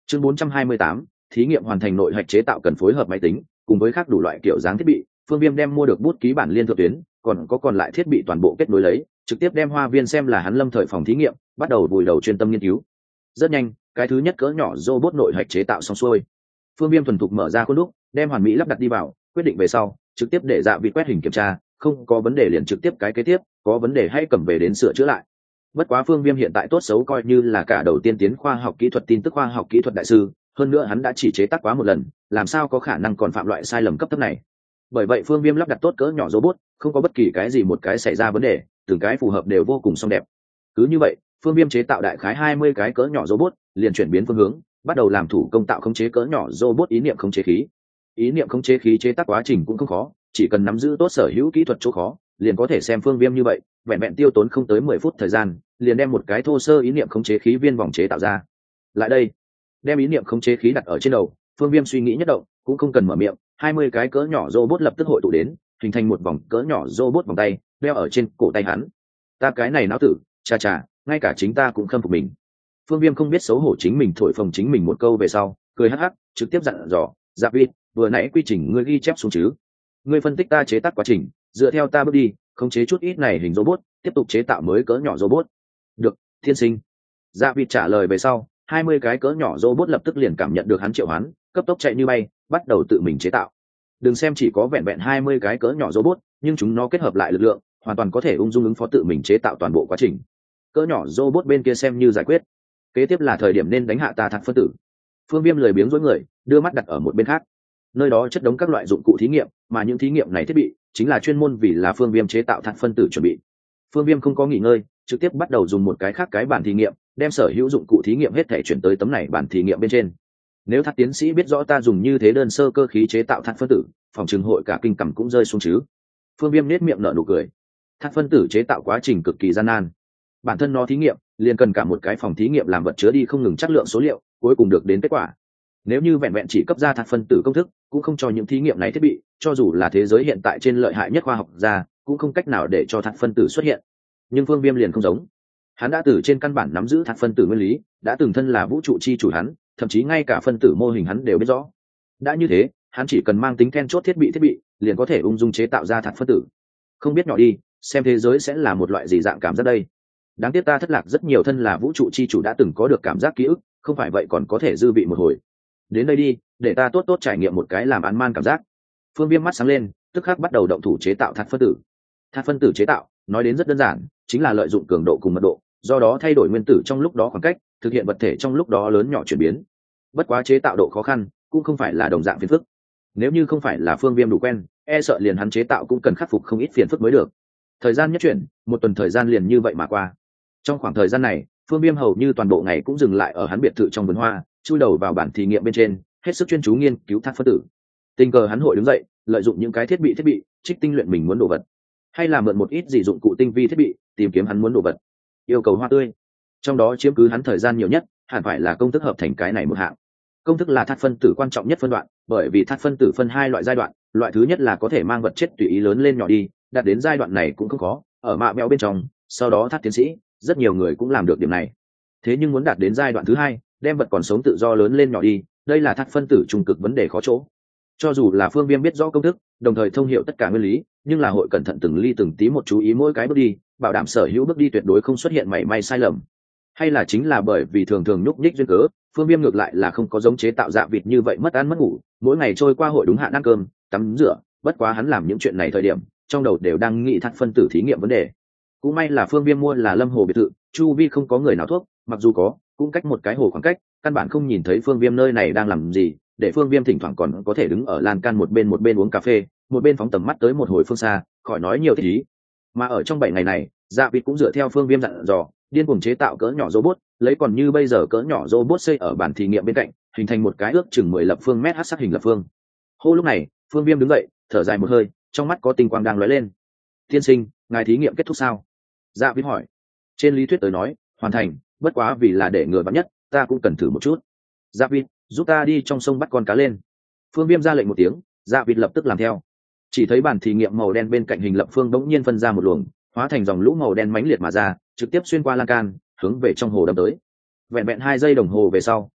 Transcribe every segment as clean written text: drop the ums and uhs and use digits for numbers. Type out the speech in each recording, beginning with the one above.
Chương 428, thí nghiệm hoàn thành. Nội hạch chế tạo cần phối hợp máy tính cùng với các đủ loại kiểu dáng thiết bị. Phương Viêm đem mua được bút ký bản liên thượng tuyến, còn lại thiết bị toàn bộ kết nối lấy, trực tiếp đem Hoa Viên xem là hắn lâm thời phòng thí nghiệm, bắt đầu vùi đầu chuyên tâm nghiên cứu. Rất nhanh, cái thứ nhất cỡ nhỏ robot nội hạch chế tạo xong xuôi. Phương Viêm thuần thục mở ra khuôn đúc, đem hoàn mỹ lắp đặt đi vào, quyết định về sau, trực tiếp để Dạ Vịt quét hình kiểm tra, không có vấn đề liền trực tiếp cái kế tiếp, có vấn đề hay cầm về đến sửa chữa lại. Bất quá Phương Viêm hiện tại tốt xấu coi như là cả đầu tiên tiến khoa học kỹ thuật tin tức khoa học kỹ thuật đại sư, hơn nữa hắn đã chỉ chế tác quá một lần, làm sao có khả năng còn phạm loại sai lầm cấp thấp này. Bởi vậy Phương Viêm lắp đặt tốt cỡ nhỏ robot, không có bất kỳ cái gì một cái xảy ra vấn đề, từng cái phù hợp đều vô cùng xong đẹp. Cứ như vậy, Phương Viêm chế tạo đại khái 20 cái cỡ nhỏ robot, liền chuyển biến phương hướng, bắt đầu làm thủ công tạo khống chế cỡ nhỏ robot ý niệm khống chế khí. Ý niệm khống chế khí chế tác quá trình cũng không khó, chỉ cần nắm giữ tốt sở hữu kỹ thuật chỗ khó, liền có thể xem Phương Viêm như vậy, vẹn vẹn tiêu tốn không tới 10 phút thời gian, liền đem một cái thô sơ ý niệm khống chế khí viên vòng chế tạo ra. Lại đây, đem ý niệm khống chế khí đặt ở trên đầu, Phương Viêm suy nghĩ nhất động, cũng không cần mở miệng, 20 cái cỡ nhỏ robot lập tức hội tụ đến, hình thành một vòng cỡ nhỏ robot vòng tay, đeo ở trên cổ tay hắn. Ta cái này não tử, chà, ngay cả chính ta cũng khâm phục mình. Phương Viêm không biết xấu hổ chính mình thổi phồng chính mình một câu về sau, cười hắc hắc, trực tiếp dặn dò, Dạ Vịt, vừa nãy quy trình ngươi ghi chép xuống chứ? Ngươi phân tích ta chế tác quá trình, dựa theo ta bước đi, khống chế chút ít này hình robot, tiếp tục chế tạo mới cỡ nhỏ robot. Được, thiên sinh. Dạ Vịt trả lời về sau, 20 cái cỡ nhỏ robot lập tức liền cảm nhận được hắn triệu hoán, cấp tốc chạy như bay, bắt đầu tự mình chế tạo. Đừng xem chỉ có vẹn vẹn 20 cái cỡ nhỏ robot, nhưng chúng nó kết hợp lại lực lượng, hoàn toàn có thể ung dung ứng phó tự mình chế tạo toàn bộ quá trình. Cỡ nhỏ robot bên kia xem như giải quyết. Kế tiếp là thời điểm nên đánh hạ ta thạc phân tử. Phương Viêm lười biếng dối người, đưa mắt đặt ở một bên khác. Nơi đó chất đống các loại dụng cụ thí nghiệm, mà những thí nghiệm này thiết bị chính là chuyên môn vì là Phương Viêm chế tạo thạc phân tử chuẩn bị. Phương Viêm không có nghỉ ngơi, trực tiếp bắt đầu dùng một cái khác cái bản thí nghiệm, đem sở hữu dụng cụ thí nghiệm hết thể chuyển tới tấm này bản thí nghiệm bên trên. Nếu Thạc tiến sĩ biết rõ ta dùng như thế đơn sơ cơ khí chế tạo thạc phân tử, phòng trường hội cả kinh cằm cũng rơi xuống chứ. Phương Viêm nét miệng nở nụ cười. Thạc phân tử chế tạo quá trình cực kỳ gian nan. Bản thân nó thí nghiệm liền cần cả một cái phòng thí nghiệm làm vật chứa đi không ngừng chất lượng số liệu, cuối cùng được đến kết quả. Nếu như vẹn vẹn chỉ cấp ra thạc phân tử công thức, cũng không cho những thí nghiệm này thiết bị, cho dù là thế giới hiện tại trên lợi hại nhất khoa học gia, cũng không cách nào để cho thạc phân tử xuất hiện. Nhưng Phương Viêm liền không giống. Hắn đã từ trên căn bản nắm giữ thạc phân tử nguyên lý, đã từng thân là vũ trụ chi chủ hắn, thậm chí ngay cả phân tử mô hình hắn đều biết rõ. Đã như thế, hắn chỉ cần mang tính then chốt thiết bị liền có thể ung dung chế tạo ra thạc phân tử. Không biết nhỏ đi, xem thế giới sẽ là một loại gì dạng cảm giác đây. Đáng tiếc ta thất lạc rất nhiều thân là vũ trụ chi chủ đã từng có được cảm giác ký ức, không phải vậy còn có thể dư vị một hồi. Đến đây đi, để ta tốt tốt trải nghiệm một cái làm án man cảm giác. Phương Viêm mắt sáng lên, tức khắc bắt đầu động thủ chế tạo thạc phân tử. Thạc phân tử chế tạo, nói đến rất đơn giản, chính là lợi dụng cường độ cùng mật độ, do đó thay đổi nguyên tử trong lúc đó khoảng cách, thực hiện vật thể trong lúc đó lớn nhỏ chuyển biến. Bất quá chế tạo độ khó khăn cũng không phải là đồng dạng phiền phức. Nếu như không phải là Phương Viêm đủ quen, e sợ liền hắn chế tạo cũng cần khắc phục không ít phiền phức mới được. Thời gian nhất chuyển, một tuần thời gian liền như vậy mà qua. Trong khoảng thời gian này, Phương Viêm hầu như toàn bộ ngày cũng dừng lại ở hắn biệt thự trong vườn hoa, chui đầu vào bản thí nghiệm bên trên, hết sức chuyên chú nghiên cứu thạc phân tử. Tình cờ hắn hội đứng dậy, lợi dụng những cái thiết bị trích tinh luyện mình muốn đồ vật, hay là mượn một ít gì dụng cụ tinh vi thiết bị, tìm kiếm hắn muốn đồ vật. Yêu cầu hoa tươi, trong đó chiếm cứ hắn thời gian nhiều nhất, hẳn phải là công thức hợp thành cái này một hạng. Công thức là thạc phân tử quan trọng nhất phân đoạn, bởi vì thạc phân tử phân hai loại giai đoạn, loại thứ nhất là có thể mang vật chất tùy ý lớn lên nhỏ đi, đạt đến giai đoạn này cũng không khó, ở mạ mẹo bên trong, sau đó Thạc tiến sĩ, rất nhiều người cũng làm được điểm này. Thế nhưng muốn đạt đến giai đoạn thứ hai, đem vật còn sống tự do lớn lên nhỏ đi, đây là thạc phân tử trung cực vấn đề khó chỗ. Cho dù là Phương Viêm biết rõ công thức, đồng thời thông hiểu tất cả nguyên lý, nhưng là hội cẩn thận từng ly từng tí một chú ý mỗi cái bước đi, bảo đảm sở hữu bước đi tuyệt đối không xuất hiện mảy may sai lầm. Hay là chính là bởi vì thường thường nhúc nhích duyên cớ, Phương Viêm ngược lại là không có giống chế tạo Dạ Vịt như vậy mất ăn mất ngủ, mỗi ngày trôi qua hội đúng hạn ăn cơm, tắm rửa, bất quá hắn làm những chuyện này thời điểm, trong đầu đều đang nghĩ thạc phân tử thí nghiệm vấn đề. Cũng may là Phương Viêm mua là Lâm Hồ biệt thự, chu vi không có người nào thuốc, mặc dù có, cũng cách một cái hồ khoảng cách, căn bản không nhìn thấy Phương Viêm nơi này đang làm gì, để Phương Viêm thỉnh thoảng còn có thể đứng ở lan can một bên uống cà phê, một bên phóng tầm mắt tới một hồi phương xa, khỏi nói nhiều thích ý. Mà ở trong 7 ngày này, Dạ Vịt cũng dựa theo Phương Viêm dặn dò, điên cuồng chế tạo cỡ nhỏ robot, lấy còn như bây giờ cỡ nhỏ robot xây ở bàn thí nghiệm bên cạnh, hình thành một cái ước chừng 10 lập phương mét hắc sắc hình lập phương. Hô, lúc này, Phương Viêm đứng dậy, thở dài một hơi, trong mắt có tinh quang đang lóe lên. "Tiên sinh, ngài thí nghiệm kết thúc sao?" Dạ Vịt hỏi. "Trên lý thuyết tới nói, hoàn thành, bất quá vì là để ngừa vạn nhất, ta cũng cần thử một chút. Dạ Vịt, giúp ta đi trong sông bắt con cá lên." Phương Viêm ra lệnh một tiếng, Dạ Vịt lập tức làm theo. Chỉ thấy bàn thí nghiệm màu đen bên cạnh hình lập phương bỗng nhiên phân ra một luồng, hóa thành dòng lũ màu đen mãnh liệt mà ra, trực tiếp xuyên qua lan can, hướng về trong hồ đâm tới. Vẹn vẹn 2 giây đồng hồ về sau,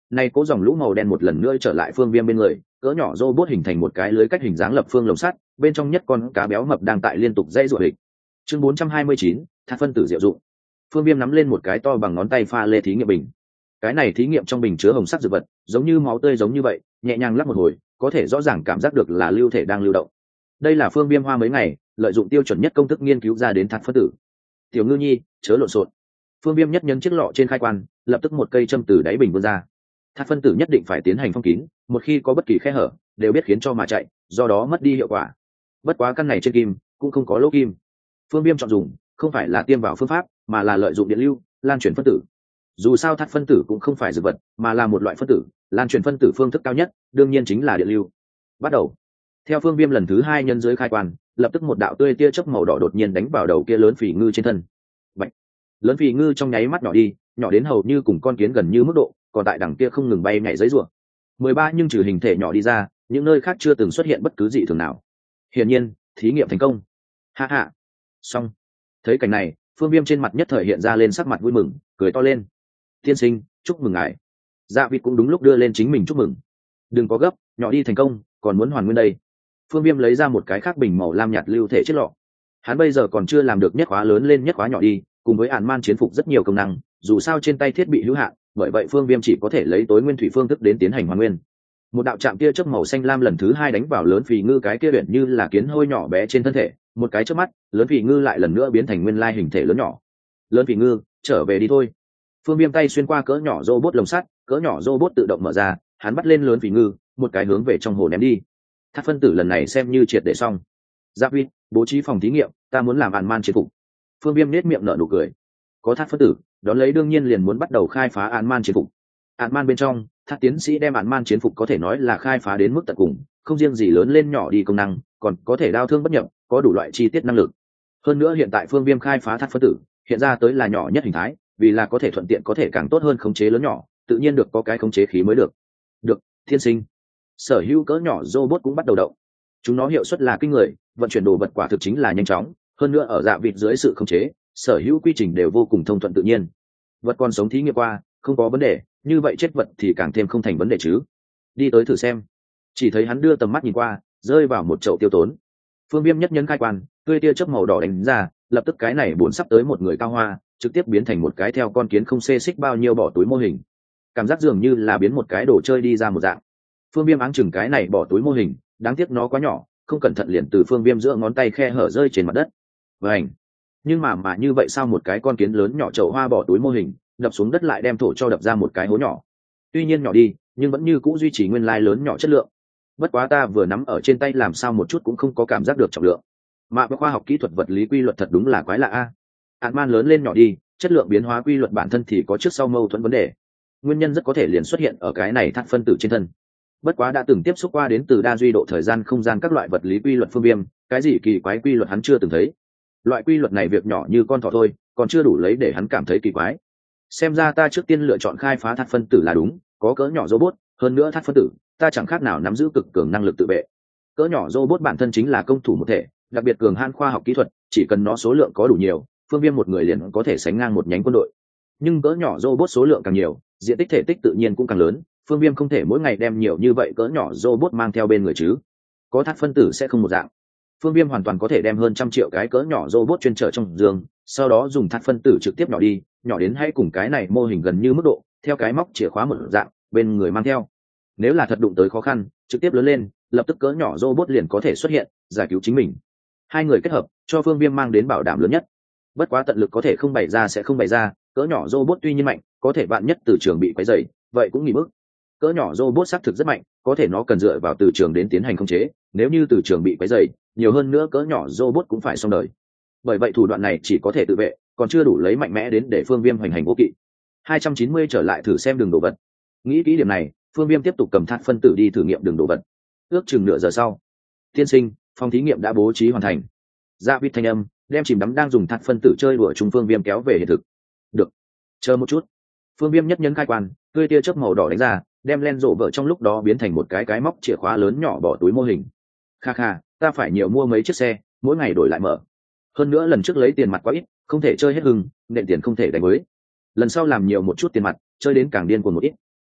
Nay cố dòng lũ màu đen một lần nữa trở lại Phương Viêm bên người, cỡ nhỏ robot hình thành một cái lưới cách hình dáng lập phương lồng sắt, bên trong nhất con cá béo mập đang tại liên tục dãy rủa hịch. Chương 429, thạc phân tử diệu dụng. Phương Viêm nắm lên một cái to bằng ngón tay pha lê thí nghiệm bình. Cái này thí nghiệm trong bình chứa hồng sắc dược vật, giống như máu tươi giống như vậy, nhẹ nhàng lắc một hồi, có thể rõ ràng cảm giác được là lưu thể đang lưu động. Đây là Phương Viêm hoa mấy ngày, lợi dụng tiêu chuẩn nhất công thức nghiên cứu ra đến thạc phân tử. Tiểu Ngư Nhi, chớ lộn xộn. Phương Viêm nhất nhấn chiếc lọ trên khai quan, lập tức một cây châm từ đáy bình vươn ra. Thạc phân tử nhất định phải tiến hành phong kín, một khi có bất kỳ khe hở, đều biết khiến cho mà chạy, do đó mất đi hiệu quả. Bất quá căn này trên kim, cũng không có lỗ kim. Phương Viêm chọn dùng, không phải là tiêm vào phương pháp, mà là lợi dụng điện lưu, lan truyền phân tử. Dù sao thạc phân tử cũng không phải dược vật, mà là một loại phân tử, lan truyền phân tử phương thức cao nhất, đương nhiên chính là điện lưu. Bắt đầu. Theo Phương Viêm lần thứ 2 nhân dưới khai quan, lập tức một đạo tươi tia chớp màu đỏ đột nhiên đánh vào đầu kia lớn phì ngư trên thân. Bạch. Lớn phì ngư trong nháy mắt nhỏ đi, nhỏ đến hầu như cùng con kiến gần như mức độ, còn tại đằng kia không ngừng bay nhảy giấy rùa. 13 nhưng trừ hình thể nhỏ đi ra, những nơi khác chưa từng xuất hiện bất cứ dị thường nào. Hiển nhiên, thí nghiệm thành công. Ha ha. Xong. Thấy cảnh này, Phương Viêm trên mặt nhất thời hiện ra lên sắc mặt vui mừng, cười to lên. Tiên sinh, chúc mừng ngài. Dạ Vịt cũng đúng lúc đưa lên chính mình chúc mừng. Đừng có gấp, nhỏ đi thành công, còn muốn hoàn nguyên đây. Phương Viêm lấy ra một cái khác bình màu lam nhạt lưu thể chiếc lọ. Hắn bây giờ còn chưa làm được nhất khóa lớn lên nhất khóa nhỏ đi, cùng với Ản Man chiến phục rất nhiều công năng, dù sao trên tay thiết bị hữu hạn, bởi vậy Phương Viêm chỉ có thể lấy tối nguyên thủy phương thức đến tiến hành hoàn nguyên. Một đạo chạm tia chớp màu xanh lam lần thứ 2 đánh vào lớn phì ngư cái kia biển như là kiến hôi nhỏ bé trên thân thể, một cái chớp mắt, lớn phì ngư lại lần nữa biến thành nguyên lai hình thể lớn nhỏ. Lớn phì ngư, trở về đi thôi. Phương Viêm tay xuyên qua cỡ nhỏ robot lồng sắt, cỡ nhỏ robot tự động mở ra, hắn bắt lên lớn phì ngư, một cái hướng về trong hồ ném đi. Thác phân tử lần này xem như triệt để xong. Giáp Vít, bố trí phòng thí nghiệm, ta muốn làm Ản Man chiến phục. Phương Viêm nét miệng nở nụ cười. Có thác phân tử, đón lấy đương nhiên liền muốn bắt đầu khai phá Ản Man chiến phục. Ản Man bên trong, thác tiến sĩ đem Ản Man chiến phục có thể nói là khai phá đến mức tận cùng, không riêng gì lớn lên nhỏ đi công năng, còn có thể đao thương bất nhập, có đủ loại chi tiết năng lực. Hơn nữa hiện tại Phương Viêm khai phá thác phân tử, hiện ra tới là nhỏ nhất hình thái, vì là có thể thuận tiện có thể càng tốt hơn khống chế lớn nhỏ, tự nhiên được có cái khống chế khí mới được. Được, thiên sinh. Sở hữu cỡ nhỏ robot cũng bắt đầu động. Chúng nó hiệu suất là kinh người, vận chuyển đồ vật quả thực chính là nhanh chóng, hơn nữa ở Dạ Vịt dưới sự khống chế, sở hữu quy trình đều vô cùng thông thuận tự nhiên. Vật còn sống thí nghiệm qua, không có vấn đề, như vậy chết vật thì càng thêm không thành vấn đề chứ. Đi tới thử xem. Chỉ thấy hắn đưa tầm mắt nhìn qua, rơi vào một chậu tiêu tốn. Phương Viêm nhất nhấn khai quan, tươi tia chớp màu đỏ đánh ra, lập tức cái này buồn sắp tới một người cao hoa, trực tiếp biến thành một cái theo con kiến không xê xích bao nhiêu bỏ túi mô hình. Cảm giác dường như là biến một cái đồ chơi đi ra một dạng. Phương Viêm áng chừng cái này bỏ túi mô hình, đáng tiếc nó quá nhỏ, không cẩn thận liền từ Phương Viêm giữa ngón tay khe hở rơi trên mặt đất. Vành. Nhưng mà như vậy sao một cái con kiến lớn nhỏ chậu hoa bỏ túi mô hình, đập xuống đất lại đem thổ cho đập ra một cái hố nhỏ. Tuy nhiên nhỏ đi, nhưng vẫn như cũ duy trì nguyên lai lớn nhỏ chất lượng. Bất quá ta vừa nắm ở trên tay làm sao một chút cũng không có cảm giác được trọng lượng. Mà với khoa học kỹ thuật vật lý quy luật thật đúng là quái lạ a. Ản Man lớn lên nhỏ đi, chất lượng biến hóa quy luật bản thân thì có trước sau mâu thuẫn vấn đề. Nguyên nhân rất có thể liền xuất hiện ở cái này thác phân tử trên thân. Bất quá đã từng tiếp xúc qua đến từ đa duy độ thời gian không gian các loại vật lý quy luật Phương Viêm, cái gì kỳ quái quy luật hắn chưa từng thấy. Loại quy luật này việc nhỏ như con thỏ thôi, còn chưa đủ lấy để hắn cảm thấy kỳ quái. Xem ra ta trước tiên lựa chọn khai phá thác phân tử là đúng, có cỡ nhỏ robot, hơn nữa thác phân tử, ta chẳng khác nào nắm giữ cực cường năng lực tự vệ. Cỡ nhỏ robot bản thân chính là công thủ một thể, đặc biệt cường hãn khoa học kỹ thuật, chỉ cần nó số lượng có đủ nhiều, Phương Viêm một người liền có thể sánh ngang một nhánh quân đội. Nhưng cỡ nhỏ robot số lượng càng nhiều, diện tích thể tích tự nhiên cũng càng lớn, Phương Viêm không thể mỗi ngày đem nhiều như vậy cỡ nhỏ robot mang theo bên người chứ. Có thác phân tử sẽ không một dạng. Phương Viêm hoàn toàn có thể đem hơn 100 triệu cái cỡ nhỏ robot chuyên trở trong giường, sau đó dùng thác phân tử trực tiếp nhỏ đi, nhỏ đến hay cùng cái này mô hình gần như mức độ, theo cái móc chìa khóa một dạng, bên người mang theo. Nếu là thật đụng tới khó khăn, trực tiếp lớn lên, lập tức cỡ nhỏ robot liền có thể xuất hiện, giải cứu chính mình. Hai người kết hợp, cho Phương Viêm mang đến bảo đảm lớn nhất. Bất quá tận lực có thể không bày ra sẽ không bày ra, cỡ nhỏ robot tuy nhiên mạnh, có thể bạn nhất từ trường bị quấy rầy, vậy cũng nghỉ bước. Cỡ nhỏ robot xác thực rất mạnh, có thể nó cần dựa vào từ trường đến tiến hành khống chế, nếu như từ trường bị quấy rầy, nhiều hơn nữa cỡ nhỏ robot cũng phải xong đời. Bởi vậy thủ đoạn này chỉ có thể tự vệ, còn chưa đủ lấy mạnh mẽ đến để Phương Viêm hoành hành vô kỵ. 290 trở lại thử xem đường đồ vật. Nghĩ kỹ điểm này, Phương Viêm tiếp tục cầm thác phân tử đi thử nghiệm đường đồ vật. Ước chừng nửa giờ sau, tiên sinh, phòng thí nghiệm đã bố trí hoàn thành. Dạ Vịt thanh âm đem chìm đắm đang dùng thác phân tử chơi đùa chung Phương Viêm kéo về hiện thực. Được, chờ một chút. Phương Viêm nhất nhấn khai quan, tươi tia chớp màu đỏ đánh ra, đem len rộ vợ trong lúc đó biến thành một cái móc chìa khóa lớn nhỏ bỏ túi mô hình. Kha kha, ta phải nhiều mua mấy chiếc xe, mỗi ngày đổi lại mở. Hơn nữa lần trước lấy tiền mặt quá ít, không thể chơi hết hưng, nện tiền không thể đánh mới. Lần sau làm nhiều một chút tiền mặt, chơi đến càng điên cuồng một ít.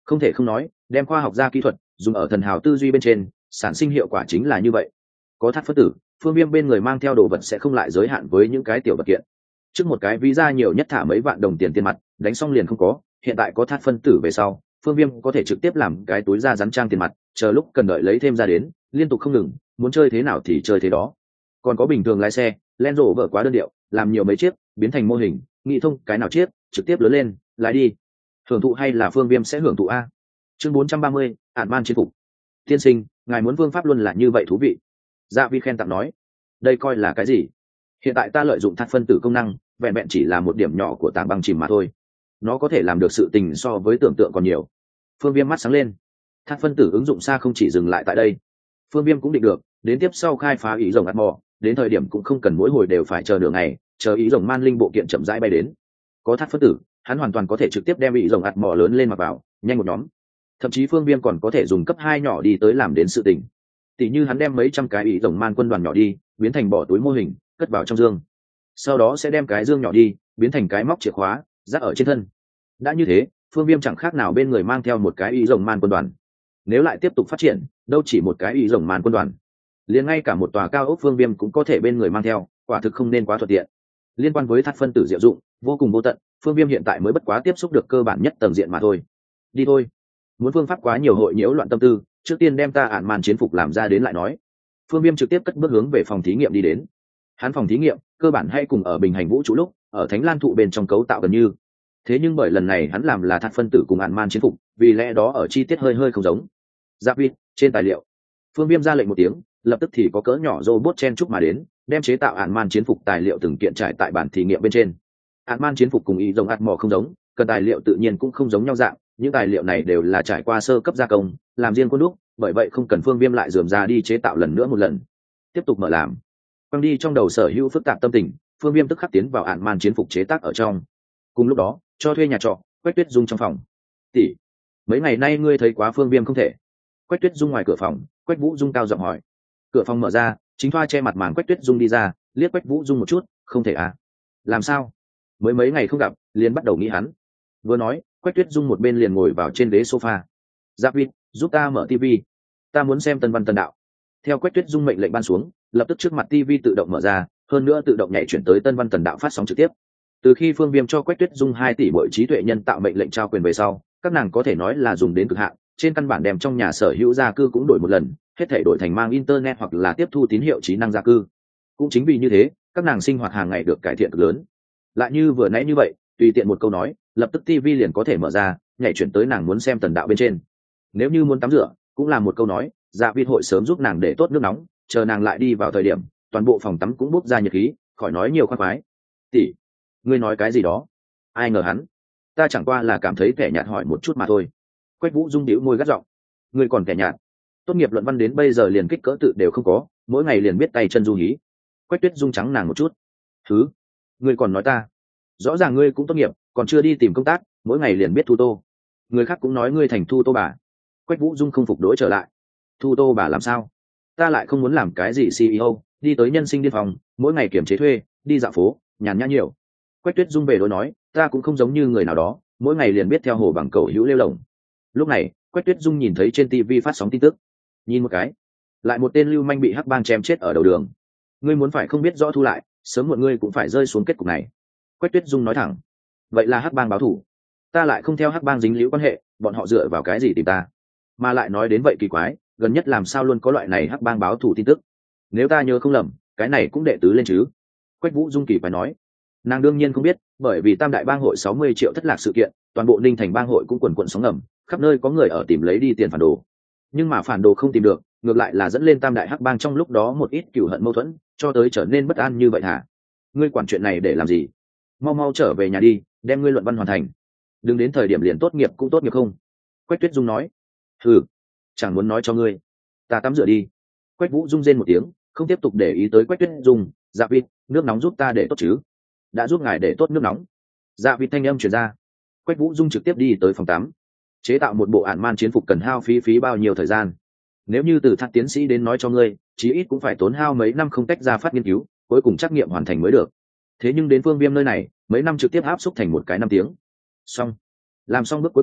Không thể không nói, đem khoa học gia kỹ thuật dùng ở thần hào tư duy bên trên, sản sinh hiệu quả chính là như vậy. Có thắt phân tử, Phương Viêm bên người mang theo đồ vật sẽ không lại giới hạn với những cái tiểu vật kiện. Trước một cái visa nhiều nhất thả mấy vạn đồng tiền tiền mặt, đánh xong liền không có, hiện tại có thắt phân tử về sau, Phương Viêm có thể trực tiếp làm cái túi da rắn trang tiền mặt, chờ lúc cần đợi lấy thêm ra đến, liên tục không ngừng, muốn chơi thế nào thì chơi thế đó. Còn có bình thường lái xe, Land Rover quá đơn điệu, làm nhiều mấy chiếc, biến thành mô hình, nghĩ thông cái nào chiếc, trực tiếp lớn lên, lái đi. Hưởng thụ hay là Phương Viêm sẽ hưởng thụ a. Chương 430, ản man chiến phục. Tiên sinh, ngài muốn phương pháp luôn là như vậy thú vị. Dạ Vi khen tặng nói, đây coi là cái gì? Hiện tại ta lợi dụng thắt phân tử công năng, vẹn vẹn chỉ là một điểm nhỏ của tảng băng chìm mà thôi. Nó có thể làm được sự tình so với tưởng tượng còn nhiều. Phương Viêm mắt sáng lên. Thắt phân tử ứng dụng xa không chỉ dừng lại tại đây. Phương Viêm cũng định được, đến tiếp sau khai phá ý rồng ạt mò, đến thời điểm cũng không cần mỗi hồi đều phải chờ nửa ngày, chờ ý rồng man linh bộ kiện chậm rãi bay đến. Có thắt phân tử, hắn hoàn toàn có thể trực tiếp đem ý rồng ạt mò lớn lên mặc vào, nhanh một nhóm. Thậm chí Phương Viêm còn có thể dùng cấp 2 nhỏ đi tới làm đến sự tình. Tỷ như hắn đem mấy trăm cái ý rồng man quân đoàn nhỏ đi, biến thành bỏ túi mô hình, cất vào trong dương. Sau đó sẽ đem cái dương nhỏ đi, biến thành cái móc chìa khóa, dắt ở trên thân. Đã như thế, Phương Viêm chẳng khác nào bên người mang theo một cái ý rồng man quân đoàn. Nếu lại tiếp tục phát triển, đâu chỉ một cái ý rồng man quân đoàn, liền ngay cả một tòa cao ốc Phương Viêm cũng có thể bên người mang theo, quả thực không nên quá thuận tiện. Liên quan với thắt phân tử diệu dụng, vô cùng vô tận, Phương Viêm hiện tại mới bất quá tiếp xúc được cơ bản nhất tầng diện mà thôi. Đi thôi. Muốn phương pháp quá nhiều hội nhiễu loạn tâm tư, trước tiên đem ta ản man chiến phục làm ra đến lại nói. Phương Viêm trực tiếp cất bước hướng về phòng thí nghiệm đi đến. Hắn phòng thí nghiệm cơ bản hay cùng ở bình hành vũ trụ lúc ở Thánh Lan thụ bên trong cấu tạo gần như. Thế nhưng bởi lần này hắn làm là thắt phân tử cùng ản man chiến phục, vì lẽ đó ở chi tiết hơi hơi không giống. Giáp Vi, trên tài liệu. Phương Viêm ra lệnh một tiếng, lập tức thì có cỡ nhỏ robot chen chúc mà đến, đem chế tạo ản man chiến phục tài liệu từng kiện trải tại bản thí nghiệm bên trên. Ản man chiến phục cùng ý rồng ạt mò không giống, cần tài liệu tự nhiên cũng không giống nhau dạng, những tài liệu này đều là trải qua sơ cấp gia công, làm riêng khuôn đúc, bởi vậy không cần Phương Viêm lại rườm ra đi chế tạo lần nữa một lần. Tiếp tục mở làm. Quang đi trong đầu sở hữu phức tạp tâm tình, Phương Viêm tức khắc tiến vào ản man chiến phục chế tác ở trong. Cùng lúc đó, cho thuê nhà trọ, Quách Tuyết Dung trong phòng. Tỷ, mấy ngày nay ngươi thấy quá Phương Viêm không thể? Quách Tuyết Dung ngoài cửa phòng, Quách Vũ Dung cao giọng hỏi. Cửa phòng mở ra, chính thoa che mặt màn Quách Tuyết Dung đi ra, liếc Quách Vũ Dung một chút, không thể à? Làm sao? Mới mấy ngày không gặp, liền bắt đầu nghĩ hắn. Vừa nói, Quách Tuyết Dung một bên liền ngồi vào trên ghế sofa. Giáp Vi, giúp ta mở TV, ta muốn xem Tân Văn Tân Đạo. Theo Quách Tuyết Dung mệnh lệnh ban xuống, lập tức trước mặt TV tự động mở ra, hơn nữa tự động nhảy chuyển tới Tân Văn Tần Đạo phát sóng trực tiếp. Từ khi Phương Viêm cho Quách Tuyết Dung 2 tỷ bội trí tuệ nhân tạo mệnh lệnh trao quyền về sau, các nàng có thể nói là dùng đến cực hạn, trên căn bản đem trong nhà sở hữu gia cư cũng đổi một lần, hết thảy đổi thành mang internet hoặc là tiếp thu tín hiệu trí năng gia cư. Cũng chính vì như thế, các nàng sinh hoạt hàng ngày được cải thiện cực lớn. Lại như vừa nãy như vậy, tùy tiện một câu nói, lập tức TV liền có thể mở ra, nhảy chuyển tới nàng muốn xem Tần Đạo bên trên. Nếu như muốn tắm rửa, cũng là một câu nói, Dạ Vi hội sớm giúp nàng để tốt nước nóng, chờ nàng lại đi vào thời điểm, toàn bộ phòng tắm cũng bốc ra nhiệt khí, khỏi nói nhiều khoan khoái. Tỷ, ngươi nói cái gì đó? Ai ngờ hắn, ta chẳng qua là cảm thấy kẻ nhạt hỏi một chút mà thôi. Quách Vũ Dung đĩu môi gắt giọng, ngươi còn kẻ nhạt? Tốt nghiệp luận văn đến bây giờ liền kích cỡ tự đều không có, mỗi ngày liền biết tay chân du hí. Quách Tuyết Dung trắng nàng một chút. Thứ, ngươi còn nói ta? Rõ ràng ngươi cũng tốt nghiệp, còn chưa đi tìm công tác, mỗi ngày liền biết thu tô. Người khác cũng nói ngươi thành thu tô bà. Quách Vũ Dung không phục đối trở lại. Thu tô bà làm sao? Ta lại không muốn làm cái gì CEO, đi tới nhân sinh điên phòng, mỗi ngày kiểm chế thuê, đi dạo phố, nhàn nhã nhiều. Quách Tuyết Dung về đối nói, ta cũng không giống như người nào đó, mỗi ngày liền biết theo hồ bằng cầu hữu lêu lồng. Lúc này, Quách Tuyết Dung nhìn thấy trên TV phát sóng tin tức, nhìn một cái, lại một tên lưu manh bị hắc bang chém chết ở đầu đường. Ngươi muốn phải không biết rõ thu lại, sớm muộn ngươi cũng phải rơi xuống kết cục này. Quách Tuyết Dung nói thẳng, vậy là hắc bang báo thù, ta lại không theo hắc bang dính líu quan hệ, bọn họ dựa vào cái gì tìm ta? Mà lại nói đến vậy kỳ quái, gần nhất làm sao luôn có loại này hắc bang báo thù tin tức? Nếu ta nhớ không lầm, cái này cũng đệ tứ lên chứ? Quách Vũ Dung kỳ phải nói, nàng đương nhiên không biết, bởi vì Tam Đại Bang hội 60 triệu thất lạc sự kiện, toàn bộ Ninh Thành Bang hội cũng quần quần sóng ngầm, khắp nơi có người ở tìm lấy đi tiền phản đồ. Nhưng mà phản đồ không tìm được, ngược lại là dẫn lên Tam Đại Hắc Bang trong lúc đó một ít cừu hận mâu thuẫn, cho tới trở nên bất an như vậy hả? Ngươi quản chuyện này để làm gì? Mau mau trở về nhà đi, đem ngươi luận văn hoàn thành. Đừng đến thời điểm liền tốt nghiệp cũng tốt nghiệp không? Quách Tuyết Dung nói. Hừ, chẳng muốn nói cho ngươi. Ta tắm rửa đi. Quách Vũ Dung rên một tiếng, không tiếp tục để ý tới Quách Tuyết Dung. Dạ vịt, nước nóng giúp ta để tốt chứ? Đã giúp ngài để tốt nước nóng. Dạ vịt thanh âm truyền ra. Quách Vũ Dung trực tiếp đi tới phòng tắm. Chế tạo một bộ ản man chiến phục cần hao phí bao nhiêu thời gian? Nếu như từ thạc tiến sĩ đến nói cho ngươi, chí ít cũng phải tốn hao mấy năm không tách ra phát nghiên cứu, cuối cùng trắc nghiệm hoàn thành mới được. Thế nhưng đến Phương Viêm nơi này, mấy năm trực tiếp áp xúc thành một cái 5 tiếng. Xong. Làm xong bước cuối cùng,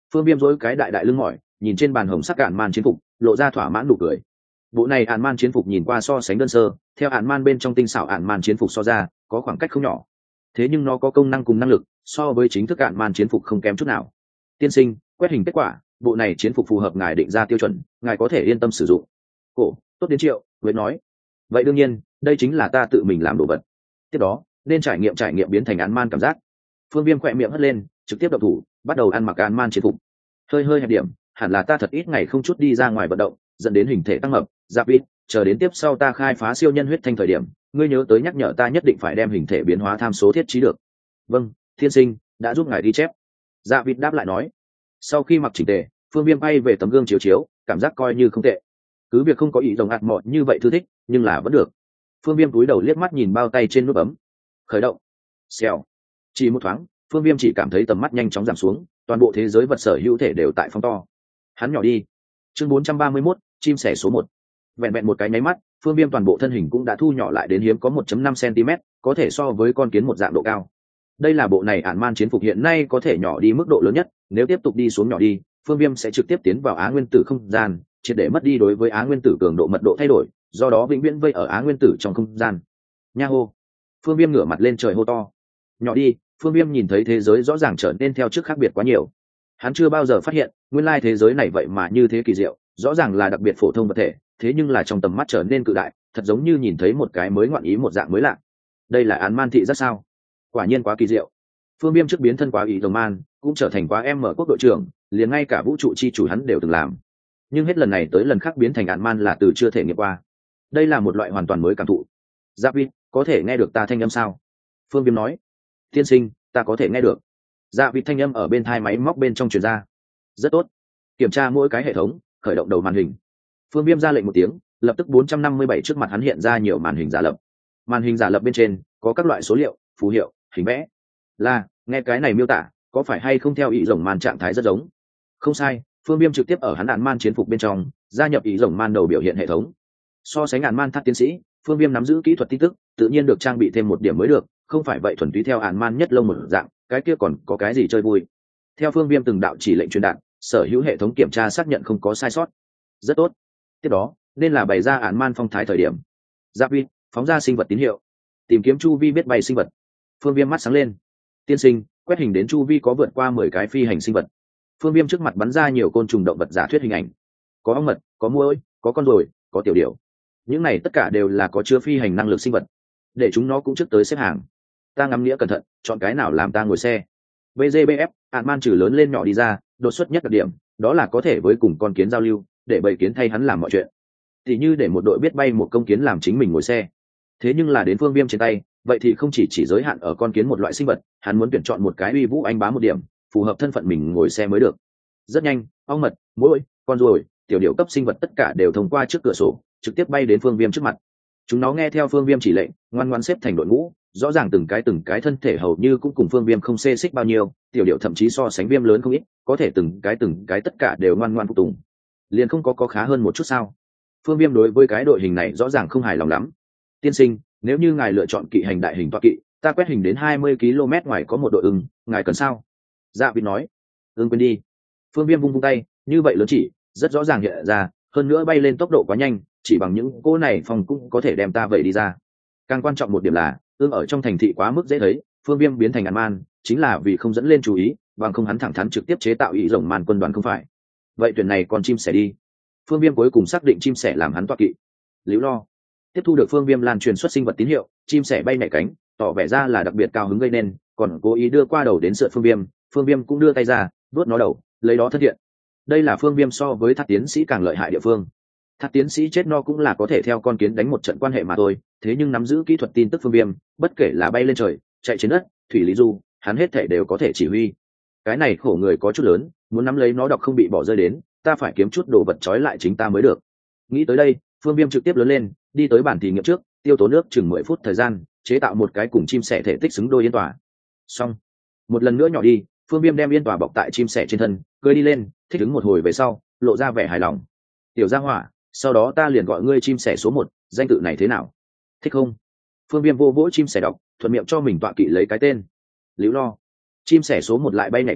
Phương Viêm dối cái đại đại lưng mỏi, nhìn trên bàn hồng sắc ạn man chiến phục, lộ ra thỏa mãn nụ cười. Bộ này ạn man chiến phục nhìn qua so sánh đơn sơ, theo ạn man bên trong tinh xảo ạn man chiến phục so ra, có khoảng cách không nhỏ. Thế nhưng nó có công năng cùng năng lực, so với chính thức ạn man chiến phục không kém chút nào. Tiên sinh, quét hình kết quả, bộ này chiến phục phù hợp ngài định ra tiêu chuẩn, ngài có thể yên tâm sử dụng. Ồ, tốt đến Triệu, với nói. Vậy đương nhiên, đây chính là ta tự mình làm đồ vật. Tiếp đó, nên trải nghiệm biến thành ạn man cảm giác. Phương Viêm khỏe miệng hất lên, trực tiếp động thủ, bắt đầu ăn mặc ạn man chiến phục. Hơi hẹp điểm, hẳn là ta thật ít ngày không chút đi ra ngoài vận động, dẫn đến hình thể tăng mập. Giáp vít, chờ đến tiếp sau ta khai phá siêu nhân huyết thanh thời điểm, ngươi nhớ tới nhắc nhở ta nhất định phải đem hình thể biến hóa tham số thiết trí được. Vâng, thiên sinh, đã giúp ngài ghi chép. Dạ vịt đáp lại nói. Sau khi mặc chỉnh tề, Phương Viêm bay về tấm gương chiếu, cảm giác coi như không tệ. Cứ việc không có ý rồng ạt mọt như vậy thư thích, nhưng là vẫn được. Phương Viêm cúi đầu liếc mắt nhìn bao tay trên nút bấm, khởi động. Xèo. Chỉ một thoáng, Phương Viêm chỉ cảm thấy tầm mắt nhanh chóng giảm xuống, toàn bộ thế giới vật sở hữu thể đều tại phóng to. Hắn nhỏ đi. Chương 431, chim sẻ số 1. Vẹn một cái nháy mắt, Phương Viêm toàn bộ thân hình cũng đã thu nhỏ lại đến hiếm có 1.5 cm, có thể so với con kiến một dạng độ cao. Đây là bộ này ản man chiến phục hiện nay có thể nhỏ đi mức độ lớn nhất, nếu tiếp tục đi xuống nhỏ đi, Phương Viêm sẽ trực tiếp tiến vào Á Nguyên Tử không gian, triệt để mất đi đối với Á Nguyên Tử cường độ mật độ thay đổi, do đó vĩnh viễn vây ở Á Nguyên Tử trong không gian. Nha hô. Phương Viêm ngửa mặt lên trời hô to. Nhỏ đi, Phương Viêm nhìn thấy thế giới rõ ràng trở nên theo trước khác biệt quá nhiều. Hắn chưa bao giờ phát hiện, nguyên lai thế giới này vậy mà như thế kỳ diệu, rõ ràng là đặc biệt phổ thông vật thể, thế nhưng là trong tầm mắt trở nên cự đại, thật giống như nhìn thấy một cái mới ngoạn ý một dạng mới lạ. Đây là án man thị rất sao? Quả nhiên quá kỳ diệu. Phương Viêm trước biến thân quá ý rồng man, cũng trở thành quá em mở quốc đội trưởng, liền ngay cả vũ trụ chi chủ hắn đều từng làm. Nhưng hết lần này tới lần khác biến thành án man là từ chưa thể nghiệm qua. Đây là một loại hoàn toàn mới cảm thụ. Giáp Vi, có thể nghe được ta thanh âm sao? Phương Viêm nói. Tiên sinh, ta có thể nghe được. Dạ vịt thanh âm ở bên thai máy móc bên trong truyền ra. Rất tốt. Kiểm tra mỗi cái hệ thống, khởi động đầu màn hình. Phương Viêm ra lệnh một tiếng, lập tức 457 trước mặt hắn hiện ra nhiều màn hình giả lập. Màn hình giả lập bên trên có các loại số liệu, phù hiệu, hình vẽ. Là, nghe cái này miêu tả, có phải hay không theo ý rồng man trạng thái rất giống? Không sai, Phương Viêm trực tiếp ở hắn ạn man chiến phục bên trong, gia nhập ý rồng man đầu biểu hiện hệ thống. So sánh ạn man thắt tiến sĩ, Phương Viêm nắm giữ kỹ thuật tin tức, tự nhiên được trang bị thêm một điểm mới được, không phải vậy thuần túy theo ạn man nhất lông một dạng, cái kia còn có cái gì chơi vui. Theo Phương Viêm từng đạo chỉ lệnh truyền đạt, sở hữu hệ thống kiểm tra xác nhận không có sai sót. Rất tốt. Tiếp đó, nên là bày ra ạn man phong thái thời điểm. Giáp Vi, phóng ra sinh vật tín hiệu, tìm kiếm chu vi biết bay sinh vật. Phương Viêm mắt sáng lên. Tiên sinh, quét hình đến chu vi có vượt qua 10 cái phi hành sinh vật. Phương Viêm trước mặt bắn ra nhiều côn trùng động vật giả thuyết hình ảnh. Có ong mật, có muỗi, có con ruồi, có tiểu điểu. Những này tất cả đều là có chứa phi hành năng lực sinh vật. Để chúng nó cũng trước tới xếp hàng. Ta ngắm nghĩa cẩn thận, chọn cái nào làm ta ngồi xe. BGBF, ạn man trừ lớn lên nhỏ đi ra, đột xuất nhất đặc điểm, đó là có thể với cùng con kiến giao lưu, để bầy kiến thay hắn làm mọi chuyện. Thì như để một đội biết bay một công kiến làm chính mình ngồi xe. Thế nhưng là đến Phương Viêm trên tay, vậy thì không chỉ giới hạn ở con kiến một loại sinh vật, hắn muốn tuyển chọn một cái uy vũ anh bá một điểm, phù hợp thân phận mình ngồi xe mới được. Rất nhanh, ong mật, muỗi, con ruồi, tiểu điểu cấp sinh vật tất cả đều thông qua trước cửa sổ, trực tiếp bay đến Phương Viêm trước mặt. Chúng nó nghe theo Phương Viêm chỉ lệnh, ngoan ngoãn xếp thành đội ngũ, rõ ràng từng cái thân thể hầu như cũng cùng Phương Viêm không xê xích bao nhiêu, tiểu điểu thậm chí so sánh Viêm lớn không ít, có thể từng cái tất cả đều ngoan ngoãn phục tùng. Liền không có khá hơn một chút sao? Phương Viêm đối với cái đội hình này rõ ràng không hài lòng lắm. Tiên sinh, nếu như ngài lựa chọn kỵ hành đại hình toa kỵ, ta quét hình đến 20 km ngoài có một đội ưng, ngài cần sao? Dạ Vịt nói. Ưng quên đi. Phương Viêm vung tay, như vậy lớn chỉ, rất rõ ràng hiện ra, hơn nữa bay lên tốc độ quá nhanh, chỉ bằng những cỗ này phòng cũng có thể đem ta vậy đi ra. Càng quan trọng một điểm là, ưng ở trong thành thị quá mức dễ thấy, Phương Viêm biến thành ạn man, chính là vì không dẫn lên chú ý, bằng không hắn thẳng thắn trực tiếp chế tạo ý rồng man quân đoàn không phải. Vậy tuyển này còn chim sẻ đi. Phương Viêm cuối cùng xác định chim sẻ làm hắn toa kỵ. Liễu Lo tiếp thu được Phương Viêm lan truyền xuất sinh vật tín hiệu, chim sẻ bay nhảy cánh, tỏ vẻ ra là đặc biệt cao hứng gây nên, còn cố ý đưa qua đầu đến sượt Phương Viêm cũng đưa tay ra, vuốt nó đầu, lấy đó thân thiện. Đây là Phương Viêm so với Thác tiến sĩ càng lợi hại địa phương. Thác tiến sĩ chết no cũng là có thể theo con kiến đánh một trận quan hệ mà thôi, thế nhưng nắm giữ kỹ thuật tin tức Phương Viêm, bất kể là bay lên trời, chạy trên đất, thủy lý du, hắn hết thể đều có thể chỉ huy. Cái này khổ người có chút lớn, muốn nắm lấy nó đọc không bị bỏ rơi đến, ta phải kiếm chút đồ vật trói lại chính ta mới được. Nghĩ tới đây, Phương Viêm trực tiếp lớn lên, đi tới bản thí nghiệm trước, tiêu tốn nước chừng 10 phút thời gian, chế tạo một cái cùng chim sẻ thể tích xứng đôi yên tòa. Xong, một lần nữa nhỏ đi, Phương Viêm đem yên tòa bọc tại chim sẻ trên thân, cưỡi đi lên, thích ứng một hồi về sau, lộ ra vẻ hài lòng. Tiểu Gia Hỏa, sau đó ta liền gọi ngươi chim sẻ số 1, danh tự này thế nào? Thích không? Phương Viêm vô vỗ chim sẻ đọc, thuận miệng cho mình tọa kỵ lấy cái tên. Liễu Lo. Chim sẻ số 1 lại bay nhảy cánh,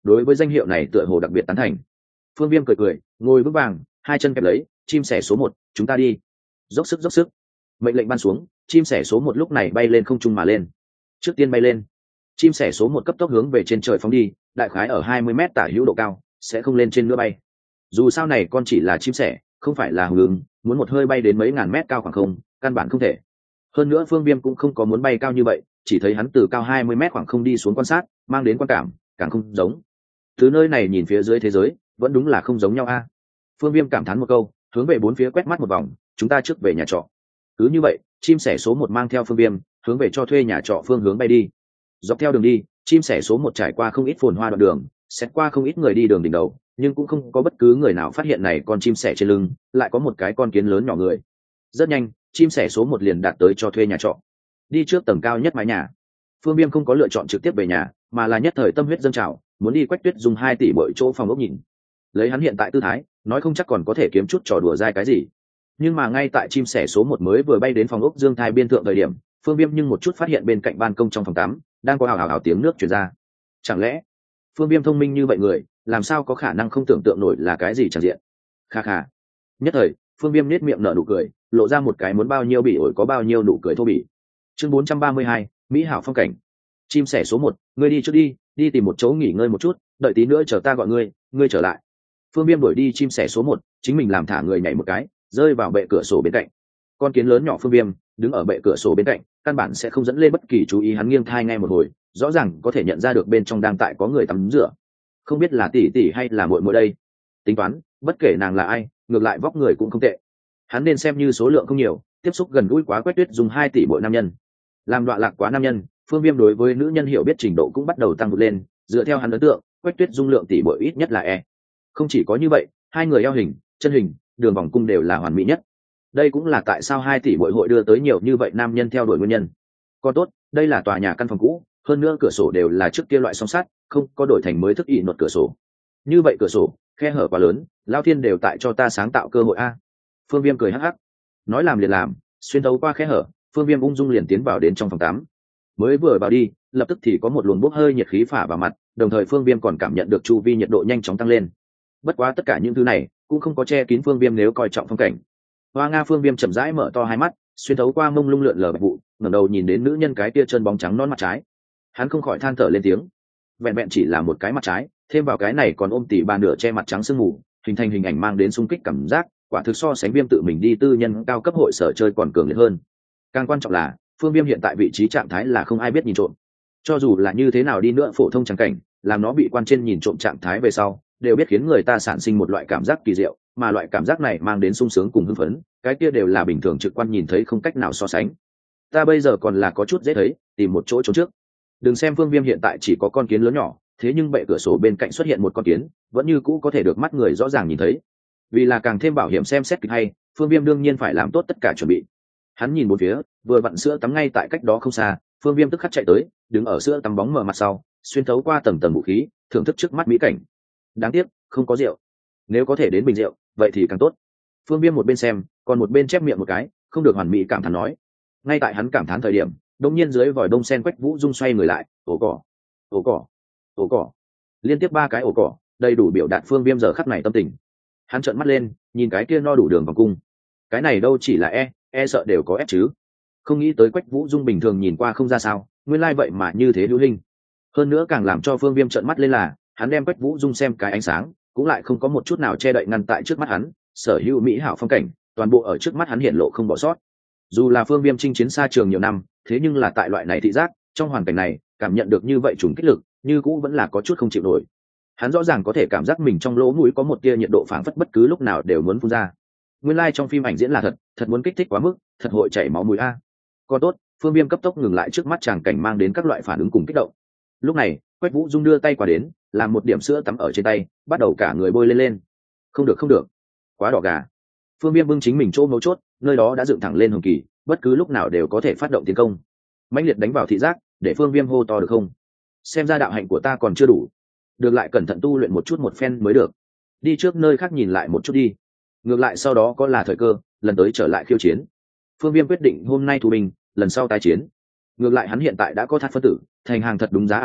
đối với danh hiệu này tựa hồ đặc biệt tán thành. Phương Viêm cười cười, ngồi vững vàng, hai chân kẹp lấy, chim sẻ số 1, chúng ta đi. Dốc sức dốc sức. Mệnh lệnh ban xuống, chim sẻ số 1 lúc này bay lên không trung mà lên. Trước tiên bay lên. Chim sẻ số 1 cấp tốc hướng về trên trời phóng đi, đại khái ở 20 mét tả hữu độ cao, sẽ không lên trên nữa bay. Dù sao này con chỉ là chim sẻ, không phải là hùng ưng, muốn một hơi bay đến mấy ngàn mét cao khoảng không, căn bản không thể. Hơn nữa Phương Viêm cũng không có muốn bay cao như vậy, chỉ thấy hắn từ cao 20 mét khoảng không đi xuống quan sát, mang đến quan cảm, càng không giống. Từ nơi này nhìn phía dưới thế giới, vẫn đúng là không giống nhau a. Phương Viêm cảm thán một câu, hướng về bốn phía quét mắt một vòng, chúng ta trước về nhà trọ. Cứ như vậy, chim sẻ số 1 mang theo Phương Viêm, hướng về cho thuê nhà trọ phương hướng bay đi. Dọc theo đường đi, chim sẻ số 1 trải qua không ít phồn hoa đoạn đường, xét qua không ít người đi đường đỉnh đầu, nhưng cũng không có bất cứ người nào phát hiện này con chim sẻ trên lưng lại có một cái con kiến lớn nhỏ người. Rất nhanh, chim sẻ số 1 liền đạt tới cho thuê nhà trọ. Đi trước tầng cao nhất mái nhà. Phương Viêm không có lựa chọn trực tiếp về nhà, mà là nhất thời tâm huyết dâng trào, muốn đi Quách Tuyết dùng 2 tỷ mỗi chỗ phòng ốc nhìn. Lấy hắn hiện tại tư thái, nói không chắc còn có thể kiếm chút trò đùa dai cái gì. Nhưng mà ngay tại chim sẻ số 1 mới vừa bay đến phòng ốc Dương Thai biên thượng thời điểm, Phương Viêm nhưng một chút phát hiện bên cạnh ban công trong phòng tắm đang có ào ào tiếng nước truyền ra. Chẳng lẽ Phương Viêm thông minh như vậy người, làm sao có khả năng không tưởng tượng nổi là cái gì chẳng diện. Kha kha. Nhất thời, Phương Viêm nhếch miệng nở nụ cười, lộ ra một cái muốn bao nhiêu bị ổi có bao nhiêu nụ cười thô bỉ. Chương 432, Mỹ hảo phong cảnh. Chim sẻ số 1, ngươi đi trước đi, đi tìm một chỗ nghỉ ngơi một chút, đợi tí nữa chờ ta gọi ngươi trở lại. Phương Viêm đuổi đi chim sẻ số 1, chính mình làm thả người nhảy một cái, rơi vào bệ cửa sổ bên cạnh. Con kiến lớn nhỏ Phương Viêm đứng ở bệ cửa sổ bên cạnh, căn bản sẽ không dẫn lên bất kỳ chú ý, hắn nghiêng thai ngay một hồi, rõ ràng có thể nhận ra được bên trong đang tại có người tắm rửa. Không biết là tỷ tỷ hay là muội muội đây. Tính toán, bất kể nàng là ai, ngược lại vóc người cũng không tệ. Hắn nên xem như số lượng không nhiều, tiếp xúc gần gũi quá Quách Tuyết dùng 2 tỷ mỗi nam nhân. Làm đọa lạc quá nam nhân, Phương Viêm đối với nữ nhân hiểu biết trình độ cũng bắt đầu tăng vụt lên, dựa theo hắn ấn tượng, Quách Tuyết dung lượng tỷ mỗi ít nhất là E. Không chỉ có như vậy, hai người eo hình, chân hình, đường vòng cung đều là hoàn mỹ nhất. Đây cũng là tại sao 2 tỷ mỗi hội đưa tới nhiều như vậy nam nhân theo đuổi nguyên nhân. Còn tốt, đây là tòa nhà căn phòng cũ, hơn nữa cửa sổ đều là trước kia loại song sắt, không có đổi thành mới thức ỉ nột cửa sổ. Như vậy cửa sổ, khe hở quá lớn, lao thiên đều tại cho ta sáng tạo cơ hội a. Phương Viêm cười hắc hắc. Nói làm liền làm, xuyên thấu qua khe hở, Phương Viêm ung dung liền tiến vào đến trong phòng tắm. Mới vừa vào đi, lập tức thì có một luồng bốc hơi nhiệt khí phả vào mặt, đồng thời Phương Viêm còn cảm nhận được chu vi nhiệt độ nhanh chóng tăng lên. Bất quá tất cả những thứ này cũng không có che kín Phương Viêm nếu coi trọng phong cảnh. Hoa Nga Phương Viêm chậm rãi mở to hai mắt, xuyên thấu qua mông lung lượn lờ bạch vụ, ngẩng đầu nhìn đến nữ nhân cái tia chân bóng trắng non mặt trái. Hắn không khỏi than thở lên tiếng. Vẹn vẹn chỉ là một cái mặt trái, thêm vào cái này còn ôm tỉ ba nửa che mặt trắng sương mù, hình thành hình ảnh mang đến xung kích cảm giác, quả thực so sánh Viêm tự mình đi tư nhân cao cấp hội sở chơi còn cường liệt hơn. Càng quan trọng là, Phương Viêm hiện tại vị trí trạng thái là không ai biết nhìn trộm. Cho dù là như thế nào đi nữa phổ thông trắng cảnh, làm nó bị quan trên nhìn trộm trạng thái về sau, đều biết khiến người ta sản sinh một loại cảm giác kỳ diệu, mà loại cảm giác này mang đến sung sướng cùng hưng phấn, cái kia đều là bình thường trực quan nhìn thấy không cách nào so sánh. Ta bây giờ còn là có chút dễ thấy, tìm một chỗ trốn trước. Đừng xem Phương Viêm hiện tại chỉ có con kiến lớn nhỏ, thế nhưng bệ cửa sổ bên cạnh xuất hiện một con kiến, vẫn như cũ có thể được mắt người rõ ràng nhìn thấy. Vì là càng thêm bảo hiểm xem xét kịch hay, Phương Viêm đương nhiên phải làm tốt tất cả chuẩn bị. Hắn nhìn một phía, vừa vặn sữa tắm ngay tại cách đó không xa, Phương Viêm tức khắc chạy tới, đứng ở sữa tắm bóng mở mặt sau, xuyên thấu qua tầng tầng vũ khí, thưởng thức trước mắt mỹ cảnh. Đáng tiếc, không có rượu. Nếu có thể đến bình rượu, vậy thì càng tốt. Phương Viêm một bên xem, còn một bên chép miệng một cái, không được hoàn mỹ cảm thán nói. Ngay tại hắn cảm thán thời điểm, đột nhiên dưới vòi đông sen Quách Vũ Dung xoay người lại, ổ cỏ, ổ cỏ, ổ cỏ. Liên tiếp 3 cái ổ cỏ, đầy đủ biểu đạt Phương Viêm giờ khắc này tâm tình. Hắn trợn mắt lên, nhìn cái kia no đủ đường vòng cung. Cái này đâu chỉ là e sợ đều có ép chứ. Không nghĩ tới Quách Vũ Dung bình thường nhìn qua không ra sao, nguyên lai vậy mà như thế hữu hình. Hơn nữa càng làm cho Phương Viêm trợn mắt lên là, hắn đem Quách Vũ Dung xem cái ánh sáng, cũng lại không có một chút nào che đậy ngăn tại trước mắt hắn, sở hữu mỹ hảo phong cảnh, toàn bộ ở trước mắt hắn hiện lộ không bỏ sót. Dù là Phương Viêm chinh chiến xa trường nhiều năm, thế nhưng là tại loại này thị giác, trong hoàn cảnh này, cảm nhận được như vậy trùng kích lực, như cũ vẫn là có chút không chịu nổi. Hắn rõ ràng có thể cảm giác mình trong lỗ mũi có một tia nhiệt độ phảng phất bất cứ lúc nào đều muốn phun ra. Nguyên lai trong phim ảnh diễn là thật, thật muốn kích thích quá mức, thật hội chảy máu mũi a. Còn tốt, Phương Viêm cấp tốc ngừng lại trước mắt chàng cảnh mang đến các loại phản ứng cùng kích động. Lúc này, Quách Vũ Dung đưa tay qua đến, làm một điểm sữa tắm ở trên tay, bắt đầu cả người bôi lên. Không được không được, quá đỏ gà. Phương Viêm bưng chính mình chỗ mấu chốt, nơi đó đã dựng thẳng lên hồng kỳ, bất cứ lúc nào đều có thể phát động tiến công. Mãnh liệt đánh vào thị giác, để Phương Viêm hô to được không? Xem ra đạo hạnh của ta còn chưa đủ, được lại cẩn thận tu luyện một chút một phen mới được. Đi trước nơi khác nhìn lại một chút đi. Ngược lại sau đó có là thời cơ, lần tới trở lại khiêu chiến. Phương Viêm quyết định hôm nay thu binh, lần sau tái chiến. Ngược lại hắn hiện tại đã có thát phân tử, thành hàng thật đúng giá man,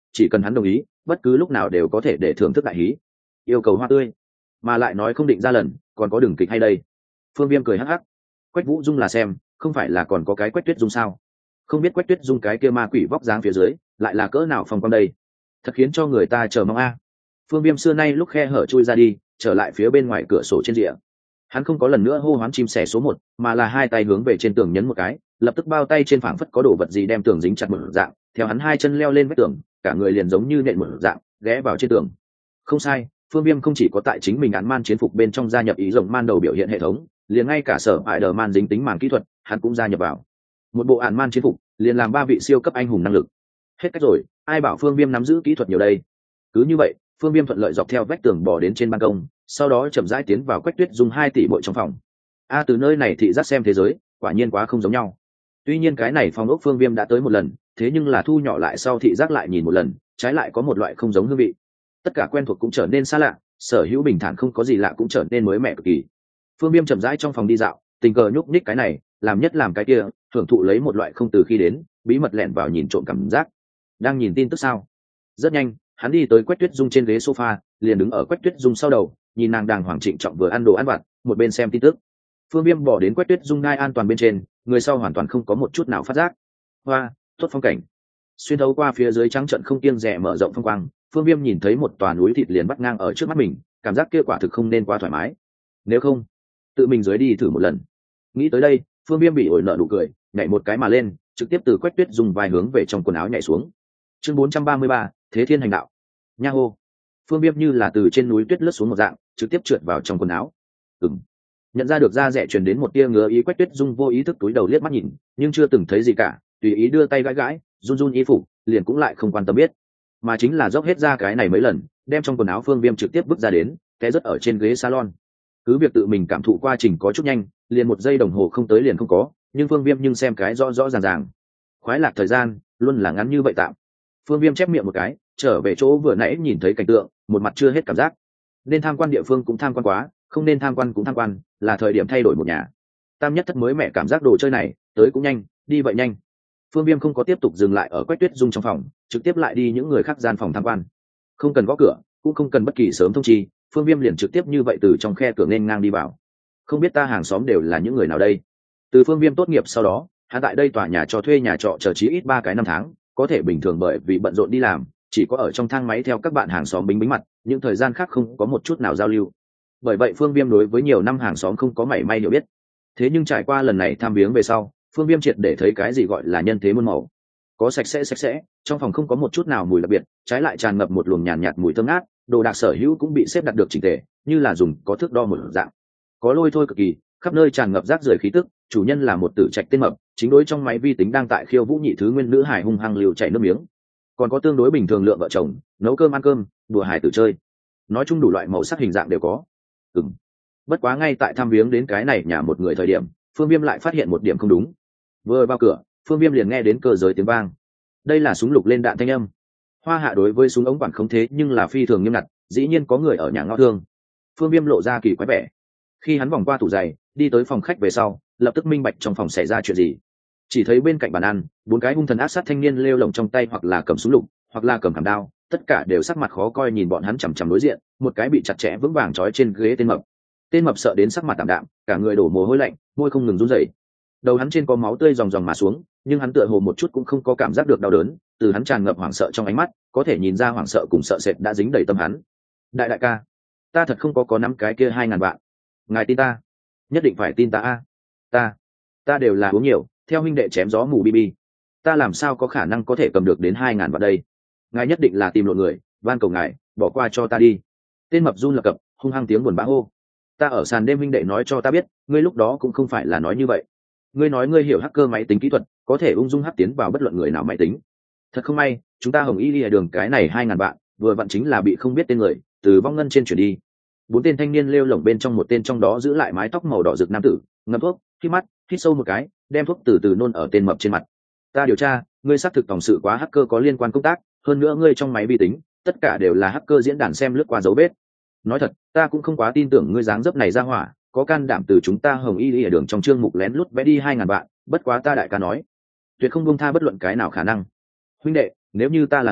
chỉ cần hắn đồng ý bất cứ lúc nào đều có thể để thưởng thức đại hí. Yêu cầu hoa tươi mà lại nói không định ra lần, còn có đường kịch hay đây. Phương Viêm cười hắc hắc. Quách Vũ Dung là xem, không phải là còn có cái Quách Tuyết Dung sao? Không biết Quách Tuyết Dung cái kia ma quỷ vóc dáng phía dưới lại là cỡ nào phong quang đây, thật khiến cho người ta chờ mong a. Phương Viêm xưa nay lúc khe hở chui ra đi, trở lại phía bên ngoài cửa sổ trên rìa. Hắn không có lần nữa hô hoán chim sẻ số 1, mà là hai tay hướng về trên tường nhấn một cái, lập tức bao tay trên phảng phất có đồ vật gì đem tường dính chặt một dạng, theo hắn hai chân leo lên vách tường, cả người liền giống như nện một dạng, ghé vào trên tường. Không sai, Phương Viêm không chỉ có tại chính mình án man chiến phục bên trong gia nhập ý rồng man đầu biểu hiện hệ thống, liền ngay cả sở bại đờ man dính tính màn kỹ thuật, hắn cũng gia nhập vào. Một bộ án man chiến phục, liền làm 3 vị siêu cấp anh hùng năng lực. Hết cách rồi, ai bảo Phương Viêm nắm giữ kỹ thuật nhiều đây. Cứ như vậy, Phương Viêm thuận lợi dọc theo vách tường bò đến trên ban công, sau đó chậm rãi tiến vào Quách Tuyết Dung 2 tỷ bội trong phòng. Từ nơi này thị giác xem thế giới, quả nhiên quá không giống nhau. Tuy nhiên cái này phòng ốc Phương Viêm đã tới một lần, thế nhưng là thu nhỏ lại sau thị giác lại nhìn một lần, trái lại có một loại không giống hương vị. Tất cả quen thuộc cũng trở nên xa lạ, sở hữu bình thản không có gì lạ cũng trở nên mới mẻ cực kỳ. Phương Viêm chậm rãi trong phòng đi dạo, tình cờ nhúc nhích cái này, làm nhất làm cái kia, thưởng thụ lấy một loại không từ khi đến, bí mật lẻn vào nhìn trộm cảm giác. Đang nhìn tin tức sao? Rất nhanh, hắn đi tới Quách Tuyết Dung trên ghế sofa, liền đứng ở Quách Tuyết Dung sau đầu, nhìn nàng đàng hoàng trịnh trọng vừa ăn đồ ăn vặt, một bên xem tin tức. Phương Viêm bỏ đến Quách Tuyết Dung ngai an toàn bên trên, người sau hoàn toàn không có một chút nào phát giác. Hoa, tốt phong cảnh. Xuyên thấu qua phía dưới trắng trận không kiêng dè mở rộng phong quang, Phương Viêm nhìn thấy một tòa núi thịt liền bắt ngang ở trước mắt mình, cảm giác kia quả thực không nên quá thoải mái. Nếu không, tự mình dưới đi thử một lần. Nghĩ tới đây, Phương Viêm bị ổi nợ nụ cười, nhảy một cái mà lên, trực tiếp từ Quách Tuyết Dung vai hướng về trong quần áo nhảy xuống. Chương 433, Thế Thiên hành đạo. Nha hô. Phương Viêm như là từ trên núi tuyết lướt xuống một dạng, trực tiếp trượt vào trong quần áo. Nhận ra được da rẻ truyền đến một tia ngứa ý, Quách Tuyết Dung vô ý thức túi đầu liếc mắt nhìn, nhưng chưa từng thấy gì cả, tùy ý đưa tay gãi gãi, run run y phục, liền cũng lại không quan tâm biết, mà chính là dốc hết ra cái này mấy lần, đem trong quần áo Phương Viêm trực tiếp bước ra đến, té rất ở trên ghế salon. Cứ việc tự mình cảm thụ quá trình có chút nhanh, liền 1 giây đồng hồ không tới liền không có, nhưng Phương Viêm nhưng xem cái rõ rõ ràng ràng. Khoái lạc thời gian luôn là ngắn như vậy tạm. Phương Viêm chép miệng một cái, trở về chỗ vừa nãy nhìn thấy cảnh tượng, một mặt chưa hết cảm giác. Nên tham quan địa phương cũng tham quan quá, không nên tham quan cũng tham quan, là thời điểm thay đổi một nhà. Tam nhất thất mới mẹ cảm giác đồ chơi này, tới cũng nhanh, đi vậy nhanh. Phương Viêm không có tiếp tục dừng lại ở Quách Tuyết Dung trong phòng, trực tiếp lại đi những người khác gian phòng tham quan. Không cần gõ cửa, cũng không cần bất kỳ sớm thông chi, Phương Viêm liền trực tiếp như vậy từ trong khe cửa nên ngang đi vào. Không biết ta hàng xóm đều là những người nào đây? Từ Phương Viêm tốt nghiệp sau đó, hắn tại đây tòa nhà cho thuê nhà trọ chờ chí ít 3 cái năm tháng, có thể bình thường bởi vì bận rộn đi làm, chỉ có ở trong thang máy theo các bạn hàng xóm bính mặt, những thời gian khác không có một chút nào giao lưu. Bởi vậy Phương Viêm đối với nhiều năm hàng xóm không có mảy may hiểu biết. Thế nhưng trải qua lần này tham viếng về sau, Phương Viêm triệt để thấy cái gì gọi là nhân thế muôn màu. Có sạch sẽ, trong phòng không có một chút nào mùi đặc biệt, trái lại tràn ngập một luồng nhàn nhạt mùi thơm ngát, đồ đạc sở hữu cũng bị xếp đặt được chỉnh tề, như là dùng có thước đo một dạng. Có lôi thôi cực kỳ, khắp nơi tràn ngập rác rưởi khí tức, chủ nhân là một tử trạch tên mập, chính đối trong máy vi tính đang tại khiêu vũ nhị thứ nguyên nữ hải hung hăng liều chảy nước miếng. Còn có tương đối bình thường lượng vợ chồng, nấu cơm ăn cơm, đùa hài tử chơi. Nói chung đủ loại màu sắc hình dạng đều có. Bất quá ngay tại thăm viếng đến cái này nhà một người thời điểm, Phương Viêm lại phát hiện một điểm không đúng. Vừa vào cửa, Phương Viêm liền nghe đến cơ giới tiếng vang. Đây là súng lục lên đạn thanh âm. Hoa Hạ đối với súng ống quản không thế nhưng là phi thường nghiêm ngặt, dĩ nhiên có người ở nhà ngõ thương. Phương Viêm lộ ra kỳ quái vẻ. Khi hắn vòng qua tủ giày, đi tới phòng khách về sau, lập tức minh bạch trong phòng xảy ra chuyện gì. Chỉ thấy bên cạnh bàn ăn, 4 cái hung thần ác sát thanh niên lêu lồng trong tay hoặc là cầm súng lục, hoặc là cầm khảm đao, tất cả đều sắc mặt khó coi nhìn bọn hắn chằm chằm đối diện, một cái bị chặt chẽ vững vàng trói trên ghế tên mập. Tên mập sợ đến sắc mặt tạm đạm, cả người đổ mồ hôi lạnh, môi không ngừng run rẩy. Đầu hắn trên có máu tươi ròng ròng mà xuống, nhưng hắn tựa hồ một chút cũng không có cảm giác được đau đớn, từ hắn tràn ngập hoảng sợ trong ánh mắt, có thể nhìn ra hoảng sợ cùng sợ sệt đã dính đầy tâm hắn. Đại ca, ta thật không có nắm cái kia 2000 vạn. Ngài tin ta, nhất định phải tin ta a. Ta đều là uống nhiều, theo huynh đệ chém gió mù bi. Ta làm sao có khả năng có thể cầm được đến 2000 vạn đây? Ngài nhất định là tìm lộn người, van cầu ngài, bỏ qua cho ta đi. Tên mập run lập cập, hung hăng tiếng buồn bã hô. Ta ở sàn đêm huynh đệ nói cho ta biết, ngươi lúc đó cũng không phải là nói như vậy. Ngươi nói ngươi hiểu hacker máy tính kỹ thuật, có thể ung dung hắc tiến vào bất luận người nào máy tính. Thật không may, chúng ta Hồng Y Lìa Đường cái này 2000 vạn, vừa vặn chính là bị không biết tên người từ vong ngân trên chuyển đi. 4 tên thanh niên lêu lổng bên trong một tên trong đó giữ lại mái tóc màu đỏ rực nam tử, ngậm thuốc, hít mắt, hít sâu một cái, đem thuốc từ từ nôn ở tên mập trên mặt. Ta điều tra, ngươi xác thực tổng sự quá hacker có liên quan công tác, hơn nữa ngươi trong máy vi tính, tất cả đều là hacker diễn đàn xem lướt qua dấu vết. Nói thật, ta cũng không quá tin tưởng ngươi dáng dấp này ra hỏa, có can đảm từ chúng ta Hồng Y Lìa Đường trong chương mục lén lút vẽ đi 2000 vạn, bất quá ta đại ca nói, tuyệt không buông tha bất luận cái nào khả năng. Huynh đệ, nếu như ta là ngươi,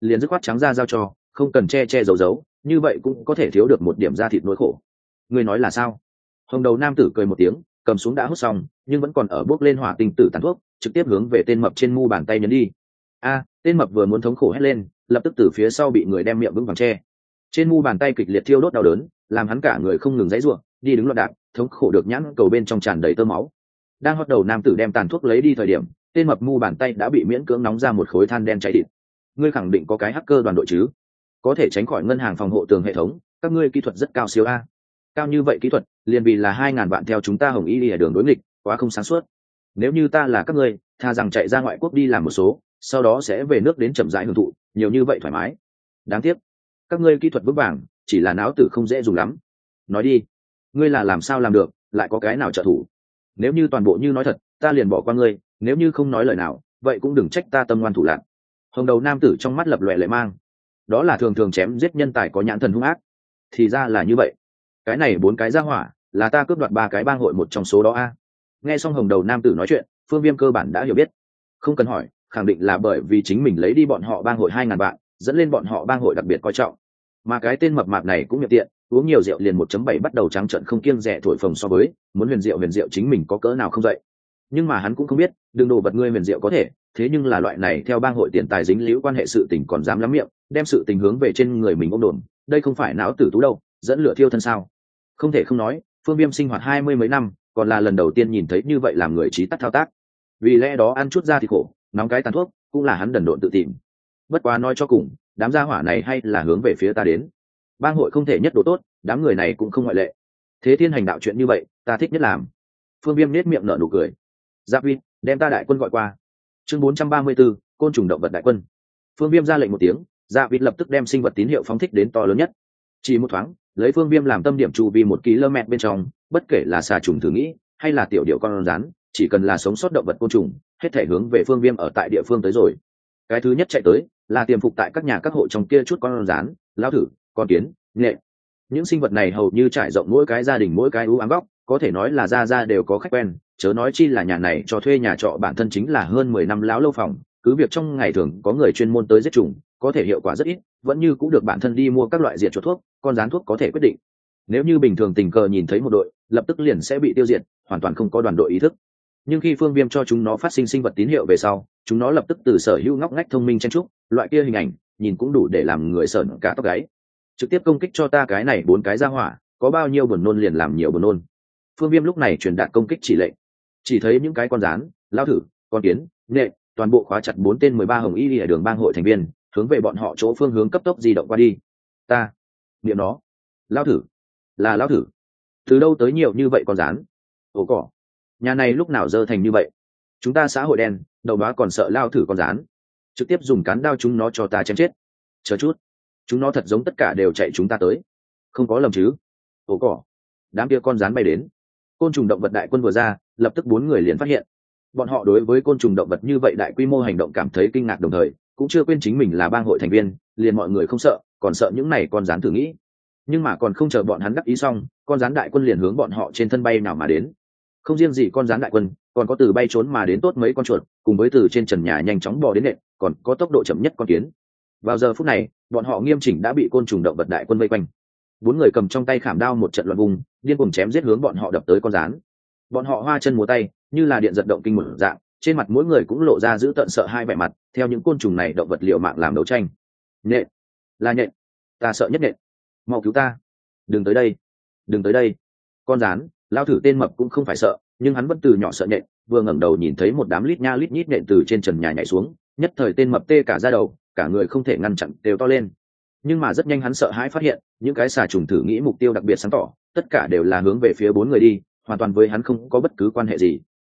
liền dứt khoát trắng ra giao cho, không cần che che giấu giấu, như vậy cũng có thể thiếu được một điểm da thịt nỗi khổ. Ngươi nói là sao? Hồng đầu nam tử cười một tiếng, cầm xuống đã hút xong nhưng vẫn còn ở bước lên hỏa tinh tử tàn thuốc, trực tiếp hướng về tên mập trên mu bàn tay nhấn đi. Tên mập vừa muốn thống khổ hét lên, lập tức từ phía sau bị người đem miệng vững vàng che. Trên mu bàn tay kịch liệt thiêu đốt đau đớn, làm hắn cả người không ngừng giãy giụa, đi đứng loạn đạp, thống khổ được nhãn cầu bên trong tràn đầy tơ máu. Đang hót đầu nam tử đem tàn thuốc lấy đi thời điểm, tên mập mu bàn tay đã bị miễn cưỡng nóng ra một khối than đen cháy thịt. Ngươi khẳng định có cái hacker đoàn đội chứ? Có thể tránh khỏi ngân hàng phòng hộ tường hệ thống, các ngươi kỹ thuật rất cao siêu a. Cao như vậy kỹ thuật, liền vì là 2000 vạn theo chúng ta Hồng Y ở đường đối nghịch, quá không sáng suốt. Nếu như ta là các ngươi, tha rằng chạy ra ngoại quốc đi làm một số, sau đó sẽ về nước đến chậm rãi hưởng thụ, nhiều như vậy thoải mái. Đáng tiếc, các ngươi kỹ thuật vững vàng, chỉ là não tử không dễ dùng lắm. Nói đi, ngươi là làm sao làm được, lại có cái nào trợ thủ? Nếu như toàn bộ như nói thật, ta liền bỏ qua ngươi, nếu như không nói lời nào, vậy cũng đừng trách ta tâm ngoan thủ lạn. Hồng đầu nam tử trong mắt lập lòe lệ mang, đó là thường thường chém giết nhân tài có nhãn thần hung ác. Thì ra là như vậy, cái này 4 cái ra hỏa, là ta cướp đoạt 3 cái bang hội một trong số đó a. Nghe xong hồng đầu nam tử nói chuyện, Phương Viêm cơ bản đã hiểu biết, không cần hỏi, khẳng định là bởi vì chính mình lấy đi bọn họ bang hội 2000 vạn, dẫn lên bọn họ bang hội đặc biệt coi trọng. Mà cái tên mập mạp này cũng miệng tiện, uống nhiều rượu liền 1.7 bắt đầu trắng trợn không kiêng dè thổi phồng so với, muốn huyền diệu chính mình có cỡ nào không dậy. Nhưng mà hắn cũng không biết, đừng đồ vật ngươi huyền diệu có thể, thế nhưng là loại này theo bang hội tiền tài dính líu quan hệ sự tình còn dám lắm miệng, đem sự tình hướng về trên người mình ôm đồn, đây không phải não tử tú đâu, dẫn lửa thiêu thân sao? Không thể không nói, Phương Viêm sinh hoạt 20 mấy năm, còn là lần đầu tiên nhìn thấy như vậy làm người trí tắt thao tác. Vì lẽ đó ăn chút ra thì khổ, nóng cái tàn thuốc, cũng là hắn đần độn tự tìm. Bất quá nói cho cùng, đám gia hỏa này hay là hướng về phía ta đến. Bang hội không thể nhất độ tốt, đám người này cũng không ngoại lệ. Thế thiên hành đạo chuyện như vậy, ta thích nhất làm. Phương Viêm nét miệng nở nụ cười. Giáp Vi, đem ta đại quân gọi qua. Chương 434, côn trùng động vật đại quân. Phương Viêm ra lệnh một tiếng, Giáp Vi lập tức đem sinh vật tín hiệu phóng thích đến to lớn nhất. Chỉ một thoáng, lấy Phương Viêm làm tâm điểm chu vi 1 km bên trong, bất kể là xà trùng thử nghĩ, hay là tiểu điểu con rắn, chỉ cần là sống sót động vật côn trùng, hết thể hướng về Phương Viêm ở tại địa phương tới rồi. Cái thứ nhất chạy tới là tiềm phục tại các nhà các hộ trong kia chút con rắn, lao thử, con kiến, nhện. Những sinh vật này hầu như trải rộng mỗi cái gia đình mỗi cái ưu ám góc, có thể nói là gia đều có khách quen, chớ nói chi là nhà này cho thuê nhà trọ bản thân chính là hơn 10 năm lão lâu phòng, cứ việc trong ngày thường có người chuyên môn tới giết trùng, có thể hiệu quả rất ít, vẫn như cũng được bản thân đi mua các loại diệt chuột thuốc, con rắn thuốc có thể quyết định. Nếu như bình thường tình cờ nhìn thấy một đội, lập tức liền sẽ bị tiêu diệt, hoàn toàn không có đoàn đội ý thức. Nhưng khi Phương Viêm cho chúng nó phát sinh sinh vật tín hiệu về sau, chúng nó lập tức từ sở hữu ngóc ngách thông minh chen trúc, loại kia hình ảnh, nhìn cũng đủ để làm người sởn cả tóc gáy. Trực tiếp công kích cho ta cái này 4 cái ra hỏa, có bao nhiêu buồn nôn liền làm nhiều buồn nôn. Phương Viêm lúc này truyền đạt công kích chỉ lệnh. Chỉ thấy những cái con rắn, lao thử, con kiến, nhện, toàn bộ khóa chặt 4 tên 13 Hồng Y ở đường bang hội thành viên, hướng về bọn họ chỗ phương hướng cấp tốc di động qua đi. Ta, niệm nó, lao thử, là lao thử. Từ đâu tới nhiều như vậy con rắn? Ồ cỏ, nhà này lúc nào dơ thành như vậy? Chúng ta xã hội đen, đầu đó còn sợ lao thử con rắn, trực tiếp dùng cán đao chúng nó cho ta chém chết. Chờ chút, chúng nó thật giống tất cả đều chạy chúng ta tới, không có lầm chứ? Ồ cỏ, đám kia con rắn bay đến. Côn trùng động vật đại quân vừa ra, lập tức 4 người liền phát hiện, bọn họ đối với côn trùng động vật như vậy đại quy mô hành động cảm thấy kinh ngạc, đồng thời cũng chưa quên chính mình là bang hội thành viên, liền mọi người không sợ, còn sợ những này con rắn thử nghĩ. Nhưng mà còn không chờ bọn hắn đắc ý xong, con rắn đại quân liền hướng bọn họ trên thân bay nào mà đến. Không riêng gì con rắn đại quân, còn có từ bay trốn mà đến tốt mấy con chuột, cùng với từ trên trần nhà nhanh chóng bò đến nệm, còn có tốc độ chậm nhất con kiến. Vào giờ phút này, bọn họ nghiêm chỉnh đã bị côn trùng động vật đại quân vây quanh. 4 người cầm trong tay khảm đao một trận loạn vùng, điên cuồng chém giết hướng bọn họ đập tới con rắn. Bọn họ hoa chân múa tay, như là điện giật động kinh một dạng, trên mặt mỗi người cũng lộ ra giữ tợn sợ hai vẻ mặt, theo những côn trùng này động vật liều mạng làm đấu tranh. Nhện, là nhện, ta sợ nhất nhện, mau cứu ta, đừng tới đây, đừng tới đây. Con rắn, lao thử tên mập cũng không phải sợ, nhưng hắn vẫn từ nhỏ sợ nhện, vừa ngẩng đầu nhìn thấy một đám lít nha lít nhít nhện từ trên trần nhà nhảy xuống, nhất thời tên mập tê cả da đầu, cả người không thể ngăn chặn đều to lên. Nhưng mà rất nhanh hắn sợ hãi phát hiện, những cái xà trùng thử nghĩ mục tiêu đặc biệt sáng tỏ, tất cả đều là hướng về phía 4 người đi, hoàn toàn với hắn không có bất cứ quan hệ gì.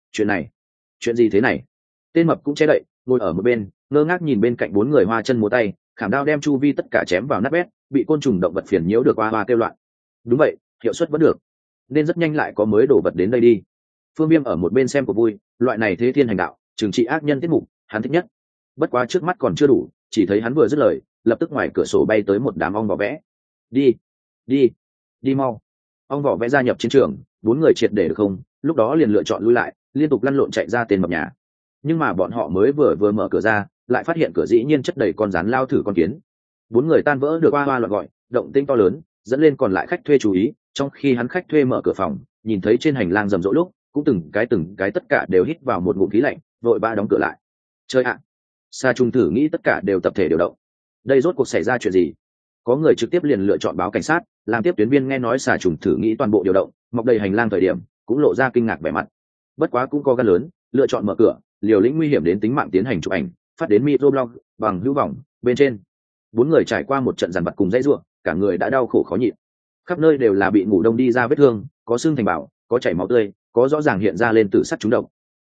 Chuyện gì thế này? Tên mập cũng che đậy, ngồi ở một bên, ngơ ngác nhìn bên cạnh 4 người hoa chân múa tay, khảm đao đem chu vi tất cả chém vào nát bét, bị côn trùng động vật phiền nhiễu được hoa kêu loạn. Đúng vậy, hiệu suất vẫn được, nên rất nhanh lại có mới đổ vật đến đây đi. Phương Viêm ở một bên xem của vui, loại này thế thiên hành đạo, trừng trị ác nhân tiết mục, hắn thích nhất. Bất quá trước mắt còn chưa đủ, chỉ thấy hắn vừa dứt lời, lập tức ngoài cửa sổ bay tới một đám ong vỏ vẽ. Đi mau. Ong vỏ vẽ gia nhập chiến trường, 4 người triệt để được không, lúc đó liền lựa chọn lui lại, liên tục lăn lộn chạy ra tên mập nhà. Nhưng mà bọn họ mới vừa mở cửa ra, lại phát hiện cửa dĩ nhiên chất đầy con rắn lao thử con kiến. Bốn người tan vỡ được hoa hoa loạn gọi, động tĩnh to lớn dẫn lên còn lại khách thuê chú ý. Trong khi hắn khách thuê mở cửa phòng, nhìn thấy trên hành lang rầm rộ lúc, cũng từng cái tất cả đều hít vào một ngụm khí lạnh, vội vã đóng cửa lại. Chơi ạ! Sa Trùng thử nghĩ tất cả đều tập thể điều động. Đây rốt cuộc xảy ra chuyện gì? Có người trực tiếp liền lựa chọn báo cảnh sát, làm tiếp tuyến viên nghe nói Sa Trùng thử nghĩ toàn bộ điều động, mọc đầy hành lang thời điểm, cũng lộ ra kinh ngạc vẻ mặt. Bất quá cũng có gan lớn, lựa chọn mở cửa, liều lĩnh nguy hiểm đến tính mạng tiến hành chụp ảnh, phát đến microblog bằng hữu vọng bên trên. Bốn người trải qua một trận giàn vặt cùng dãy rủa, cả người đã đau khổ khó nhịn. Khắp nơi đều là bị ngủ đông đi ra vết thương, có xương thành bảo, có chảy máu tươi, có rõ ràng hiện ra lên tử sắc trúng độc.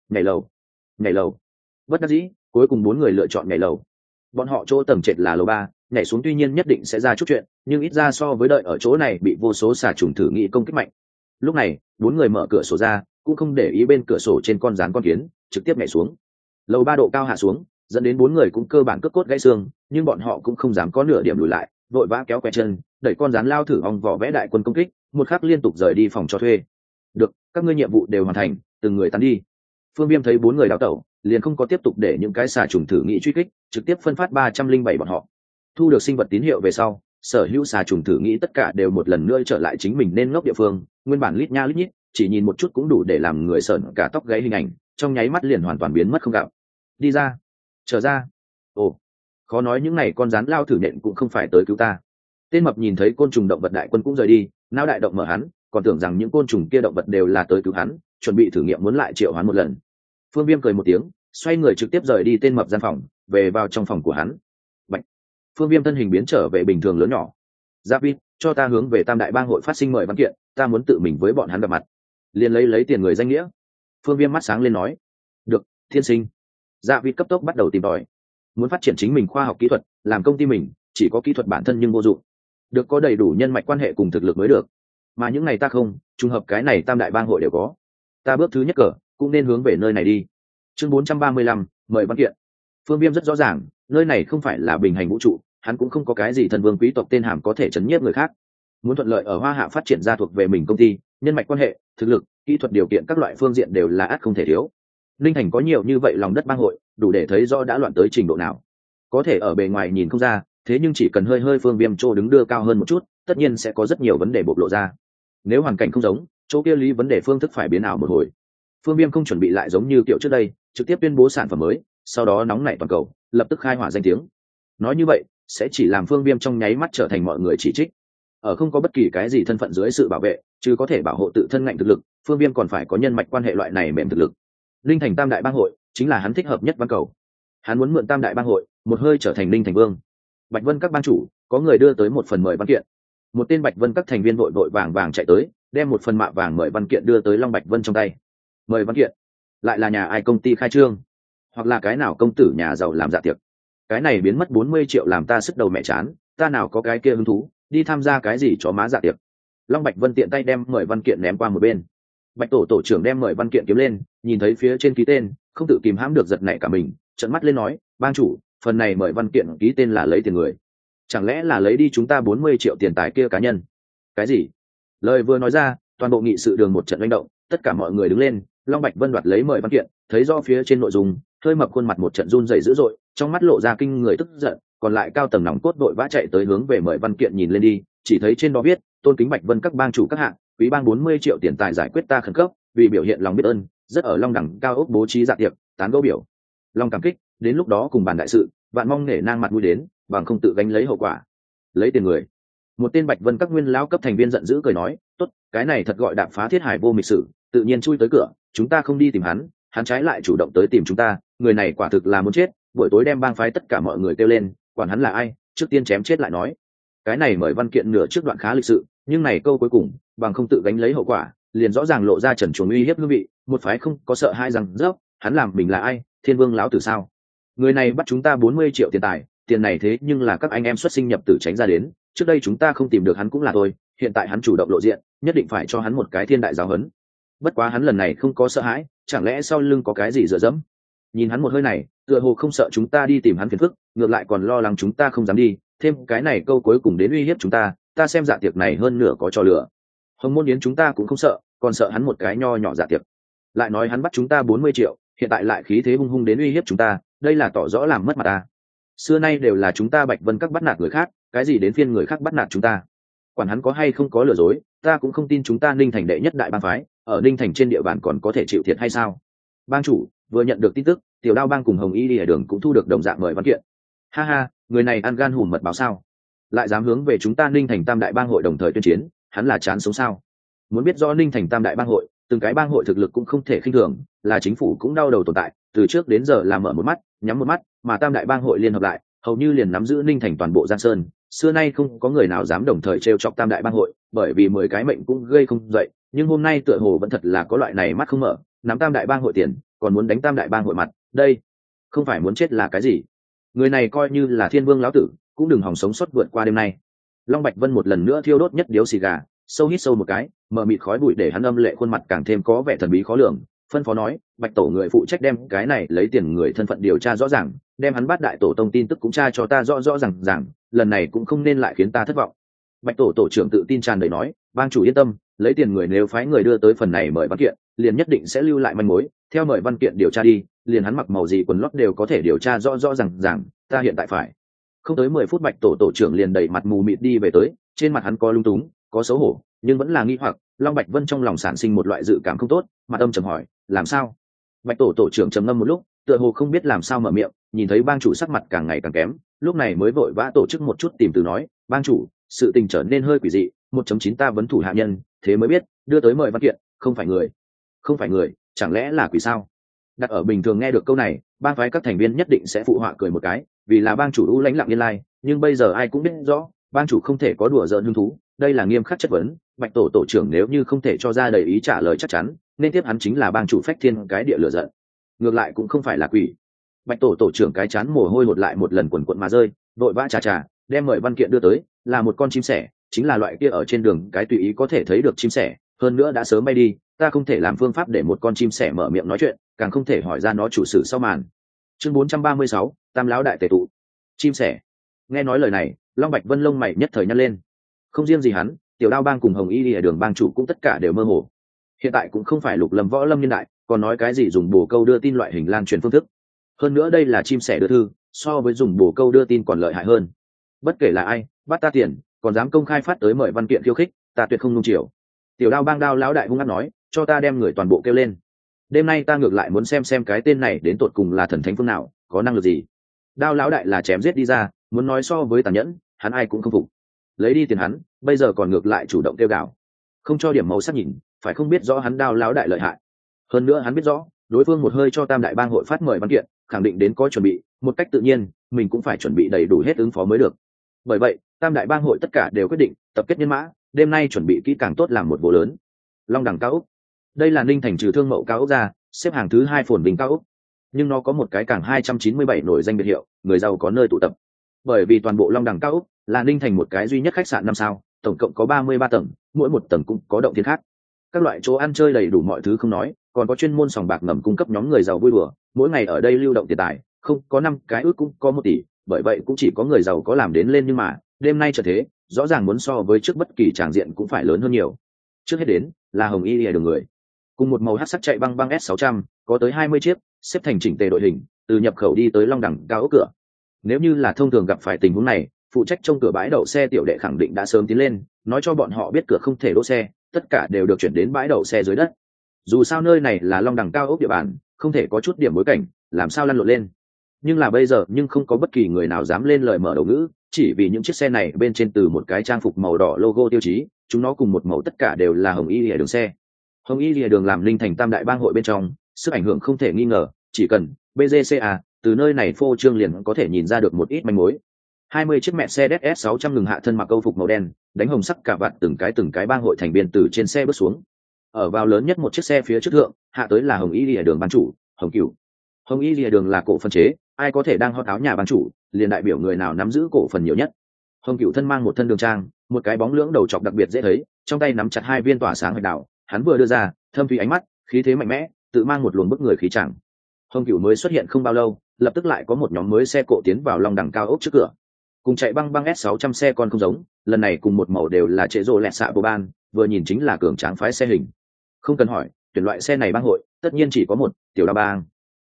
Nhảy lầu. Bất đắc dĩ, cuối cùng bốn người lựa chọn nhảy lầu. Bọn họ chỗ tầng trệt là lầu 3, nhảy xuống tuy nhiên nhất định sẽ ra chút chuyện, nhưng ít ra so với đợi ở chỗ này bị vô số xà trùng thử nghị công kích mạnh. Lúc này, bốn người mở cửa sổ ra, cũng không để ý bên cửa sổ trên con rắn con kiến, trực tiếp nhảy xuống. Lầu 3 độ cao hạ xuống, dẫn đến bốn người cũng cơ bản cước cốt gãy xương, nhưng bọn họ cũng không dám có nửa điểm lùi lại, vội vã kéo que chân, đẩy con rắn lao thử ong vỏ vẽ đại quân công kích, một khắc liên tục rời đi phòng cho thuê. Được, các ngươi nhiệm vụ đều hoàn thành, từng người tán đi. Phương Viêm thấy bốn người đào tẩu, liền không có tiếp tục để những cái xà trùng thử nghị truy kích, trực tiếp phân phát 307 bọn họ. Thu được sinh vật tín hiệu về sau, sở hữu xà trùng thử nghị tất cả đều một lần nữa trở lại chính mình nên ngốc địa phương, nguyên bản lít nha lít nhít, chỉ nhìn một chút cũng đủ để làm người sởn cả tóc gáy hình ảnh, trong nháy mắt liền hoàn toàn biến mất không gặp. Đi ra, trở ra. Ồ, khó nói những này con rắn lao thử nện cũng không phải tới cứu ta. Tên mập nhìn thấy côn trùng động vật đại quân cũng rời đi, não đại động mở hắn, còn tưởng rằng những côn trùng kia động vật đều là tới cứu hắn, chuẩn bị thử nghiệm muốn lại triệu hoán một lần. Phương Viêm cười một tiếng, xoay người trực tiếp rời đi tên mập gian phòng, về vào trong phòng của hắn. Bạch. Phương Viêm thân hình biến trở về bình thường lớn nhỏ. Giáp Vít, cho ta hướng về Tam Đại Bang hội phát sinh mời văn kiện, ta muốn tự mình với bọn hắn gặp mặt. Liền lấy tiền người danh nghĩa. Phương Viêm mắt sáng lên nói. Được, thiên sinh. Giáp Vít cấp tốc bắt đầu tìm tòi. Muốn phát triển chính mình khoa học kỹ thuật, làm công ty mình, chỉ có kỹ thuật bản thân nhưng vô dụng. Được có đầy đủ nhân mạch quan hệ cùng thực lực mới được. Mà những này ta không, trùng hợp cái này Tam Đại Bang hội đều có. Ta bước thứ nhất cờ, cũng nên hướng về nơi này đi. Chương 435, mời văn kiện. Phương Viêm rất rõ ràng, nơi này không phải là bình hành vũ trụ, hắn cũng không có cái gì thần vương quý tộc tên hàm có thể chấn nhiếp người khác. Muốn thuận lợi ở Hoa Hạ phát triển ra thuộc về mình công ty, nhân mạch quan hệ, thực lực, kỹ thuật điều kiện các loại phương diện đều là ắt không thể thiếu. Linh Thành có nhiều như vậy lòng đất bang hội, đủ để thấy rõ đã loạn tới trình độ nào. Có thể ở bề ngoài nhìn không ra, thế nhưng chỉ cần hơi Phương Viêm chỗ đứng đưa cao hơn một chút, tất nhiên sẽ có rất nhiều vấn đề bộc lộ ra. Nếu hoàn cảnh không giống, chỗ kia lý vấn đề phương thức phải biến ảo một hồi. Phương Viêm không chuẩn bị lại giống như kiểu trước đây, trực tiếp tuyên bố sản phẩm mới, sau đó nóng nảy toàn cầu, lập tức khai hỏa danh tiếng. Nói như vậy, sẽ chỉ làm Phương Viêm trong nháy mắt trở thành mọi người chỉ trích. Ở không có bất kỳ cái gì thân phận dưới sự bảo vệ, chứ có thể bảo hộ tự thân ngạnh thực lực, Phương Viêm còn phải có nhân mạch quan hệ loại này mềm thực lực. Linh Thành Tam Đại Bang hội chính là hắn thích hợp nhất văn cầu. Hắn muốn mượn Tam Đại Bang hội, một hơi trở thành Linh Thành Vương. Bạch Vân các bang chủ, có người đưa tới một phần mời văn kiện. Một tên Bạch Vân các thành viên vội vàng chạy tới, đem một phần mạ vàng mời văn kiện đưa tới Long Bạch Vân trong tay. Mời văn kiện, lại là nhà ai công ty khai trương, hoặc là cái nào công tử nhà giàu làm dạ tiệc. Cái này biến mất 40 triệu làm ta sức đầu mẹ chán, ta nào có cái kia hứng thú đi tham gia cái gì chó má dạ tiệc. Long Bạch Vân tiện tay đem mời văn kiện ném qua một bên. Bạch tổ trưởng đem mời văn kiện kiếm lên, nhìn thấy phía trên ký tên, không tự kìm hãm được giật nảy cả mình, trợn mắt lên nói, bang chủ, phần này mời văn kiện ký tên là lấy tiền người, chẳng lẽ là lấy đi chúng ta 40 triệu tiền tài kia cá nhân? Cái gì? Lời vừa nói ra, toàn bộ nghị sự đường một trận manh động, tất cả mọi người đứng lên. Long Bạch Vân đoạt lấy mời văn kiện, thấy do phía trên nội dung, hơi mập khuôn mặt một trận run rẩy dữ dội, trong mắt lộ ra kinh người tức giận, còn lại cao tầng nòng cốt đội vã chạy tới hướng về mời văn kiện nhìn lên đi, chỉ thấy trên đó viết, tôn kính Bạch Vân các bang chủ các hạng, quý bang 40 triệu tiền tài giải quyết ta khẩn cấp, vì biểu hiện lòng biết ơn, rất ở Long Đẳng cao ốc bố trí dạ tiệc, tán gẫu biểu. Long cảm kích, đến lúc đó cùng bàn đại sự, vạn mong nể nang mặt mũi đến, bằng không tự gánh lấy hậu quả. Lấy tiền người. Một tên Bạch Vân các nguyên lão cấp thành viên giận dữ cười nói, tốt, cái này thật gọi đạp phá thiết hải vô mịch sử, tự nhiên chui tới cửa, chúng ta không đi tìm hắn, hắn trái lại chủ động tới tìm chúng ta, người này quả thực là muốn chết, buổi tối đem bang phái tất cả mọi người kêu lên, quản hắn là ai, trước tiên chém chết lại nói. Cái này mời văn kiện nửa trước đoạn khá lịch sự, nhưng này câu cuối cùng, bằng không tự gánh lấy hậu quả, liền rõ ràng lộ ra trần chuồng uy hiếp hương vị, một phái không có sợ hai rằng rớp, hắn làm mình là ai, Thiên Vương lão tử sao? Người này bắt chúng ta 40 triệu tiền tài, tiền này thế nhưng là các anh em xuất sinh nhập tử tránh ra đến, trước đây chúng ta không tìm được hắn cũng là thôi, hiện tại hắn chủ động lộ diện, nhất định phải cho hắn một cái thiên đại giáo huấn. Bất quá hắn lần này không có sợ hãi, chẳng lẽ sau lưng có cái gì dựa dẫm? Nhìn hắn một hơi này, tựa hồ không sợ chúng ta đi tìm hắn phiền phức, ngược lại còn lo lắng chúng ta không dám đi, thêm cái này câu cuối cùng đến uy hiếp chúng ta xem dạ tiệc này hơn nửa có trò lửa. Hồng Môn Yến chúng ta cũng không sợ, còn sợ hắn một cái nho nhỏ dạ tiệc. Lại nói hắn bắt chúng ta 40 triệu, hiện tại lại khí thế hung hung đến uy hiếp chúng ta, đây là tỏ rõ làm mất mặt ta. Xưa nay đều là chúng ta Bạch Vân các bắt nạt người khác, cái gì đến phiên người khác bắt nạt chúng ta? Quản hắn có hay không có lừa dối, ta cũng không tin chúng ta Ninh Thành đệ nhất đại bang phái ở Ninh Thành trên địa bàn còn có thể chịu thiệt hay sao? Bang chủ vừa nhận được tin tức, Tiểu Đao bang cùng Hồng Y đi ở đường cũng thu được đồng dạng mời văn kiện. Ha ha, người này ăn gan hùm mật báo sao? Lại dám hướng về chúng ta Ninh Thành tam đại bang hội đồng thời tuyên chiến, hắn là chán sống sao? Muốn biết rõ Ninh Thành tam đại bang hội, từng cái bang hội thực lực cũng không thể khinh thường, là chính phủ cũng đau đầu tồn tại, từ trước đến giờ là mở một mắt nhắm một mắt, mà tam đại bang hội liên hợp lại hầu như liền nắm giữ Ninh Thành toàn bộ Giang Sơn. Xưa nay không có người nào dám đồng thời trêu chọc tam đại bang hội, bởi vì 10 cái mệnh cũng gây không dậy, nhưng hôm nay tựa hồ vẫn thật là có loại này mắt không mở, nắm tam đại bang hội tiền còn muốn đánh tam đại bang hội mặt, đây không phải muốn chết là cái gì? Người này coi như là thiên vương lão tử cũng đừng hòng sống sót vượt qua đêm nay. Long Bạch Vân một lần nữa thiêu đốt nhất điếu xì gà, sâu hít sâu một cái, mờ mịt khói bụi để hắn âm lệ khuôn mặt càng thêm có vẻ thần bí khó lường, phân phó nói, Bạch tổ người phụ trách đem cái này lấy tiền người thân phận điều tra rõ ràng, đem hắn bắt đại tổ tông tin tức cũng tra cho ta rõ rõ ràng, lần này cũng không nên lại khiến ta thất vọng. Bạch tổ tổ trưởng tự tin tràn đầy nói, bang chủ yên tâm, lấy tiền người nếu phái người đưa tới phần này mời văn kiện, liền nhất định sẽ lưu lại manh mối, theo mời văn kiện điều tra đi, liền hắn mặc màu gì quần lót đều có thể điều tra rõ rõ ràng, ta hiện tại phải. Không tới 10 phút Bạch tổ tổ trưởng liền đẩy mặt mù mịt đi về tới, trên mặt hắn có lung túng, có xấu hổ, nhưng vẫn là nghi hoặc. Long Bạch Vân trong lòng sản sinh một loại dự cảm không tốt, mặt âm trầm hỏi, làm sao? Bạch tổ tổ trưởng trầm ngâm một lúc, tựa hồ không biết làm sao mở miệng, nhìn thấy bang chủ sắc mặt càng ngày càng kém, lúc này mới vội vã tổ chức một chút tìm từ nói, bang chủ, sự tình trở nên hơi quỷ dị, 1.9 ta vấn thủ hạ nhân, thế mới biết, đưa tới mời văn kiện, không phải người, chẳng lẽ là quỷ sao? Đặt ở bình thường nghe được câu này, bang phái các thành viên nhất định sẽ phụ họa cười một cái, vì là bang chủ u lãnh lặng yên lai, nhưng bây giờ ai cũng biết rõ, bang chủ không thể có đùa giỡn hứng thú, đây là nghiêm khắc chất vấn. Bạch tổ tổ trưởng nếu như không thể cho ra đầy ý trả lời chắc chắn, nên tiếp hắn chính là bang chủ phách thiên cái địa lửa giận. Ngược lại cũng không phải là quỷ. Bạch tổ tổ trưởng cái chán mồ hôi hột lại một lần quần quận mà rơi, vội vã trà đem mời văn kiện đưa tới, là một con chim sẻ, chính là loại kia ở trên đường cái tùy ý có thể thấy được chim sẻ, hơn nữa đã sớm bay đi, ta không thể làm phương pháp để một con chim sẻ mở miệng nói chuyện, càng không thể hỏi ra nó chủ sử sau màn. Chương 436, Tam lão đại tề tụ. Chim sẻ. Nghe nói lời này, Long Bạch Vân lông mày nhất thời nhăn lên. Không riêng gì hắn, Tiểu Đao bang cùng Hồng Y Lìa đường bang chủ cũng tất cả đều mơ hồ. Hiện tại cũng không phải Lục Lâm võ lâm niên đại, còn nói cái gì dùng bồ câu đưa tin loại hình lan truyền phương thức. Hơn nữa đây là chim sẻ đưa thư, so với dùng bồ câu đưa tin còn lợi hại hơn. Bất kể là ai, bắt ta tiền, còn dám công khai phát tới mời văn kiện khiêu khích, ta tuyệt không nung chiều. Tiểu Đao bang Đao lão đại hung hăng nói, cho ta đem người toàn bộ kêu lên. Đêm nay ta ngược lại muốn xem cái tên này đến tột cùng là thần thánh phương nào, có năng lực gì. Đao lão đại là chém giết đi ra, muốn nói so với tàn nhẫn, hắn ai cũng không phục. Lấy đi tiền hắn, bây giờ còn ngược lại chủ động kêu gào, không cho điểm màu sắc nhìn, phải không biết rõ hắn Đao lão đại lợi hại. Hơn nữa hắn biết rõ, đối phương một hơi cho tam đại bang hội phát mời văn kiện, khẳng định đến có chuẩn bị, một cách tự nhiên, mình cũng phải chuẩn bị đầy đủ hết ứng phó mới được. Bởi vậy, tam đại bang hội tất cả đều quyết định tập kết nhân mã, đêm nay chuẩn bị kỹ càng tốt làm một vụ lớn. Long đẳng cao ốc, đây là Ninh Thành trừ Thương Mậu cao ốc ra, xếp hàng thứ 2 phồn bình cao ốc, nhưng nó có một cái cảng 297 nổi danh biệt hiệu, người giàu có nơi tụ tập. Bởi vì toàn bộ Long đẳng cao ốc là Ninh Thành một cái duy nhất khách sạn 5 sao, tổng cộng có 33 tầng, mỗi một tầng cũng có động thiên khác. Các loại chỗ ăn chơi đầy đủ mọi thứ không nói, còn có chuyên môn sòng bạc ngầm cung cấp nhóm người giàu vui đùa, mỗi ngày ở đây lưu động tiền tài, không có 5 cái ước cũng có 1 tỷ, bởi vậy cũng chỉ có người giàu có làm đến lên, nhưng mà đêm nay trở thế, rõ ràng muốn so với trước bất kỳ tràng diện cũng phải lớn hơn nhiều. Trước hết đến là Hồng Y Lìa đường người, cùng một màu hắc sắc chạy băng băng S600, có tới 20 chiếc, xếp thành chỉnh tề đội hình, từ nhập khẩu đi tới Long đẳng cao ốc cửa. Nếu như là thông thường gặp phải tình huống này, phụ trách trông cửa bãi đậu xe tiểu đệ khẳng định đã sớm tiến lên, nói cho bọn họ biết cửa không thể đỗ xe, tất cả đều được chuyển đến bãi đậu xe dưới đất. Dù sao nơi này là Long đẳng cao ốc địa bàn, không thể có chút điểm bối cảnh, làm sao lăn lộn lên. Nhưng là bây giờ nhưng không có bất kỳ người nào dám lên lời mở đầu ngữ, chỉ vì những chiếc xe này bên trên từ một cái trang phục màu đỏ logo tiêu chí, chúng nó cùng một màu tất cả đều là Hồng Y Lìa đường xe. Hồng Y Lìa đường làm Ninh Thành tam đại bang hội bên trong, sức ảnh hưởng không thể nghi ngờ, chỉ cần BGCA từ nơi này phô trương liền có thể nhìn ra được một ít manh mối. 20 chiếc Mercedes S600 ngừng hạ thân mặc câu phục màu đen, đánh hồng sắc cả vạt từng cái bang hội thành viên từ trên xe bước xuống. Ở vào lớn nhất một chiếc xe phía trước thượng, hạ tới là Hồng Y Lìa đường ban chủ, Hồng Cửu. Hồng Y Lìa đường là cổ phần chế, ai có thể đang hót áo nhà ban chủ, liền đại biểu người nào nắm giữ cổ phần nhiều nhất. Hồng Cửu thân mang một thân đường trang, một cái bóng lưỡng đầu trọc đặc biệt dễ thấy, trong tay nắm chặt 2 viên tỏa sáng hạch đảo, hắn vừa đưa ra, thâm thúy ánh mắt, khí thế mạnh mẽ, tự mang một luồng bức người khí chẳng. Hồng Cửu mới xuất hiện không bao lâu, lập tức lại có một nhóm mới xe cộ tiến vào Long đẳng cao ốc trước cửa. Cùng chạy băng băng S600 xe con không giống, lần này cùng một màu đều là trễ rồ lẹt xạ bộ ban, vừa nhìn chính là cường tráng phái xe hình. Không cần hỏi, tuyển loại xe này bang hội, tất nhiên chỉ có một, Tiểu Đao bang.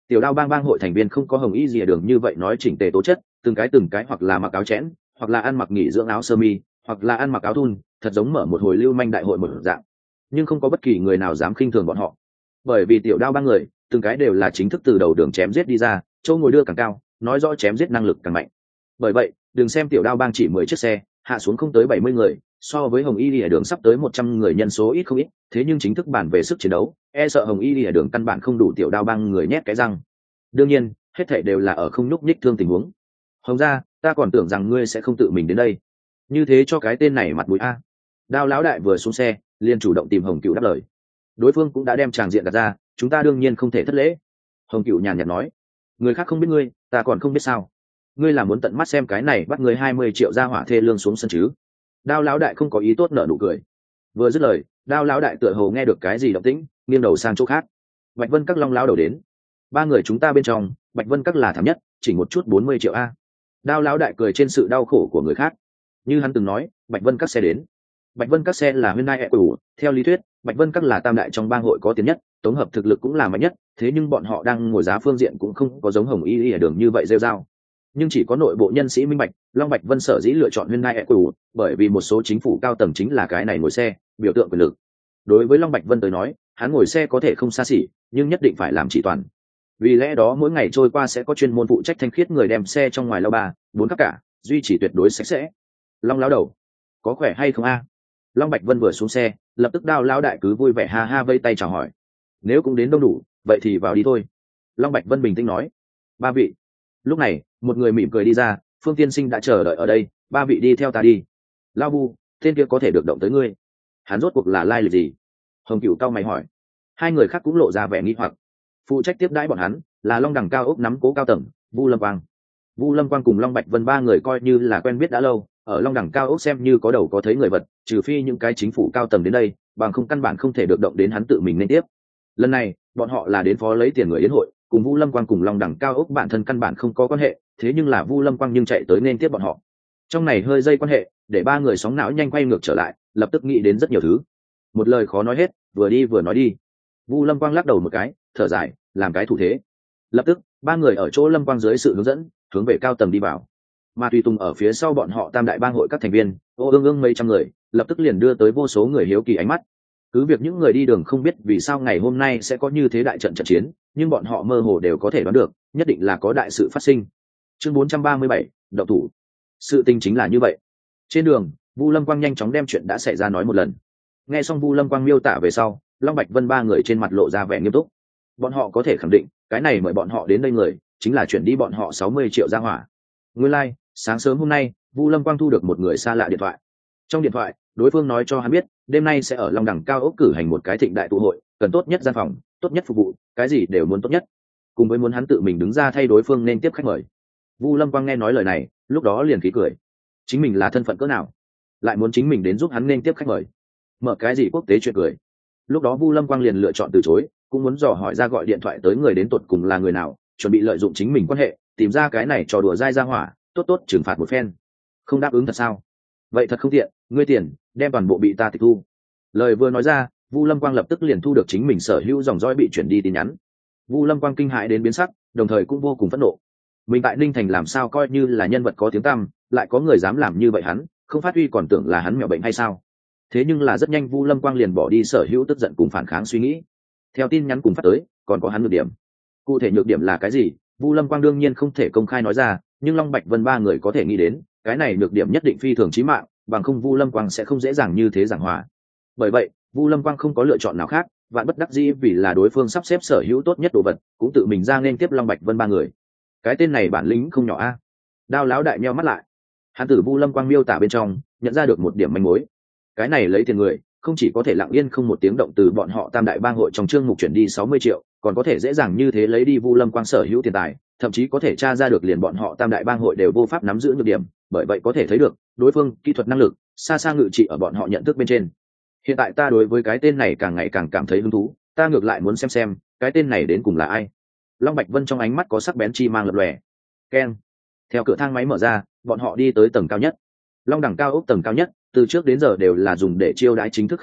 Tiểu Đao bang bang hội thành viên không có Hồng Y Lìa Đường như vậy nói chỉnh tề tố chất, từng cái hoặc là mặc áo chẽn, hoặc là ăn mặc nghỉ dưỡng áo sơ mi, hoặc là ăn mặc áo thun, thật giống mở một hồi lưu manh đại hội một dạng. Nhưng không có bất kỳ người nào dám khinh thường bọn họ, bởi vì Tiểu Đao bang người, từng cái đều là chính thức từ đầu đường chém giết đi ra, chỗ ngồi đưa càng cao, nói rõ chém giết năng lực càng mạnh. Bởi vậy, đừng xem Tiểu Đao bang chỉ 10 chiếc xe, hạ xuống không tới 70 người, so với Hồng Y Lìa Đường sắp tới 100 người nhân số ít không ít, thế nhưng chính thức bản về sức chiến đấu, e sợ Hồng Y Lìa Đường căn bản không đủ Tiểu Đao bang người nhét cái răng. Đương nhiên, hết thảy đều là ở không nhúc nhích thương tình huống. Hồng gia, ta còn tưởng rằng ngươi sẽ không tự mình đến đây, như thế cho cái tên này mặt mũi a. Đao lão đại vừa xuống xe, liền chủ động tìm Hồng Cựu đáp lời. Đối phương cũng đã đem tràng diện đặt ra, chúng ta đương nhiên không thể thất lễ. Hồng Cựu nhàn nhạt nói, người khác không biết ngươi, ta còn không biết sao? Ngươi là muốn tận mắt xem cái này bắt người 20 triệu ra hỏa thê lương xuống sân chứ? Đao lão đại không có ý tốt nở nụ cười. Vừa dứt lời, Đao lão đại tựa hồ nghe được cái gì động tĩnh, nghiêng đầu sang chỗ khác. Bạch Vân các Long lão đầu đến. Ba người chúng ta bên trong, Bạch Vân các là thảm nhất, chỉ một chút 40 triệu a. Đao lão đại cười trên sự đau khổ của người khác. Như hắn từng nói, Bạch Vân các xe đến. Bạch Vân các xe là huyên nai ủ, theo lý thuyết, Bạch Vân các là tam đại trong bang hội có tiền nhất, tổng hợp thực lực cũng là mạnh nhất, thế nhưng bọn họ đang ngồi giá phương diện cũng không có giống Hồng Y ở đường như vậy rêu rao. Nhưng chỉ có nội bộ nhân sĩ minh bạch, Long Bạch Vân sở dĩ lựa chọn huyên nai ủ, bởi vì một số chính phủ cao tầng chính là cái này ngồi xe, biểu tượng quyền lực. Đối với Long Bạch Vân tới nói, hắn ngồi xe có thể không xa xỉ, nhưng nhất định phải làm chỉ toàn. Vì lẽ đó mỗi ngày trôi qua sẽ có chuyên môn phụ trách thanh khiết người đem xe trong ngoài lau ba bốn các cả, duy trì tuyệt đối sạch sẽ. Long lão đầu, có khỏe hay không a? Long Bạch Vân vừa xuống xe, lập tức Đao lão đại cứ vui vẻ ha ha vây tay chào hỏi. Nếu cũng đến đông đủ, vậy thì vào đi thôi. Long Bạch Vân bình tĩnh nói. Ba vị. Lúc này, một người mỉm cười đi ra, Phương Tiên Sinh đã chờ đợi ở đây, ba vị đi theo ta đi. Lao Bu, tên kia có thể được động tới ngươi. Hắn rốt cuộc là lai lịch gì? Hồng Cửu cao mày hỏi. Hai người khác cũng lộ ra vẻ nghi hoặc. Phụ trách tiếp đãi bọn hắn là Long Đằng cao ốc nắm cố cao tầng, Vu Lâm Quang. Vu Lâm Quang cùng Long Bạch Vân ba người coi như là quen biết đã lâu, ở Long Đằng cao ốc xem như có đầu có thấy người vật, trừ phi những cái chính phủ cao tầng đến đây, bằng không căn bản không thể được động đến hắn tự mình nên tiếp. Lần này, bọn họ là đến phó lấy tiền người yến hội, cùng Vu Lâm Quang cùng Long Đằng cao ốc bản thân căn bản không có quan hệ, thế nhưng là Vu Lâm Quang nhưng chạy tới nên tiếp bọn họ. Trong này hơi dây quan hệ, để ba người sóng não nhanh quay ngược trở lại, lập tức nghĩ đến rất nhiều thứ. Một lời khó nói hết, vừa đi vừa nói đi. Vu Lâm Quang lắc đầu một cái, thở dài, làm cái thủ thế. Lập tức, ba người ở chỗ Lâm Quang dưới sự hướng dẫn, hướng về cao tầng đi vào. Mà tùy tùng ở phía sau bọn họ tam đại bang hội các thành viên, ương mấy trăm người, lập tức liền đưa tới vô số người hiếu kỳ ánh mắt. Cứ việc những người đi đường không biết vì sao ngày hôm nay sẽ có như thế đại trận trận chiến, nhưng bọn họ mơ hồ đều có thể đoán được, nhất định là có đại sự phát sinh. Chương 437, động thủ. Sự tình chính là như vậy. Trên đường, Vu Lâm Quang nhanh chóng đem chuyện đã xảy ra nói một lần. Nghe xong Vu Lâm Quang miêu tả về sau, Long Bạch Vân ba người trên mặt lộ ra vẻ nghiêm túc. Bọn họ có thể khẳng định, cái này mời bọn họ đến đây người, chính là chuyển đi bọn họ 60 triệu ra hỏa. Nguyên lai, sáng sớm hôm nay, Vu Lâm Quang thu được một người xa lạ điện thoại. Trong điện thoại, đối phương nói cho hắn biết, đêm nay sẽ ở Long Đằng cao ốc cử hành một cái thịnh đại tụ hội, cần tốt nhất gian phòng, tốt nhất phục vụ, cái gì đều muốn tốt nhất. Cùng với muốn hắn tự mình đứng ra thay đối phương nên tiếp khách mời. Vu Lâm Quang nghe nói lời này, lúc đó liền khí cười. Chính mình là thân phận cỡ nào, lại muốn chính mình đến giúp hắn nên tiếp khách mời. Mở cái gì quốc tế chuyện cười. Lúc đó Vu Lâm Quang liền lựa chọn từ chối, cũng muốn dò hỏi ra gọi điện thoại tới người đến tột cùng là người nào, chuẩn bị lợi dụng chính mình quan hệ, tìm ra cái này trò đùa dai ra hỏa, tốt trừng phạt một phen. Không đáp ứng thật sao? Vậy thật không tiện, ngươi tiền đem toàn bộ bị ta tịch thu. Lời vừa nói ra, Vu Lâm Quang lập tức liền thu được chính mình sở hữu dòng dõi bị chuyển đi tin nhắn. Vu Lâm Quang kinh hãi đến biến sắc, đồng thời cũng vô cùng phẫn nộ. Mình tại Ninh Thành làm sao coi như là nhân vật có tiếng tăm, lại có người dám làm như vậy hắn, không phát huy còn tưởng là hắn mèo bệnh hay sao? Thế nhưng là rất nhanh Vu Lâm Quang liền bỏ đi sở hữu tức giận cùng phản kháng suy nghĩ. Theo tin nhắn cùng phát tới, còn có hắn nhược điểm. Cụ thể nhược điểm là cái gì, Vu Lâm Quang đương nhiên không thể công khai nói ra, nhưng Long Bạch Vân ba người có thể nghĩ đến, cái này nhược điểm nhất định phi thường chí mạng, bằng không Vu Lâm Quang sẽ không dễ dàng như thế giảng hòa. Bởi vậy, Vu Lâm Quang không có lựa chọn nào khác, vạn bất đắc dĩ vì là đối phương sắp xếp sở hữu tốt nhất đồ vật, cũng tự mình ra nên tiếp Long Bạch Vân ba người. Cái tên này bản lĩnh không nhỏ a. Đao lão đại nheo mắt lại. Hắn từ Vu Lâm Quang miêu tả bên trong, nhận ra được một điểm manh mối. Cái này lấy tiền người, không chỉ có thể lặng yên không một tiếng động từ bọn họ tam đại bang hội trong chương mục chuyển đi 60 triệu, còn có thể dễ dàng như thế lấy đi Vu Lâm Quang sở hữu tiền tài, thậm chí có thể tra ra được liền bọn họ tam đại bang hội đều vô pháp nắm giữ nhược điểm, bởi vậy có thể thấy được, đối phương kỹ thuật năng lực xa xa ngự trị ở bọn họ nhận thức bên trên. Hiện tại ta đối với cái tên này càng ngày càng cảm thấy hứng thú, ta ngược lại muốn xem cái tên này đến cùng là ai. Long Bạch Vân trong ánh mắt có sắc bén chi mang lập lòe. Keng. Theo cửa thang máy mở ra, bọn họ đi tới tầng cao nhất. Long Đằng cao ốc tầng cao nhất, từ trước đến giờ đều là dùng để chiêu đãi chính thức khách quý,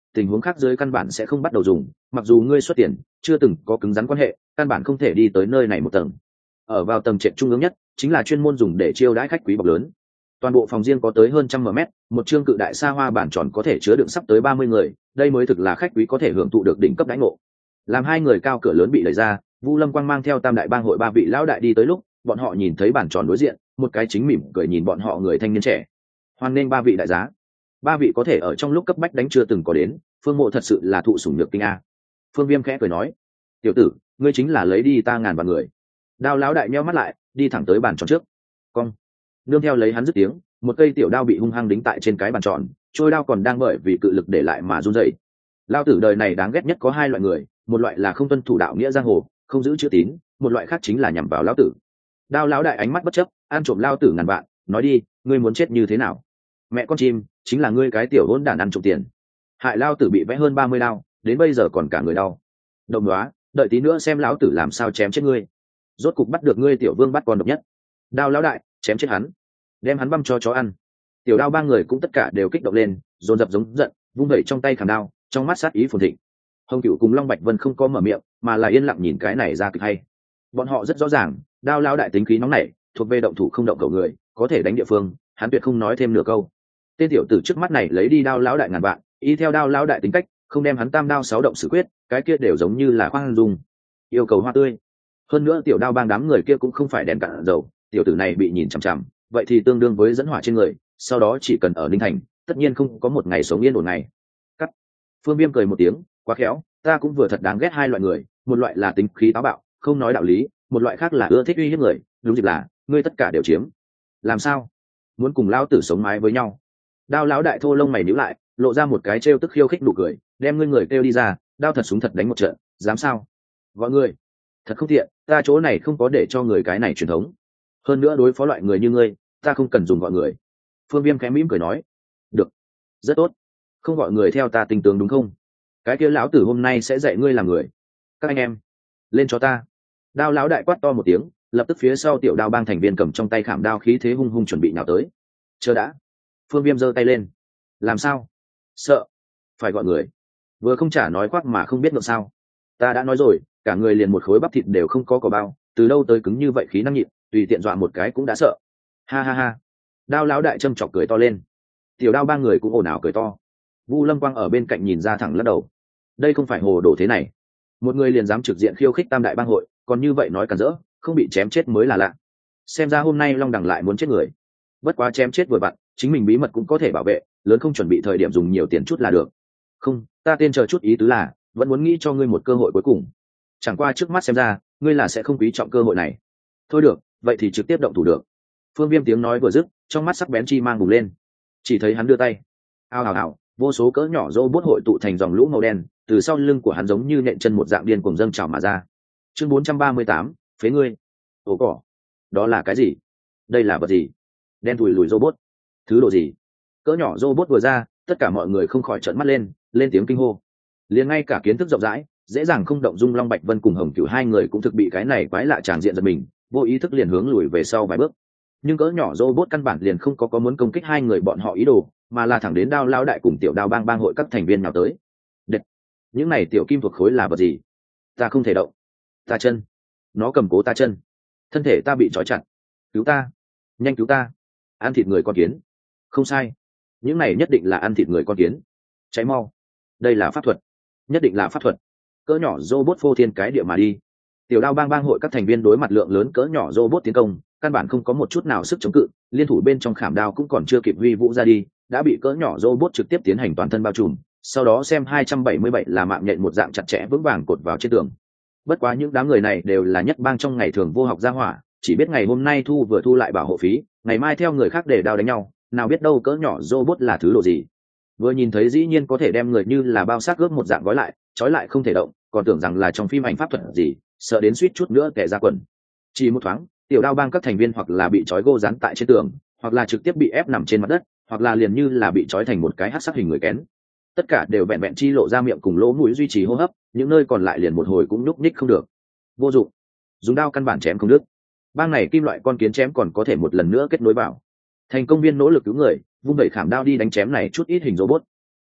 tình huống khác dưới căn bản sẽ không bắt đầu dùng, mặc dù ngươi xuất tiền chưa từng có cứng rắn quan hệ, căn bản không thể đi tới nơi này một tầng. Ở vào tầng trệt trung ương nhất chính là chuyên môn dùng để chiêu đãi khách quý bậc lớn. Toàn bộ phòng riêng có tới hơn 100 m, một chương cự đại xa hoa bản tròn có thể chứa đựng sắp tới 30 người, đây mới thực là khách quý có thể hưởng thụ được đỉnh cấp đãi ngộ. Làm hai người cao cửa lớn bị đẩy ra, Vu Lâm Quang mang theo Tam đại bang hội ba vị lão đại đi tới lúc, bọn họ nhìn thấy bản tròn đối diện, một cái chính mỉm cười nhìn bọn họ người thanh niên trẻ. Hoan nghênh ba vị đại giá. Ba vị có thể ở trong lúc cấp bách đánh chưa từng có đến, Phương Mộ thật sự là thụ sủng nhược kinh a. Phương Viêm khẽ cười nói, tiểu tử, ngươi chính là lấy đi ta ngàn vạn người. Đao lão đại nheo mắt lại, đi thẳng tới bàn tròn trước. Cong. Nương theo lấy hắn dứt tiếng, một cây tiểu đao bị hung hăng đính tại trên cái bàn tròn, trôi đao còn đang bởi vì cự lực để lại mà run rẩy. Lao tử đời này đáng ghét nhất có hai loại người, một loại là không tuân thủ đạo nghĩa giang hồ, không giữ chữ tín, một loại khác chính là nhằm vào lão tử. Đao lão đại ánh mắt bất chấp, ăn trộm lao tử ngàn vạn, nói đi, ngươi muốn chết như thế nào? Mẹ con chim, chính là ngươi cái tiểu hỗn đản ăn trộm tiền. Hại lao tử bị vẽ hơn 30 đao, đến bây giờ còn cả người đau. Đồng đoá, đợi tí nữa xem lão tử làm sao chém chết ngươi. Rốt cục bắt được ngươi tiểu vương bắt con độc nhất. Đao lão đại, chém chết hắn, đem hắn băm cho chó ăn. Tiểu đao ba người cũng tất cả đều kích động lên, dồn dập giống giận, vung vẩy trong tay khảm đao, trong mắt sát ý phồn thịnh. Hồng Cửu cùng Long Bạch Vân không có mở miệng, mà là yên lặng nhìn cái này ra kịch hay. Bọn họ rất rõ ràng, Đao lão đại tính khí nóng nảy, thuộc về động thủ không động cầu người, có thể đánh địa phương, hắn tuyệt không nói thêm nửa câu. Tên tiểu tử trước mắt này lấy đi Đao lão đại ngàn vạn, y theo Đao lão đại tính cách, không đem hắn tam đao sáu động xử quyết, cái kia đều giống như là khoan dung. Yêu cầu hoa tươi. Hơn nữa tiểu đao bang đám người kia cũng không phải đèn cạn dầu, tiểu tử này bị nhìn chằm chằm, vậy thì tương đương với dẫn hỏa trên người, sau đó chỉ cần ở Ninh Thành, tất nhiên không có một ngày sống yên ổn ngày. Cắt. Phương Viêm cười một tiếng, quá khéo, ta cũng vừa thật đáng ghét hai loại người, một loại là tính khí táo bạo, không nói đạo lý, một loại khác là ưa thích uy hiếp người, đúng dịp là, ngươi tất cả đều chiếm. Làm sao? Muốn cùng lão tử sống mái với nhau? Đao lão đại thô lông mày nhíu lại, lộ ra một cái trêu tức khiêu khích nụ cười, đem ngươi người kêu đi ra, đao thật súng thật đánh một trận, dám sao? Gọi ngươi. Thật không tiện, ta chỗ này không có để cho người cái này truyền thống. Hơn nữa đối phó loại người như ngươi, ta không cần dùng gọi người. Phương Viêm khẽ mỉm cười nói, được, rất tốt, không gọi người theo ta tinh tướng đúng không? Cái kia lão tử hôm nay sẽ dạy ngươi làm người. Các anh em, lên cho ta. Đao lão đại quát to một tiếng, lập tức phía sau tiểu đao bang thành viên cầm trong tay khảm đao khí thế hung hung chuẩn bị nhào tới. Chờ đã. Phương Viêm giơ tay lên. Làm sao? Sợ? Phải gọi người. Vừa không trả nói khoác mà không biết ngược sao. Ta đã nói rồi, cả người liền một khối bắp thịt đều không có cỏ bao, từ đâu tới cứng như vậy khí năng nhịn, tùy tiện dọa một cái cũng đã sợ. Ha ha ha. Đao lão đại châm chọc cười to lên. Tiểu đao ba người cũng ồn ào cười to. Vu Lâm Quang ở bên cạnh nhìn ra thẳng lắc đầu. Đây không phải hồ đồ thế này, một người liền dám trực diện khiêu khích tam đại bang hội, còn như vậy nói cản rỡ, không bị chém chết mới là lạ. Xem ra hôm nay Long Đằng lại muốn chết người. Bất quá chém chết vừa vặn, chính mình bí mật cũng có thể bảo vệ, lớn không chuẩn bị thời điểm dùng nhiều tiền chút là được. Không, ta tên chờ chút ý tứ là, vẫn muốn nghĩ cho ngươi một cơ hội cuối cùng. Chẳng qua trước mắt xem ra, ngươi là sẽ không quý trọng cơ hội này. Thôi được, vậy thì trực tiếp động thủ được. Phương Viêm tiếng nói vừa dứt, trong mắt sắc bén chi mang bùng lên. Chỉ thấy hắn đưa tay, ao ào ào, vô số cỡ nhỏ robot hội tụ thành dòng lũ màu đen, từ sau lưng của hắn giống như nện chân một dạng điên cuồng dâng trào mà ra. Chương 438, phế ngươi. Ồ cỏ, đó là cái gì? Đây là vật gì? Đen thùi lùi robot. Thứ đồ gì? Cỡ nhỏ robot vừa ra, tất cả mọi người không khỏi trợn mắt lên tiếng kinh hô. Liền ngay cả kiến thức rộng rãi, dễ dàng không động dung Long Bạch Vân cùng Hồng Cửu hai người cũng thực bị cái này quái lạ tràn diện giật mình, vô ý thức liền hướng lùi về sau vài bước. Nhưng cỡ nhỏ robot căn bản liền không có muốn công kích hai người bọn họ ý đồ, mà là thẳng đến Đao lão đại cùng tiểu đao bang hội các thành viên nào tới. Đệt, những này tiểu kim thuộc khối là vật gì? Ta không thể động. Ta chân, nó cầm cố ta chân, thân thể ta bị trói chặt. Cứu ta, nhanh cứu ta. Ăn thịt người con kiến. Không sai, những này nhất định là ăn thịt người con kiến. Cháy mau, đây là pháp thuật, nhất định là pháp thuật. Cỡ nhỏ robot phô thiên cái địa mà đi. Tiểu đao bang hội các thành viên đối mặt lượng lớn cỡ nhỏ robot tiến công, căn bản không có một chút nào sức chống cự, liên thủ bên trong khảm đao cũng còn chưa kịp huy vũ ra đi, đã bị cỡ nhỏ robot trực tiếp tiến hành toàn thân bao trùm, sau đó xem 277 là mạng nhện một dạng chặt chẽ vững vàng cột vào trên tường. Bất quá những đám người này đều là nhất bang trong ngày thường vô học gia hỏa, chỉ biết ngày hôm nay vừa thu lại bảo hộ phí, ngày mai theo người khác để đao đánh nhau, nào biết đâu cỡ nhỏ robot là thứ đồ gì. Vừa nhìn thấy dĩ nhiên có thể đem người như là bao xác ướp một dạng gói lại, trói lại không thể động, còn tưởng rằng là trong phim ảnh pháp thuật gì, sợ đến suýt chút nữa kẻ ra quần. Chỉ một thoáng, tiểu đao bang các thành viên hoặc là bị trói gô dán tại trên tường, hoặc là trực tiếp bị ép nằm trên mặt đất, hoặc là liền như là bị trói thành một cái hắc sắc hình người kén. Tất cả đều vẹn vẹn chi lộ ra miệng cùng lỗ mũi duy trì hô hấp, những nơi còn lại liền một hồi cũng nhúc nhích không được. Vô dụng, dùng đao căn bản chém không đứt. Bang này kim loại con kiến chém còn có thể một lần nữa kết nối vào. Thành công viên nỗ lực cứu người, vung đẩy khảm đao đi đánh chém này chút ít hình robot.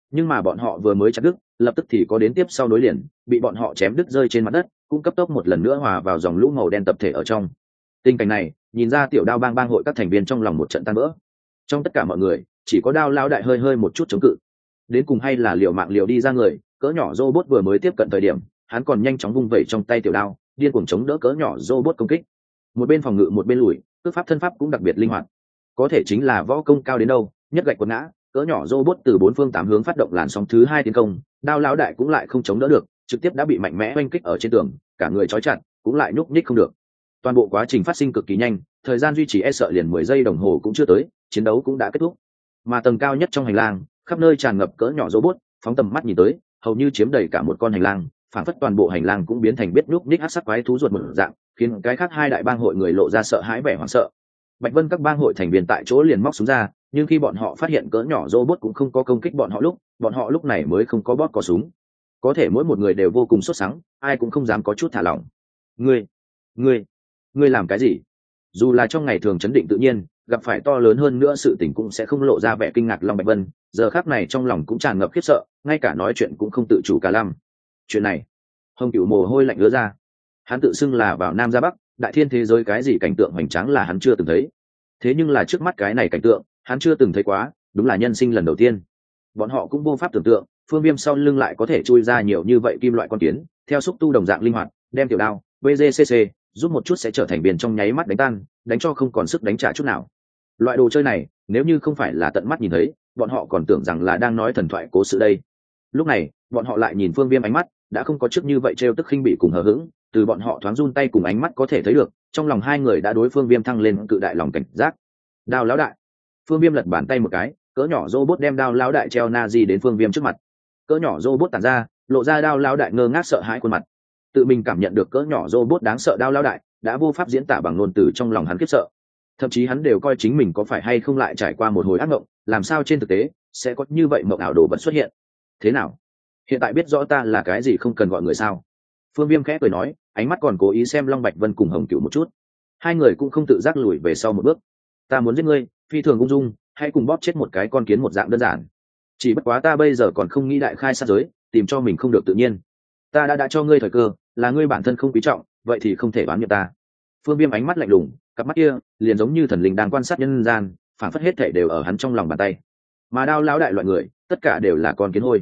nhưng mà bọn họ vừa mới chặt đứt, lập tức thì có đến tiếp sau nối liền, bị bọn họ chém đứt rơi trên mặt đất, cũng cấp tốc một lần nữa hòa vào dòng lũ màu đen tập thể ở trong. Tình cảnh này nhìn ra tiểu đao bang hội các thành viên trong lòng một trận tan vỡ. Trong tất cả mọi người chỉ có đao lão đại hơi hơi một chút chống cự, đến cùng hay là liều mạng liều đi ra người. Cỡ nhỏ robot vừa mới tiếp cận thời điểm, hắn còn nhanh chóng vung vẩy trong tay tiểu đao, điên cuồng chống đỡ cỡ nhỏ robot công kích, một bên phòng ngự một bên lùi, cước pháp thân pháp cũng đặc biệt linh hoạt, có thể chính là võ công cao đến đâu nhất gạch quật ngã. Cỡ nhỏ robot từ bốn phương tám hướng phát động làn sóng thứ hai tiến công, đao lão đại cũng lại không chống đỡ được, trực tiếp đã bị mạnh mẽ oanh kích ở trên tường, cả người trói chặt, cũng lại nhúc nhích không được. Toàn bộ quá trình phát sinh cực kỳ nhanh, thời gian duy trì e sợ liền 10 giây đồng hồ cũng chưa tới, chiến đấu cũng đã kết thúc. Mà tầng cao nhất trong hành lang, khắp nơi tràn ngập cỡ nhỏ robot, phóng tầm mắt nhìn tới, hầu như chiếm đầy cả một con hành lang, phản phất toàn bộ hành lang cũng biến thành biết nhúc nhích hắc sắc quái thú ruột một dạng, khiến cái khác hai đại bang hội người lộ ra sợ hãi vẻ hoảng sợ. Bạch Vân các bang hội thành viên tại chỗ liền móc súng ra, nhưng khi bọn họ phát hiện cỡ nhỏ robot cũng không có công kích bọn họ lúc này mới không có bóp cò súng. Có thể mỗi một người đều vô cùng sốt sắng, ai cũng không dám có chút thả lỏng. Ngươi làm cái gì? Dù là trong ngày thường chấn định tự nhiên, gặp phải to lớn hơn nữa sự tình cũng sẽ không lộ ra vẻ kinh ngạc. Long Bạch Vân giờ khắc này trong lòng cũng tràn ngập khiếp sợ, ngay cả nói chuyện cũng không tự chủ cả lăm. Chuyện này, Hồng Cửu mồ hôi lạnh ứa ra. Hắn tự xưng là vào Nam ra Bắc, đại thiên thế giới cái gì cảnh tượng hoành tráng là hắn chưa từng thấy. Thế nhưng là trước mắt cái này cảnh tượng, hắn chưa từng thấy quá, đúng là nhân sinh lần đầu tiên. Bọn họ cũng vô pháp tưởng tượng, Phương Viêm sau lưng lại có thể chui ra nhiều như vậy kim loại con kiến, theo xúc tu đồng dạng linh hoạt, đem tiểu đao, VGCC, giúp một chút sẽ trở thành biển trong nháy mắt đánh tan, đánh cho không còn sức đánh trả chút nào. Loại đồ chơi này, nếu như không phải là tận mắt nhìn thấy, bọn họ còn tưởng rằng là đang nói thần thoại cố sự đây. Lúc này, bọn họ lại nhìn Phương Viêm ánh mắt, đã không có trước như vậy trêu tức khinh bỉ cùng hờ hững, từ bọn họ thoáng run tay cùng ánh mắt có thể thấy được, trong lòng hai người đã đối Phương Viêm thăng lên cự đại lòng cảnh giác. Đao lão đại. Phương Viêm lật bàn tay một cái, cỡ nhỏ robot đem đao lão đại treo na di đến Phương Viêm trước mặt. Cỡ nhỏ robot tản ra, lộ ra đao lão đại ngơ ngác sợ hãi khuôn mặt. Tự mình cảm nhận được cỡ nhỏ robot đáng sợ đao lão đại, đã vô pháp diễn tả bằng ngôn từ trong lòng hắn khiếp sợ. Thậm chí hắn đều coi chính mình có phải hay không lại trải qua một hồi ác mộng, làm sao trên thực tế sẽ có như vậy mộng ảo đồ vật xuất hiện. Thế nào? Hiện tại biết rõ ta là cái gì không cần gọi người sao? Phương Viêm khẽ cười nói, ánh mắt còn cố ý xem Long Bạch Vân cùng Hồng Cửu một chút. Hai người cũng không tự giác lùi về sau một bước. Ta muốn giết ngươi, phi thường ung dung, hãy cùng bóp chết một cái con kiến một dạng đơn giản. Chỉ bất quá ta bây giờ còn không nghĩ đại khai sát giới, tìm cho mình không được tự nhiên. Ta đã cho ngươi thời cơ, là ngươi bản thân không quý trọng, vậy thì không thể đoán nhập ta. Phương Viêm ánh mắt lạnh lùng, cặp mắt kia liền giống như thần linh đang quan sát nhân gian, phảng phất hết thảy đều ở hắn trong lòng bàn tay. Mà đao lão đại loại người, tất cả đều là con kiến hôi.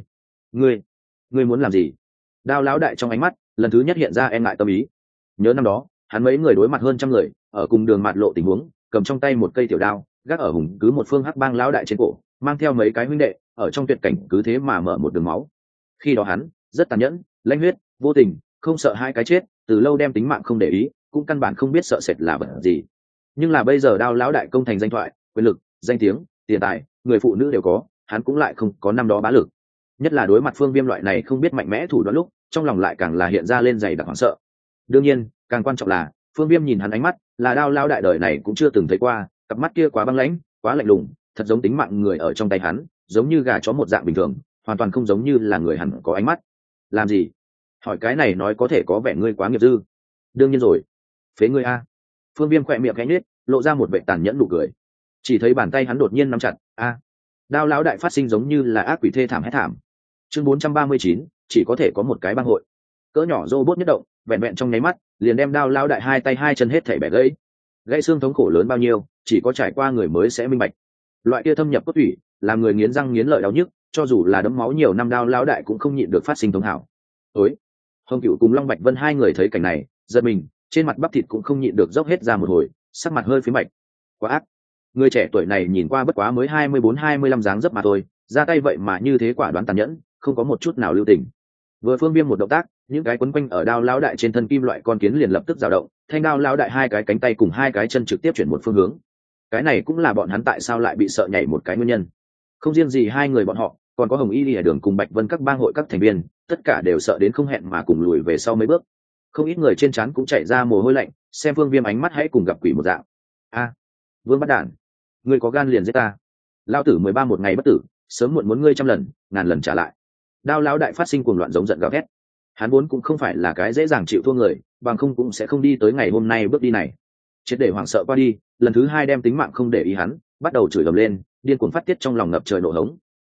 Ngươi muốn làm gì? Đao lão đại trong ánh mắt lần thứ nhất hiện ra e ngại tâm ý. Nhớ năm đó, hắn mấy người đối mặt hơn trăm người, ở cùng đường mạt lộ tình huống, cầm trong tay một cây tiểu đao, gác ở hùng cứ một phương hắc bang lão đại trên cổ, mang theo mấy cái huynh đệ, ở trong tuyệt cảnh cứ thế mà mở một đường máu. Khi đó hắn rất tàn nhẫn, lãnh huyết, vô tình, không sợ hai cái chết, từ lâu đem tính mạng không để ý, cũng căn bản không biết sợ sệt là vật gì. Nhưng là bây giờ đao lão đại công thành danh thoại, quyền lực, danh tiếng, tiền tài, người phụ nữ đều có, hắn cũng lại không có năm đó bá lực. Nhất là đối mặt Phương Viêm loại này không biết mạnh mẽ thủ đoạn lúc, trong lòng lại càng là hiện ra lên dày đặc hoảng sợ. Đương nhiên, càng quan trọng là Phương Viêm nhìn hắn ánh mắt, là đao lão đại đời này cũng chưa từng thấy qua, cặp mắt kia quá băng lãnh, quá lạnh lùng, thật giống tính mạng người ở trong tay hắn, giống như gà chó một dạng bình thường, hoàn toàn không giống như là người hẳn có ánh mắt. Làm gì? Hỏi cái này nói có thể có vẻ ngươi quá nghiệp dư. Đương nhiên rồi. Phế ngươi a. Phương Viêm khẽ miệng khẽ nhếch, lộ ra một vẻ tàn nhẫn nụ cười. Chỉ thấy bàn tay hắn đột nhiên nắm chặt, a. Đao lão đại phát sinh giống như là ác quỷ thê thảm hét thảm. Chương 439, chỉ có thể có một cái bang hội. Cỡ nhỏ robot nhất động, vẹn vẹn trong nháy mắt, liền đem đao lão đại hai tay hai chân hết thảy bẻ gãy. Gãy xương thống khổ lớn bao nhiêu, chỉ có trải qua người mới sẽ minh bạch. Loại kia thâm nhập cốt tủy, làm người nghiến răng nghiến lợi đau nhức, cho dù là đấm máu nhiều năm đao lão đại cũng không nhịn được phát sinh thống hảo. Ối. Hồng Cửu cùng Long Bạch Vân hai người thấy cảnh này, giật mình, trên mặt bắp thịt cũng không nhịn được dốc hết ra một hồi, sắc mặt hơi phím bạch. Quá ác. Người trẻ tuổi này nhìn qua bất quá mới 24-25 dáng dấp mà thôi, ra tay vậy mà như thế quả đoán tàn nhẫn, không có một chút nào lưu tình. Vừa Phương Viêm một động tác, những cái quấn quanh ở đao lão đại trên thân kim loại con kiến liền lập tức dao động, thanh đao lão đại hai cái cánh tay cùng hai cái chân trực tiếp chuyển một phương hướng. Cái này cũng là bọn hắn tại sao lại bị sợ nhảy một cái nguyên nhân. Không riêng gì hai người bọn họ, còn có Hồng Y Lìa Đường cùng Bạch Vân các bang hội các thành viên, tất cả đều sợ đến không hẹn mà cùng lùi về sau mấy bước. Không ít người trên trán cũng chảy ra mồ hôi lạnh, xem Phương Viêm ánh mắt hãy cùng gặp quỷ một dạng. A, Vương Bắt Đản, ngươi có gan liền giết ta. Lão tử 13 một ngày bất tử, sớm muộn muốn ngươi trăm lần, ngàn lần trả lại. Đao lão đại phát sinh cuồng loạn giống giận gào thét. Hắn vốn cũng không phải là cái dễ dàng chịu thua người, bằng không cũng sẽ không đi tới ngày hôm nay bước đi này. Triệt để hoảng sợ qua đi, lần thứ hai đem tính mạng không để ý hắn, bắt đầu chửi ầm lên, điên cuồng phát tiết trong lòng ngập trời nộ hống.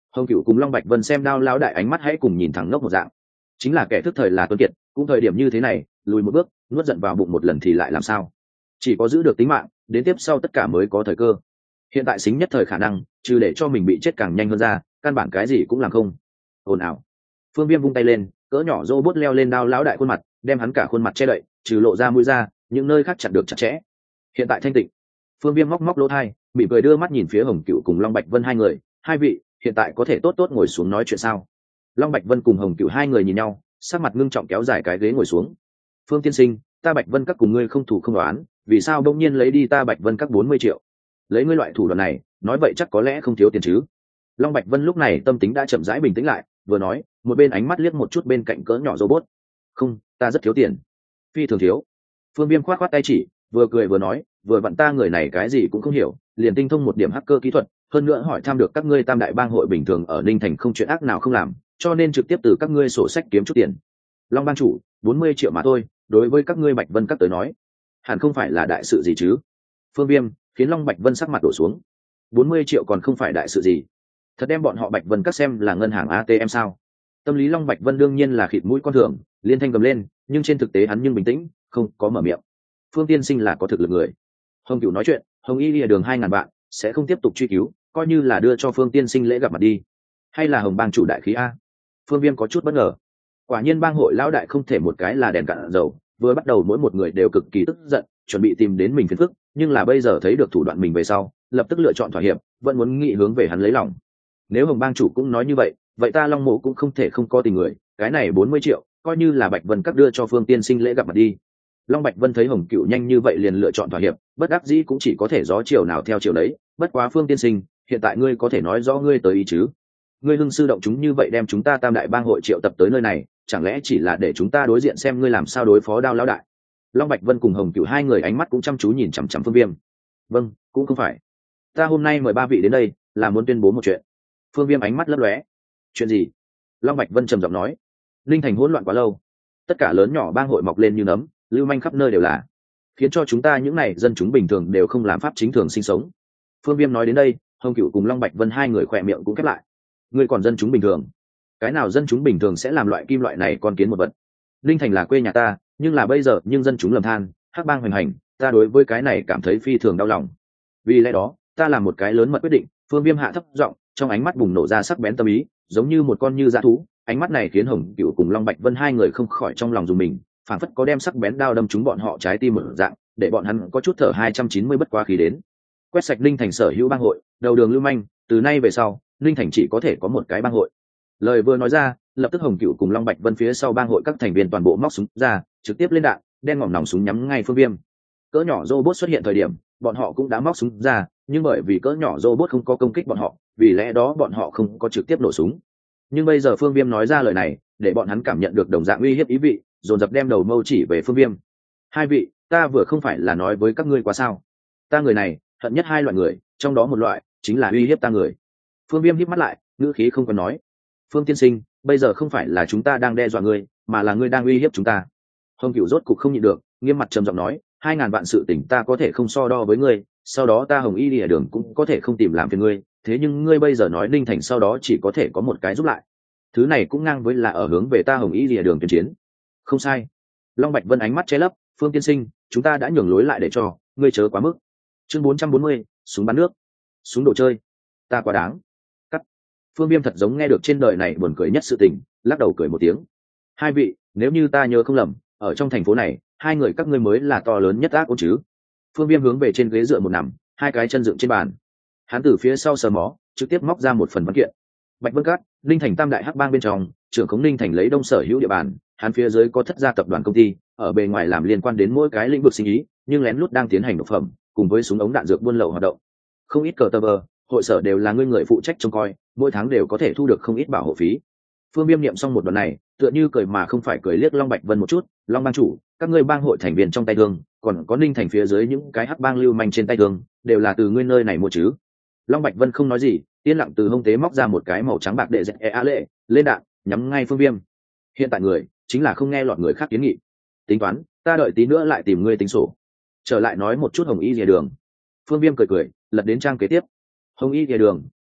Hồng Cửu cùng Long Bạch Vân xem Đao lão đại ánh mắt hãy cùng nhìn thẳng ngốc một dạng. Chính là kẻ thức thời là tuấn kiệt, cũng thời điểm như thế này, lùi một bước, nuốt giận vào bụng một lần thì lại làm sao? Chỉ có giữ được tính mạng, đến tiếp sau tất cả mới có thời cơ. Hiện tại xính nhất thời khả năng, trừ để cho mình bị chết càng nhanh hơn ra, căn bản cái gì cũng làm không. Ồn ào. Phương Viêm vung tay lên, cỡ nhỏ robot leo lên Đao lão đại khuôn mặt, đem hắn cả khuôn mặt che đậy, trừ lộ ra mũi ra, những nơi khác chặn được chặt chẽ. Hiện tại thanh tịnh. Phương Viêm móc lỗ tai, mỉm cười đưa mắt nhìn phía Hồng Cửu cùng Long Bạch Vân hai người, hai vị, hiện tại có thể tốt tốt ngồi xuống nói chuyện sao? Long Bạch Vân cùng Hồng Cửu hai người nhìn nhau, sắc mặt ngưng trọng kéo dài cái ghế ngồi xuống. Phương tiên sinh, ta Bạch Vân các cùng ngươi không thủ không đoán, vì sao bỗng nhiên lấy đi ta Bạch Vân các 40 triệu? Lấy ngươi loại thủ đoạn này, nói vậy chắc có lẽ không thiếu tiền chứ? Long Bạch Vân lúc này tâm tính đã chậm rãi bình tĩnh lại, vừa nói, một bên ánh mắt liếc một chút bên cạnh cỡ nhỏ robot. Không, ta rất thiếu tiền. Phi thường thiếu. Phương Viêm khoát tay chỉ, vừa cười vừa nói, vừa vặn ta người này cái gì cũng không hiểu, liền tinh thông một điểm hacker kỹ thuật, hơn nữa hỏi thăm được các ngươi tam đại bang hội bình thường ở Ninh Thành không chuyện ác nào không làm, cho nên trực tiếp từ các ngươi sổ sách kiếm chút tiền. Long bang chủ, 40 triệu mà thôi, đối với các ngươi Bạch Vân các tới nói, hẳn không phải là đại sự gì chứ? Phương Viêm khiến Long Bạch Vân sắc mặt đổ xuống. 40 triệu còn không phải đại sự gì? Thật đem bọn họ Bạch Vân các xem là ngân hàng ATM sao? Tâm lý Long Bạch Vân đương nhiên là khịt mũi con thường, liên thanh cầm lên, nhưng trên thực tế hắn nhưng bình tĩnh, không có mở miệng. Phương tiên sinh là có thực lực người. Hồng Cửu nói chuyện, Hồng Y lìa đường 2000 bạn sẽ không tiếp tục truy cứu, coi như là đưa cho Phương tiên sinh lễ gặp mặt đi. Hay là Hồng bang chủ đại khí a? Phương Viêm có chút bất ngờ. Quả nhiên bang hội lão đại không thể một cái là đèn cạn dầu, vừa bắt đầu mỗi một người đều cực kỳ tức giận, chuẩn bị tìm đến mình phiền phức, nhưng là bây giờ thấy được thủ đoạn mình về sau, lập tức lựa chọn thỏa hiệp, vẫn muốn nghị hướng về hắn lấy lòng. Nếu Hồng bang chủ cũng nói như vậy, vậy ta Long Mộ cũng không thể không có tình người, cái này 40 triệu, coi như là Bạch Vân các đưa cho Phương tiên sinh lễ gặp mặt đi. Long Bạch Vân thấy Hồng Cửu nhanh như vậy liền lựa chọn thỏa hiệp, bất đắc dĩ cũng chỉ có thể gió chiều nào theo chiều đấy, bất quá Phương tiên sinh, hiện tại ngươi có thể nói rõ ngươi tới ý chứ? Ngươi hưng sư động chúng như vậy đem chúng ta tam đại bang hội triệu tập tới nơi này, chẳng lẽ chỉ là để chúng ta đối diện xem ngươi làm sao đối phó Đao lão đại? Long Bạch Vân cùng Hồng Cửu hai người ánh mắt cũng chăm chú nhìn chằm chằm Phương Viêm. Vâng, cũng không phải. Ta hôm nay mời ba vị đến đây, là muốn tuyên bố một chuyện. Phương Viêm ánh mắt lấp lóe. Chuyện gì? Long Bạch Vân trầm giọng nói. Linh Thành hỗn loạn quá lâu, tất cả lớn nhỏ bang hội mọc lên như nấm, lưu manh khắp nơi đều là, khiến cho chúng ta những này dân chúng bình thường đều không làm pháp chính thường sinh sống. Phương Viêm nói đến đây, Hồng Cửu cùng Long Bạch Vân hai người khỏe miệng cũng khép lại. Ngươi còn dân chúng bình thường? Cái nào dân chúng bình thường sẽ làm loại kim loại này con kiến một vật? Linh Thành là quê nhà ta, nhưng là bây giờ nhưng dân chúng lầm than, hắc bang hoành hành, ta đối với cái này cảm thấy phi thường đau lòng. Vì lẽ đó, ta làm một cái lớn mật quyết định. Phương Viêm hạ thấp giọng, trong ánh mắt bùng nổ ra sắc bén tâm ý, giống như một con như dã thú. Ánh mắt này khiến Hồng Cửu cùng Long Bạch Vân hai người không khỏi trong lòng dùng mình, phản phất có đem sắc bén đao đâm trúng bọn họ trái tim một dạng, để bọn hắn có chút thở 290 bất quá khí đến. Quét sạch Linh Thành sở hữu bang hội, đầu đường lưu manh, từ nay về sau, Linh Thành chỉ có thể có một cái bang hội. Lời vừa nói ra, lập tức Hồng Cửu cùng Long Bạch Vân phía sau bang hội các thành viên toàn bộ móc súng ra, trực tiếp lên đạn, đen ngòm nòng súng nhắm ngay Phương Viêm. Cỡ nhỏ robot xuất hiện thời điểm, bọn họ cũng đã móc súng ra, nhưng bởi vì cỡ nhỏ robot không có công kích bọn họ, vì lẽ đó bọn họ không có trực tiếp nổ súng. Nhưng bây giờ Phương Viêm nói ra lời này, để bọn hắn cảm nhận được đồng dạng uy hiếp ý vị, dồn dập đem đầu mâu chỉ về Phương Viêm. Hai vị, ta vừa không phải là nói với các ngươi quá sao? Ta người này hận nhất hai loại người, trong đó một loại chính là uy hiếp ta người. Phương Viêm híp mắt lại, ngữ khí không còn nói. Phương tiên sinh, bây giờ không phải là chúng ta đang đe dọa ngươi, mà là ngươi đang uy hiếp chúng ta. Hồng Cửu rốt cục không nhịn được, nghiêm mặt trầm giọng nói, 2000 vạn sự tình ta có thể không so đo với ngươi, sau đó ta Hồng Y Lìa Đường cũng có thể không tìm làm phiền ngươi, thế nhưng ngươi bây giờ nói Ninh Thành sau đó chỉ có thể có một cái giúp lại. Thứ này cũng ngang với là ở hướng về ta Hồng Y Lìa Đường tuyên chiến. Không sai. Long Bạch Vân ánh mắt che lấp, Phương tiên sinh, chúng ta đã nhường lối lại để cho ngươi chớ quá mức. Chương 440, súng bắn nước. Súng đồ chơi. Ta quá đáng. Cắt. Phương Viêm thật giống nghe được trên đời này buồn cười nhất sự tình, lắc đầu cười một tiếng. Hai vị, nếu như ta nhớ không lầm, ở trong thành phố này, hai người các ngươi mới là to lớn nhất ác ôn chứ? Phương Viêm hướng về trên ghế dựa một nằm, hai cái chân dựng trên bàn. Hắn từ phía sau sờ mó, trực tiếp móc ra một phần văn kiện. Bạch Vân Cát, Ninh Thành tam đại hắc bang bên trong, trưởng khống Ninh Thành lấy đông sở hữu địa bàn, hắn phía dưới có thất gia tập đoàn công ty, ở bề ngoài làm liên quan đến mỗi cái lĩnh vực sinh ý, nhưng lén lút đang tiến hành độc phẩm, cùng với súng ống đạn dược buôn lậu hoạt động. Không ít cờ tờ vờ, hội sở đều là người phụ trách trông coi, mỗi tháng đều có thể thu được không ít bảo hộ phí. Phương Viêm niệm xong một đoạn này, tựa như cười mà không phải cười liếc Long Bạch Vân một chút, Long bang chủ, các ngươi bang hội thành viên trong tay thương, còn có Ninh Thành phía dưới những cái hắc bang lưu manh trên tay thương, đều là từ ngươi nơi này mua chứ? Long Bạch Vân không nói gì, yên lặng từ hông tế móc ra một cái màu trắng bạc đệ lệ, lên đạn, nhắm ngay Phương Viêm. Hiện tại người chính là không nghe lọt người khác kiến nghị. Tính toán, ta đợi tí nữa lại tìm ngươi tính sổ. Trở lại nói một chút Hồng Y Lìa Đường. Phương Viêm cười cười, lật đến trang kế tiếp. Hồng Y Lìa Đường,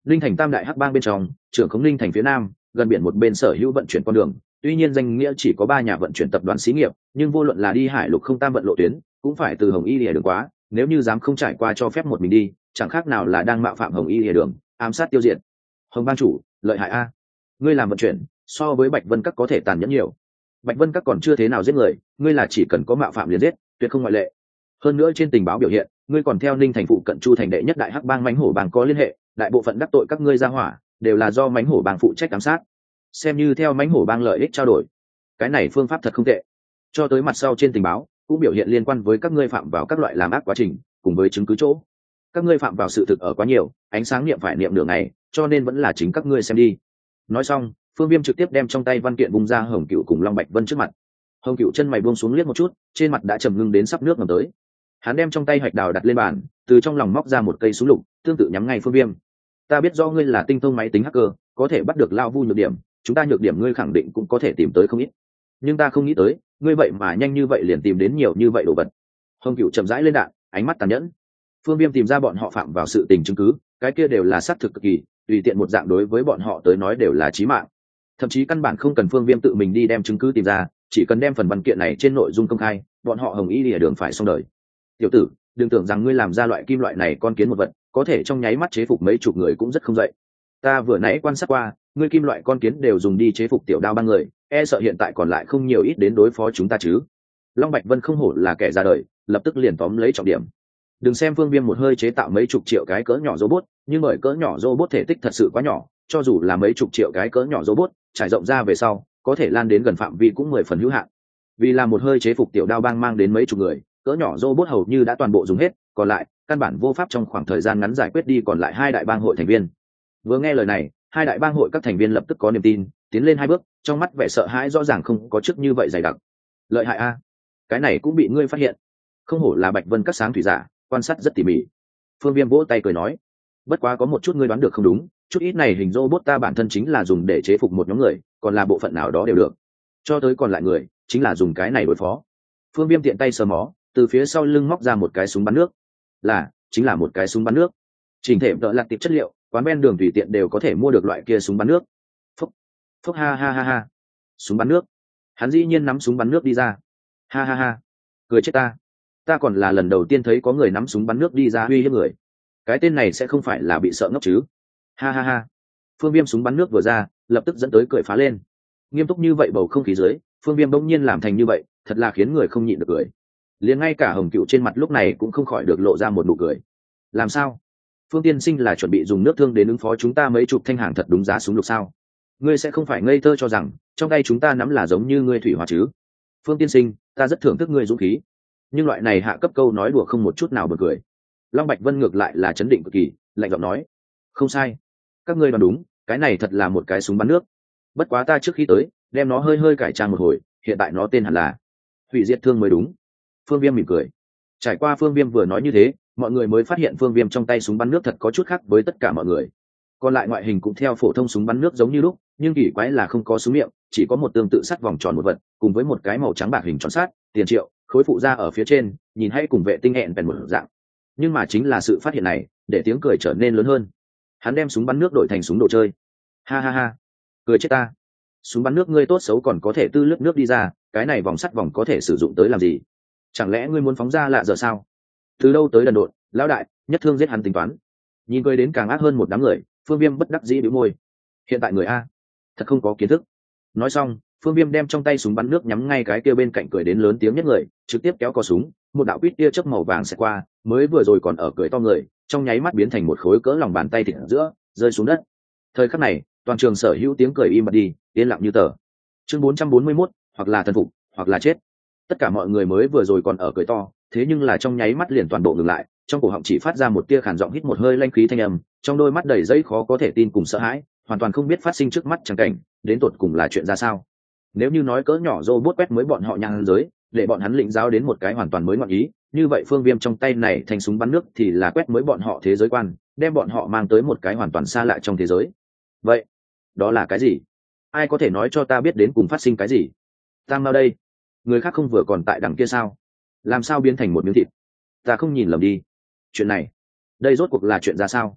Linh Thành tam đại hắc bang bên trong, trưởng khống Linh Thành phía nam, gần biển một bên sở hữu vận chuyển con đường, tuy nhiên danh nghĩa chỉ có 3 nhà vận chuyển tập đoàn xí nghiệp, nhưng vô luận là đi hải lục không tam vận lộ tuyến, cũng phải từ Hồng Y Lìa đường quá, nếu như dám không trải qua cho phép một mình đi, chẳng khác nào là đang mạo phạm Hồng Y Lìa đường, ám sát tiêu diệt. Hồng bang chủ, lợi hại a. Ngươi làm vận chuyển, so với Bạch Vân Các có thể tàn nhẫn nhiều. Bạch Vân Các còn chưa thế nào giết người, ngươi là chỉ cần có mạo phạm liền giết, tuyệt không ngoại lệ. Hơn nữa trên tình báo biểu hiện, ngươi còn theo Ninh Thành phụ cận Chu thành đệ nhất đại hắc bang mãnh hổ bang có liên hệ, đại bộ phận đắc tội các ngươi ra hỏa, đều là do mãnh hổ bang phụ trách giám sát. Xem như theo mãnh hổ bang lợi ích trao đổi. Cái này phương pháp thật không tệ. Cho tới mặt sau trên tình báo, cũng biểu hiện liên quan với các ngươi phạm vào các loại làm ác quá trình, cùng với chứng cứ chỗ. Các ngươi phạm vào sự thực ở quá nhiều, ánh sáng niệm phải niệm nửa ngày, cho nên vẫn là chính các ngươi xem đi. Nói xong, Phương Viêm trực tiếp đem trong tay văn kiện bung ra Hồng Cựu cùng Long Bạch Vân trước mặt. Hồng Cựu chân mày buông xuống liếc một chút, trên mặt đã trầm ngưng đến sắp nước ngầm tới. Hắn đem trong tay hạch đào đặt lên bàn, từ trong lòng móc ra một cây súng lục, tương tự nhắm ngay Phương Viêm. Ta biết do ngươi là tinh thông máy tính hacker, có thể bắt được Lao Vu nhược điểm, chúng ta nhược điểm ngươi khẳng định cũng có thể tìm tới không ít. Nhưng ta không nghĩ tới, ngươi vậy mà nhanh như vậy liền tìm đến nhiều như vậy đồ vật. Hồng Cựu chậm rãi lên đạn, ánh mắt tàn nhẫn. Phương Viêm tìm ra bọn họ phạm vào sự tình chứng cứ, cái kia đều là xác thực cực kỳ, tùy tiện một dạng đối với bọn họ tới nói đều là chí mạng. Thậm chí căn bản không cần Phương Viêm tự mình đi đem chứng cứ tìm ra, chỉ cần đem phần văn kiện này trên nội dung công khai, bọn họ Hồng Y Lìa đường phải xong đời. Tiểu tử, đừng tưởng rằng ngươi làm ra loại kim loại này con kiến một vật, có thể trong nháy mắt chế phục mấy chục người cũng rất không dậy. Ta vừa nãy quan sát qua, ngươi kim loại con kiến đều dùng đi chế phục tiểu đao ba người, e sợ hiện tại còn lại không nhiều ít đến đối phó chúng ta chứ. Long Bạch Vân không hổ là kẻ ra đời, lập tức liền tóm lấy trọng điểm. Đừng xem Phương Viêm một hơi chế tạo mấy chục triệu cái cỡ nhỏ robot, nhưng bởi cỡ nhỏ robot thể tích thật sự quá nhỏ, cho dù là mấy chục triệu cái cỡ nhỏ robot, trải rộng ra về sau, có thể lan đến gần phạm vi cũng 10 phần hữu hạn. Vì là một hơi chế phục tiểu đao bang mang đến mấy chục người, cỡ nhỏ robot hầu như đã toàn bộ dùng hết, còn lại, căn bản vô pháp trong khoảng thời gian ngắn giải quyết đi còn lại 2 đại bang hội thành viên. Vừa nghe lời này, 2 đại bang hội các thành viên lập tức có niềm tin, tiến lên 2 bước, trong mắt vẻ sợ hãi rõ ràng không có trước như vậy dày đặc. Lợi hại a, cái này cũng bị ngươi phát hiện. Không hổ là Bạch Vân Các sáng thủy giả, quan sát rất tỉ mỉ. Phương Viêm vỗ tay cười nói, bất quá có một chút ngươi đoán được không đúng, chút ít này hình robot ta bản thân chính là dùng để chế phục một nhóm người, còn là bộ phận nào đó đều được. Cho tới còn lại người, chính là dùng cái này đối phó. Phương Viêm tiện tay sờ mó, từ phía sau lưng móc ra một cái súng bắn nước. Chính là một cái súng bắn nước. Chỉnh thể đỡ lạc tiệp chất liệu, quán ven đường tùy tiện đều có thể mua được loại kia súng bắn nước. Phốc, phốc ha ha ha ha. Súng bắn nước. Hắn dĩ nhiên nắm súng bắn nước đi ra. Ha ha ha. Cười chết ta. Ta còn là lần đầu tiên thấy có người nắm súng bắn nước đi ra uy hiếp người. Cái tên này sẽ không phải là bị sợ ngốc chứ? Ha ha ha. Phương Viêm súng bắn nước vừa ra, lập tức dẫn tới cười phá lên. Nghiêm túc như vậy bầu không khí dưới, Phương Viêm bỗng nhiên làm thành như vậy, thật là khiến người không nhịn được cười. Liền ngay cả Hồng Cựu trên mặt lúc này cũng không khỏi được lộ ra một nụ cười. Làm sao? Phương tiên sinh là chuẩn bị dùng nước thương đến ứng phó chúng ta mấy chục thanh hàng thật đúng giá súng lục sao? Ngươi sẽ không phải ngây thơ cho rằng trong tay chúng ta nắm là giống như ngươi thủy hỏa chứ? Phương tiên sinh, ta rất thưởng thức ngươi dũng khí, nhưng loại này hạ cấp câu nói đùa không một chút nào bật cười. Long Bạch Vân ngược lại là chấn định cực kỳ, lạnh giọng nói, không sai, các ngươi đoán đúng, cái này thật là một cái súng bắn nước. Bất quá ta trước khi tới đem nó hơi hơi cải trang một hồi, hiện tại nó tên hẳn là hủy diệt thương mới đúng. Phương Viêm mỉm cười. Trải qua Phương Viêm vừa nói như thế, mọi người mới phát hiện Phương Viêm trong tay súng bắn nước thật có chút khác với tất cả mọi người. Còn lại ngoại hình cũng theo phổ thông súng bắn nước giống như lúc, nhưng kỳ quái là không có súng miệng, chỉ có một tương tự sắt vòng tròn một vật, cùng với một cái màu trắng bạc hình tròn sát, tiền triệu, khối phụ ra ở phía trên, nhìn hay cùng vệ tinh hẹn bèn một dạng. Nhưng mà chính là sự phát hiện này, để tiếng cười trở nên lớn hơn. Hắn đem súng bắn nước đổi thành súng đồ chơi. Ha ha ha, cười chết ta. Súng bắn nước ngươi tốt xấu còn có thể tư lướt nước đi ra, cái này vòng sắt vòng có thể sử dụng tới làm gì? Chẳng lẽ ngươi muốn phóng ra lạ giờ sao? Từ đâu tới đần độn, lão đại, nhất thương giết hắn tính toán. Nhìn cười đến càng ác hơn một đám người, Phương Viêm bất đắc dĩ bĩu môi. Hiện tại người a, thật không có kiến thức. Nói xong, Phương Viêm đem trong tay súng bắn nước nhắm ngay cái kia bên cạnh cười đến lớn tiếng nhất người, trực tiếp kéo cò súng, một đạo quýt tia chớp màu vàng sẽ qua, mới vừa rồi còn ở cười to người, trong nháy mắt biến thành một khối cỡ lòng bàn tay thịt ở giữa, rơi xuống đất. Thời khắc này, toàn trường sở hữu tiếng cười im bặt đi, yên lặng như tờ. Chương 441, hoặc là thần phục, hoặc là chết. Tất cả mọi người mới vừa rồi còn ở cười to, thế nhưng là trong nháy mắt liền toàn bộ ngừng lại, trong cổ họng chỉ phát ra một tia khàn giọng hít một hơi lanh khí thanh âm, trong đôi mắt đầy dây khó có thể tin cùng sợ hãi, hoàn toàn không biết phát sinh trước mắt chẳng cảnh, đến tột cùng là chuyện ra sao. Nếu như nói cỡ nhỏ robot quét mới bọn họ nhang giới, để bọn hắn lĩnh giáo đến một cái hoàn toàn mới ngọn ý, như vậy Phương Viêm trong tay này thành súng bắn nước thì là quét mới bọn họ thế giới quan, đem bọn họ mang tới một cái hoàn toàn xa lạ trong thế giới. Vậy, đó là cái gì? Ai có thể nói cho ta biết đến cùng phát sinh cái gì? Tam Mao đây, người khác không vừa còn tại đằng kia sao? Làm sao biến thành một miếng thịt? Ta không nhìn lầm đi. Chuyện này, đây rốt cuộc là chuyện ra sao?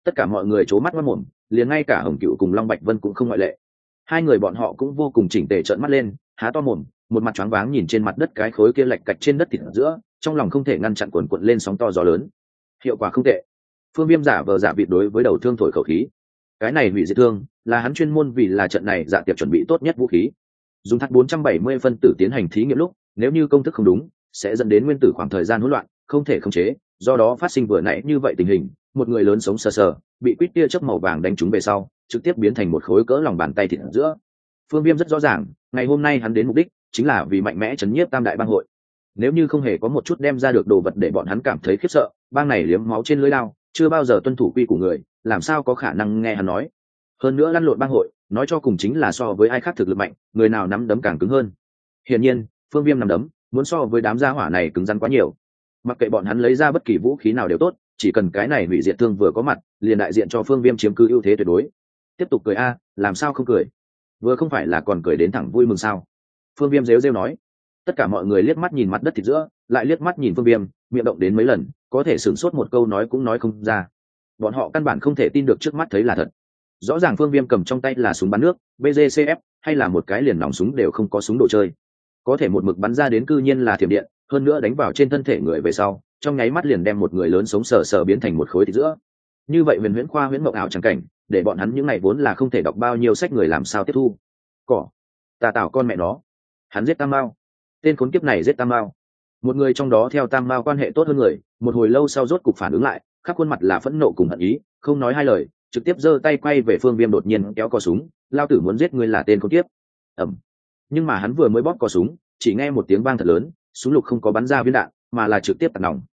Tất cả mọi người c mắt ngoắt mồm, liền ngay cả Hồng Cựu cùng Long Bạch Vân cũng không ngoại lệ. Hai người bọn họ cũng vô cùng chỉnh tề trợn mắt lên, há to mồm, một mặt choáng váng nhìn trên mặt đất cái khối kia lạch cạch trên đất thịt ở giữa, trong lòng không thể ngăn chặn cuộn cuộn lên sóng to gió lớn. Hiệu quả không tệ. Phương Viêm giả vờ giả vịt đối với đầu thương thổi khẩu khí. Cái này hủy diệt thương là hắn chuyên môn vì là trận này dạ tiệc chuẩn bị tốt nhất vũ khí. Dùng thắt 470 phân tử tiến hành thí nghiệm lúc, nếu như công thức không đúng, sẽ dẫn đến nguyên tử khoảng thời gian hỗn loạn, không thể khống chế, do đó phát sinh vừa nãy như vậy tình hình, một người lớn sống sờ sờ, bị quýt tia chớp màu vàng đánh trúng về sau, trực tiếp biến thành một khối cỡ lòng bàn tay thịt ở giữa. Phương Viêm rất rõ ràng, ngày hôm nay hắn đến mục đích chính là vì mạnh mẽ chấn nhiếp Tam đại bang hội. Nếu như không hề có một chút đem ra được đồ vật để bọn hắn cảm thấy khiếp sợ, bang này liếm máu trên lưỡi lao, chưa bao giờ tuân thủ quy của người, làm sao có khả năng nghe hắn nói. Hơn nữa lăn lộn bang hội, nói cho cùng chính là so với ai khác thực lực mạnh, người nào nắm đấm càng cứng hơn. Hiển nhiên, Phương Viêm nắm đấm muốn so với đám gia hỏa này cứng rắn quá nhiều. Mặc kệ bọn hắn lấy ra bất kỳ vũ khí nào đều tốt, chỉ cần cái này hủy diệt thương vừa có mặt, liền đại diện cho Phương Viêm chiếm cứ ưu thế tuyệt đối. Tiếp tục cười a, làm sao không cười? Vừa không phải là còn cười đến thẳng vui mừng sao? Phương Viêm rêu rêu nói. Tất cả mọi người liếc mắt nhìn mặt đất thịt giữa, lại liếc mắt nhìn Phương Viêm, miệng động đến mấy lần, có thể sửng sốt một câu nói cũng nói không ra. Bọn họ căn bản không thể tin được trước mắt thấy là thật. Rõ ràng Phương Viêm cầm trong tay là súng bắn nước BGCF, hay là một cái liền nòng súng đều không có súng đồ chơi, có thể một mực bắn ra đến cư nhiên là thiểm điện, hơn nữa đánh vào trên thân thể người về sau, trong nháy mắt liền đem một người lớn sống sờ sờ biến thành một khối thịt giữa. Như vậy huyền huyễn khoa huyễn mộng ảo chẳng cảnh, để bọn hắn những ngày vốn là không thể đọc bao nhiêu sách người làm sao tiếp thu. Cỏ, ta tạo con mẹ nó, hắn giết Tam Mao, tên khốn kiếp này giết Tam Mao. Một người trong đó theo Tam Mao quan hệ tốt hơn người, một hồi lâu sau rốt cục phản ứng lại, khắp khuôn mặt là phẫn nộ cùng hận ý, không nói hai lời, trực tiếp giơ tay quay về Phương Viêm đột nhiên kéo cò súng, lao tử muốn giết ngươi là tên khốn kiếp. Ầm. Nhưng mà hắn vừa mới bóp cò súng, chỉ nghe một tiếng vang thật lớn, súng lục không có bắn ra viên đạn, mà là trực tiếp tạt nòng.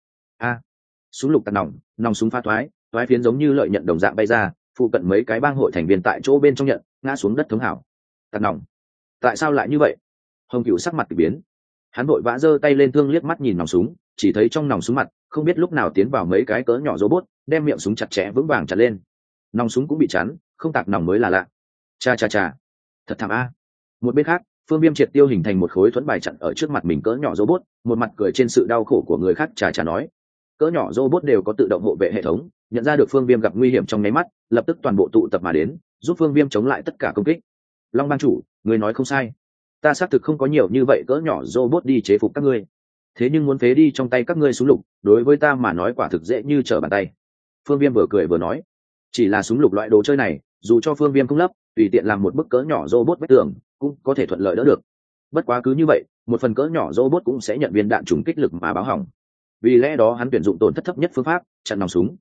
Súng lục tạt nòng, nòng súng phá toái phiến giống như lợi nhận đồng dạng bay ra, phụ cận mấy cái bang hội thành viên tại chỗ bên trong nhận, ngã xuống đất thống hảo. Tạt nòng. Tại sao lại như vậy? Hồng Cửu sắc mặt kỳ biến. Hắn vội vã giơ tay lên thương liếc mắt nhìn nòng súng, chỉ thấy trong nòng súng mặt, không biết lúc nào tiến vào mấy cái cỡ nhỏ robot, đem miệng súng chặt chẽ vững vàng chặt lên. Nòng súng cũng bị chắn, không tạc nòng mới là lạ. Cha, thật thảm a. Một bên khác, Phương Viêm triệt tiêu hình thành một khối thuẫn bài chặn ở trước mặt mình cỡ nhỏ robot, một mặt cười trên sự đau khổ của người khác trà nói. Cỡ nhỏ robot đều có tự động hộ vệ hệ thống, nhận ra được Phương Viêm gặp nguy hiểm trong nháy mắt, lập tức toàn bộ tụ tập mà đến, giúp Phương Viêm chống lại tất cả công kích. Long bang chủ, người nói không sai, ta xác thực không có nhiều như vậy cỡ nhỏ robot đi chế phục các ngươi, thế nhưng muốn phế đi trong tay các ngươi súng lục, đối với ta mà nói quả thực dễ như trở bàn tay. Phương Viêm vừa cười vừa nói, chỉ là súng lục loại đồ chơi này, dù cho Phương Viêm không lấp, tùy tiện làm một bức cỡ nhỏ robot vách tường cũng có thể thuận lợi đỡ được. Bất quá cứ như vậy, một phần cỡ nhỏ robot cũng sẽ nhận viên đạn trùng kích lực mà báo hỏng. Vì lẽ đó hắn tuyển dụng tổn thất thấp nhất phương pháp, chặn nòng súng.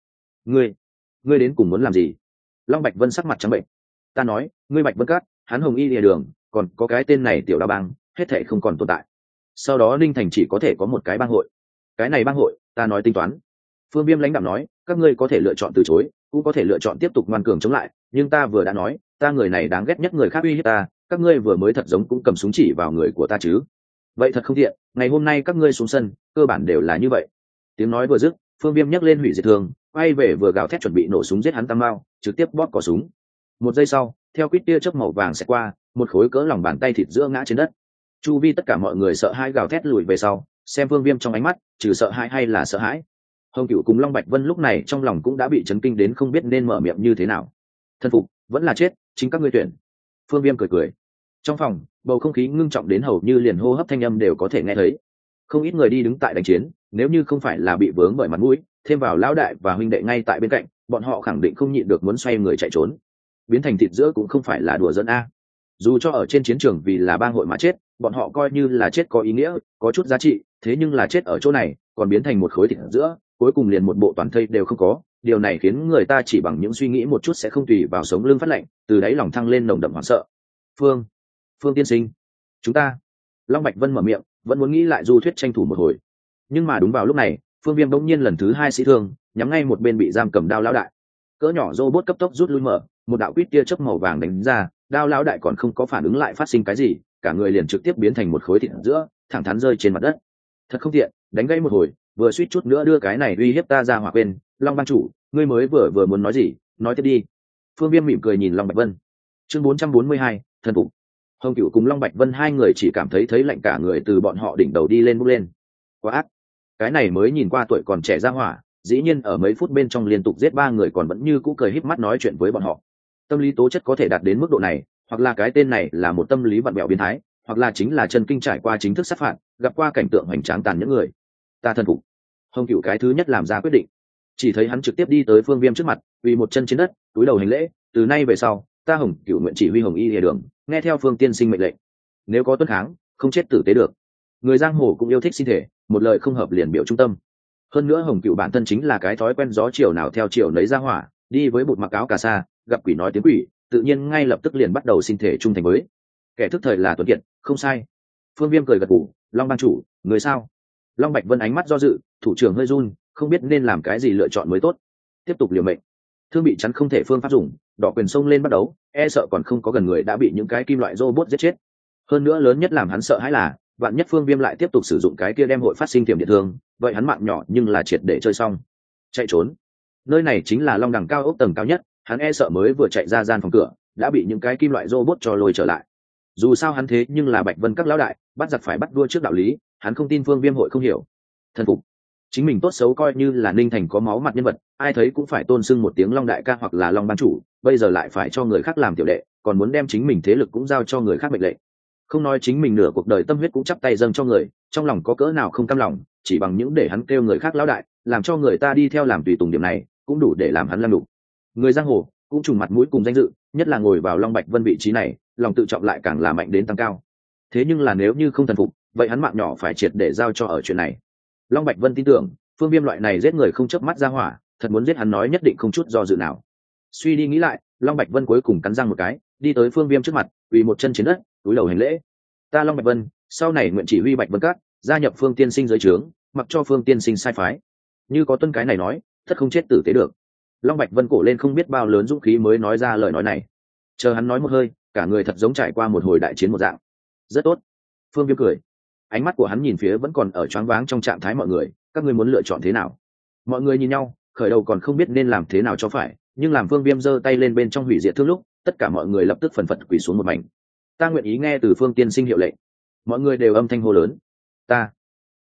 Ngươi đến cùng muốn làm gì? Long Bạch Vân sắc mặt trắng bệnh. Ta nói, ngươi Bạch Vân Cát, hắn Hồng Y Lìa Đường, còn có cái tên này Tiểu Đao Bang, hết thảy không còn tồn tại. Sau đó Ninh Thành chỉ có thể có một cái bang hội. Cái này bang hội, ta nói tính toán. Phương Viêm lãnh đạm nói, các ngươi có thể lựa chọn từ chối, cũng có thể lựa chọn tiếp tục ngoan cường chống lại, nhưng ta vừa đã nói, ta người này đáng ghét nhất người khác uy hiếp ta, các ngươi vừa mới thật giống cũng cầm súng chỉ vào người của ta chứ. Vậy thật không thiện, ngày hôm nay các ngươi xuống sân, cơ bản đều là như vậy. Tiếng nói vừa dứt, Phương Viêm nhấc lên hủy diệt thương, quay về vừa gào thét chuẩn bị nổ súng giết hắn Tam Mao, trực tiếp bóp cò súng. Một giây sau, theo quýt tia chớp màu vàng sẽ qua, một khối cỡ lòng bàn tay thịt giữa ngã trên đất. Chu vi tất cả mọi người sợ hãi gào thét lùi về sau, xem Phương Viêm trong ánh mắt, trừ sợ hãi hay là sợ hãi. Hồng Cửu cùng Long Bạch Vân lúc này trong lòng cũng đã bị chấn kinh đến không biết nên mở miệng như thế nào. Thân phục, vẫn là chết, chính các ngươi tuyển. Phương Viêm cười. Trong phòng, bầu không khí ngưng trọng đến hầu như liền hô hấp thanh âm đều có thể nghe thấy. Không ít người đi đứng tại đánh chiến, nếu như không phải là bị vướng bởi mặt mũi, thêm vào lão đại và huynh đệ ngay tại bên cạnh, bọn họ khẳng định không nhịn được muốn xoay người chạy trốn. Biến thành thịt giữa cũng không phải là đùa giỡn a. Dù cho ở trên chiến trường vì là bang hội mà chết, bọn họ coi như là chết có ý nghĩa, có chút giá trị, thế nhưng là chết ở chỗ này, còn biến thành một khối thịt giữa, cuối cùng liền một bộ toàn thây đều không có. Điều này khiến người ta chỉ bằng những suy nghĩ một chút sẽ không tùy vào sống lưng phát lạnh, từ đáy lòng thăng lên nồng đậm hoảng sợ. Phương tiên sinh, chúng ta. Long Bạch Vân mở miệng, vẫn muốn nghĩ lại du thuyết tranh thủ một hồi, nhưng mà đúng vào lúc này, Phương Viêm bỗng nhiên lần thứ hai sĩ thương, nhắm ngay một bên bị giam cầm Đao lão đại. Cỡ nhỏ robot cấp tốc rút lui mở, một đạo quýt tia chớp màu vàng đánh ra, Đao lão đại còn không có phản ứng lại phát sinh cái gì, cả người liền trực tiếp biến thành một khối thịt giữa, thẳng thắn rơi trên mặt đất. Thật không tiện, đánh gãy một hồi, vừa suýt chút nữa đưa cái này uy hiếp ta ra hỏa quên. Long bang chủ, ngươi mới vừa muốn nói gì, nói tiếp đi. Phương Viêm mỉm cười nhìn Long Bạch Vân. Chương 442, thân phục. Hồng Cửu cùng Long Bạch Vân hai người chỉ cảm thấy lạnh cả người từ bọn họ đỉnh đầu đi lên bốc lên. Quá ác. Cái này mới nhìn qua tuổi còn trẻ ra hỏa, dĩ nhiên ở mấy phút bên trong liên tục giết 3 người còn vẫn như cũ cười híp mắt nói chuyện với bọn họ. Tâm lý tố chất có thể đạt đến mức độ này, hoặc là cái tên này là một tâm lý vặn vẹo biến thái, hoặc là chính là chân kinh trải qua chính thức sát phạt, gặp qua cảnh tượng hoành tráng tàn những người. Ta thân phục. Hồng Cửu cái thứ nhất làm ra quyết định. Chỉ thấy hắn trực tiếp đi tới Phương Viêm trước mặt, quỳ một chân trên đất, cúi đầu hành lễ, từ nay về sau, ta Hồng Cửu nguyện chỉ huy Hồng Y Lìa Đường, nghe theo Phương tiên sinh mệnh lệnh. Nếu có tuân kháng, không chết tử tế được. Người giang hồ cũng yêu thích xin thể, một lời không hợp liền biểu trung tâm. Hơn nữa Hồng Cửu bản thân chính là cái thói quen gió chiều nào theo chiều nấy ra hỏa, đi với bụt mặc áo cà sa, gặp quỷ nói tiếng quỷ, tự nhiên ngay lập tức liền bắt đầu xin thể trung thành với. Kẻ thức thời là Tuấn Kiệt, không sai. Phương Viêm cười gật gù, Long ban chủ, người sao? Long Bạch Vân ánh mắt do dự, thủ trưởng hơi run, không biết nên làm cái gì lựa chọn mới tốt. Tiếp tục liều mệnh. Thương bị chắn không thể phương pháp dùng, đỏ quyền xông lên bắt đấu, e sợ còn không có gần người đã bị những cái kim loại robot giết chết. Hơn nữa lớn nhất làm hắn sợ hãi là, vạn nhất Phương Viêm lại tiếp tục sử dụng cái kia đem hội phát sinh tiềm điện thương, vậy hắn mạng nhỏ nhưng là triệt để chơi xong. Chạy trốn. Nơi này chính là Long Đằng cao ốc tầng cao nhất, hắn e sợ mới vừa chạy ra gian phòng cửa, đã bị những cái kim loại robot cho lôi trở lại. Dù sao hắn thế nhưng là Bạch Vân các lão đại, bắt giặc phải bắt đua trước đạo lý, hắn không tin Phương Viêm hội không hiểu. Thần phục. Chính mình tốt xấu coi như là Ninh Thành có máu mặt nhân vật, ai thấy cũng phải tôn sưng một tiếng Long đại ca hoặc là Long ban chủ, bây giờ lại phải cho người khác làm tiểu đệ, còn muốn đem chính mình thế lực cũng giao cho người khác mệnh lệnh. Không nói chính mình nửa cuộc đời tâm huyết cũng chắp tay dâng cho người, trong lòng có cỡ nào không cam lòng, chỉ bằng những để hắn kêu người khác lão đại, làm cho người ta đi theo làm tùy tùng điểm này, cũng đủ để làm hắn lăn lục. Người giang hồ cũng trùng mặt mũi cùng danh dự, nhất là ngồi vào Long Bạch Vân vị trí này, lòng tự trọng lại càng là mạnh đến tăng cao. Thế nhưng là nếu như không thần phục, vậy hắn mạng nhỏ phải triệt để giao cho ở chuyện này. Long Bạch Vân tin tưởng, Phương Viêm loại này giết người không chớp mắt ra hỏa, thật muốn giết hắn nói nhất định không chút do dự nào. Suy đi nghĩ lại, Long Bạch Vân cuối cùng cắn răng một cái, đi tới Phương Viêm trước mặt, quỳ một chân trên đất, cúi đầu hành lễ. Ta Long Bạch Vân, sau này nguyện chỉ huy Bạch Vân Các, gia nhập Phương tiên sinh dưới trướng, mặc cho Phương tiên sinh sai phái. Như có tuân cái này nói, tất không chết tử tế được. Long Bạch Vân cổ lên không biết bao lớn dũng khí mới nói ra lời nói này. Chờ hắn nói một hơi, cả người thật giống trải qua một hồi đại chiến một dạng. Rất tốt. Phương Viêm cười. Ánh mắt của hắn nhìn phía vẫn còn ở choáng váng trong trạng thái mọi người, các ngươi muốn lựa chọn thế nào? Mọi người nhìn nhau, khởi đầu còn không biết nên làm thế nào cho phải, nhưng làm Phương Viêm giơ tay lên bên trong hủy diệt thương lúc, tất cả mọi người lập tức phần phật quỳ xuống một mảnh. Ta nguyện ý nghe từ Phương tiên sinh hiệu lệnh. Mọi người đều âm thanh hô lớn. Ta.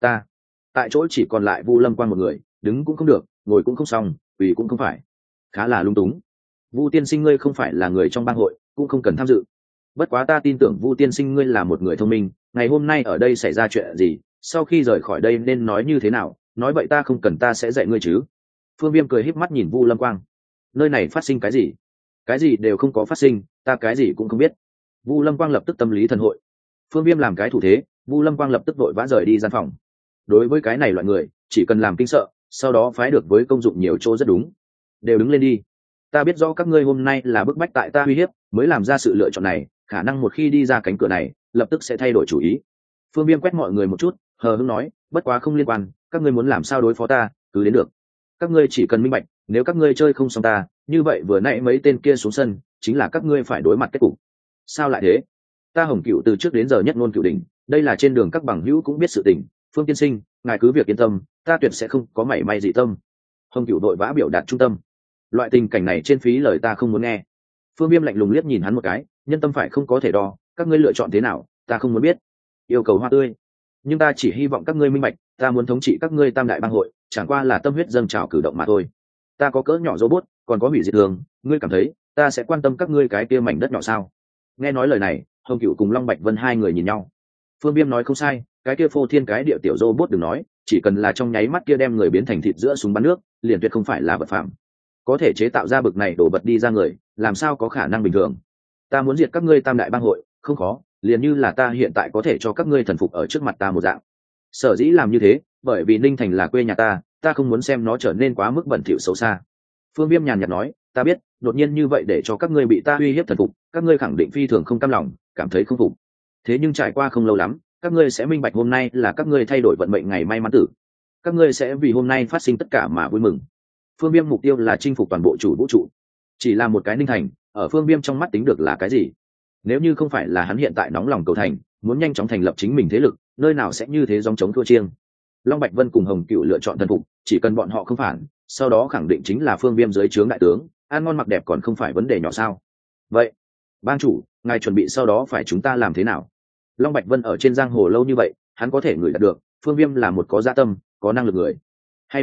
Tại chỗ chỉ còn lại Vu Lâm Quang một người, đứng cũng không được, ngồi cũng không xong, quỳ cũng không phải. Khá là lung túng. Vu tiên sinh ngươi không phải là người trong bang hội, cũng không cần tham dự. Bất quá ta tin tưởng Vu tiên sinh ngươi là một người thông minh, ngày hôm nay ở đây xảy ra chuyện gì, sau khi rời khỏi đây nên nói như thế nào, nói vậy ta không cần ta sẽ dạy ngươi chứ. Phương Viêm cười híp mắt nhìn Vu Lâm Quang. Nơi này phát sinh cái gì? Cái gì đều không có phát sinh, ta cái gì cũng không biết. Vu Lâm Quang lập tức tâm lý thần hội. Phương Viêm làm cái thủ thế, Vu Lâm Quang lập tức vội vã rời đi gian phòng. Đối với cái này loại người, chỉ cần làm kinh sợ, sau đó phái được với công dụng nhiều chỗ rất đúng. Đều đứng lên đi. Ta biết rõ các ngươi hôm nay là bức bách tại ta uy hiếp, mới làm ra sự lựa chọn này, khả năng một khi đi ra cánh cửa này, lập tức sẽ thay đổi chủ ý. Phương Viêm quét mọi người một chút, hờ hững nói, bất quá không liên quan, các ngươi muốn làm sao đối phó ta, cứ đến được. Các ngươi chỉ cần minh bạch, nếu các ngươi chơi không xong ta, như vậy vừa nãy mấy tên kia xuống sân, chính là các ngươi phải đối mặt kết cục. Sao lại thế? Ta Hồng Cửu từ trước đến giờ nhất ngôn cửu đỉnh, đây là trên đường các bằng hữu cũng biết sự tình, Phương tiên sinh, ngài cứ việc yên tâm, ta tuyệt sẽ không có mảy may dị tâm. Hồng Cửu đội vã biểu đạt trung tâm. Loại tình cảnh này trên phí lời ta không muốn nghe. Phương Viêm lạnh lùng liếc nhìn hắn một cái, nhân tâm phải không có thể đo, các ngươi lựa chọn thế nào, ta không muốn biết. Yêu cầu hoa tươi, nhưng ta chỉ hy vọng các ngươi minh bạch, ta muốn thống trị các ngươi tam đại bang hội, chẳng qua là tâm huyết dâng trào cử động mà thôi. Ta có cỡ nhỏ robot, còn có hủy diệt thường, ngươi cảm thấy ta sẽ quan tâm các ngươi cái kia mảnh đất nhỏ sao? Nghe nói lời này, Hồng Cửu cùng Long Bạch Vân hai người nhìn nhau. Phương Viêm nói không sai, cái kia phô thiên cái địa tiểu robot đừng nói, chỉ cần là trong nháy mắt kia đem người biến thành thịt giữa súng bắn nước, liền tuyệt không phải là vật phạm. Có thể chế tạo ra bực này đổ bật đi ra người, làm sao có khả năng bình thường? Ta muốn diệt các ngươi tam đại bang hội, không khó, liền như là ta hiện tại có thể cho các ngươi thần phục ở trước mặt ta một dạng. Sở dĩ làm như thế, bởi vì Ninh Thành là quê nhà ta không muốn xem nó trở nên quá mức bẩn thỉu xấu xa. Phương Viêm nhàn nhạt nói, ta biết, đột nhiên như vậy để cho các ngươi bị ta uy hiếp thần phục, các ngươi khẳng định phi thường không cam lòng, cảm thấy không phục. Thế nhưng trải qua không lâu lắm, các ngươi sẽ minh bạch hôm nay là các ngươi thay đổi vận mệnh ngày may mắn tử. Các ngươi sẽ vì hôm nay phát sinh tất cả mà vui mừng. Phương Viêm mục tiêu là chinh phục toàn bộ chủ vũ trụ. Chỉ là một cái Ninh Thành, ở Phương Viêm trong mắt tính được là cái gì? Nếu như không phải là hắn hiện tại nóng lòng cầu thành, muốn nhanh chóng thành lập chính mình thế lực, nơi nào sẽ như thế gióng trống thua chiêng. Long Bạch Vân cùng Hồng Cửu lựa chọn thần phục, chỉ cần bọn họ không phản, sau đó khẳng định chính là Phương Viêm dưới trướng đại tướng, ăn ngon mặc đẹp còn không phải vấn đề nhỏ sao? Vậy, ban chủ, ngài chuẩn bị sau đó phải chúng ta làm thế nào? Long Bạch Vân ở trên giang hồ lâu như vậy, hắn có thể ngửi đạt được, Phương Viêm là một có dạ tâm, có năng lực người. Hay là,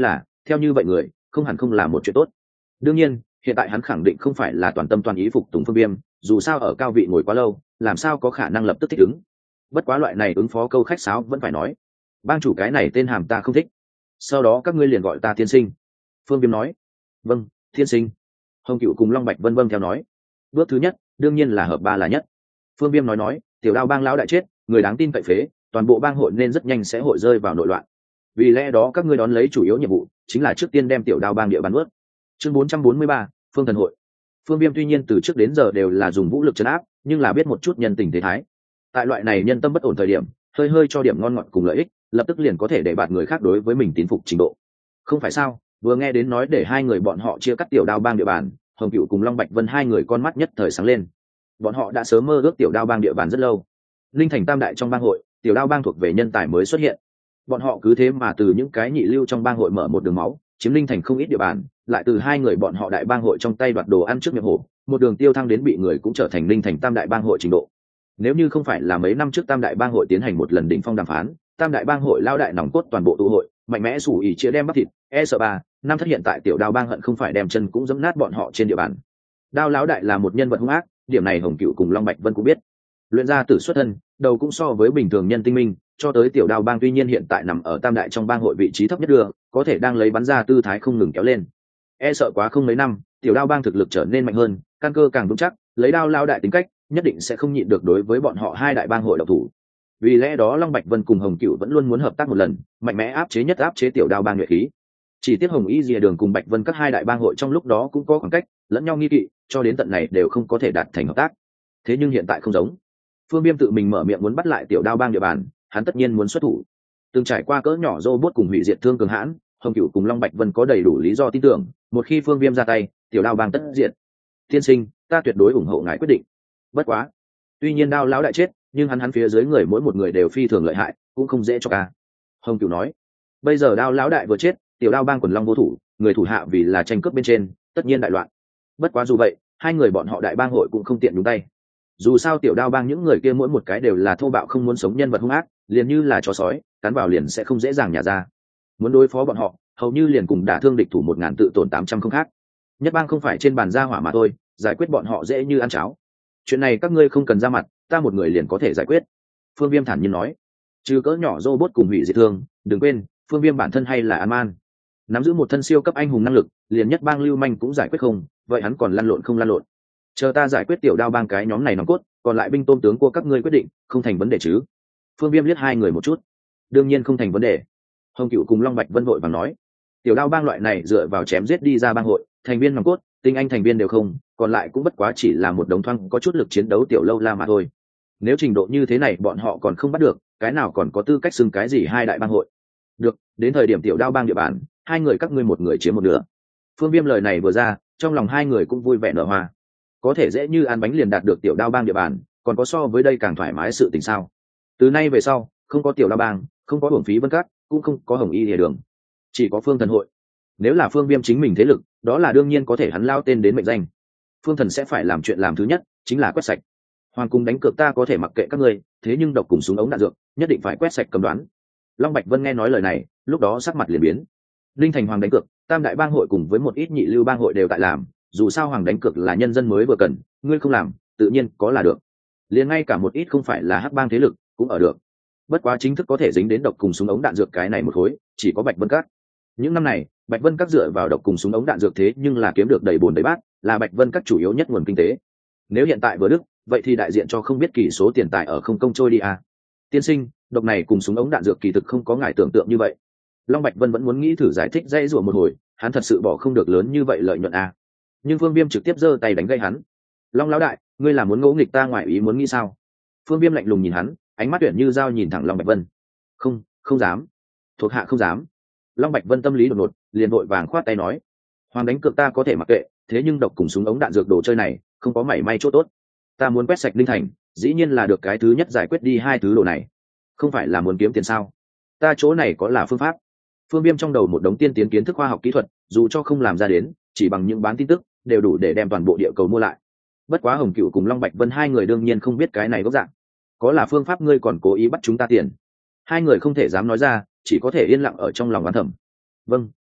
theo như vậy người không hẳn không là một chuyện tốt. Đương nhiên hiện tại hắn khẳng định không phải là toàn tâm toàn ý phục tùng Phương Viêm, dù sao ở cao vị ngồi quá lâu làm sao có khả năng lập tức thích ứng. Bất quá loại này ứng phó câu khách sáo vẫn phải nói, bang chủ cái này tên hàm ta không thích, sau đó các ngươi liền gọi ta tiên sinh. Phương Viêm nói. Vâng, tiên sinh. Hồng Cựu cùng Long Bạch vân vân theo nói. Bước thứ nhất đương nhiên là hợp ba là nhất. Phương Viêm nói tiểu đao bang lão đại chết, người đáng tin cậy phế, toàn bộ bang hội nên rất nhanh sẽ hội rơi vào nội loạn, vì lẽ đó các ngươi đón lấy chủ yếu nhiệm vụ chính là trước tiên đem tiểu đao bang địa bàn ướt. Chương 443, Phương Thần hội. Phương Viêm tuy nhiên từ trước đến giờ đều là dùng vũ lực trấn áp, nhưng là biết một chút nhân tình thế thái. Tại loại này nhân tâm bất ổn thời điểm, hơi hơi cho điểm ngon ngọt cùng lợi ích, lập tức liền có thể để bạt người khác đối với mình tín phục trình độ. Không phải sao? Vừa nghe đến nói để hai người bọn họ chia cắt tiểu đao bang địa bàn, Hồng Cựu cùng Long Bạch Vân hai người con mắt nhất thời sáng lên. Bọn họ đã sớm mơ ước tiểu đao bang địa bàn rất lâu. Linh Thành tam đại trong bang hội, tiểu đao bang thuộc về nhân tài mới xuất hiện. Bọn họ cứ thế mà từ những cái nhị lưu trong bang hội mở một đường máu, chiếm Linh Thành không ít địa bàn, lại từ hai người bọn họ đại bang hội trong tay đoạt đồ ăn trước miệng hổ, một đường tiêu thăng đến bị người cũng trở thành Linh Thành tam đại bang hội trình độ. Nếu như không phải là mấy năm trước tam đại bang hội tiến hành một lần đỉnh phong đàm phán, tam đại bang hội lao đại nòng cốt toàn bộ tụ hội, mạnh mẽ sủ ỉ chia đem bắp thịt, sợ ba năm thất hiện tại tiểu đao bang hận không phải đem chân cũng giẫm nát bọn họ trên địa bàn. Đao lão đại là một nhân vật hung ác, điểm này Hồng Cựu cùng Long Bạch Vân cũng biết. Luyện ra tử xuất thân, đầu cũng so với bình thường nhân tinh minh, cho tới tiểu đao bang tuy nhiên hiện tại nằm ở tam đại trong bang hội vị trí thấp nhất đưa, có thể đang lấy bắn ra tư thái không ngừng kéo lên. Sợ quá không mấy năm, tiểu đao bang thực lực trở nên mạnh hơn, căn cơ càng vững chắc, lấy đao lao đại tính cách, nhất định sẽ không nhịn được đối với bọn họ hai đại bang hội độc thủ. Vì lẽ đó Long Bạch Vân cùng Hồng Cựu vẫn luôn muốn hợp tác một lần, mạnh mẽ áp chế tiểu đao bang nhuệ khí. Chỉ tiếc Hồng Y Lìa Đường cùng Bạch Vân các hai đại bang hội trong lúc đó cũng có khoảng cách, lẫn nhau nghi kỵ, cho đến tận này đều không có thể đạt thành hợp tác. Thế nhưng hiện tại không giống. Phương Viêm tự mình mở miệng muốn bắt lại tiểu đao bang địa bàn, hắn tất nhiên muốn xuất thủ. Từng trải qua cỡ nhỏ robot cùng hủy diệt thương cường hãn, Hồng Cựu cùng Long Bạch Vân có đầy đủ lý do tin tưởng, một khi Phương Viêm ra tay, tiểu đao bang tất diệt. Tiên sinh, ta tuyệt đối ủng hộ ngài quyết định. Bất quá, tuy nhiên đao lão đại chết, nhưng hắn phía dưới người mỗi một người đều phi thường lợi hại, cũng không dễ cho ca. Hồng Cựu nói, bây giờ đao lão đại vừa chết, tiểu đao bang quần long vô thủ, người thủ hạ vì là tranh cướp bên trên, tất nhiên đại loạn. Bất quá dù vậy, hai người bọn họ đại bang hội cũng không tiện nhúng tay. Dù sao tiểu đao bang những người kia mỗi một cái đều là thô bạo không muốn sống nhân vật hung ác, liền như là chó sói, cắn vào liền sẽ không dễ dàng nhả ra. Muốn đối phó bọn họ, hầu như liền cùng đả thương địch thủ 1000 tự tổn 800 không khác. Nhất bang không phải trên bàn ra hỏa mà thôi, giải quyết bọn họ dễ như ăn cháo. Chuyện này các ngươi không cần ra mặt, ta một người liền có thể giải quyết. Phương Viêm thản nhiên nói. Trừ cỡ nhỏ robot cùng hủy diệt thương, đừng quên, Phương Viêm bản thân hay là An Man, nắm giữ một thân siêu cấp anh hùng năng lực, liền nhất bang lưu manh cũng giải quyết không, vậy hắn còn lăn lộn không lăn lộn. Chờ ta giải quyết tiểu đao bang cái nhóm này nòng cốt, còn lại binh tôm tướng của các ngươi quyết định, không thành vấn đề chứ? Phương Viêm liếc hai người một chút. Đương nhiên không thành vấn đề. Hồng Cựu cùng Long Bạch Vân vội vàng nói, tiểu đao bang loại này dựa vào chém giết đi ra bang hội, thành viên nòng cốt, tinh anh thành viên đều không, còn lại cũng bất quá chỉ là một đống thoang có chút lực chiến đấu tiểu lâu la mà thôi. Nếu trình độ như thế này bọn họ còn không bắt được, cái nào còn có tư cách xưng cái gì hai đại bang hội? Được, đến thời điểm tiểu đao bang địa bàn, hai người các ngươi một người chiếm một nửa. Phương Viêm lời này vừa ra, trong lòng hai người cũng vui vẻ nở hoa. Có thể dễ như ăn bánh liền đạt được tiểu đao bang địa bàn, còn có so với đây càng thoải mái sự tình sao? Từ nay về sau, không có tiểu đao bang, không có hưởng phí Vân Cát, cũng không có Hồng Y Lìa Đường, chỉ có Phương Thần hội. Nếu là Phương Viêm chính mình thế lực, đó là đương nhiên có thể hắn lao tên đến mệnh danh. Phương Thần sẽ phải làm chuyện làm thứ nhất, chính là quét sạch. Hoàng cung đánh cược ta có thể mặc kệ các ngươi, thế nhưng độc cùng súng ống đạn dược, nhất định phải quét sạch cầm đoán. Long Bạch Vân nghe nói lời này, lúc đó sắc mặt liền biến. Linh Thành Hoàng đánh cược, tam đại bang hội cùng với một ít nhị lưu bang hội đều tại làm, dù sao Hoàng đánh cược là nhân dân mới vừa cần, ngươi không làm, tự nhiên có là được. Liền ngay cả một ít không phải là hắc bang thế lực, cũng ở được. Bất quá chính thức có thể dính đến độc cùng súng ống đạn dược cái này một khối, chỉ có Bạch Vân Các. Những năm này, Bạch Vân Các dựa vào độc cùng súng ống đạn dược thế nhưng là kiếm được đầy bồn đầy bát, là Bạch Vân Các chủ yếu nhất nguồn kinh tế. Nếu hiện tại vừa đức, vậy thì đại diện cho không biết kỳ số tiền tài ở không công trôi đi à. Tiên sinh, độc này cùng súng ống đạn dược kỳ thực không có ngài tưởng tượng như vậy. Long Bạch Vân vẫn muốn nghĩ thử giải thích dãy rủa một hồi, hắn thật sự bỏ không được lớn như vậy lợi nhuận à. Nhưng Phương Viêm trực tiếp giơ tay đánh gây hắn. Long lão đại, ngươi là muốn ngỗ nghịch ta ngoài ý muốn nghĩ sao? Phương Viêm lạnh lùng nhìn hắn, ánh mắt tuyển như dao nhìn thẳng Long Bạch Vân. Không, không dám. Thuộc hạ không dám. Long Bạch Vân tâm lý đột ngột, liền vội vàng khoát tay nói, Hoàng đánh cược ta có thể mặc kệ, thế nhưng độc cùng súng ống đạn dược đồ chơi này, không có mảy may chỗ tốt. Ta muốn quét sạch Linh Thành, dĩ nhiên là được cái thứ nhất giải quyết đi hai thứ đồ này, không phải là muốn kiếm tiền sao? Ta chỗ này có là phương pháp. Phương Viêm trong đầu một đống tiên tiến kiến thức khoa học kỹ thuật, dù cho không làm ra đến, chỉ bằng những bán tin tức đều đủ để đem toàn bộ địa cầu mua lại. Bất quá Hồng Cựu cùng Long Bạch Vân hai người đương nhiên không biết cái này gốc dạng. Có là phương pháp ngươi còn cố ý bắt chúng ta tiền. Hai người không thể dám nói ra, chỉ có thể yên lặng ở trong lòng oán thầm. Vâng,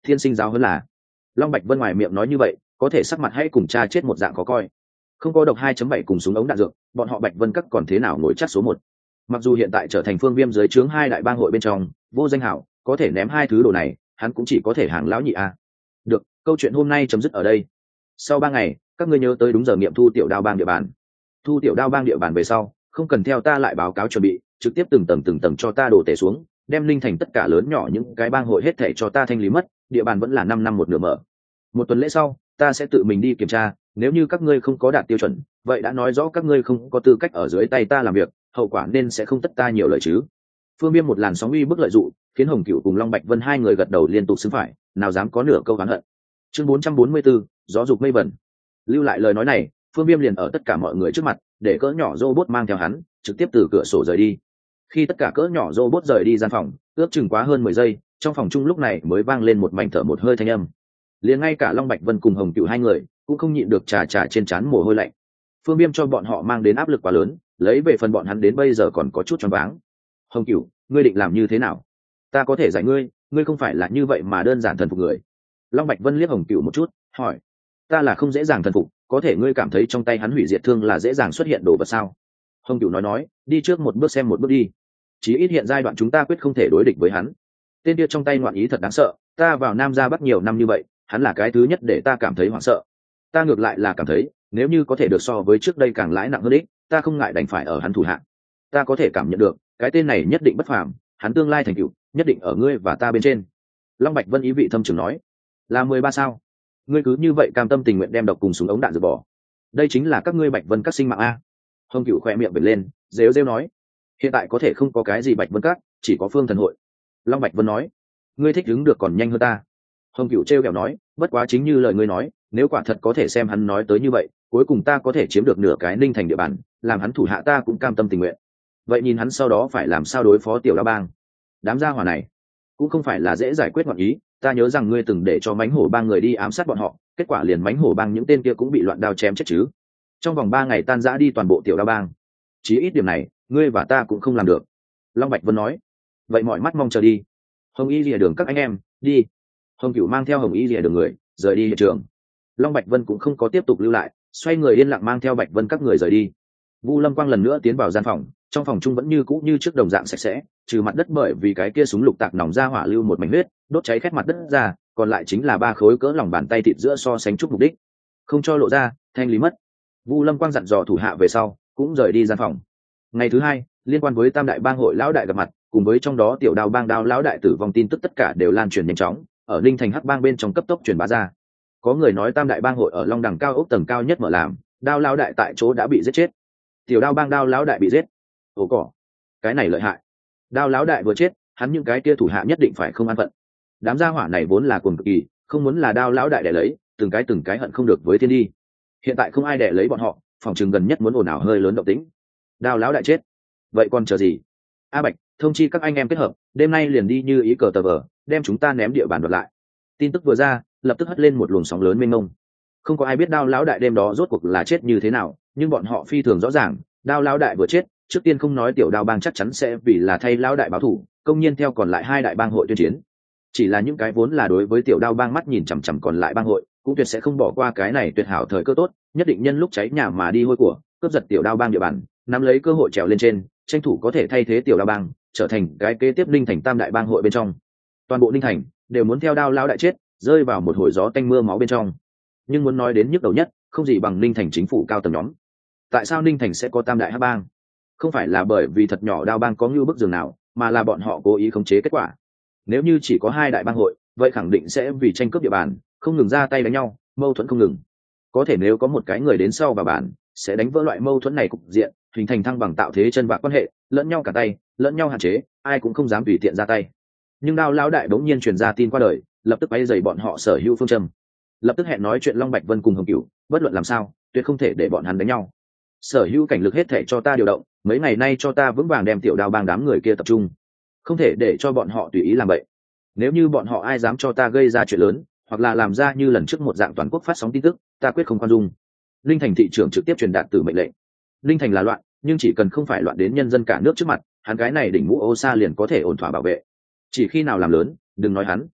Thiên sinh giáo hơn là Long Bạch Vân ngoài miệng nói như vậy, có thể sắc mặt hay cùng cha chết một dạng khó coi. Không có độc 2.7 cùng súng ống đạn dược, bọn họ Bạch Vân các còn thế nào ngồi chắc số 1. Mặc dù hiện tại trở thành Phương Viêm dưới trướng hai đại bang hội bên trong vô danh hảo, có thể ném hai thứ đồ này, hắn cũng chỉ có thể hàng lão nhị a. Được, câu chuyện hôm nay chấm dứt ở đây. Sau 3 ngày, các ngươi nhớ tới đúng giờ nghiệm thu tiểu đao bang địa bàn. Thu tiểu đao bang địa bàn về sau, không cần theo ta lại báo cáo chuẩn bị, trực tiếp từng tầng cho ta đổ tể xuống, đem linh thành tất cả lớn nhỏ những cái bang hội hết thảy cho ta thanh lý mất, địa bàn vẫn là 5 năm một nửa mở. Một tuần lễ sau, ta sẽ tự mình đi kiểm tra, nếu như các ngươi không có đạt tiêu chuẩn, vậy đã nói rõ các ngươi không có tư cách ở dưới tay ta làm việc, hậu quả nên sẽ không tất ta nhiều lời chứ. Phương Viêm một làn sóng uy bức lợi dụ, khiến Hồng Cửu cùng Long Bạch Vân hai người gật đầu liên tục xứng phải, nào dám có nửa câu oán hận. Chương 444, gió dục mây vẩn. Lưu lại lời nói này, Phương Viêm liền ở tất cả mọi người trước mặt, để cỡ nhỏ robot mang theo hắn, trực tiếp từ cửa sổ rời đi. Khi tất cả cỡ nhỏ robot rời đi gian phòng, ước chừng quá hơn 10 giây, trong phòng chung lúc này mới vang lên một mảnh thở một hơi thanh âm. Liền ngay cả Long Bạch Vân cùng Hồng Cửu hai người cũng không nhịn được trà trên trán mồ hôi lạnh. Phương Viêm cho bọn họ mang đến áp lực quá lớn, lấy về phần bọn hắn đến bây giờ còn có chút choáng váng. Hồng Cửu, ngươi định làm như thế nào? Ta có thể giải ngươi, ngươi không phải là như vậy mà đơn giản thần phục người. Long Bạch Vân liếc Hồng Cửu một chút, hỏi: ta là không dễ dàng thần phục, có thể ngươi cảm thấy trong tay hắn hủy diệt thương là dễ dàng xuất hiện đồ vật sao? Hồng Cửu nói, đi trước một bước xem một bước đi. Chí ít hiện giai đoạn chúng ta quyết không thể đối địch với hắn. Tên kia trong tay ngoạn ý thật đáng sợ, ta vào Nam ra Bắc nhiều năm như vậy, hắn là cái thứ nhất để ta cảm thấy hoảng sợ. Ta ngược lại là cảm thấy, nếu như có thể được so với trước đây càng lãi nặng hơn ích, ta không ngại đành phải ở hắn thủ hạ. Ta có thể cảm nhận được, cái tên này nhất định bất phàm, hắn tương lai thành tựu nhất định ở ngươi và ta bên trên. Long Bạch Vân ý vị thâm trường nói, là 13 sao? Ngươi cứ như vậy cam tâm tình nguyện đem độc cùng súng ống đạn dược bỏ. Đây chính là các ngươi Bạch Vân các sinh mạng a. Hồng Cửu khỏe miệng bật lên, rêu rêu nói, hiện tại có thể không có cái gì Bạch Vân các, chỉ có Phương Thần hội. Long Bạch Vân nói, ngươi thích đứng được còn nhanh hơn ta. Hồng Cửu trêu ghẹo nói, bất quá chính như lời ngươi nói, nếu quả thật có thể xem hắn nói tới như vậy, cuối cùng ta có thể chiếm được nửa cái Ninh thành địa bàn, làm hắn thủ hạ ta cũng cam tâm tình nguyện. Vậy nhìn hắn sau đó phải làm sao đối phó tiểu đao bang. Đám gia hỏa này cũng không phải là dễ giải quyết ngọn ý, ta nhớ rằng ngươi từng để cho mánh hổ bang người đi ám sát bọn họ, kết quả liền mánh hổ bang những tên kia cũng bị loạn đao chém chết chứ. Trong vòng 3 ngày tan rã đi toàn bộ tiểu đao bang. Chí ít điểm này, ngươi và ta cũng không làm được. Long Bạch Vân nói, vậy mọi mắt mong chờ đi. Hồng Y Lìa Đường các anh em, đi. Hồng Cửu mang theo Hồng Y Lìa Đường người rời đi hiện trường. Long Bạch Vân cũng không có tiếp tục lưu lại, xoay người yên lặng mang theo Bạch Vân các người rời đi. Vu Lâm Quang lần nữa tiến vào gian phòng, trong phòng chung vẫn như cũ như trước đồng dạng sạch sẽ, trừ mặt đất bởi vì cái kia súng lục tạc nòng ra hỏa lưu một mảnh huyết, đốt cháy khét mặt đất ra, còn lại chính là 3 khối cỡ lòng bàn tay thịt giữa so sánh chút mục đích, không cho lộ ra, thanh lý mất. Vu Lâm Quang dặn dò thủ hạ về sau, cũng rời đi gian phòng. Ngày thứ 2, liên quan với Tam đại bang hội lão đại gặp mặt, cùng với trong đó tiểu đao bang đao lão đại tử vong tin tức tất cả đều lan truyền nhanh chóng, ở Ninh thành Hắc bang bên trong cấp tốc truyền bá ra. Có người nói Tam đại bang hội ở Long Đằng cao ốc tầng cao nhất mở làm, đao lão đại tại chỗ đã bị giết chết. Tiểu đao bang đao lão đại bị giết. Ồ cỏ, cái này lợi hại. Đao lão đại vừa chết, hắn những cái kia thủ hạ nhất định phải không an phận. Đám gia hỏa này vốn là cuồng cực kỳ, không muốn là đao lão đại để lấy, từng cái hận không được với thiên đi. Hiện tại không ai để lấy bọn họ, phòng trường gần nhất muốn ồn ào hơi lớn động tĩnh. Đao lão đại chết, vậy còn chờ gì? A Bạch, thông chi các anh em kết hợp, đêm nay liền đi như ý cờ tờ vờ, đem chúng ta ném địa bàn đoạt lại. Tin tức vừa ra, lập tức hất lên một luồng sóng lớn mênh mông. Không có ai biết đao lão đại đêm đó rốt cuộc là chết như thế nào, nhưng bọn họ phi thường rõ ràng, đao lão đại vừa chết, trước tiên không nói tiểu đao bang chắc chắn sẽ vì là thay lão đại báo thù, công nhiên theo còn lại 2 đại bang hội tuyên chiến. Chỉ là những cái vốn là đối với tiểu đao bang mắt nhìn chằm chằm còn lại bang hội, cũng tuyệt sẽ không bỏ qua cái này tuyệt hảo thời cơ tốt, nhất định nhân lúc cháy nhà mà đi hôi của, cướp giật tiểu đao bang địa bàn, nắm lấy cơ hội trèo lên trên, tranh thủ có thể thay thế tiểu đao bang, trở thành cái kế tiếp Ninh thành Tam đại bang hội bên trong. Toàn bộ Ninh thành đều muốn theo đao lão đại chết, rơi vào một hồi gió tanh mưa máu bên trong. Nhưng muốn nói đến nhức đầu nhất, không gì bằng Ninh thành chính phủ cao tầng nhóm. Tại sao Ninh thành sẽ có Tam đại Hắc bang? Không phải là bởi vì thật nhỏ đao bang có như bức giường nào, mà là bọn họ cố ý khống chế kết quả. Nếu như chỉ có 2 đại bang hội, vậy khẳng định sẽ vì tranh cướp địa bàn, không ngừng ra tay đánh nhau, mâu thuẫn không ngừng. Có thể nếu có một cái người đến sau vào bàn, sẽ đánh vỡ loại mâu thuẫn này cục diện, hình thành thăng bằng tạo thế chân vạc quan hệ, lẫn nhau cả tay, lẫn nhau hạn chế, ai cũng không dám tùy tiện ra tay. Nhưng đao lão đại bỗng nhiên truyền ra tin qua đời, lập tức bay dày bọn họ sở hữu phương châm, lập tức hẹn nói chuyện Long Bạch Vân cùng Hồng Cửu, bất luận làm sao, tuyệt không thể để bọn hắn đánh nhau. Sở hữu cảnh lực hết thể cho ta điều động, mấy ngày nay cho ta vững vàng đem tiểu đao bang đám người kia tập trung, không thể để cho bọn họ tùy ý làm vậy. Nếu như bọn họ ai dám cho ta gây ra chuyện lớn, hoặc là làm ra như lần trước một dạng toàn quốc phát sóng tin tức, ta quyết không khoan dung. Linh thành thị trưởng trực tiếp truyền đạt từ mệnh lệnh. Linh thành là loạn, nhưng chỉ cần không phải loạn đến nhân dân cả nước trước mặt, hắn cái này đỉnh mũ ô sa liền có thể ổn thỏa bảo vệ. Chỉ khi nào làm lớn, đừng nói hắn,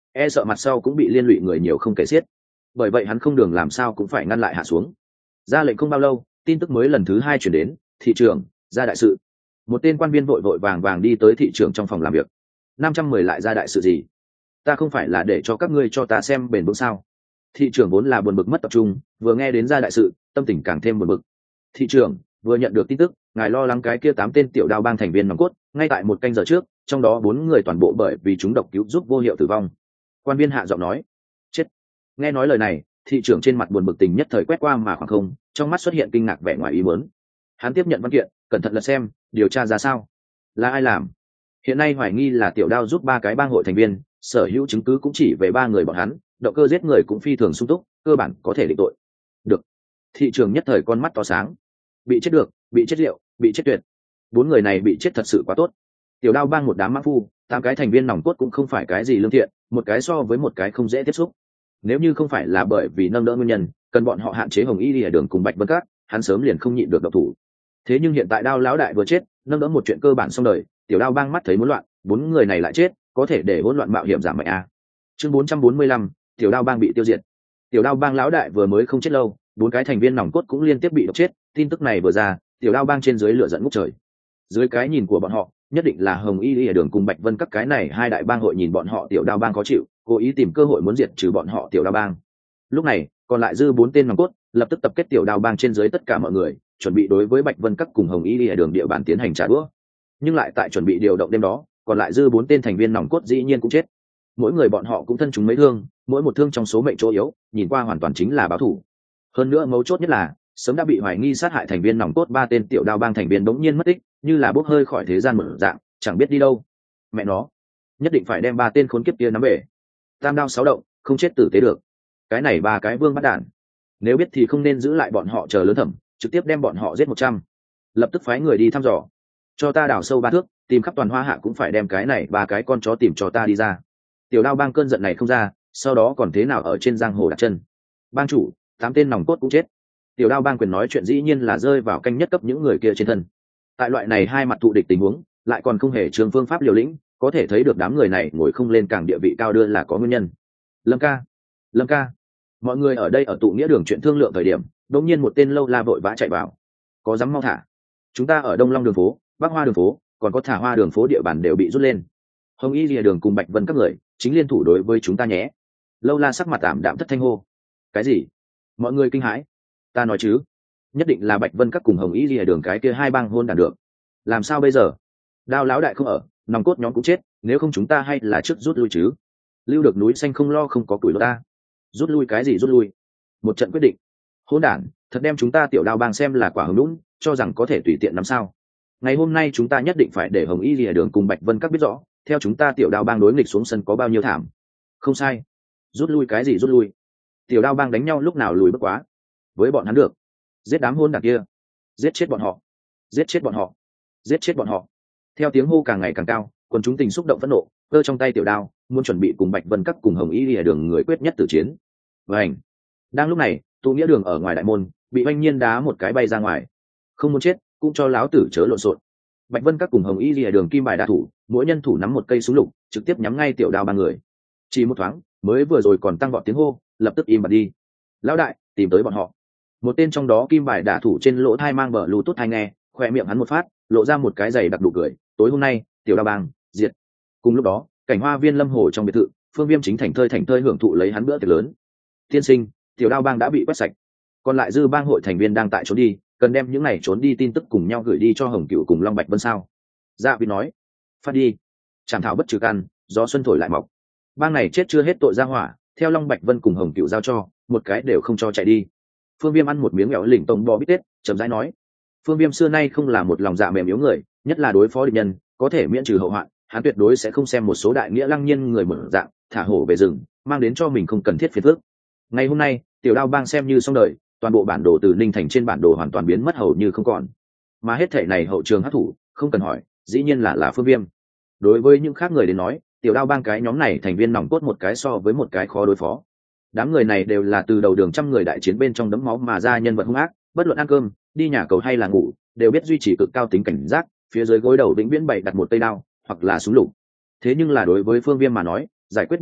e sợ mặt sau cũng bị liên lụy người nhiều không kể xiết. Bởi vậy hắn không đường làm sao cũng phải ngăn lại hạ xuống. Ra lệnh không bao lâu, tin tức mới lần thứ 2 chuyển đến, thị trưởng ra đại sự. Một tên quan viên vội vội vàng vàng đi tới thị trưởng trong phòng làm việc. 510 lại ra đại sự gì? Ta không phải là để cho các ngươi cho ta xem bền vững sao? Thị trưởng vốn là buồn bực mất tập trung, vừa nghe đến ra đại sự, tâm tình càng thêm buồn bực. Thị trưởng vừa nhận được tin tức, ngài lo lắng cái kia 8 tên tiểu đao bang thành viên nòng cốt, ngay tại 1 canh giờ trước, trong đó 4 người toàn bộ bởi vì chúng độc cứu giúp vô hiệu tử vong. Quan viên hạ giọng nói. Chết. Nghe nói lời này, thị trưởng trên mặt buồn bực tình nhất thời quét qua mà khoảng không, trong mắt xuất hiện kinh ngạc vẻ ngoài ý muốn. Hắn tiếp nhận văn kiện, cẩn thận lật xem, điều tra ra sao, là ai làm. Hiện nay hoài nghi là tiểu đao giúp 3 cái bang hội thành viên, sở hữu chứng cứ cũng chỉ về 3 người bọn hắn, động cơ giết người cũng phi thường sung túc, cơ bản có thể định tội. Được. Thị trưởng nhất thời con mắt to sáng. Bị chết được, bị chết rượu, bị chết tuyệt. 4 người này bị chết thật sự quá tốt. Tiểu đao bang một đám mã phu, 8 cái thành viên nòng cốt cũng không phải cái gì lương thiện, một cái so với một cái không dễ tiếp xúc. Nếu như không phải là bởi vì nâng đỡ nguyên nhân, cần bọn họ hạn chế Hồng Y Lìa Đường cùng Bạch Vân Các, hắn sớm liền không nhịn được độc thủ. Thế nhưng hiện tại đao lão đại vừa chết, nâng đỡ một chuyện cơ bản xong đời, tiểu đao bang mắt thấy muốn loạn, 4 người này lại chết, có thể để hỗn loạn mạo hiểm giảm mạnh a. Chương 445, tiểu đao bang bị tiêu diệt. Tiểu đao bang lão đại vừa mới không chết lâu, 4 cái thành viên nòng cốt cũng liên tiếp bị độc chết, tin tức này vừa ra, tiểu đao bang trên dưới lửa giận ngút trời. Dưới cái nhìn của bọn họ, nhất định là Hồng Y Lìa Đường cùng Bạch Vân Các cái này hai đại bang hội nhìn bọn họ tiểu đao bang khó chịu, cố ý tìm cơ hội muốn diệt trừ bọn họ tiểu đao bang. Lúc này, còn lại dư 4 tên nòng cốt, lập tức tập kết tiểu đao bang trên dưới tất cả mọi người, chuẩn bị đối với Bạch Vân Các cùng Hồng Y Lìa Đường địa bàn tiến hành trả đũa. Nhưng lại tại chuẩn bị điều động đêm đó, còn lại dư 4 tên thành viên nòng cốt dĩ nhiên cũng chết. Mỗi người bọn họ cũng thân chúng mấy thương, mỗi một thương trong số mệnh chỗ yếu, nhìn qua hoàn toàn chính là báo thù. Hơn nữa mấu chốt nhất là, sớm đã bị hoài nghi sát hại thành viên nòng cốt 3 tên tiểu đao bang thành viên bỗng nhiên mất tích, như là bốc hơi khỏi thế gian một dạng, chẳng biết đi đâu. Mẹ nó, nhất định phải đem 3 tên khốn kiếp kia nắm về. Tam đao 6 động, không chết tử tế được. Cái này 3 cái vương bắt đạn. Nếu biết thì không nên giữ lại bọn họ chờ lớn thẩm, trực tiếp đem bọn họ giết 100. Lập tức phái người đi thăm dò. Cho ta đào sâu 3 thước, tìm khắp toàn Hoa Hạ cũng phải đem cái này 3 cái con chó tìm cho ta đi ra. Tiểu đao bang cơn giận này không ra, sau đó còn thế nào ở trên giang hồ đặt chân. Bang chủ, 8 tên nòng cốt cũng chết. Tiểu đao bang quyền nói chuyện dĩ nhiên là rơi vào canh nhất cấp những người kia trên thân. Tại loại này hai mặt thụ địch tình huống, lại còn không hề trường phương pháp liều lĩnh, có thể thấy được đám người này ngồi không lên càng địa vị cao đưa là có nguyên nhân. Lâm ca, mọi người ở đây ở tụ nghĩa đường chuyện thương lượng thời điểm, đột nhiên một tên lâu la vội vã chạy vào. Có dám mau thả? Chúng ta ở Đông Long đường phố, Bắc Hoa đường phố, còn có Thả Hoa đường phố địa bàn đều bị rút lên. Hồng Y Lìa Đường cùng Bạch Vân các người chính liên thủ đối với chúng ta nhé. Lâu la sắc mặt tạm đạm thất thanh hô. Cái gì? Mọi người kinh hãi. Ta nói chứ, nhất định là Bạch Vân các cùng Hồng Y Lìa Đường cái kia hai bang hôn đản được. Làm sao bây giờ? Đao lão đại không ở, nòng cốt nhóm cũng chết, nếu không chúng ta hay là trước rút lui chứ. Lưu được núi xanh không lo không có củi lo ta. Rút lui cái gì rút lui? Một trận quyết định. Hôn đản, thật đem chúng ta tiểu đao bang xem là quả hứng lũng, cho rằng có thể tùy tiện làm sao. Ngày hôm nay chúng ta nhất định phải để Hồng Y Lìa Đường cùng Bạch Vân các biết rõ, theo chúng ta tiểu đao bang đối nghịch xuống sân có bao nhiêu thảm. Không sai. Rút lui cái gì rút lui? Tiểu đao bang đánh nhau lúc nào lùi bước quá. Với bọn hắn được. Giết đám hôn đản kia. Giết chết bọn họ. Giết chết bọn họ. Giết chết bọn họ. Theo tiếng hô càng ngày càng cao, quần chúng tình xúc động phẫn nộ, cơ trong tay tiểu đao, muốn chuẩn bị cùng Bạch Vân các cùng Hồng Y Lìa Đường người quyết nhất tử chiến. Vành. Đang lúc này, tụ nghĩa đường ở ngoài đại môn, bị oanh nhiên đá một cái bay ra ngoài. Không muốn chết, cũng cho láo tử chớ lộn xộn. Bạch Vân các cùng Hồng Y Lìa Đường kim bài đa thủ, mỗi nhân thủ nắm một cây súng lục, trực tiếp nhắm ngay tiểu đao ba người. Chỉ một thoáng, mới vừa rồi còn tăng vọt tiếng hô, lập tức im bặt đi. Lão đại, tìm tới bọn họ. Một tên trong đó kim bài đả thủ trên lỗ thai mang bờ Bluetooth tai nghe, khoe miệng hắn một phát, lộ ra một cái giày đặc đủ cười. Tối hôm nay, tiểu đao bang diệt. Cùng lúc đó, cảnh hoa viên lâm hồ trong biệt thự, Phương Viêm chính thành thơi hưởng thụ lấy hắn bữa tiệc lớn. Tiên sinh, tiểu đao bang đã bị quét sạch, còn lại dư bang hội thành viên đang tại trốn đi, cần đem những này trốn đi tin tức cùng nhau gửi đi cho Hồng Cựu cùng Long Bạch Vân sao? Dạ Vĩ nói, phát đi. Trảm thảo bất trừ căn, gió xuân thổi lại mọc. Bang này chết chưa hết tội ra hỏa, theo Long Bạch Vân cùng Hồng Cựu giao cho, một cái đều không cho chạy đi. Phương Viêm ăn một miếng mèo lỉnh tông bò bít tết, chậm rãi nói, Phương Viêm xưa nay không là một lòng dạ mềm yếu người, nhất là đối phó địch nhân, có thể miễn trừ hậu hoạn, hắn tuyệt đối sẽ không xem một số đại nghĩa lăng nhiên người mở dạng, thả hổ về rừng, mang đến cho mình không cần thiết phiền phức. Ngày hôm nay, tiểu đao bang xem như xong đời, toàn bộ bản đồ từ Ninh Thành trên bản đồ hoàn toàn biến mất hầu như không còn. Mà hết thảy này hậu trường hắc thủ, không cần hỏi, dĩ nhiên là Phương Viêm. Đối với những khác người đến nói, tiểu đao bang cái nhóm này thành viên nòng cốt một cái so với một cái khó đối phó. Đám người này đều là từ đầu đường trăm người đại chiến bên trong đấm máu mà ra nhân vật hung ác, bất luận ăn cơm, đi nhà cầu hay là ngủ, đều biết duy trì cực cao tính cảnh giác, phía dưới gối đầu vĩnh viễn bày đặt một cây đao hoặc là súng lục. Thế nhưng là đối với Phương Viêm mà nói, giải quyết bọn họ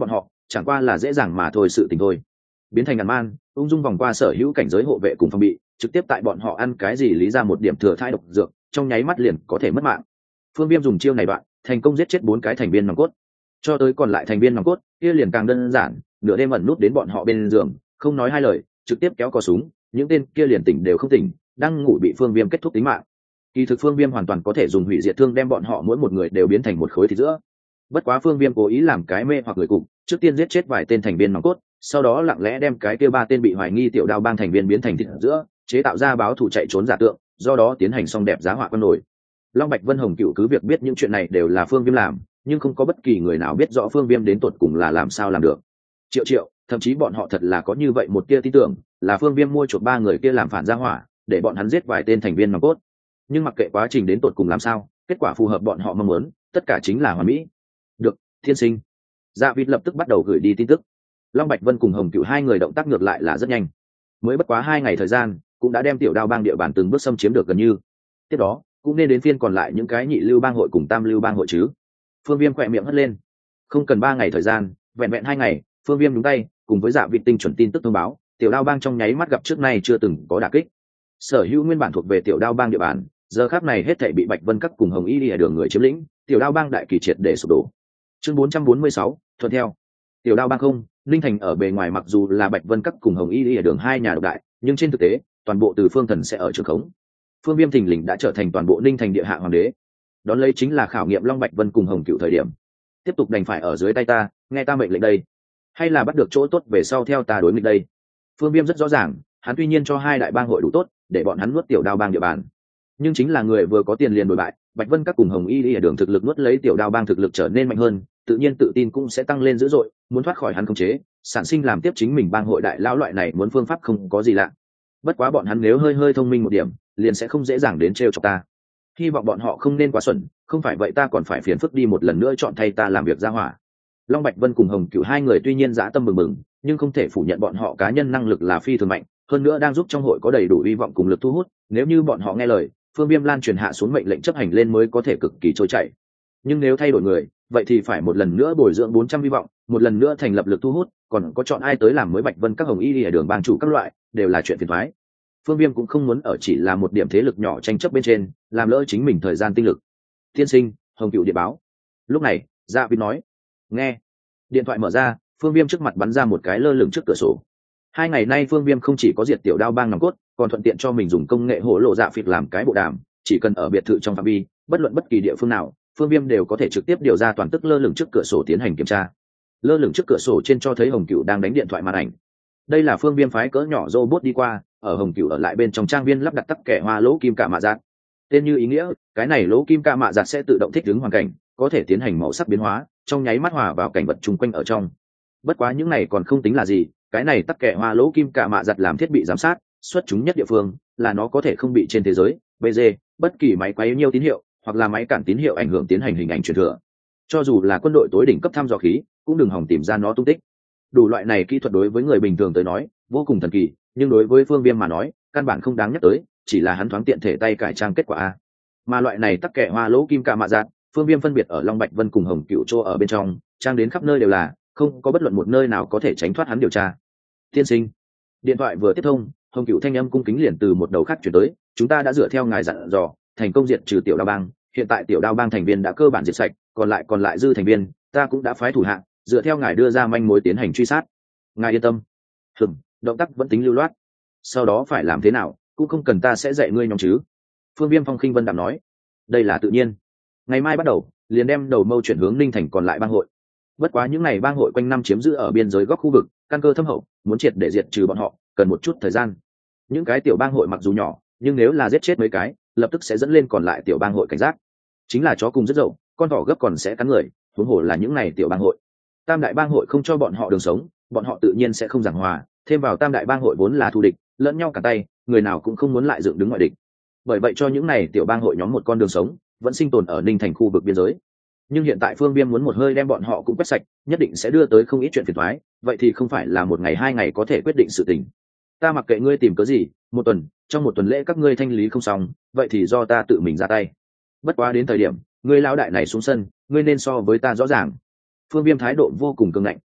chẳng qua là dễ dàng mà thôi sự tình thôi. Biến thành ngàn man, ung dung vòng qua sở hữu cảnh giới hộ vệ cùng phòng bị, trực tiếp tại bọn họ ăn cái gì lý ra một điểm thừa thai độc dược, trong nháy mắt liền có thể mất mạng. Phương Viêm dùng chiêu này đoạn, thành công giết chết 4 cái thành viên nòng cốt. Cho tới còn lại thành viên nòng cốt, kia liền càng đơn giản, nửa đêm ẩn nút đến bọn họ bên giường, không nói hai lời, trực tiếp kéo cò súng, những tên kia liền tỉnh đều không tỉnh, đang ngủ bị Phương Viêm kết thúc tính mạng. Kỳ thực Phương Viêm hoàn toàn có thể dùng hủy diệt thương đem bọn họ mỗi một người đều biến thành một khối thịt giữa. Bất quá Phương Viêm cố ý làm cái mê hoặc người cục, trước tiên giết chết vài tên thành viên nòng cốt, sau đó lặng lẽ đem cái kia 3 tên bị hoài nghi tiểu đao bang thành viên biến thành thịt giữa, chế tạo ra báo thủ chạy trốn giả tượng, do đó tiến hành xong đẹp giá họa con nổi. Long Bạch Vân Hồng Cựu cứ việc biết những chuyện này đều là Phương Viêm làm, nhưng không có bất kỳ người nào biết rõ Phương Viêm đến tột cùng là làm sao làm được. Triệu, thậm chí bọn họ thật là có như vậy một tia tin tưởng, là Phương Viêm mua chuộc 3 người kia làm phản gia hỏa, để bọn hắn giết vài tên thành viên nòng cốt. Nhưng mặc kệ quá trình đến tột cùng làm sao, kết quả phù hợp bọn họ mong muốn, tất cả chính là hoàn mỹ. Được, thiên sinh. Dạ Vịt lập tức bắt đầu gửi đi tin tức. Long Bạch Vân cùng Hồng Cựu 2 người động tác ngược lại là rất nhanh, mới bất quá 2 ngày thời gian, cũng đã đem tiểu đao bang địa bàn từng bước xâm chiếm được gần như. Tiếp đó, cũng nên đến phiên còn lại những cái nhị lưu bang hội cùng tam lưu bang hội chứ. Phương Viêm khỏe miệng hất lên. Không cần 3 ngày thời gian, vẹn vẹn 2 ngày, Phương Viêm đúng tay, cùng với Dạ Vịt tinh chuẩn tin tức thông báo, tiểu đao bang trong nháy mắt gặp trước nay chưa từng có đả kích. Sở hữu nguyên bản thuộc về tiểu đao bang địa bàn, giờ khắc này hết thảy bị Bạch Vân Các cùng Hồng Y Lìa Đường người chiếm lĩnh, tiểu đao bang đại kỳ triệt để sụp đổ. Chương 446, thuận theo. Tiểu đao bang không, Linh Thành ở bề ngoài mặc dù là Bạch Vân Các cùng Hồng Y Lìa Đường 2 nhà độc đại, nhưng trên thực tế, toàn bộ Từ Phương Thần sẽ ở trường khống. Phương Viêm thình lình đã trở thành toàn bộ Ninh Thành địa hạ hoàng đế. Đón lấy chính là khảo nghiệm Long Bạch Vân cùng Hồng Cựu thời điểm. Tiếp tục đành phải ở dưới tay ta, nghe ta mệnh lệnh đây, hay là bắt được chỗ tốt về sau theo ta đối nghịch đây. Phương Viêm rất rõ ràng, hắn tuy nhiên cho 2 đại bang hội đủ tốt, để bọn hắn nuốt tiểu đao bang địa bàn, nhưng chính là người vừa có tiền liền đổi bại, Bạch Vân Các cùng Hồng Y Lìa Đường thực lực nuốt lấy tiểu đao bang thực lực trở nên mạnh hơn, tự nhiên tự tin cũng sẽ tăng lên dữ dội, muốn thoát khỏi hắn khống chế, sản sinh làm tiếp chính mình bang hội đại lão loại này muốn phương pháp không có gì lạ. Bất quá bọn hắn nếu hơi thông minh một điểm, liền sẽ không dễ dàng đến trêu chọc ta. Hy vọng bọn họ không nên quá xuẩn, không phải vậy ta còn phải phiền phức đi một lần nữa chọn thay ta làm việc ra hỏa. Long Bạch Vân cùng Hồng Cựu 2 người tuy nhiên dã tâm bừng bừng, nhưng không thể phủ nhận bọn họ cá nhân năng lực là phi thường mạnh, hơn nữa đang giúp trong hội có đầy đủ hy vọng cùng lực thu hút, nếu như bọn họ nghe lời, Phương Viêm lan truyền hạ xuống mệnh lệnh chấp hành lên mới có thể cực kỳ trôi chảy. Nhưng nếu thay đổi người, vậy thì phải một lần nữa bồi dưỡng 400 hy vọng, một lần nữa thành lập lực thu hút, còn có chọn ai tới làm mới Bạch Vân Các Hồng Y Lìa Đường bang chủ các loại, đều là chuyện phiền toái. Phương Viêm cũng không muốn ở chỉ là một điểm thế lực nhỏ tranh chấp bên trên, làm lỡ chính mình thời gian tinh lực. Tiên sinh, Hồng Cựu điện báo. Lúc này, Dạ Vịt nói. Nghe. Điện thoại mở ra, Phương Viêm trước mặt bắn ra một cái lơ lửng trước cửa sổ. 2 ngày nay Phương Viêm không chỉ có diệt tiểu đao bang nòng cốt, còn thuận tiện cho mình dùng công nghệ hổ lộ Dạ Vịt làm cái bộ đàm, chỉ cần ở biệt thự trong phạm vi, bất luận bất kỳ địa phương nào, Phương Viêm đều có thể trực tiếp điều ra toàn tức lơ lửng trước cửa sổ tiến hành kiểm tra. Lơ lửng trước cửa sổ trên cho thấy Hồng Cựu đang đánh điện thoại màn ảnh. Đây là Phương Viêm phái cỡ nhỏ robot đi qua, ở Hồng Cựu ở lại bên trong trang viên lắp đặt tắc kẻ hoa lỗ kim cạ mạ giạt. Tên như ý nghĩa, cái này lỗ kim cạ mạ giạt sẽ tự động thích ứng hoàn cảnh, có thể tiến hành màu sắc biến hóa, trong nháy mắt hòa vào cảnh vật chung quanh ở trong. Bất quá những này còn không tính là gì, cái này tắc kẻ hoa lỗ kim cạ mạ giặt làm thiết bị giám sát, xuất chúng nhất địa phương là nó có thể không bị trên thế giới bg bất kỳ máy quấy nhiêu tín hiệu hoặc là máy cản tín hiệu ảnh hưởng tiến hành hình ảnh truyền thừa. Cho dù là quân đội tối đỉnh cấp thăm dò khí cũng đừng hòng tìm ra nó tung tích. Đủ loại này kỹ thuật đối với người bình thường tới nói vô cùng thần kỳ, nhưng đối với Phương Viêm mà nói căn bản không đáng nhắc tới, chỉ là hắn thoáng tiện thể tay cải trang kết quả a. Mà loại này tắc kẻ hoa lỗ kim cạ mạ giặt, Phương Viêm phân biệt ở Long Bạch Vân cùng Hồng Cựu Châu ở bên trong, trang đến khắp nơi đều là, không có bất luận một nơi nào có thể tránh thoát hắn điều tra. Tiên sinh. Điện thoại vừa tiếp thông, Hồng Cựu thanh âm cung kính liền từ một đầu khác chuyển tới, chúng ta đã dựa theo ngài dặn dò, thành công diệt trừ tiểu đao bang, hiện tại tiểu đao bang thành viên đã cơ bản diệt sạch, còn lại dư thành viên, ta cũng đã phái thủ hạ, dựa theo ngài đưa ra manh mối tiến hành truy sát. Ngài yên tâm. Động tác vẫn tính lưu loát. Sau đó phải làm thế nào, cũng không cần ta sẽ dạy ngươi nhóm chứ. Phương Viêm phong khinh vân đạm nói. Đây là tự nhiên. Ngày mai bắt đầu, liền đem đầu mâu chuyển hướng Ninh Thành còn lại bang hội. Bất quá những ngày bang hội quanh năm chiếm giữ ở biên giới góc khu vực, căn cơ thâm hậu, muốn triệt để diệt trừ bọn họ, cần một chút thời gian. Những cái tiểu bang hội mặc dù nhỏ, nhưng nếu là giết chết mấy cái, lập tức sẽ dẫn lên còn lại tiểu bang hội cảnh giác. Chính là chó cùng rất dậu, con thỏ gấp còn sẽ cắn người, huống hồ là những này tiểu bang hội. Tam đại bang hội không cho bọn họ đường sống, bọn họ tự nhiên sẽ không giảng hòa, thêm vào tam đại bang hội vốn là thù địch, lẫn nhau cả tay, người nào cũng không muốn lại dựng đứng ngoại địch. Bởi vậy cho những này tiểu bang hội nhóm một con đường sống, vẫn sinh tồn ở Ninh Thành khu vực biên giới. Nhưng hiện tại Phương Viêm muốn một hơi đem bọn họ cũng quét sạch, nhất định sẽ đưa tới không ít chuyện phiền toái, vậy thì không phải là một ngày 2 ngày có thể quyết định sự tình. Ta mặc kệ ngươi tìm cớ gì, trong một tuần lễ các ngươi thanh lý không xong, vậy thì do ta tự mình ra tay. Bất quá đến thời điểm, ngươi lão đại này xuống sân, ngươi nên so với ta rõ ràng. Phương Viêm thái độ vô cùng cứng ngạnh,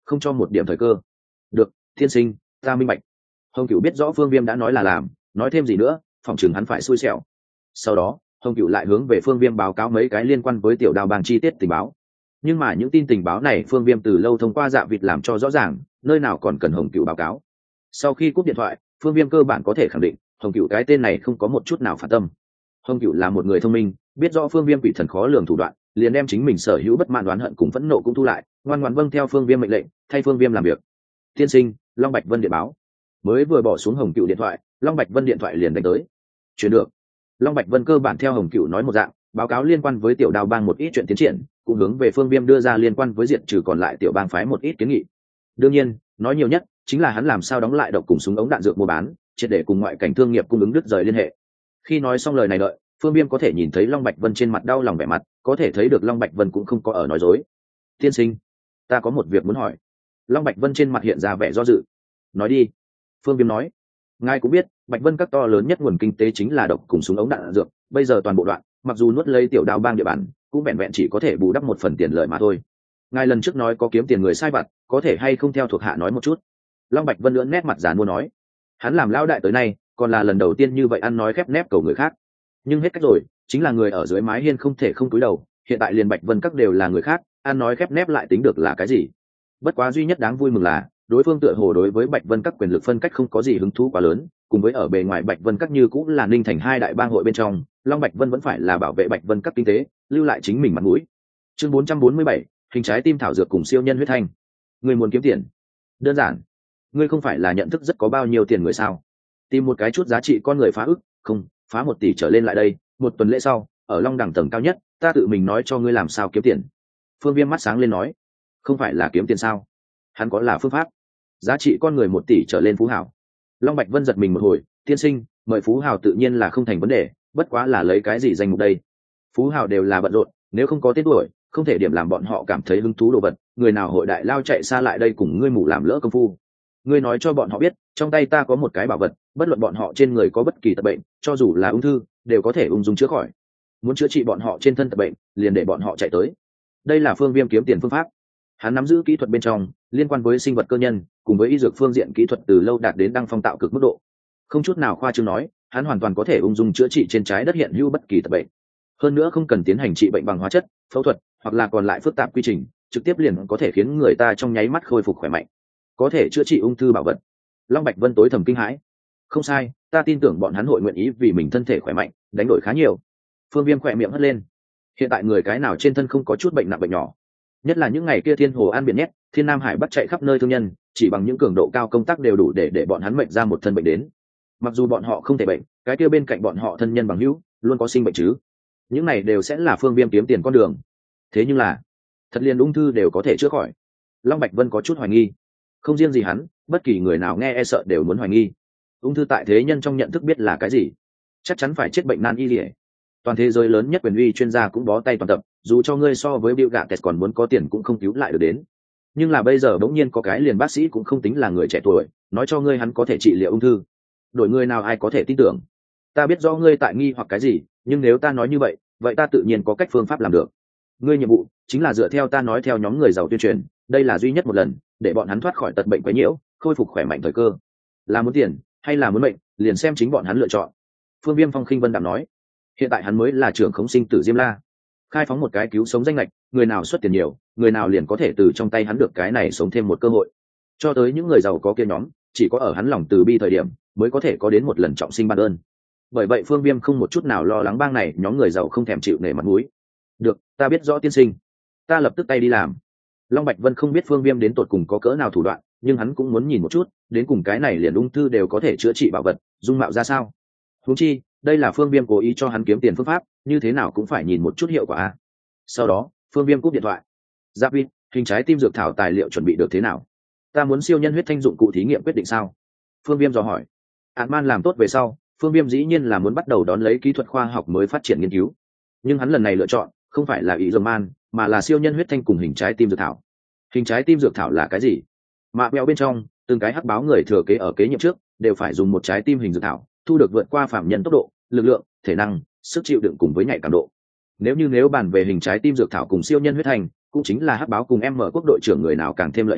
không cho một điểm thời cơ. Được, tiên sinh, ta minh bạch. Hồng Cửu biết rõ Phương Viêm đã nói là làm, nói thêm gì nữa phòng chừng hắn phải xui xẻo. Sau đó Hồng Cửu lại hướng về Phương Viêm báo cáo mấy cái liên quan với Tiểu Đao Bang chi tiết tình báo. Nhưng mà những tin tình báo này Phương Viêm từ lâu thông qua Dạ Vịt làm cho rõ ràng, nơi nào còn cần Hồng Cửu báo cáo. Sau khi cúp điện thoại, Phương Viêm cơ bản có thể khẳng định Hồng Cửu cái tên này không có một chút nào phản tâm. Hồng Cửu là một người thông minh, biết rõ Phương Viêm quỷ thần khó lường thủ đoạn, liền đem chính mình sở hữu bất mãn đoán hận cùng phẫn nộ cũng thu lại, ngoan ngoãn vâng theo Phương Viêm mệnh lệnh, thay Phương Viêm làm việc. Tiên sinh, Long Bạch Vân điện báo. Mới vừa bỏ xuống Hồng Cửu điện thoại, Long Bạch Vân điện thoại liền đánh tới. Chuyển được. Long Bạch Vân cơ bản theo Hồng Cửu nói một dạng, báo cáo liên quan với Tiểu Đao Bang một ít chuyện tiến triển, cũng hướng về Phương Viêm đưa ra liên quan với diệt trừ còn lại tiểu bang phái một ít kiến nghị. Đương nhiên, nói nhiều nhất chính là hắn làm sao đóng lại độc cùng súng ống đạn dược mua bán, triệt để cùng ngoại cảnh thương nghiệp cung ứng đứt rời liên hệ. Khi nói xong lời này đợi, Phương Viêm có thể nhìn thấy Long Bạch Vân trên mặt đau lòng vẻ mặt, có thể thấy được Long Bạch Vân cũng không có ở nói dối. Tiên sinh, ta có một việc muốn hỏi. Long Bạch Vân trên mặt hiện ra vẻ do dự. Nói đi. Phương Viêm nói. Ngài cũng biết, Bạch Vân các to lớn nhất nguồn kinh tế chính là độc cùng súng ống đạn dược, bây giờ toàn bộ đoạn, mặc dù nuốt lấy Tiểu Đao Bang địa bàn, cũng vẹn vẹn chỉ có thể bù đắp một phần tiền lợi mà thôi. Ngài lần trước nói có kiếm tiền người sai vặt, có thể hay không theo thuộc hạ nói một chút. Long Bạch Vân lưỡn nét mặt giàn mua nói. Hắn làm lão đại tới nay, còn là lần đầu tiên như vậy ăn nói khép nép cầu người khác. Nhưng hết cách rồi, chính là người ở dưới mái hiên không thể không cúi đầu, hiện tại liền Bạch Vân các đều là người khác, ăn nói khép nép lại tính được là cái gì? Bất quá duy nhất đáng vui mừng là, đối phương tựa hồ đối với Bạch Vân các quyền lực phân cách không có gì hứng thú quá lớn, cùng với ở bề ngoài Bạch Vân các như cũng là ninh thành hai đại bang hội bên trong, Long Bạch Vân vẫn phải là bảo vệ Bạch Vân các kinh tế, lưu lại chính mình mặt mũi. Chương 447, hình trái tim thảo dược cùng siêu nhân huyết thanh. Ngươi muốn kiếm tiền? Đơn giản. Ngươi không phải là nhận thức rất có bao nhiêu tiền người sao? Tìm một cái chút giá trị con người phá ức, không, phá 1 tỷ trở lên lại đây, một tuần lễ sau, ở Long Đẳng tầng cao nhất, ta tự mình nói cho ngươi làm sao kiếm tiền. Phương Viêm mắt sáng lên nói, không phải là kiếm tiền sao? Hắn có là phương pháp. Giá trị con người 1 tỷ trở lên phú hảo. Long Bạch Vân giật mình một hồi, tiên sinh, mời phú hào tự nhiên là không thành vấn đề, bất quá là lấy cái gì danh mục đây? Phú hào đều là bận rộn, nếu không có tên tuổi, không thể điểm làm bọn họ cảm thấy hứng thú đồ vật, người nào hội đại lao chạy xa lại đây cùng ngươi mù làm lỡ công phu. Ngươi nói cho bọn họ biết, trong tay ta có một cái bảo vật, bất luận bọn họ trên người có bất kỳ tật bệnh, cho dù là ung thư, đều có thể ung dung chữa khỏi. Muốn chữa trị bọn họ trên thân tật bệnh, liền để bọn họ chạy tới. Đây là Phương Viêm kiếm tiền phương pháp. Hắn nắm giữ kỹ thuật bên trong liên quan với sinh vật cơ nhân cùng với y dược phương diện kỹ thuật từ lâu đạt đến đăng phong tạo cực mức độ, không chút nào khoa trương nói, hắn hoàn toàn có thể ung dung chữa trị trên trái đất hiện hữu bất kỳ tật bệnh. Hơn nữa không cần tiến hành trị bệnh bằng hóa chất, phẫu thuật hoặc là còn lại phức tạp quy trình, trực tiếp liền có thể khiến người ta trong nháy mắt khôi phục khỏe mạnh, có thể chữa trị ung thư bảo vật. Long Bạch Vân tối thầm kinh hãi. Không sai, ta tin tưởng bọn hắn hội nguyện ý vì mình thân thể khỏe mạnh đánh đổi khá nhiều. Phương Viêm khỏe miệng hất lên. Hiện tại người cái nào trên thân không có chút bệnh nặng bệnh nhỏ, nhất là những ngày kia thiên hồ an biển nhét, thiên nam hải bắt chạy khắp nơi thương nhân, chỉ bằng những cường độ cao công tác đều đủ để bọn hắn mệnh ra một thân bệnh đến. Mặc dù bọn họ không thể bệnh, cái kia bên cạnh bọn họ thân nhân bằng hữu luôn có sinh bệnh chứ. Những này đều sẽ là Phương Viêm kiếm tiền con đường. Thế nhưng là thật liền ung thư đều có thể chữa khỏi. Long Bạch Vân có chút hoài nghi. Không riêng gì hắn, bất kỳ người nào nghe e sợ đều muốn hoài nghi. Ung thư tại thế nhân trong nhận thức biết là cái gì? Chắc chắn phải chết bệnh nan y liễu. Toàn thế giới lớn nhất quyền uy chuyên gia cũng bó tay toàn tập, dù cho ngươi so với Bill Gates còn muốn có tiền cũng không cứu lại được đến. Nhưng là bây giờ bỗng nhiên có cái liền bác sĩ cũng không tính là người trẻ tuổi, nói cho ngươi hắn có thể trị liệu ung thư. Đổi người nào ai có thể tin tưởng? Ta biết rõ ngươi tại nghi hoặc cái gì, nhưng nếu ta nói như vậy, vậy ta tự nhiên có cách phương pháp làm được. Ngươi nhiệm vụ chính là dựa theo ta nói theo nhóm người giàu tuyên truyền, đây là duy nhất một lần để bọn hắn thoát khỏi tật bệnh quấy nhiễu, khôi phục khỏe mạnh thời cơ. Là muốn tiền hay là muốn bệnh, liền xem chính bọn hắn lựa chọn. Phương Viêm phong khinh vân đạm nói. Hiện tại hắn mới là trưởng khống sinh tử Diêm La, khai phóng một cái cứu sống danh lệch, người nào xuất tiền nhiều, người nào liền có thể từ trong tay hắn được cái này sống thêm một cơ hội. Cho tới những người giàu có kia nhóm, chỉ có ở hắn lòng từ bi thời điểm mới có thể có đến một lần trọng sinh ban ơn. Bởi vậy Phương Viêm không một chút nào lo lắng bang này nhóm người giàu không thèm chịu nể mặt mũi. Được, ta biết rõ tiên sinh, ta lập tức tay đi làm. Long Bạch Vân không biết Phương Viêm đến tột cùng có cỡ nào thủ đoạn, nhưng hắn cũng muốn nhìn một chút, đến cùng cái này liền ung thư đều có thể chữa trị bảo vật, dung mạo ra sao. Huống chi, đây là Phương Viêm cố ý cho hắn kiếm tiền phương pháp, như thế nào cũng phải nhìn một chút hiệu quả. Sau đó Phương Viêm cúp điện thoại. Giáp Vin, hình trái tim dược thảo tài liệu chuẩn bị được thế nào? Ta muốn siêu nhân huyết thanh dụng cụ thí nghiệm quyết định sao? Phương Viêm dò hỏi. Man làm tốt về sau, Phương Viêm dĩ nhiên là muốn bắt đầu đón lấy kỹ thuật khoa học mới phát triển nghiên cứu, nhưng hắn lần này lựa chọn không phải là ý dòng man, mà là siêu nhân huyết thanh cùng hình trái tim dược thảo. Hình trái tim dược thảo là cái gì? Mạ mèo bên trong từng cái hắc báo người thừa kế ở kế nhiệm trước đều phải dùng một trái tim hình dược thảo, thu được vượt qua phạm nhân tốc độ, lực lượng, thể năng, sức chịu đựng cùng với nhạy cảm độ. Nếu bàn về hình trái tim dược thảo cùng siêu nhân huyết thanh, cũng chính là hắc báo cùng em mở quốc đội trưởng người nào càng thêm lợi hại,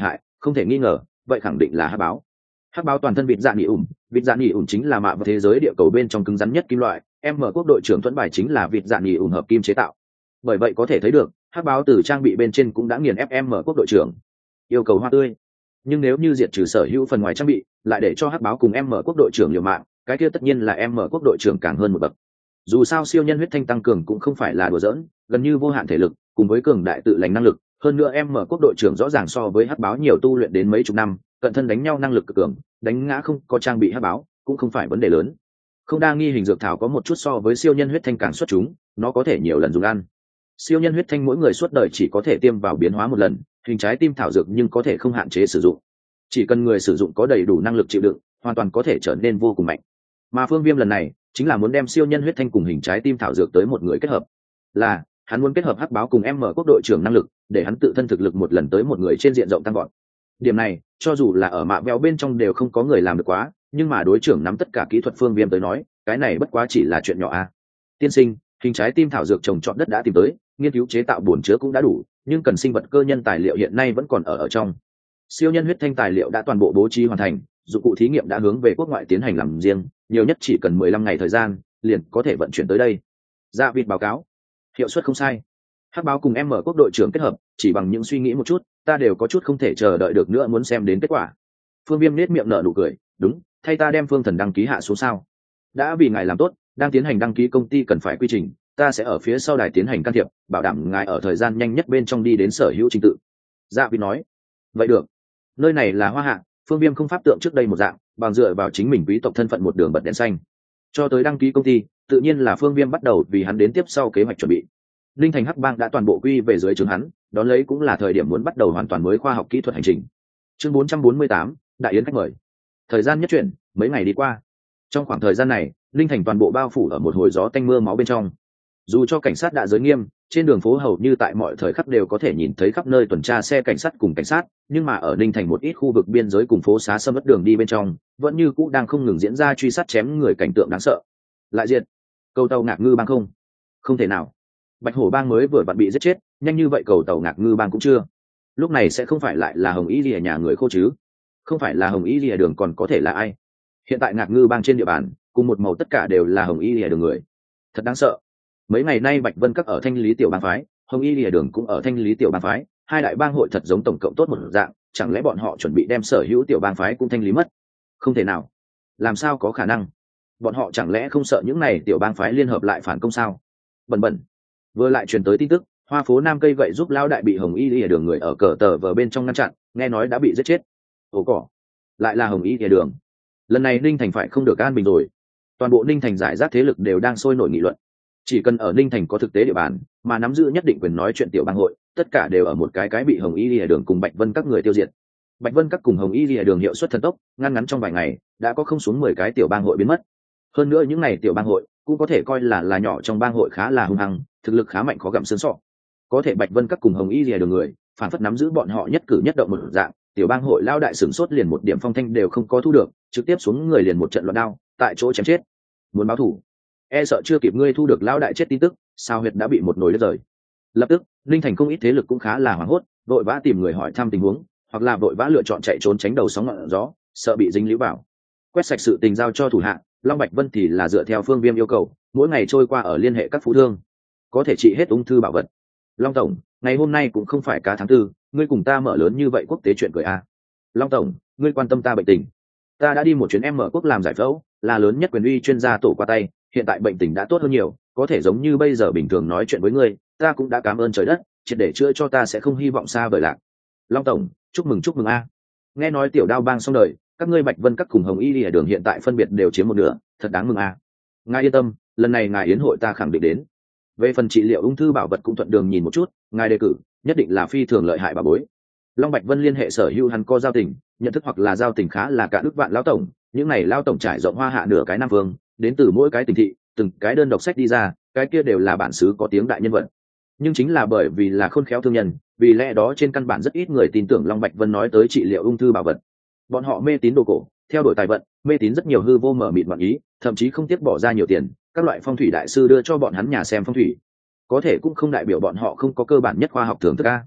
Không thể nghi ngờ, vậy khẳng định là hắc báo. Hắc báo toàn thân vịt dạ nghỉ ủn chính là mạ vào thế giới địa cầu bên trong cứng rắn nhất kim loại, quốc đội trưởng thuẫn bài chính là vịt dạ nghỉ ủn hợp kim chế tạo. Bởi vậy có thể thấy được, hắc báo từ trang bị bên trên cũng đã nghiền ép quốc đội trưởng. Yêu cầu hoa tươi. Nhưng nếu như diệt trừ sở hữu phần ngoài trang bị, lại để cho hắc báo cùng quốc đội trưởng liều mạng, cái kia tất nhiên là quốc đội trưởng càng hơn một bậc. Dù sao siêu nhân huyết thanh tăng cường cũng không phải là đùa giỡn, gần như vô hạn thể lực, cùng với cường đại tự lành năng lực, hơn nữa quốc đội trưởng rõ ràng so với hắc báo nhiều tu luyện đến mấy chục năm, cận thân đánh nhau năng lực cực cường, đánh ngã không có trang bị hắc báo cũng không phải vấn đề lớn. Không đa nghi hình dược thảo có một chút so với siêu nhân huyết thanh càng xuất chúng, nó có thể nhiều lần dùng ăn. Siêu nhân huyết thanh mỗi người suốt đời chỉ có thể tiêm vào biến hóa một lần, hình trái tim thảo dược nhưng có thể không hạn chế sử dụng, chỉ cần người sử dụng có đầy đủ năng lực chịu đựng, hoàn toàn có thể trở nên vô cùng mạnh. Mà Phương Viêm lần này chính là muốn đem siêu nhân huyết thanh cùng hình trái tim thảo dược tới một người kết hợp, là hắn muốn kết hợp hắc báo cùng quốc đội trưởng năng lực, để hắn tự thân thực lực một lần tới một người trên diện rộng tăng gọn. Điểm này cho dù là ở mạ béo bên trong đều không có người làm được quá, nhưng mà đối trưởng nắm tất cả kỹ thuật Phương Viêm tới nói, cái này bất quá chỉ là chuyện nhỏ a. Tiên sinh, hình trái tim thảo dược trồng trọt đất đã tìm tới, nghiên cứu chế tạo bồn chứa cũng đã đủ, nhưng cần sinh vật cơ nhân tài liệu hiện nay vẫn còn ở trong. Siêu nhân huyết thanh tài liệu đã toàn bộ bố trí hoàn thành, dụng cụ thí nghiệm đã hướng về quốc ngoại tiến hành làm riêng, nhiều nhất chỉ cần 15 ngày thời gian, liền có thể vận chuyển tới đây. Dạ vịt báo cáo, hiệu suất không sai. Hắc báo cùng quốc đội trưởng kết hợp, chỉ bằng những suy nghĩ một chút, ta đều có chút không thể chờ đợi được nữa muốn xem đến kết quả. Phương Viêm nét miệng nở nụ cười, đúng, thay ta đem Phương Thần đăng ký hạ xuống sao? Đã vì ngài làm tốt, đang tiến hành đăng ký công ty cần phải quy trình, ta sẽ ở phía sau đài tiến hành can thiệp, bảo đảm ngài ở thời gian nhanh nhất bên trong đi đến sở hữu trình tự. Dạ vịt nói, vậy được. Nơi này là Hoa Hạ, Phương Viêm không pháp tượng trước đây một dạng, bằng dựa vào chính mình quý tộc thân phận một đường bật đèn xanh. Cho tới đăng ký công ty, tự nhiên là Phương Viêm bắt đầu vì hắn đến tiếp sau kế hoạch chuẩn bị. Linh Thành Hắc Bang đã toàn bộ quy về dưới trướng hắn, đón lấy cũng là thời điểm muốn bắt đầu hoàn toàn mới khoa học kỹ thuật hành trình. Chương 448, đại yến khách mời. Thời gian nhất chuyển, mấy ngày đi qua. Trong khoảng thời gian này, Linh Thành toàn bộ bao phủ ở một hồi gió tanh mưa máu bên trong. Dù cho cảnh sát đã giới nghiêm, trên đường phố hầu như tại mọi thời khắc đều có thể nhìn thấy khắp nơi tuần tra xe cảnh sát cùng cảnh sát, nhưng mà ở Ninh Thành một ít khu vực biên giới cùng phố xá sâm ớt đường đi bên trong, vẫn như cũ đang không ngừng diễn ra truy sát chém người cảnh tượng đáng sợ. Lại diệt cầu tàu Ngạc Ngư Bang không? Không thể nào. Bạch Hổ Bang mới vừa vặn bị giết chết, nhanh như vậy cầu tàu Ngạc Ngư Bang cũng chưa. Lúc này sẽ không phải lại là Hồng Y Lìa nhà người khô chứ? Không phải là Hồng Y Lìa đường còn có thể là ai? Hiện tại Ngạc Ngư Bang trên địa bàn, cùng một màu tất cả đều là Hồng Y Lìa đường người. Thật đáng sợ. Mấy ngày nay Bạch Vân Các ở Thanh Lý tiểu bang phái, Hồng Y Lìa đường cũng ở Thanh Lý tiểu bang phái, hai đại bang hội thật giống tổng cộng tốt một dạng, chẳng lẽ bọn họ chuẩn bị đem sở hữu tiểu bang phái cũng thanh lý mất? Không thể nào. Làm sao có khả năng? Bọn họ chẳng lẽ không sợ những này tiểu bang phái liên hợp lại phản công sao? Bần bần. Vừa lại truyền tới tin tức, Hoa phố Nam cây gậy giúp lão đại bị Hồng Y Lìa đường người ở cờ tờ vờ bên trong ngăn chặn, nghe nói đã bị giết chết. Ồ cỏ. Lại là Hồng Y Lìa đường. Lần này Ninh Thành phải không được an bình rồi. Toàn bộ Ninh Thành giải rác thế lực đều đang sôi nổi nghị luận. Chỉ cần ở Ninh Thành có thực tế địa bàn, mà nắm giữ nhất định quyền nói chuyện tiểu bang hội, tất cả đều ở một cái bị Hồng Y Lìa đường cùng Bạch Vân Các người tiêu diệt. Bạch Vân Các cùng Hồng Y Lìa đường hiệu suất thần tốc, ngăn ngắn trong vài ngày đã có không xuống 10 cái tiểu bang hội biến mất. Hơn nữa những này tiểu bang hội cũng có thể coi là nhỏ trong bang hội khá là hung hăng, thực lực khá mạnh khó gặm xương sọ. Có thể Bạch Vân Các cùng Hồng Y Lìa đường người, phản phất nắm giữ bọn họ nhất cử nhất động một dạng, tiểu bang hội lao đại sửng sốt liền một điểm phong thanh đều không có thu được, trực tiếp xuống người liền một trận loạn đao, tại chỗ chém chết. Muốn báo thù, e sợ chưa kịp ngươi thu được lão đại chết tin tức, sao huyệt đã bị một nồi đất rời. Lập tức Linh Thành không ít thế lực cũng khá là hoảng hốt, vội vã tìm người hỏi thăm tình huống, hoặc là vội vã lựa chọn chạy trốn tránh đầu sóng ngọn gió, sợ bị dính líu vào. Quét sạch sự tình giao cho thủ hạ, Long Bạch Vân thì là dựa theo Phương Viêm yêu cầu, mỗi ngày trôi qua ở liên hệ các phú thương, có thể trị hết ung thư bảo vật. Long tổng, ngày hôm nay cũng không phải cá tháng 4, ngươi cùng ta mở lớn như vậy quốc tế chuyện cười à? Long tổng, ngươi quan tâm ta bệnh tình. Ta đã đi một chuyến mở quốc làm giải phẫu, là lớn nhất quyền uy chuyên gia tổ qua tay, hiện tại bệnh tình đã tốt hơn nhiều, có thể giống như bây giờ bình thường nói chuyện với ngươi, ta cũng đã cảm ơn trời đất, triệt để chữa cho ta sẽ không hy vọng xa vời lạc. Long tổng, chúc mừng a. Nghe nói tiểu đao bang xong đời, các ngươi Bạch Vân Các cùng Hồng Y Lìa đường hiện tại phân biệt đều chiếm một nửa, thật đáng mừng a. Ngài yên tâm, lần này ngài yến hội ta khẳng định đến. Về phần trị liệu ung thư bảo vật cũng thuận đường nhìn một chút, ngài đề cử nhất định là phi thường lợi hại bà bối. Long Bạch Vân liên hệ sở hữu hắn có giao tình, nhận thức hoặc là giao tình khá là cả ước vạn lão tổng, những này lão tổng trải rộng Hoa Hạ nửa cái Nam Vương, đến từ mỗi cái tỉnh thị, từng cái đơn độc sách đi ra, cái kia đều là bản xứ có tiếng đại nhân vật. Nhưng chính là bởi vì là khôn khéo thương nhân, vì lẽ đó trên căn bản rất ít người tin tưởng Long Bạch Vân nói tới trị liệu ung thư bảo vật. Bọn họ mê tín đồ cổ, theo đuổi tài vận, mê tín rất nhiều hư vô mở mịt mạn ý, thậm chí không tiếc bỏ ra nhiều tiền, các loại phong thủy đại sư đưa cho bọn hắn nhà xem phong thủy. Có thể cũng không đại biểu bọn họ không có cơ bản nhất khoa học thường thức a.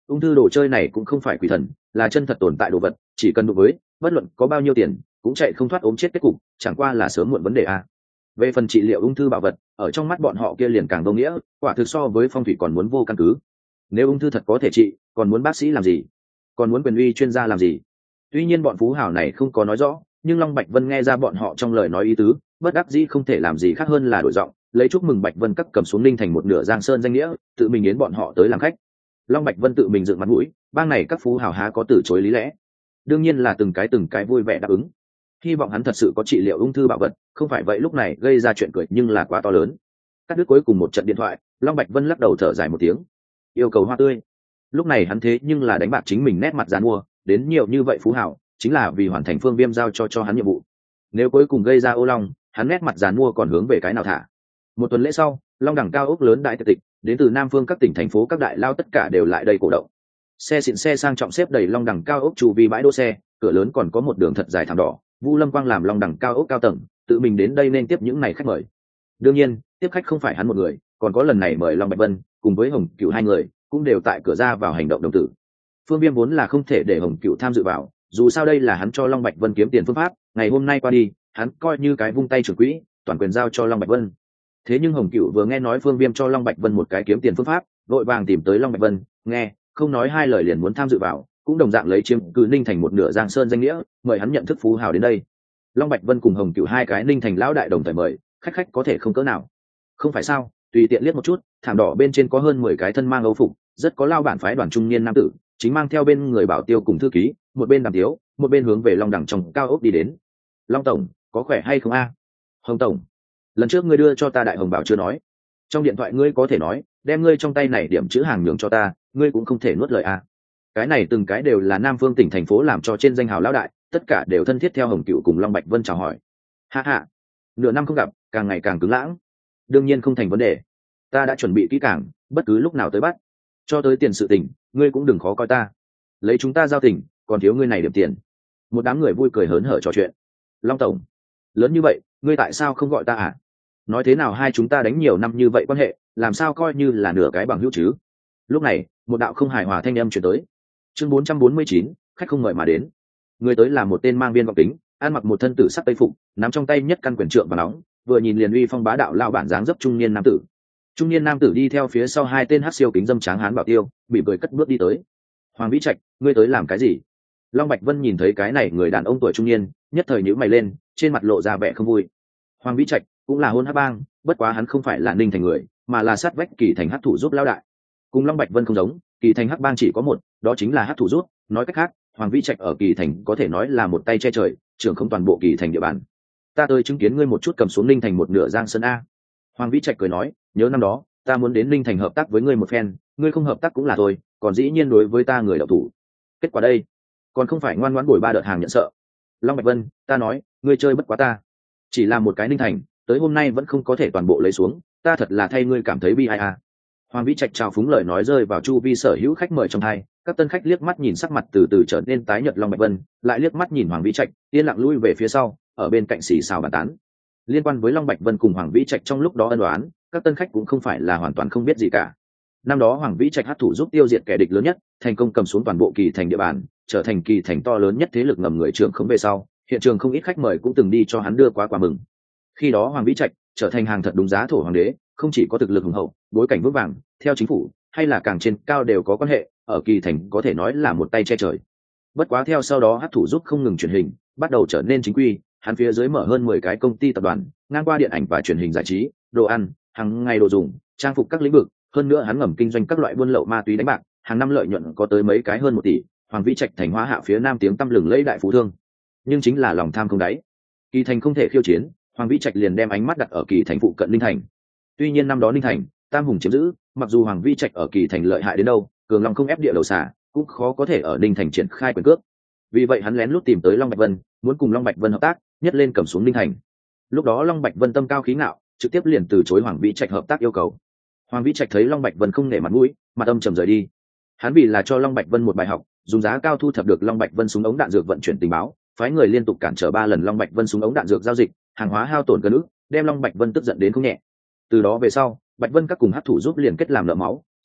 ung thư đồ chơi này cũng không phải quỷ thần, là chân thật tồn tại đồ vật, chỉ cần đụng với, bất luận có bao nhiêu tiền cũng chạy không thoát ốm chết kết cục, chẳng qua là sớm muộn vấn đề a. Về phần trị liệu ung thư bảo vật, ở trong mắt bọn họ kia liền càng vô nghĩa, quả thực so với phong thủy còn muốn vô căn cứ. Nếu ung thư thật có thể trị, còn muốn bác sĩ làm gì, còn muốn quyền uy chuyên gia làm gì? Tuy nhiên bọn phú hào này không có nói rõ, nhưng Long Bạch Vân nghe ra bọn họ trong lời nói ý tứ, bất đắc dĩ không thể làm gì khác hơn là đổi giọng, lấy chúc mừng Bạch Vân các cầm xuống Ninh Thành một nửa Giang Sơn danh nghĩa, tự mình yến bọn họ tới làm khách. Long Bạch Vân tự mình dựng mặt mũi, bang này các phú hào há có từ chối lý lẽ. Đương nhiên là từng cái vui vẻ đáp ứng. Hy vọng hắn thật sự có trị liệu ung thư bảo vật, không phải vậy lúc này gây ra chuyện cười nhưng là quá to lớn. Cắt đứt cuối cùng một trận điện thoại, Long Bạch Vân lắc đầu thở dài một tiếng, yêu cầu hoa tươi. Lúc này hắn thế nhưng là đánh bạc chính mình nét mặt giàn mua, đến nhiều như vậy phú hào, chính là vì hoàn thành Phương Viêm giao cho hắn nhiệm vụ. Nếu cuối cùng gây ra ô long, hắn nét mặt giàn mua còn hướng về cái nào thả. Một tuần lễ sau, Long Đẳng cao ốc lớn đại tiệc tịch, đến từ Nam Phương các tỉnh thành phố các đại lao tất cả đều lại đây cổ động. Xe xịn xe sang trọng xếp đầy Long Đẳng cao ốc chu vi bãi đỗ xe, cửa lớn còn có một đường thật dài thảm đỏ. Vu Lâm Quang làm Long Đẳng cao ốc cao tầng, tự mình đến đây nên tiếp những này khách mời. Đương nhiên, tiếp khách không phải hắn một người, còn có lần này mời Long Bạch Vân cùng với Hồng Cửu hai người, cũng đều tại cửa ra vào hành động đồng tử. Phương Viêm vốn là không thể để Hồng Cửu tham dự vào, dù sao đây là hắn cho Long Bạch Vân kiếm tiền phương pháp, ngày hôm nay qua đi, hắn coi như cái vung tay trưởng quỹ, toàn quyền giao cho Long Bạch Vân. Thế nhưng Hồng Cửu vừa nghe nói Phương Viêm cho Long Bạch Vân một cái kiếm tiền phương pháp, vội vàng tìm tới Long Bạch Vân, nghe, không nói hai lời liền muốn tham dự vào, cũng đồng dạng lấy chiếm cứ Ninh Thành một nửa Giang Sơn danh nghĩa, mời hắn nhận thức phú hào đến đây. Long Bạch Vân cùng Hồng Cửu hai cái Ninh Thành lão đại đồng thời mời, khách có thể không cỡ nào. Không phải sao? Tùy tiện liếc một chút, thảm đỏ bên trên có hơn 10 cái thân mang âu phục, rất có lao bản phái đoàn trung niên nam tử, chính mang theo bên người bảo tiêu cùng thư ký, một bên đàm tiếu, một bên hướng về Long Đẳng trong cao ốc đi đến. Long tổng, có khỏe hay không a? Hồng tổng, lần trước ngươi đưa cho ta đại hồng bảo chưa nói, trong điện thoại ngươi có thể nói, đem ngươi trong tay này điểm chữ hàng nhường cho ta, ngươi cũng không thể nuốt lời a. Cái này từng cái đều là Nam Phương tỉnh thành phố làm cho trên danh hào lão đại, tất cả đều thân thiết theo Hồng Cửu cùng Long Bạch Vân chào hỏi. Ha ha, nửa năm không gặp, càng ngày càng cứng lãng. Đương nhiên không thành vấn đề, ta đã chuẩn bị kỹ càng, bất cứ lúc nào tới bắt. Cho tới tiền sự tình, ngươi cũng đừng khó coi ta, lấy chúng ta giao tình, còn thiếu ngươi này điểm tiền. Một đám người vui cười hớn hở trò chuyện. Long tổng, lớn như vậy, ngươi tại sao không gọi ta à? Nói thế nào hai chúng ta đánh nhiều năm như vậy quan hệ, làm sao coi như là nửa cái bằng hữu chứ? Lúc này, một đạo không hài hòa thanh âm chuyển tới. Chương 449, khách không mời mà đến. Người tới là một tên mang viên gọng kính, ăn mặc một thân tử sắc tây phục, nắm trong tay nhất căn quyền trượng và nóng, vừa nhìn liền uy phong bá đạo lao bản dáng dấp trung niên nam tử. Trung niên nam tử đi theo phía sau hai tên hắc siêu kính dâm tráng hán bảo tiêu, bị cười cất bước đi tới. Hoàng Vĩ Trạch, ngươi tới làm cái gì? Long Bạch Vân nhìn thấy cái này người đàn ông tuổi trung niên, nhất thời nhíu mày lên, trên mặt lộ ra vẻ không vui. Hoàng Vĩ Trạch cũng là hôn hắc bang, bất quá hắn không phải là Ninh Thành người, mà là sát vách Kỳ Thành hắc thủ giúp lao đại. Cùng Long Bạch Vân không giống, Kỳ Thành hắc bang chỉ có một, đó chính là hắc thủ giúp. Nói cách khác, Hoàng Vĩ Trạch ở Kỳ Thành có thể nói là một tay che trời, trưởng không toàn bộ Kỳ Thành địa bàn. Ta tới chứng kiến ngươi một chút cầm xuống Ninh Thành một nửa Giang Sơn a. Hoàng Vĩ Trạch cười nói, nhớ năm đó, ta muốn đến Ninh Thành hợp tác với ngươi một phen, ngươi không hợp tác cũng là thôi, còn dĩ nhiên đối với ta người đạo thủ. Kết quả đây, còn không phải ngoan ngoãn bồi 3 đợt hàng nhận sợ. Long Bạch Vân, ta nói, ngươi chơi bất quá ta. Chỉ là một cái Ninh Thành, tới hôm nay vẫn không có thể toàn bộ lấy xuống, ta thật là thay ngươi cảm thấy bi ai a. Hoàng Vĩ Trạch trào phúng lời nói rơi vào chu vi sở hữu khách mời trong hai, các tân khách liếc mắt nhìn sắc mặt từ từ trở nên tái nhợt Long Bạch Vân, lại liếc mắt nhìn Hoàng Vĩ Trạch, yên lặng lui về phía sau, ở bên cạnh xì xào bàn tán. Liên quan với Long Bạch Vân cùng Hoàng Vĩ Trạch trong lúc đó ân oán, các tân khách cũng không phải là hoàn toàn không biết gì cả. Năm đó Hoàng Vĩ Trạch hắc thủ giúp tiêu diệt kẻ địch lớn nhất, thành công cầm xuống toàn bộ Kỳ Thành địa bàn, trở thành Kỳ Thành to lớn nhất thế lực ngầm người trưởng không về sau, hiện trường không ít khách mời cũng từng đi cho hắn đưa qua quà mừng. Khi đó Hoàng Vĩ Trạch trở thành hàng thật đúng giá thổ hoàng đế, không chỉ có thực lực hùng hậu, bối cảnh vững vàng, theo chính phủ hay là càng trên cao đều có quan hệ, ở Kỳ Thành có thể nói là một tay che trời. Bất quá theo sau đó hắc thủ giúp không ngừng truyền hình, bắt đầu trở nên chính quy, hắn phía dưới mở hơn 10 cái công ty tập đoàn, ngang qua điện ảnh và truyền hình giải trí, đồ ăn, hàng ngày đồ dùng, trang phục các lĩnh vực, hơn nữa hắn ngầm kinh doanh các loại buôn lậu ma túy đánh bạc, hàng năm lợi nhuận có tới mấy cái hơn 1 tỷ. Hoàng Vĩ Trạch thành Hóa Hạ phía Nam tiếng tăm lừng lẫy đại phú thương, nhưng chính là lòng tham không đáy. Kỳ Thành không thể khiêu chiến, Hoàng Vĩ Trạch liền đem ánh mắt đặt ở Kỳ Thành phụ cận Ninh Thành. Tuy nhiên năm đó Ninh Thành, Tam Hùng chiếm giữ, mặc dù Hoàng Vĩ Trạch ở Kỳ Thành lợi hại đến đâu, cường lòng không ép địa đầu xả, cũng khó có thể ở Ninh Thành triển khai quyền cước. Vì vậy hắn lén lút tìm tới Long Bạch Vân, muốn cùng Long Bạch Vân hợp tác, nhất lên cầm xuống Ninh Thành. Lúc đó Long Bạch Vân tâm cao khí ngạo, trực tiếp liền từ chối Hoàng Vĩ Trạch hợp tác yêu cầu. Hoàng Vĩ Trạch thấy Long Bạch Vân không nể mặt mũi, mặt âm trầm rời đi. Hắn vì là cho Long Bạch Vân một bài học, dùng giá cao thu thập được Long Bạch Vân súng ống đạn dược vận chuyển tình báo, phái người liên tục cản trở 3 lần Long Bạch Vân súng ống đạn dược giao dịch, hàng hóa hao tổn gần ức, đem Long Bạch Vân tức giận đến không nhẹ. Từ đó về sau, Bạch Vân các cùng hắc thủ giúp liền kết làm nợ máu,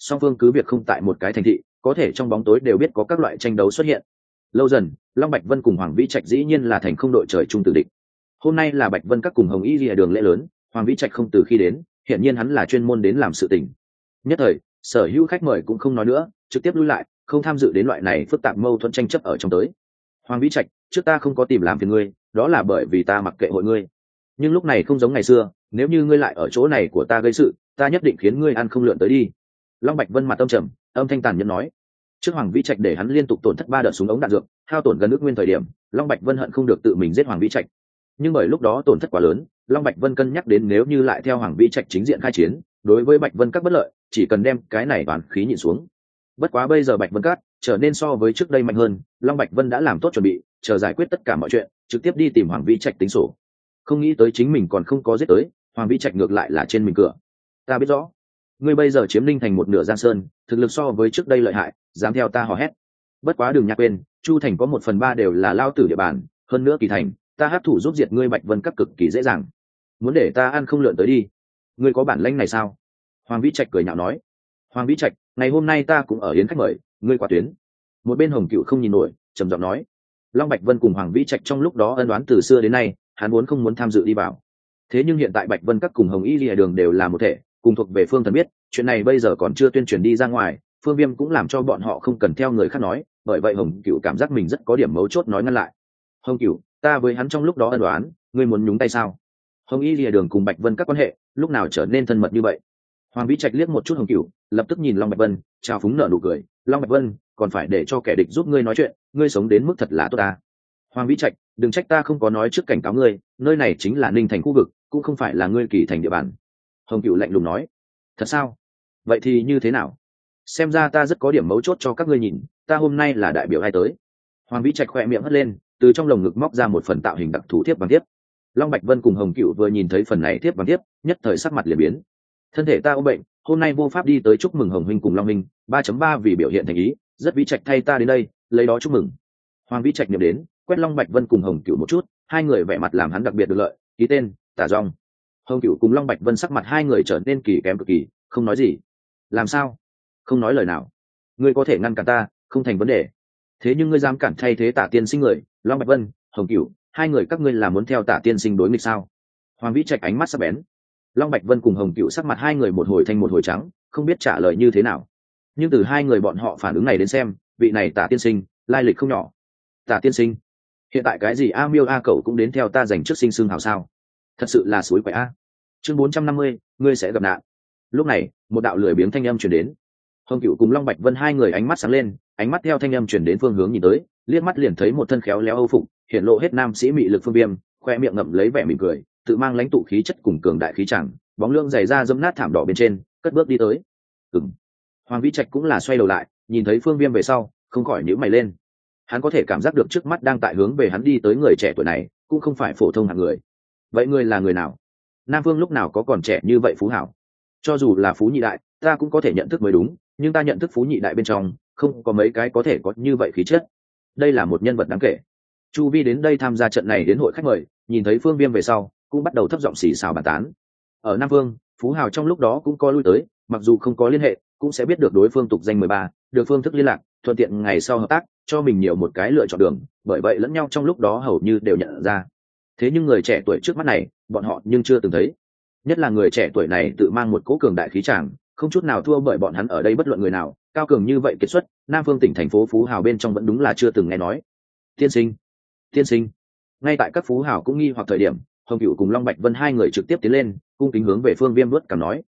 song phương cứ việc không tại một cái thành thị, có thể trong bóng tối đều biết có các loại tranh đấu xuất hiện. Lâu dần, Long Bạch Vân cùng Hoàng Vĩ Trạch dĩ nhiên là thành không đội trời chung tử địch. Hôm nay là Bạch Vân các cùng Hồng Y Lìa đường lễ lớn, Hoàng Vĩ Trạch không từ khi đến, hiện nhiên hắn là chuyên môn đến làm sự tình. Nhất thời, sở hữu khách mời cũng không nói nữa, trực tiếp lui lại, không tham dự đến loại này phức tạp mâu thuẫn tranh chấp ở trong tới. Hoàng Vĩ Trạch, trước ta không có tìm làm phiền ngươi, đó là bởi vì ta mặc kệ hội ngươi. Nhưng lúc này không giống ngày xưa, nếu như ngươi lại ở chỗ này của ta gây sự, ta nhất định khiến ngươi ăn không lượn tới đi. Long Bạch Vân mặt âm trầm, âm thanh tàn nhẫn nói. Trước Hoàng Vĩ Trạch để hắn liên tục tổn thất 3 đợt súng ống đạn dược, hao tổn gần ước nguyên thời điểm, Long Bạch Vân hận không được tự mình giết Hoàng Vĩ Trạch. Nhưng bởi lúc đó tổn thất quá lớn, Long Bạch Vân cân nhắc đến nếu như lại theo Hoàng Vĩ Trạch chính diện khai chiến, đối với Bạch Vân các bất lợi, chỉ cần đem cái này toàn khí nhịn xuống. Bất quá bây giờ Bạch Vân các trở nên so với trước đây mạnh hơn, Long Bạch Vân đã làm tốt chuẩn bị, chờ giải quyết tất cả mọi chuyện, trực tiếp đi tìm Hoàng Vĩ Trạch tính sổ. Không nghĩ tới chính mình còn không có giết tới, Hoàng Vĩ Trạch ngược lại là trên mình cửa. Ta biết rõ, ngươi bây giờ chiếm Linh thành một nửa Giang Sơn, thực lực so với trước đây lợi hại, dám theo ta hò hét. Bất quá đừng nhắc quên, Chu thành có 1/3 đều là lao tử địa bàn, hơn nữa Kỳ thành, ta hấp thủ giúp diệt ngươi Bạch Vân các cực kỳ dễ dàng. Muốn để ta ăn không lượn tới đi, ngươi có bản lĩnh này sao? Hoàng Vĩ Trạch cười nhạo nói. Hoàng Vĩ Trạch, ngày hôm nay ta cũng ở yến khách mời, ngươi quả tuyến. Một bên Hồng Cựu không nhìn nổi, trầm giọng nói. Long Bạch Vân cùng Hoàng Vĩ Trạch trong lúc đó ân oán từ xưa đến nay, hắn muốn không muốn tham dự đi vào. Thế nhưng hiện tại Bạch Vân các cùng Hồng Y Lìa đường đều là một thể, cùng thuộc về Phương Thần biết, chuyện này bây giờ còn chưa tuyên truyền đi ra ngoài, Phương Viêm cũng làm cho bọn họ không cần theo người khác nói, bởi vậy Hồng Cựu cảm giác mình rất có điểm mấu chốt nói ngăn lại. Hồng Cựu, ta với hắn trong lúc đó ân oán, ngươi muốn nhúng tay sao? Hồng Y Lìa đường cùng Bạch Vân các quan hệ, lúc nào trở nên thân mật như vậy? Hoàng Vĩ Trạch liếc một chút Hồng Cựu, lập tức nhìn Long Bạch Vân, chào phúng nở nụ cười. Long Bạch Vân, còn phải để cho kẻ địch giúp ngươi nói chuyện, ngươi sống đến mức thật là tốt ta. Hoàng Vĩ Trạch, đừng trách ta không có nói trước cảnh cáo ngươi, nơi này chính là Ninh thành khu vực, cũng không phải là ngươi Kỳ thành địa bàn. Hồng Cựu lạnh lùng nói. Thật sao? Vậy thì như thế nào? Xem ra ta rất có điểm mấu chốt cho các ngươi nhìn, ta hôm nay là đại biểu ai tới? Hoàng Vĩ Trạch khỏe miệng hất lên, từ trong lồng ngực móc ra một phần tạo hình đặc thù thiếp vàng thiếp. Long Bạch Vân cùng Hồng Cựu vừa nhìn thấy phần này thiếp vàng thiếp, nhất thời sắc mặt liền biến. Thân thể ta ốm bệnh, hôm nay vô pháp đi tới chúc mừng Hồng huynh cùng Long huynh, 3.3 vì biểu hiện thành ý, rất Vĩ Trạch thay ta đến đây, lấy đó chúc mừng. Hoàng Vĩ Trạch niệm đến, quét Long Bạch Vân cùng Hồng Cựu một chút, hai người vẻ mặt làm hắn đặc biệt được lợi, ký tên, Tả Dung. Hồng Cựu cùng Long Bạch Vân sắc mặt hai người trở nên kỳ kém cực kỳ, không nói gì. Làm sao? Không nói lời nào. Ngươi có thể ngăn cản ta, không thành vấn đề. Thế nhưng ngươi dám cản thay thế Tả tiên sinh người, Long Bạch Vân, Hồng Cựu, hai người các ngươi là muốn theo Tả tiên sinh đối nghịch sao? Hoàng Vĩ Trạch ánh mắt sắc bén. Long Bạch Vân cùng Hồng Cựu sắc mặt hai người một hồi thanh một hồi trắng, không biết trả lời như thế nào. Nhưng từ hai người bọn họ phản ứng này đến xem, vị này Tả tiên sinh, lai lịch không nhỏ. Tả tiên sinh, hiện tại cái gì A Miêu A Cẩu cũng đến theo ta giành trước sinh xương hào sao? Thật sự là suối quậy a. Chương 450, ngươi sẽ gặp nạn. Lúc này, một đạo lười biếng thanh âm truyền đến. Hồng Cựu cùng Long Bạch Vân hai người ánh mắt sáng lên, ánh mắt theo thanh âm truyền đến phương hướng nhìn tới, liếc mắt liền thấy một thân khéo léo âu phục, hiện lộ hết nam sĩ mị lực Phương Viêm, khoe miệng ngậm lấy vẻ mỉm cười, tự mang lãnh tụ khí chất cùng cường đại khí chẳng, bóng lưng dày ra dẫm nát thảm đỏ bên trên, cất bước đi tới. Hoàng Vĩ Trạch cũng là xoay đầu lại, nhìn thấy Phương Viêm về sau, không khỏi nhíu mày lên. Hắn có thể cảm giác được trước mắt đang tại hướng về hắn đi tới người trẻ tuổi này, cũng không phải phổ thông hạng người. Vậy ngươi là người nào? Nam Vương lúc nào có còn trẻ như vậy phú hảo? Cho dù là phú nhị đại, ta cũng có thể nhận thức mới đúng, nhưng ta nhận thức phú nhị đại bên trong, không có mấy cái có thể có như vậy khí chất. Đây là một nhân vật đáng kể. Chu Vi đến đây tham gia trận này đến hội khách mời, nhìn thấy Phương Viêm về sau, cũng bắt đầu thấp giọng xì xào bàn tán. Ở Nam Vương, phú hào trong lúc đó cũng có lui tới, mặc dù không có liên hệ, cũng sẽ biết được đối phương tục danh 13, được phương thức liên lạc, thuận tiện ngày sau hợp tác, cho mình nhiều một cái lựa chọn đường, bởi vậy lẫn nhau trong lúc đó hầu như đều nhận ra. Thế nhưng người trẻ tuổi trước mắt này, bọn họ nhưng chưa từng thấy. Nhất là người trẻ tuổi này tự mang một cỗ cường đại khí tràng, không chút nào thua bởi bọn hắn ở đây bất luận người nào, cao cường như vậy kiệt xuất, Nam Phương tỉnh thành phố phú hào bên trong vẫn đúng là chưa từng nghe nói. Tiên sinh, tiên sinh. Ngay tại các phú hào cũng nghi hoặc thời điểm, Hồng Cựu cùng Long Bạch Vân hai người trực tiếp tiến lên, cung kính hướng về Phương Viêm vớt cảm nói.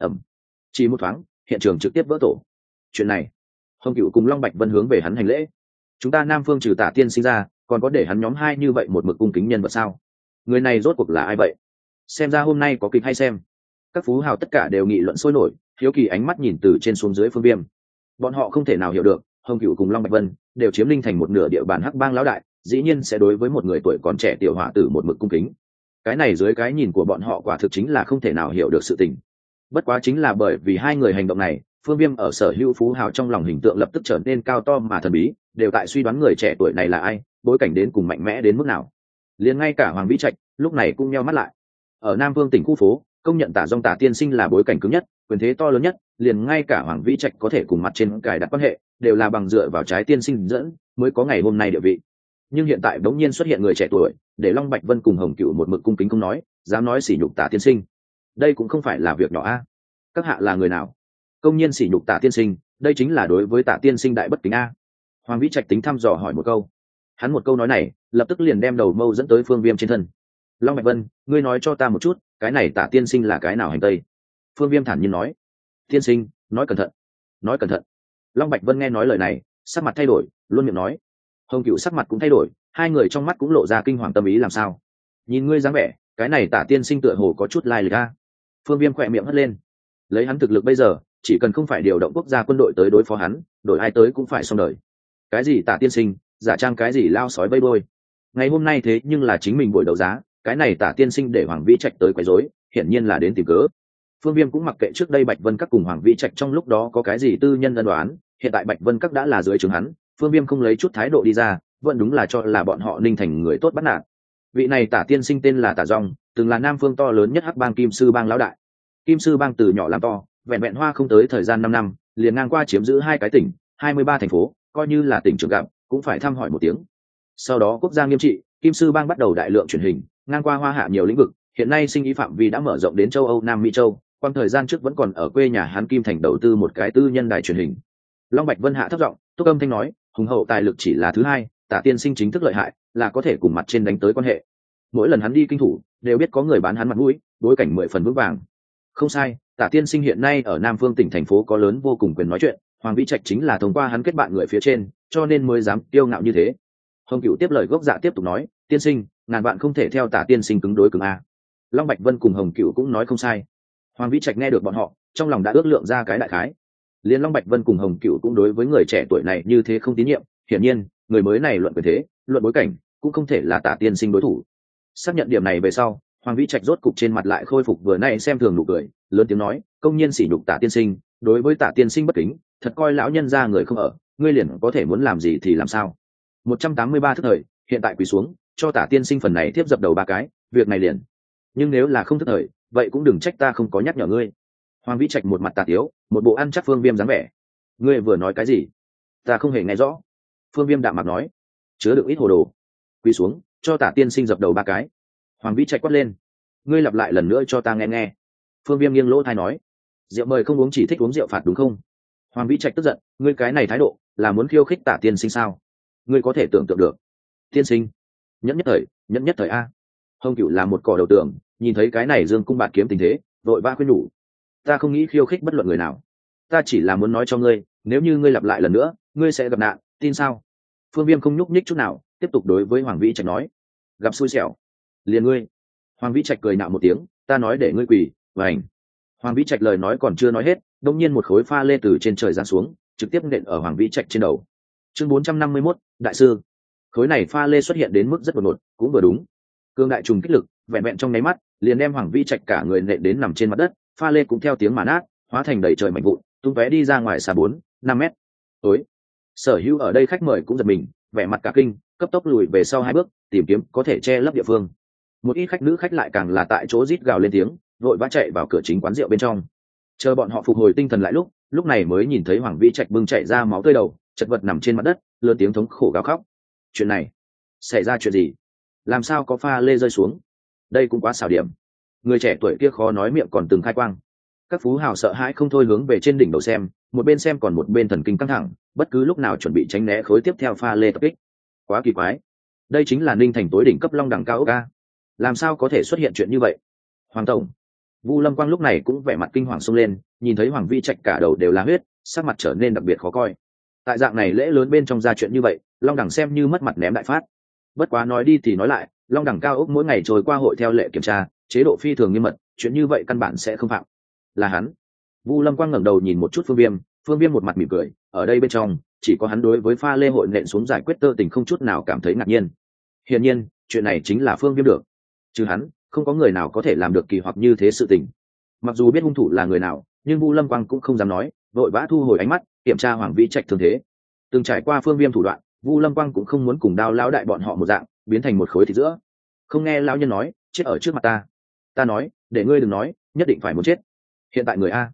Chỉ một thoáng, hiện trường trực tiếp vỡ tổ. Chuyện này, Hồng Cựu cùng Long Bạch Vân hướng về hắn hành lễ. Chúng ta Nam Phương trừ Tả tiên sinh ra, còn có để hắn nhóm hai như vậy một mực cung kính nhân vật sao? Người này rốt cuộc là ai vậy? Xem ra hôm nay có kịch hay xem. Các phú hào tất cả đều nghị luận sôi nổi, hiếu kỳ ánh mắt nhìn từ trên xuống dưới Phương Viêm. Bọn họ không thể nào hiểu được, Hồng Cựu cùng Long Bạch Vân đều chiếm Linh thành một nửa địa bàn Hắc Bang lão đại, dĩ nhiên sẽ đối với một người tuổi còn trẻ tiểu hỏa tử một mực cung kính. Cái này dưới cái nhìn của bọn họ quả thực chính là không thể nào hiểu được sự tình. Bất quá chính là bởi vì hai người hành động này, Phương Viêm ở sở hữu phú hào trong lòng hình tượng lập tức trở nên cao to mà thần bí, đều tại suy đoán người trẻ tuổi này là ai, bối cảnh đến cùng mạnh mẽ đến mức nào. Liền ngay cả Hoàng Vĩ Trạch lúc này cũng nheo mắt lại. Ở Nam Vương tỉnh khu phố, công nhận Tả Dung Tả tiên sinh là bối cảnh cứng nhất, quyền thế to lớn nhất, liền ngay cả Hoàng Vĩ Trạch có thể cùng mặt trên cài đặt quan hệ, đều là bằng dựa vào trái tiên sinh dẫn mới có ngày hôm nay địa vị. Nhưng hiện tại đống nhiên xuất hiện người trẻ tuổi, để Long Bạch Vân cùng Hồng Cựu một mực cung kính không nói, dám nói sỉ nhục Tả tiên sinh. Đây cũng không phải là việc nhỏ a. Các hạ là người nào? Công nhiên sỉ nhục Tả tiên sinh, đây chính là đối với Tả tiên sinh đại bất kính a. Hoàng Vĩ Trạch tính thăm dò hỏi một câu. Hắn một câu nói này, lập tức liền đem đầu mâu dẫn tới Phương Viêm trên thân. Long Bạch Vân, ngươi nói cho ta một chút, cái này Tả tiên sinh là cái nào hành tây? Phương Viêm thản nhiên nói. Tiên sinh, nói cẩn thận, nói cẩn thận. Long Bạch Vân nghe nói lời này, sắc mặt thay đổi, luôn miệng nói. Hồng Cựu sắc mặt cũng thay đổi, hai người trong mắt cũng lộ ra kinh hoàng tâm ý làm sao. Nhìn ngươi dáng vẻ, cái này Tả tiên sinh tựa hồ có chút lai lịch a. Phương Viêm khỏe miệng hất lên. Lấy hắn thực lực bây giờ, chỉ cần không phải điều động quốc gia quân đội tới đối phó hắn, đổi ai tới cũng phải xong đời. Cái gì Tả tiên sinh, giả trang cái gì lao sói vây đôi. Ngày hôm nay thế nhưng là chính mình buổi đấu giá, cái này Tả tiên sinh để Hoàng Vĩ Trạch tới quấy rối, hiển nhiên là đến tìm cớ. Phương Viêm cũng mặc kệ trước đây Bạch Vân Các cùng Hoàng Vĩ Trạch trong lúc đó có cái gì tư nhân ân đoán, hiện tại Bạch Vân Các đã là dưới trướng hắn, Phương Viêm không lấy chút thái độ đi ra, vẫn đúng là cho là bọn họ Ninh Thành người tốt bắt nạt. Vị này Tả tiên sinh tên là Tả Dung, từng là Nam Phương to lớn nhất Hắc Bang Kim Sư Bang lão đại. Kim Sư Bang từ nhỏ làm to, vẹn vẹn hoa không tới thời gian 5 năm, liền ngang qua chiếm giữ 2 cái tỉnh, 23 thành phố, coi như là tỉnh trưởng gặp, cũng phải thăm hỏi một tiếng. Sau đó quốc gia nghiêm trị, Kim Sư Bang bắt đầu đại lượng truyền hình, ngang qua Hoa Hạ nhiều lĩnh vực, hiện nay sinh ý phạm vi đã mở rộng đến châu Âu, Nam Mỹ châu, quan thời gian trước vẫn còn ở quê nhà hắn Kim Thành đầu tư một cái tư nhân đài truyền hình. Long Bạch Vân hạ thấp giọng, Túc Âm thanh nói, hùng hậu tài lực chỉ là thứ hai, Tả tiên sinh chính thức lợi hại, là có thể cùng mặt trên đánh tới quan hệ. Mỗi lần hắn đi kinh thủ, đều biết có người bán hắn mặt mũi, đối cảnh 10 phần vững vàng. Không sai, Tả tiên sinh hiện nay ở Nam Phương tỉnh thành phố có lớn vô cùng quyền nói chuyện, Hoàng Vĩ Trạch chính là thông qua hắn kết bạn người phía trên, cho nên mới dám kiêu ngạo như thế. Hồng Cựu tiếp lời gốc dạ tiếp tục nói, tiên sinh, ngàn bạn không thể theo Tả tiên sinh cứng đối cứng a. Long Bạch Vân cùng Hồng Cựu cũng nói không sai. Hoàng Vĩ Trạch nghe được bọn họ, trong lòng đã ước lượng ra cái đại khái. Liên Long Bạch Vân cùng Hồng Cựu cũng đối với người trẻ tuổi này như thế không tín nhiệm, hiển nhiên, người mới này luận quyền thế, luận bối cảnh, cũng không thể là Tả tiên sinh đối thủ. Xác nhận điểm này về sau, Hoàng Vĩ Trạch rốt cục trên mặt lại khôi phục vừa nãy xem thường nụ cười, lớn tiếng nói, công nhiên sỉ nhục Tả tiên sinh, đối với Tả tiên sinh bất kính, thật coi lão nhân ra người không ở, ngươi liền có thể muốn làm gì thì làm sao. 183 thức thời, hiện tại quỳ xuống, cho Tả tiên sinh phần này tiếp dập đầu 3 cái, việc này liền. Nhưng nếu là không thức thời, vậy cũng đừng trách ta không có nhắc nhở ngươi. Hoàng Vĩ Trạch một mặt tà tiếu, một bộ ăn chắc Phương Viêm dáng vẻ. Ngươi vừa nói cái gì? Ta không hề nghe rõ. Phương Viêm đạm mặt nói, chứa đựng ít hồ đồ. Quỳ xuống, cho Tả tiên sinh dập đầu 3 cái. Hoàng Vĩ Trạch quát lên, ngươi lặp lại lần nữa cho ta nghe nghe. Phương Viêm nghiêng lỗ tai nói, rượu mời không uống, chỉ thích uống rượu phạt đúng không? Hoàng Vĩ Trạch tức giận, ngươi cái này thái độ là muốn khiêu khích Tả tiên sinh sao? Ngươi có thể tưởng tượng được. Tiên sinh, nhẫn nhất thời a. Hồng Cựu là một cỏ đầu tường, nhìn thấy cái này dương cung bạt kiếm tình thế, vội vã khuyên nhủ, ta không nghĩ khiêu khích bất luận người nào, ta chỉ là muốn nói cho ngươi, nếu như ngươi lặp lại lần nữa, ngươi sẽ gặp nạn, tin sao? Phương Viêm không nhúc nhích chút nào, tiếp tục đối với Hoàng Vĩ Trạch nói, gặp xui xẻo liền ngươi. Hoàng Vĩ Trạch cười nạo một tiếng, ta nói để ngươi quỳ, vảnh. Hoàng Vĩ Trạch lời nói còn chưa nói hết, đột nhiên một khối pha lê từ trên trời giáng xuống, trực tiếp nện ở Hoàng Vĩ Trạch trên đầu. Chương 451, đại sư. Khối này pha lê xuất hiện đến mức rất đột ngột, cũng vừa đúng. Cương đại trùng kích lực, vẹn vẹn trong nháy mắt, liền đem Hoàng Vĩ Trạch cả người nện đến nằm trên mặt đất, pha lê cũng theo tiếng mà nát, hóa thành đầy trời mảnh vụn, tung tóe đi ra ngoài xa 4-5 mét. Ối! Sở hữu ở đây khách mời cũng giật mình, vẻ mặt cả kinh, cấp tốc lùi về sau 2 bước, tìm kiếm có thể che lấp địa phương. Một ít khách nữ khách lại càng là tại chỗ rít gào lên tiếng, vội vã chạy vào cửa chính quán rượu bên trong. Chờ bọn họ phục hồi tinh thần lại lúc này mới nhìn thấy Hoàng Vĩ Trạch bưng chảy ra máu tươi đầu, chật vật nằm trên mặt đất, lớn tiếng thống khổ gào khóc. Chuyện này, xảy ra chuyện gì? Làm sao có pha lê rơi xuống? Đây cũng quá xảo điểm. Người trẻ tuổi kia khó nói miệng còn từng khai quang. Các phú hào sợ hãi không thôi hướng về trên đỉnh đầu xem, một bên xem còn một bên thần kinh căng thẳng, bất cứ lúc nào chuẩn bị tránh né khối tiếp theo pha lê tập kích. Quá kỳ quái. Đây chính là Ninh Thành tối đỉnh cấp long đẳng cao ốc a. Làm sao có thể xuất hiện chuyện như vậy? Hoàng tổng. Vu Lâm Quang lúc này cũng vẻ mặt kinh hoàng xông lên, nhìn thấy Hoàng Vĩ Trạch cả đầu đều là huyết, sắc mặt trở nên đặc biệt khó coi. Tại dạng này lễ lớn bên trong ra chuyện như vậy, long đẳng xem như mất mặt ném đại phát. Bất quá nói đi thì nói lại, long đẳng cao ốc mỗi ngày trôi qua hội theo lệ kiểm tra, chế độ phi thường nghiêm mật, chuyện như vậy căn bản sẽ không phạm. Là hắn. Vu Lâm Quang ngẩng đầu nhìn một chút Phương Viêm một mặt mỉm cười, ở đây bên trong chỉ có hắn đối với pha lê hội nện xuống giải quyết tơ tình không chút nào cảm thấy ngạc nhiên. Hiển nhiên, chuyện này chính là Phương Viêm được. Trừ hắn, không có người nào có thể làm được kỳ hoặc như thế sự tình. Mặc dù biết hung thủ là người nào, nhưng Vu Lâm Quang cũng không dám nói, vội vã thu hồi ánh mắt, kiểm tra Hoàng Vĩ Trạch thương thế. Từng trải qua Phương Viêm thủ đoạn, Vu Lâm Quang cũng không muốn cùng Đao lão đại bọn họ một dạng, biến thành một khối thịt giữa. Không nghe lão nhân nói, chết ở trước mặt ta. Ta nói, để ngươi đừng nói, nhất định phải muốn chết. Hiện tại người a,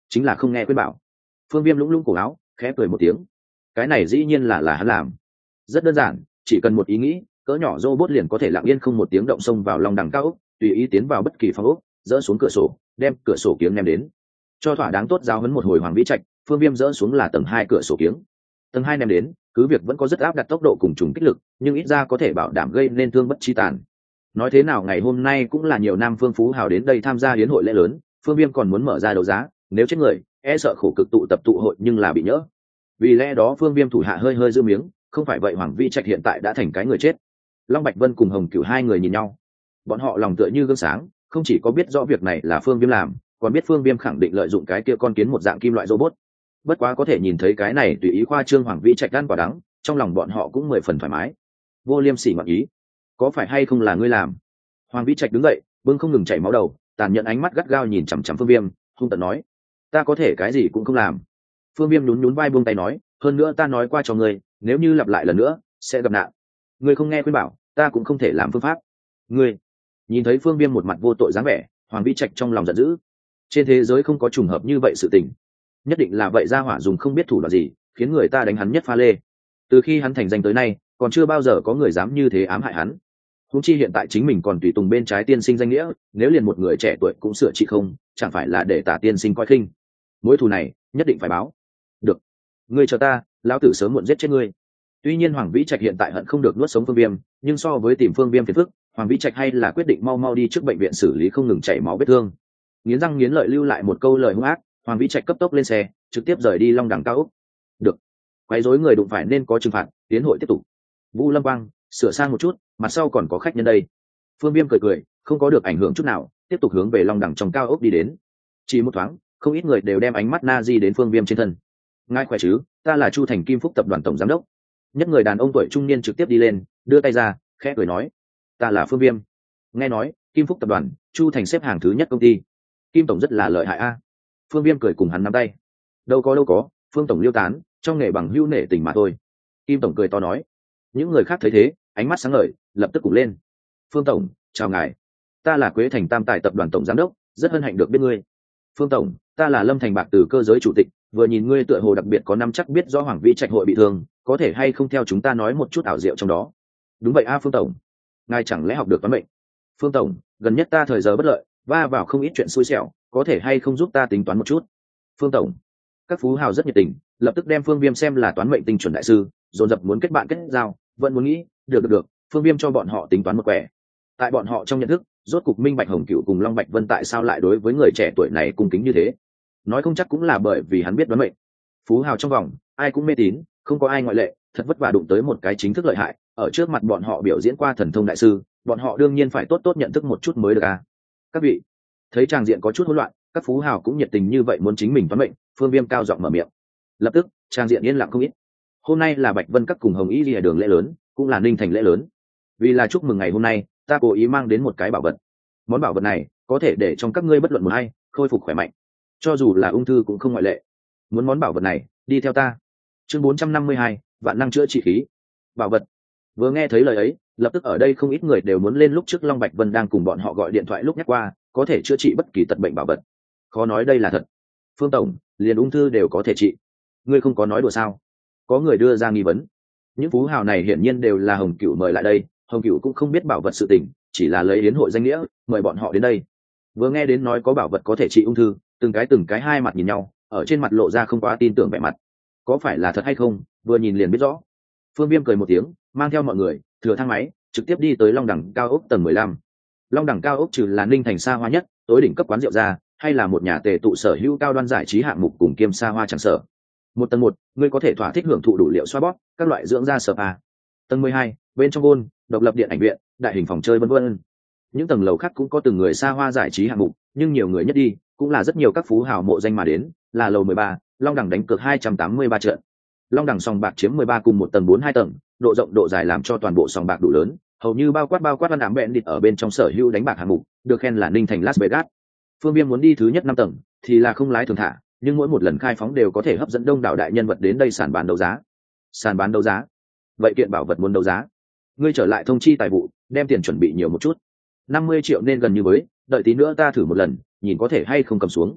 chính là không nghe khuyên bảo. Phương Viêm lũng lũng cổ áo, khẽ cười một tiếng. Cái này dĩ nhiên là hắn làm. Rất đơn giản, chỉ cần một ý nghĩ, cỡ nhỏ robot liền có thể lặng yên không một tiếng động xông vào long đằng cao ốc, tùy ý tiến vào bất kỳ phòng ốc, dỡ xuống cửa sổ, đem cửa sổ kiếng ném đến. Cho thỏa đáng tốt giáo huấn một hồi Hoàng Vĩ Trạch, Phương Viêm dỡ xuống là tầng 2 cửa sổ kiếng. Tầng 2 ném đến, cứ việc vẫn có rất áp đặt tốc độ cùng trùng kích lực, nhưng ít ra có thể bảo đảm gây nên thương bất chi tàn. Nói thế nào ngày hôm nay cũng là nhiều nam phương phú hào đến đây tham gia hiến hội lễ lớn, Phương Viêm còn muốn mở ra đấu giá, nếu chết người, e sợ khổ cực tụ tập tụ hội nhưng là bị nhỡ. Vì lẽ đó Phương Viêm thủ hạ hơi hơi giữ miếng, không phải vậy Hoàng Vĩ Trạch hiện tại đã thành cái người chết. Long Bạch Vân cùng Hồng Cửu hai người nhìn nhau, bọn họ lòng tựa như gương sáng, không chỉ có biết rõ việc này là Phương Viêm làm, còn biết Phương Viêm khẳng định lợi dụng cái kia con kiến một dạng kim loại robot. Bất quá có thể nhìn thấy cái này tùy ý khoa trương Hoàng Vĩ Trạch ăn quả đắng, trong lòng bọn họ cũng 10 phần thoải mái. Vô Liêm Sỉ ngọn ý, có phải hay không là ngươi làm? Hoàng Vĩ Trạch đứng dậy, bưng không ngừng chảy máu đầu, tàn nhẫn ánh mắt gắt gao nhìn chằm chằm Phương Viêm, hung tợn nói: "Ta có thể cái gì cũng không làm." Phương Viêm nhún nhún vai buông tay nói: "Hơn nữa ta nói qua cho ngươi, nếu như lặp lại lần nữa, sẽ gặp nạn. Ngươi không nghe khuyên bảo, ta cũng không thể làm phương pháp." Ngươi nhìn thấy Phương Viêm một mặt vô tội dáng vẻ, Hoàng Vĩ Trạch trong lòng giận dữ. Trên thế giới không có trùng hợp như vậy sự tình, nhất định là vậy ra hỏa dùng không biết thủ đoạn gì, khiến người ta đánh hắn nhất pha lê. Từ khi hắn thành danh tới nay, còn chưa bao giờ có người dám như thế ám hại hắn. Huống chi hiện tại chính mình còn tùy tùng bên trái tiên sinh danh nghĩa, nếu liền một người trẻ tuổi cũng sửa trị không, chẳng phải là để Tả tiên sinh coi khinh. Mối thù này nhất định phải báo. Được, ngươi chờ ta, lão tử sớm muộn giết chết ngươi. Tuy nhiên Hoàng Vĩ Trạch hiện tại hận không được nuốt sống Phương Viêm, nhưng so với tìm Phương Viêm phiền phức, Hoàng Vĩ Trạch hay là quyết định mau mau đi trước bệnh viện xử lý không ngừng chảy máu vết thương. Nghiến răng nghiến lợi lưu lại một câu lời hung ác, Hoàng Vĩ Trạch cấp tốc lên xe, trực tiếp rời đi Long Đằng cao ốc. Được, quấy rối người đụng phải nên có trừng phạt, tiến hội tiếp tục. Vũ Lâm Quang sửa sang một chút, mặt sau còn có khách nhân đây. Phương Viêm cười cười, không có được ảnh hưởng chút nào, tiếp tục hướng về Long Đằng trong cao ốc đi đến. Chỉ một thoáng, không ít người đều đem ánh mắt na di đến Phương Viêm trên thân. Ngài khỏe chứ? Ta là Chu Thành Kim Phúc tập đoàn tổng giám đốc. Nhất người đàn ông tuổi trung niên trực tiếp đi lên, đưa tay ra, khẽ cười nói: "Ta là Phương Viêm. Nghe nói Kim Phúc tập đoàn, Chu Thành xếp hàng thứ nhất công ty. Kim tổng rất là lợi hại a." Phương Viêm cười cùng hắn nắm tay. Đâu có, Phương tổng liêu tán, trong nghề bằng hữu nể tình mà thôi." Kim tổng cười to nói. Những người khác thấy thế, ánh mắt sáng ngời, lập tức cùng lên. "Phương tổng, chào ngài. Ta là Quế Thành Tam Tài tập đoàn tổng giám đốc, rất hân hạnh được biết ngươi." "Phương tổng, ta là Lâm Thành Bạc từ cơ giới chủ tịch, vừa nhìn ngươi tựa hồ đặc biệt có năm chắc biết rõ Hoàng Vĩ Trạch hội bị thương, có thể hay không theo chúng ta nói một chút ảo diệu trong đó?" "Đúng vậy a Phương tổng. Ngài chẳng lẽ học được toán mệnh?" "Phương tổng, gần nhất ta thời giờ bất lợi, va vào không ít chuyện xui xẻo, có thể hay không giúp ta tính toán một chút?" "Phương tổng." Các phú hào rất nhiệt tình, lập tức đem Phương Viêm xem là toán mệnh tinh chuẩn đại sư, dồn dập muốn kết bạn kết giao, vẫn muốn nghĩ, được, Phương Viêm cho bọn họ tính toán một quẻ. Tại bọn họ trong nhận thức, rốt cục minh bạch Hồng Cửu cùng Long Bạch Vân tại sao lại đối với người trẻ tuổi này cung kính như thế. Nói không chắc cũng là bởi vì hắn biết đoán mệnh. Phú hào trong vòng, ai cũng mê tín, không có ai ngoại lệ, thật vất vả đụng tới một cái chính thức lợi hại, ở trước mặt bọn họ biểu diễn qua thần thông đại sư, bọn họ đương nhiên phải tốt tốt nhận thức một chút mới được à. Các vị, thấy tràng diện có chút hỗn loạn, các phú hào cũng nhiệt tình như vậy muốn chính mình toán mệnh, Phương Viêm cao giọng mở miệng. Lập tức, tràng diện yên lặng không ít. Hôm nay là Bạch Vân các cùng Hồng Y Lìa đường lễ lớn, cũng là Ninh Thành lễ lớn. Vì là chúc mừng ngày hôm nay, ta cố ý mang đến một cái bảo vật. Món bảo vật này có thể để trong các ngươi bất luận một hay khôi phục khỏe mạnh, cho dù là ung thư cũng không ngoại lệ. Muốn món bảo vật này, đi theo ta. Chương 452, vạn năng chữa trị khí. Bảo vật. Vừa nghe thấy lời ấy, lập tức ở đây không ít người đều muốn lên. Lúc trước Long Bạch Vân đang cùng bọn họ gọi điện thoại lúc nhắc qua, có thể chữa trị bất kỳ tật bệnh bảo vật. Khó nói đây là thật. Phương tổng, liền ung thư đều có thể trị. Ngươi không có nói đùa sao? Có người đưa ra nghi vấn. Những phú hào này hiển nhiên đều là Hồng Cửu mời lại đây, Hồng Cửu cũng không biết bảo vật sự tình, chỉ là lấy yến hội danh nghĩa mời bọn họ đến đây. Vừa nghe đến nói có bảo vật có thể trị ung thư, từng cái hai mặt nhìn nhau, ở trên mặt lộ ra không quá tin tưởng vẻ mặt. Có phải là thật hay không, vừa nhìn liền biết rõ. Phương Viêm cười một tiếng, mang theo mọi người thừa thang máy trực tiếp đi tới Long Đằng cao ốc tầng 15. Long Đằng cao ốc trừ là Ninh Thành xa hoa nhất tối đỉnh cấp quán rượu ra, hay là một nhà tề tụ sở hữu cao đoan giải trí hạng mục cùng kiêm xa hoa chẳng sở. Một tầng 1, ngươi có thể thỏa thích hưởng thụ đủ liệu xoa bóp, các loại dưỡng da spa. Tầng 12, bên trong gôn, độc lập điện ảnh viện, đại hình phòng chơi vân vân. Những tầng lầu khác cũng có từng người xa hoa giải trí hạng mục, nhưng nhiều người nhất đi, cũng là rất nhiều các phú hào mộ danh mà đến, là lầu 13, Long Đằng đánh cược 283 trận. Long Đằng sòng bạc chiếm 13 cùng một tầng 4 2 tầng, độ rộng độ dài làm cho toàn bộ sòng bạc đủ lớn, hầu như bao quát văn ám bẹn địt ở bên trong sở hữu đánh bạc hạng mục, được khen là Ninh Thành Las Vegas. Phương Viêm muốn đi thứ nhất 5 tầng, thì là không lái thường thả, nhưng mỗi một lần khai phóng đều có thể hấp dẫn đông đảo đại nhân vật đến đây sàn bán đấu giá. Sàn bán đấu giá? Vậy kiện bảo vật muốn đấu giá? Ngươi trở lại thông chi tài vụ, đem tiền chuẩn bị nhiều một chút. 50 triệu nên gần như với, đợi tí nữa ta thử một lần, nhìn có thể hay không cầm xuống.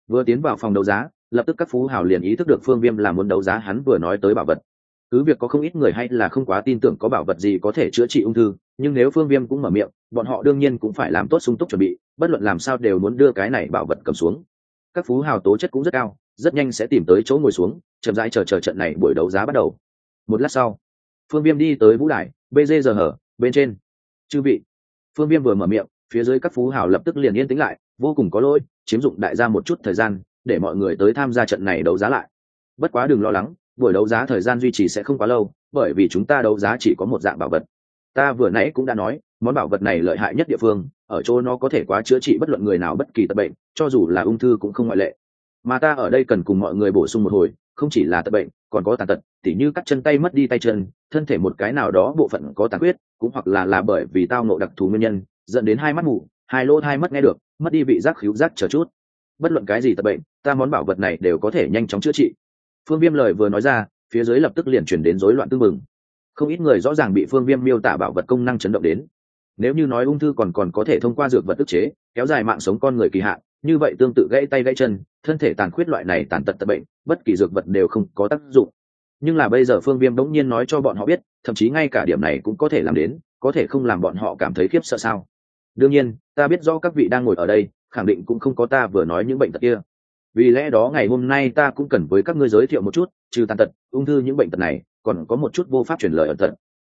Vừa tiến vào phòng đấu giá, lập tức các phú hào liền ý thức được Phương Viêm là muốn đấu giá hắn vừa nói tới bảo vật. Cứ việc có không ít người hay là không quá tin tưởng có bảo vật gì có thể chữa trị ung thư, nhưng nếu Phương Viêm cũng mở miệng, bọn họ đương nhiên cũng phải làm tốt sung túc chuẩn bị, bất luận làm sao đều muốn đưa cái này bảo vật cầm xuống. Các phú hào tố chất cũng rất cao, rất nhanh sẽ tìm tới chỗ ngồi xuống, chậm rãi chờ trận này buổi đấu giá bắt đầu. Một lát sau, Phương Viêm đi tới vũ đài, BGR bên trên. Chư vị, Phương Viêm vừa mở miệng, phía dưới các phú hào lập tức liền yên tĩnh lại, vô cùng có lỗi, chiếm dụng đại gia một chút thời gian để mọi người tới tham gia trận này đấu giá lại. Bất quá đừng lo lắng, buổi đấu giá thời gian duy trì sẽ không quá lâu, bởi vì chúng ta đấu giá chỉ có một dạng bảo vật. Ta vừa nãy cũng đã nói, món bảo vật này lợi hại nhất địa phương, ở chỗ nó có thể quá chữa trị bất luận người nào bất kỳ tật bệnh, cho dù là ung thư cũng không ngoại lệ. Mà ta ở đây cần cùng mọi người bổ sung một hồi, không chỉ là tật bệnh, còn có tàn tật, tỉ như cắt chân tay mất đi tay chân, thân thể một cái nào đó bộ phận có tàn huyết, cũng hoặc là bởi vì tao ngộ đặc thù nguyên nhân, dẫn đến hai mắt mù, hai lỗ tai mất nghe được, mất đi vị giác khứu giác chờ chút. Bất luận cái gì tật bệnh, ta món bảo vật này đều có thể nhanh chóng chữa trị. Phương Viêm lời vừa nói ra, phía dưới lập tức liền chuyển đến rối loạn tương mừng. Không ít người rõ ràng bị Phương Viêm miêu tả bảo vật công năng chấn động đến. Nếu như nói ung thư còn có thể thông qua dược vật ức chế, kéo dài mạng sống con người kỳ hạn, như vậy tương tự gãy tay gãy chân, thân thể tàn khuyết loại này tàn tật tật bệnh, bất kỳ dược vật đều không có tác dụng. Nhưng là bây giờ Phương Viêm bỗng nhiên nói cho bọn họ biết, thậm chí ngay cả điểm này cũng có thể làm đến, có thể không làm bọn họ cảm thấy khiếp sợ sao? Đương nhiên, ta biết rõ các vị đang ngồi ở đây, khẳng định cũng không có ta vừa nói những bệnh tật kia. Vì lẽ đó ngày hôm nay ta cũng cần với các ngươi giới thiệu một chút, trừ tàn tật, ung thư những bệnh tật này, còn có một chút vô pháp truyền lời ẩn tật.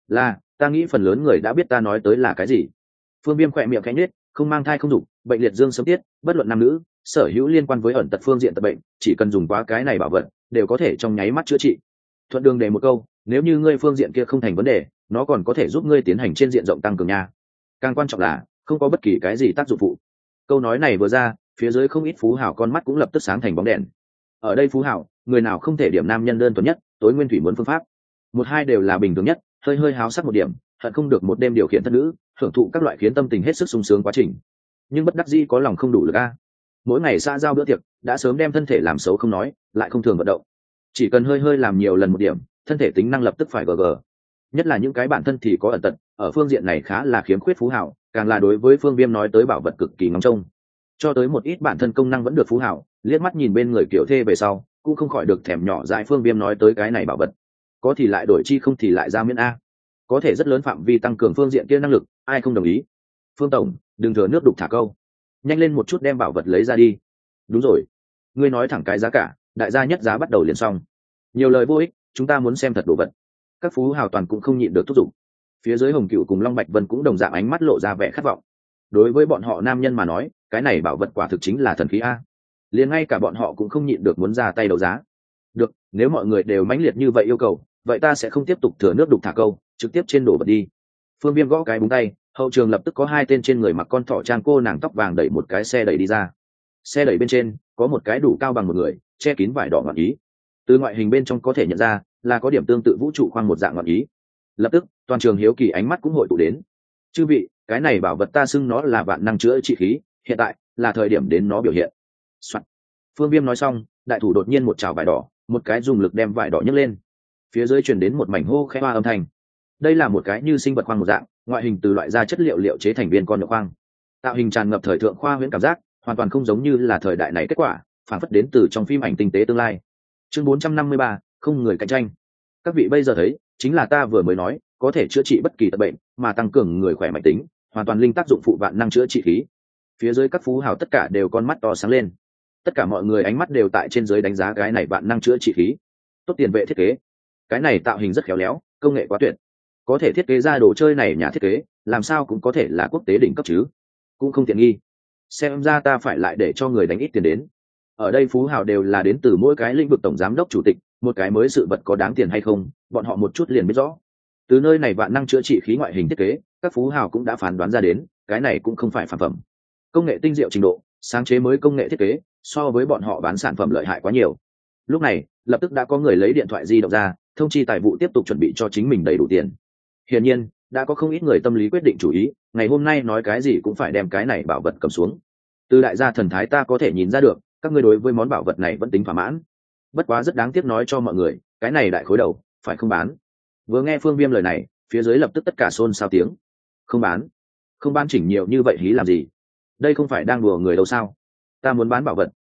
Ta nghĩ phần lớn người đã biết ta nói tới là cái gì. Phương Viêm khẽ miệng khẽ nhếch, không mang thai không dục, bệnh liệt dương sớm tiết, bất luận nam nữ, sở hữu liên quan với ẩn tật phương diện tật bệnh, chỉ cần dùng quá cái này bảo vật, đều có thể trong nháy mắt chữa trị. Thuận đường đề một câu, nếu như ngươi phương diện kia không thành vấn đề, nó còn có thể giúp ngươi tiến hành trên diện rộng tăng cường nha. Càng quan trọng là, không có bất kỳ cái gì tác dụng phụ. Câu nói này vừa ra, phía dưới không ít phú hào con mắt cũng lập tức sáng thành bóng đèn. Ở đây phú hào, người nào không thể điểm nam nhân đơn thuần nhất, tối nguyên thủy muốn phương pháp. Một hai đều là bình thường nhất, hơi háo sắc một điểm, hận không được một đêm điều khiển thân nữ, hưởng thụ các loại khiến tâm tình hết sức sung sướng quá trình. Nhưng bất đắc dĩ có lòng không đủ lực a. Mỗi ngày xã giao bữa tiệc, đã sớm đem thân thể làm xấu không nói, lại không thường vận động. Chỉ cần hơi làm nhiều lần một điểm, thân thể tính năng lập tức phải gg. Nhất là những cái bản thân thì có ẩn tật, ở phương diện này khá là khiếm khuyết phú hảo, càng là đối với Phương Viêm nói tới bảo vật cực kỳ ngóng trông. Cho tới một ít bản thân công năng vẫn được phú hảo, liếc mắt nhìn bên người kiểu thê về sau, cũng không khỏi được thèm nhỏ dại Phương Viêm nói tới cái này bảo vật. Có thì lại đổi chi, không thì lại ra miễn a. Có thể rất lớn phạm vi tăng cường phương diện kia năng lực, ai không đồng ý. Phương tổng, đừng thừa nước đục thả câu, nhanh lên một chút đem bảo vật lấy ra đi. Đúng rồi, ngươi nói thẳng cái giá cả, đại gia nhất giá bắt đầu liền xong. Nhiều lời vô ích, chúng ta muốn xem thật đồ vật. Các phú hào toàn cũng không nhịn được thúc giục. Phía dưới Hồng Cựu cùng Long Bạch Vân cũng đồng dạng ánh mắt lộ ra vẻ khát vọng. Đối với bọn họ nam nhân mà nói, cái này bảo vật quả thực chính là thần khí a. Liền ngay cả bọn họ cũng không nhịn được muốn ra tay đấu giá. Được, nếu mọi người đều mãnh liệt như vậy yêu cầu, vậy ta sẽ không tiếp tục thừa nước đục thả câu, trực tiếp trên đổ vật đi. Phương Viêm gõ cái búng tay, hậu trường lập tức có hai tên trên người mặc con thỏ trang cô nàng tóc vàng đẩy một cái xe đẩy đi ra. Xe đẩy bên trên có một cái đủ cao bằng một người, che kín vải đỏ ngọn ý. Từ ngoại hình bên trong có thể nhận ra là có điểm tương tự vũ trụ khoang một dạng ngọn ý. Lập tức toàn trường hiếu kỳ ánh mắt cũng hội tụ đến. Chư vị, cái này bảo vật ta xưng nó là vạn năng chữa trị khí, hiện tại là thời điểm đến nó biểu hiện. Soạn. Phương Viêm nói xong, đại thủ đột nhiên một chảo vải đỏ, một cái dùng lực đem vải đỏ nhấc lên. Phía dưới truyền đến một mảnh hô khẽ hoa âm thanh. Đây là một cái như sinh vật khoang một dạng, ngoại hình từ loại da chất liệu chế thành viên con nhựa khoang. Tạo hình tràn ngập thời thượng khoa huyễn cảm giác, hoàn toàn không giống như là thời đại này kết quả, phản phất đến từ trong phim ảnh tinh tế tương lai. Chương 453, không người cạnh tranh. Các vị bây giờ thấy, chính là ta vừa mới nói, có thể chữa trị bất kỳ tật bệnh, mà tăng cường người khỏe mạnh tính, hoàn toàn linh tác dụng phụ vạn năng chữa trị khí. Phía dưới các phú hào tất cả đều con mắt to sáng lên. Tất cả mọi người ánh mắt đều tại trên dưới đánh giá cái này vạn năng chữa trị khí. Tốt tiền vệ thiết kế. Cái này tạo hình rất khéo léo, công nghệ quá tuyệt. Có thể thiết kế ra đồ chơi này nhà thiết kế, làm sao cũng có thể là quốc tế đỉnh cấp chứ. Cũng không tiện nghi. Xem ra ta phải lại để cho người đánh ít tiền đến. Ở đây phú hào đều là đến từ mỗi cái lĩnh vực tổng giám đốc chủ tịch, một cái mới sự vật có đáng tiền hay không, bọn họ một chút liền biết rõ. Từ nơi này vạn năng chữa trị khí ngoại hình thiết kế, các phú hào cũng đã phán đoán ra đến, cái này cũng không phải phản phẩm. Công nghệ tinh diệu trình độ, sáng chế mới công nghệ thiết kế, so với bọn họ bán sản phẩm lợi hại quá nhiều. Lúc này, lập tức đã có người lấy điện thoại di động ra, thông chi tài vụ tiếp tục chuẩn bị cho chính mình đầy đủ tiền. Hiển nhiên, đã có không ít người tâm lý quyết định chủ ý, ngày hôm nay nói cái gì cũng phải đem cái này bảo vật cầm xuống. Từ đại gia thần thái ta có thể nhìn ra được, các ngươi đối với món bảo vật này vẫn tính thỏa mãn. Bất quá rất đáng tiếc nói cho mọi người, cái này đại khối đầu, phải không bán. Vừa nghe Phương Viêm lời này, phía dưới lập tức tất cả xôn xao tiếng. Không bán? Không bán chỉnh nhiều như vậy hí làm gì? Đây không phải đang đùa người đâu sao? Ta muốn bán bảo vật,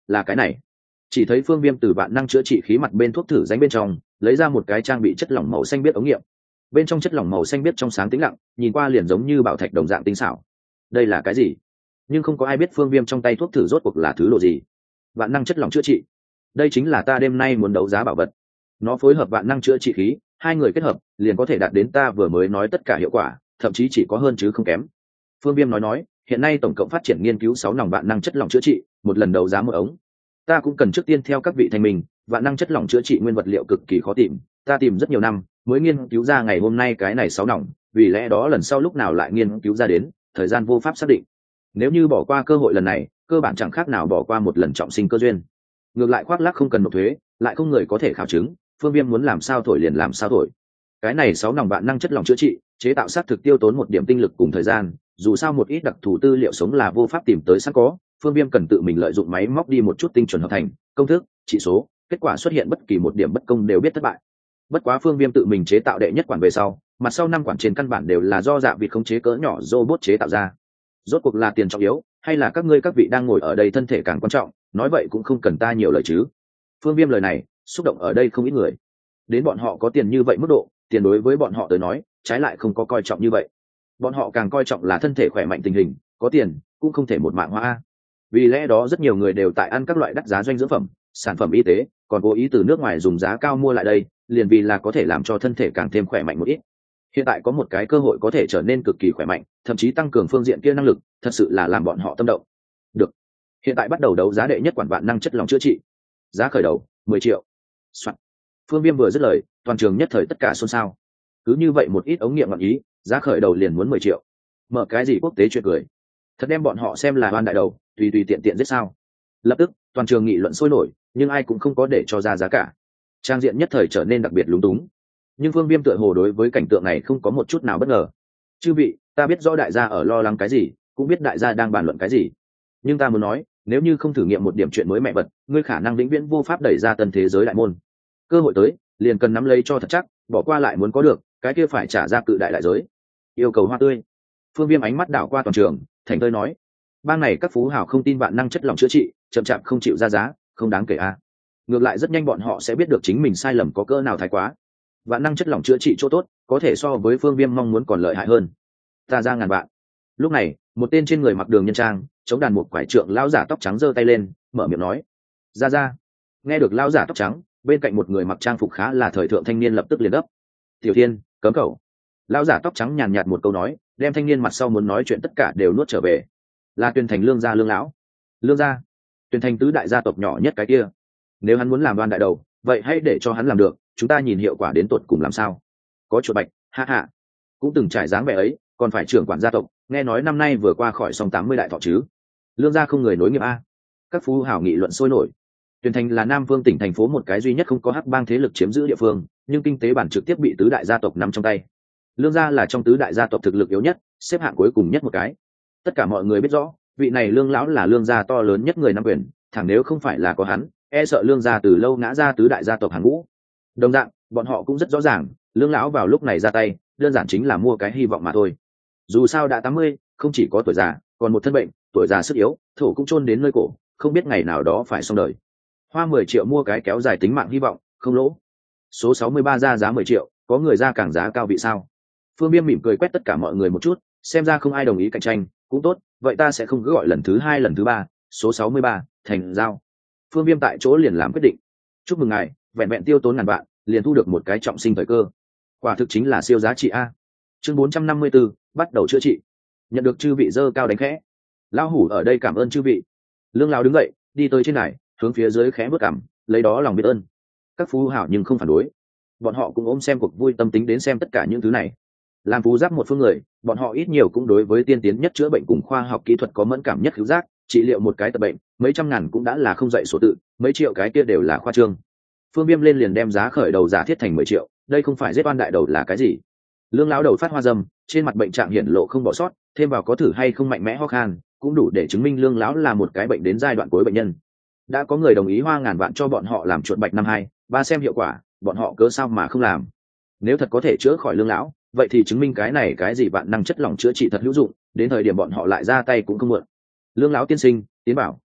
là cái này. Chỉ thấy Phương Viêm từ vạn năng chữa trị khí mặt bên thuốc thử danh bên trong lấy ra một cái trang bị chất lỏng màu xanh biếc ống nghiệm. Bên trong chất lỏng màu xanh biếc trong sáng tĩnh lặng, nhìn qua liền giống như bảo thạch đồng dạng tinh xảo. Đây là cái gì? Nhưng không có ai biết Phương Viêm trong tay thuốc thử rốt cuộc là thứ độ gì. Vạn năng chất lỏng chữa trị, đây chính là ta đêm nay muốn đấu giá bảo vật. Nó phối hợp vạn năng chữa trị khí, hai người kết hợp liền có thể đạt đến ta vừa mới nói tất cả hiệu quả, thậm chí chỉ có hơn chứ không kém. Phương Viêm nói, hiện nay tổng cộng phát triển nghiên cứu 6 nòng vạn năng chất lỏng chữa trị, một lần đấu giá một ống. Ta cũng cần trước tiên theo các vị thành mình, vạn năng chất lỏng chữa trị nguyên vật liệu cực kỳ khó tìm, ta tìm rất nhiều năm mới nghiên cứu ra ngày hôm nay cái này 6 nòng, vì lẽ đó lần sau lúc nào lại nghiên cứu ra đến, thời gian vô pháp xác định. Nếu như bỏ qua cơ hội lần này, cơ bản chẳng khác nào bỏ qua một lần trọng sinh cơ duyên. Ngược lại khoác lác không cần nộp thuế, lại không người có thể khảo chứng, Phương Viêm muốn làm sao thổi liền làm sao thổi. Cái này 6 nòng vạn năng chất lỏng chữa trị, chế tạo sát thực tiêu tốn một điểm tinh lực cùng thời gian, dù sao một ít đặc thù tư liệu sống là vô pháp tìm tới sẵn có, Phương Viêm cần tự mình lợi dụng máy móc đi một chút tinh chuẩn hợp thành, công thức, chỉ số, kết quả xuất hiện bất kỳ một điểm bất công đều biết thất bại. Bất quá Phương Viêm tự mình chế tạo đệ nhất quản về sau, mặt sau 5 quản trên căn bản đều là do dạ vịt khống chế cỡ nhỏ robot chế tạo ra. Rốt cuộc là tiền trọng yếu, hay là các ngươi các vị đang ngồi ở đây thân thể càng quan trọng, nói vậy cũng không cần ta nhiều lời chứ. Phương Viêm lời này xúc động ở đây không ít người. Đến bọn họ có tiền như vậy mức độ, tiền đối với bọn họ tới nói trái lại không có coi trọng như vậy. Bọn họ càng coi trọng là thân thể khỏe mạnh tình hình, có tiền cũng không thể một mạng hoa. Vì lẽ đó rất nhiều người đều tại ăn các loại đắt giá doanh dưỡng phẩm, sản phẩm y tế, còn cố ý từ nước ngoài dùng giá cao mua lại đây, liền vì là có thể làm cho thân thể càng thêm khỏe mạnh một ít. Hiện tại có một cái cơ hội có thể trở nên cực kỳ khỏe mạnh, thậm chí tăng cường phương diện kia năng lực, thật sự là làm bọn họ tâm động. Được, hiện tại bắt đầu đấu giá đệ nhất quản vạn năng chất lỏng chữa trị. Giá khởi đầu 10 triệu. Soạn. Phương Viêm vừa dứt lời, toàn trường nhất thời tất cả xôn xao. Cứ như vậy một ít ống nghiệm ngọn ý, giá khởi đầu liền muốn 10 triệu. Mở cái gì quốc tế chuyện cười. Thật đem bọn họ xem là oan đại đầu, tùy tùy tiện tiện giết sao. Lập tức, toàn trường nghị luận sôi nổi, nhưng ai cũng không có để cho ra giá cả. Trang diện nhất thời trở nên đặc biệt lúng túng. Nhưng Phương Viêm tựa hồ đối với cảnh tượng này không có một chút nào bất ngờ. Chư vị, ta biết rõ đại gia ở lo lắng cái gì, cũng biết đại gia đang bàn luận cái gì. Nhưng ta muốn nói, nếu như không thử nghiệm một điểm chuyện mới mẹ vật, ngươi khả năng vĩnh viễn vô pháp đẩy ra tân thế giới đại môn. Cơ hội tới, liền cần nắm lấy cho thật chắc, bỏ qua lại muốn có được, cái kia phải trả ra cự đại đại giới. Yêu cầu hoa tươi. Phương Viêm ánh mắt đảo qua toàn trường, thành thơi nói: bang này các phú hào không tin vạn năng chất lỏng chữa trị, chậm chạp không chịu ra giá, không đáng kể a. Ngược lại rất nhanh bọn họ sẽ biết được chính mình sai lầm có cỡ nào thái quá. Vạn năng chất lỏng chữa trị chỗ tốt, có thể so với Phương Viêm mong muốn còn lợi hại hơn. Ta ra ngàn vạn. Lúc này, một tên trên người mặc đường nhân trang, chống đàn một quải trượng lão giả tóc trắng giơ tay lên, mở miệng nói: ra. Nghe được lão giả tóc trắng, bên cạnh một người mặc trang phục khá là thời thượng thanh niên lập tức liền đáp: Tiểu Thiên, cấm cẩu. Lão giả tóc trắng nhàn nhạt một câu nói, đem thanh niên mặt sau muốn nói chuyện tất cả đều nuốt trở về. Là Tuyền Thành Lương gia Lương lão. Lương gia? Tuyền Thành tứ đại gia tộc nhỏ nhất cái kia. Nếu hắn muốn làm đoan đại đầu, vậy hãy để cho hắn làm được, chúng ta nhìn hiệu quả đến tột cùng làm sao. Có chuột bạch, hạ cũng từng trải dáng vẻ ấy, còn phải trưởng quản gia tộc, nghe nói năm nay vừa qua khỏi xong 80 đại thọ chứ. Lương gia không người nối nghiệp a. Các phú hào nghị luận sôi nổi. Tuyền Thành là Nam Vương tỉnh thành phố một cái duy nhất không có hắc bang thế lực chiếm giữ địa phương, nhưng kinh tế bản trực tiếp bị tứ đại gia tộc nắm trong tay. Lương gia là trong tứ đại gia tộc thực lực yếu nhất, xếp hạng cuối cùng nhất một cái. Tất cả mọi người biết rõ, vị này Lương lão là Lương gia to lớn nhất người nắm quyền, thẳng nếu không phải là có hắn, e sợ Lương gia từ lâu ngã ra tứ đại gia tộc hàng ngũ. Đồng dạng, bọn họ cũng rất rõ ràng, Lương lão vào lúc này ra tay, đơn giản chính là mua cái hy vọng mà thôi. Dù sao đã 80, không chỉ có tuổi già, còn một thân bệnh, tuổi già sức yếu, thổ cũng chôn đến nơi cổ, không biết ngày nào đó phải xong đời. Hoa 10 triệu mua cái kéo dài tính mạng hy vọng, không lỗ. Số 63 ra giá 10 triệu, có người ra càng giá cao vị sao? Phương Viêm mỉm cười quét tất cả mọi người một chút, xem ra không ai đồng ý cạnh tranh, cũng tốt, vậy ta sẽ không cứ gọi lần thứ 2 lần thứ 3, số 63, thành giao. Phương Viêm tại chỗ liền làm quyết định. Chúc mừng ngài, vẹn vẹn tiêu tốn ngàn vạn, liền thu được một cái trọng sinh thời cơ. Quả thực chính là siêu giá trị a. Chương 454, bắt đầu chữa trị. Nhận được chư vị dơ cao đánh khẽ. Lão hủ ở đây cảm ơn chư vị. Lương lão đứng dậy, đi tới trên này, hướng phía dưới khẽ bước cằm, lấy đó lòng biết ơn. Các phú hảo nhưng không phản đối. Bọn họ cũng ôm xem cuộc vui tâm tính đến xem tất cả những thứ này. Làm phú giáp một phương người, bọn họ ít nhiều cũng đối với tiên tiến nhất chữa bệnh cùng khoa học kỹ thuật có mẫn cảm nhất khứu giác, trị liệu một cái tật bệnh, mấy trăm ngàn cũng đã là không dậy số tự, mấy triệu cái kia đều là khoa trương. Phương Viêm lên liền đem giá khởi đầu giả thiết thành 10 triệu, đây không phải giết oan đại đầu là cái gì? Lương lão đầu phát hoa dâm, trên mặt bệnh trạng hiển lộ không bỏ sót, thêm vào có thử hay không mạnh mẽ ho khan, cũng đủ để chứng minh Lương lão là một cái bệnh đến giai đoạn cuối bệnh nhân. Đã có người đồng ý hoa ngàn vạn cho bọn họ làm chuột bạch năm 2, 3 xem hiệu quả, bọn họ cớ sao mà không làm? Nếu thật có thể chữa khỏi Lương lão, vậy thì chứng minh cái này cái gì vạn năng chất lỏng chữa trị thật hữu dụng, đến thời điểm bọn họ lại ra tay cũng không muộn. Lương lão tiên sinh, tiến bảo.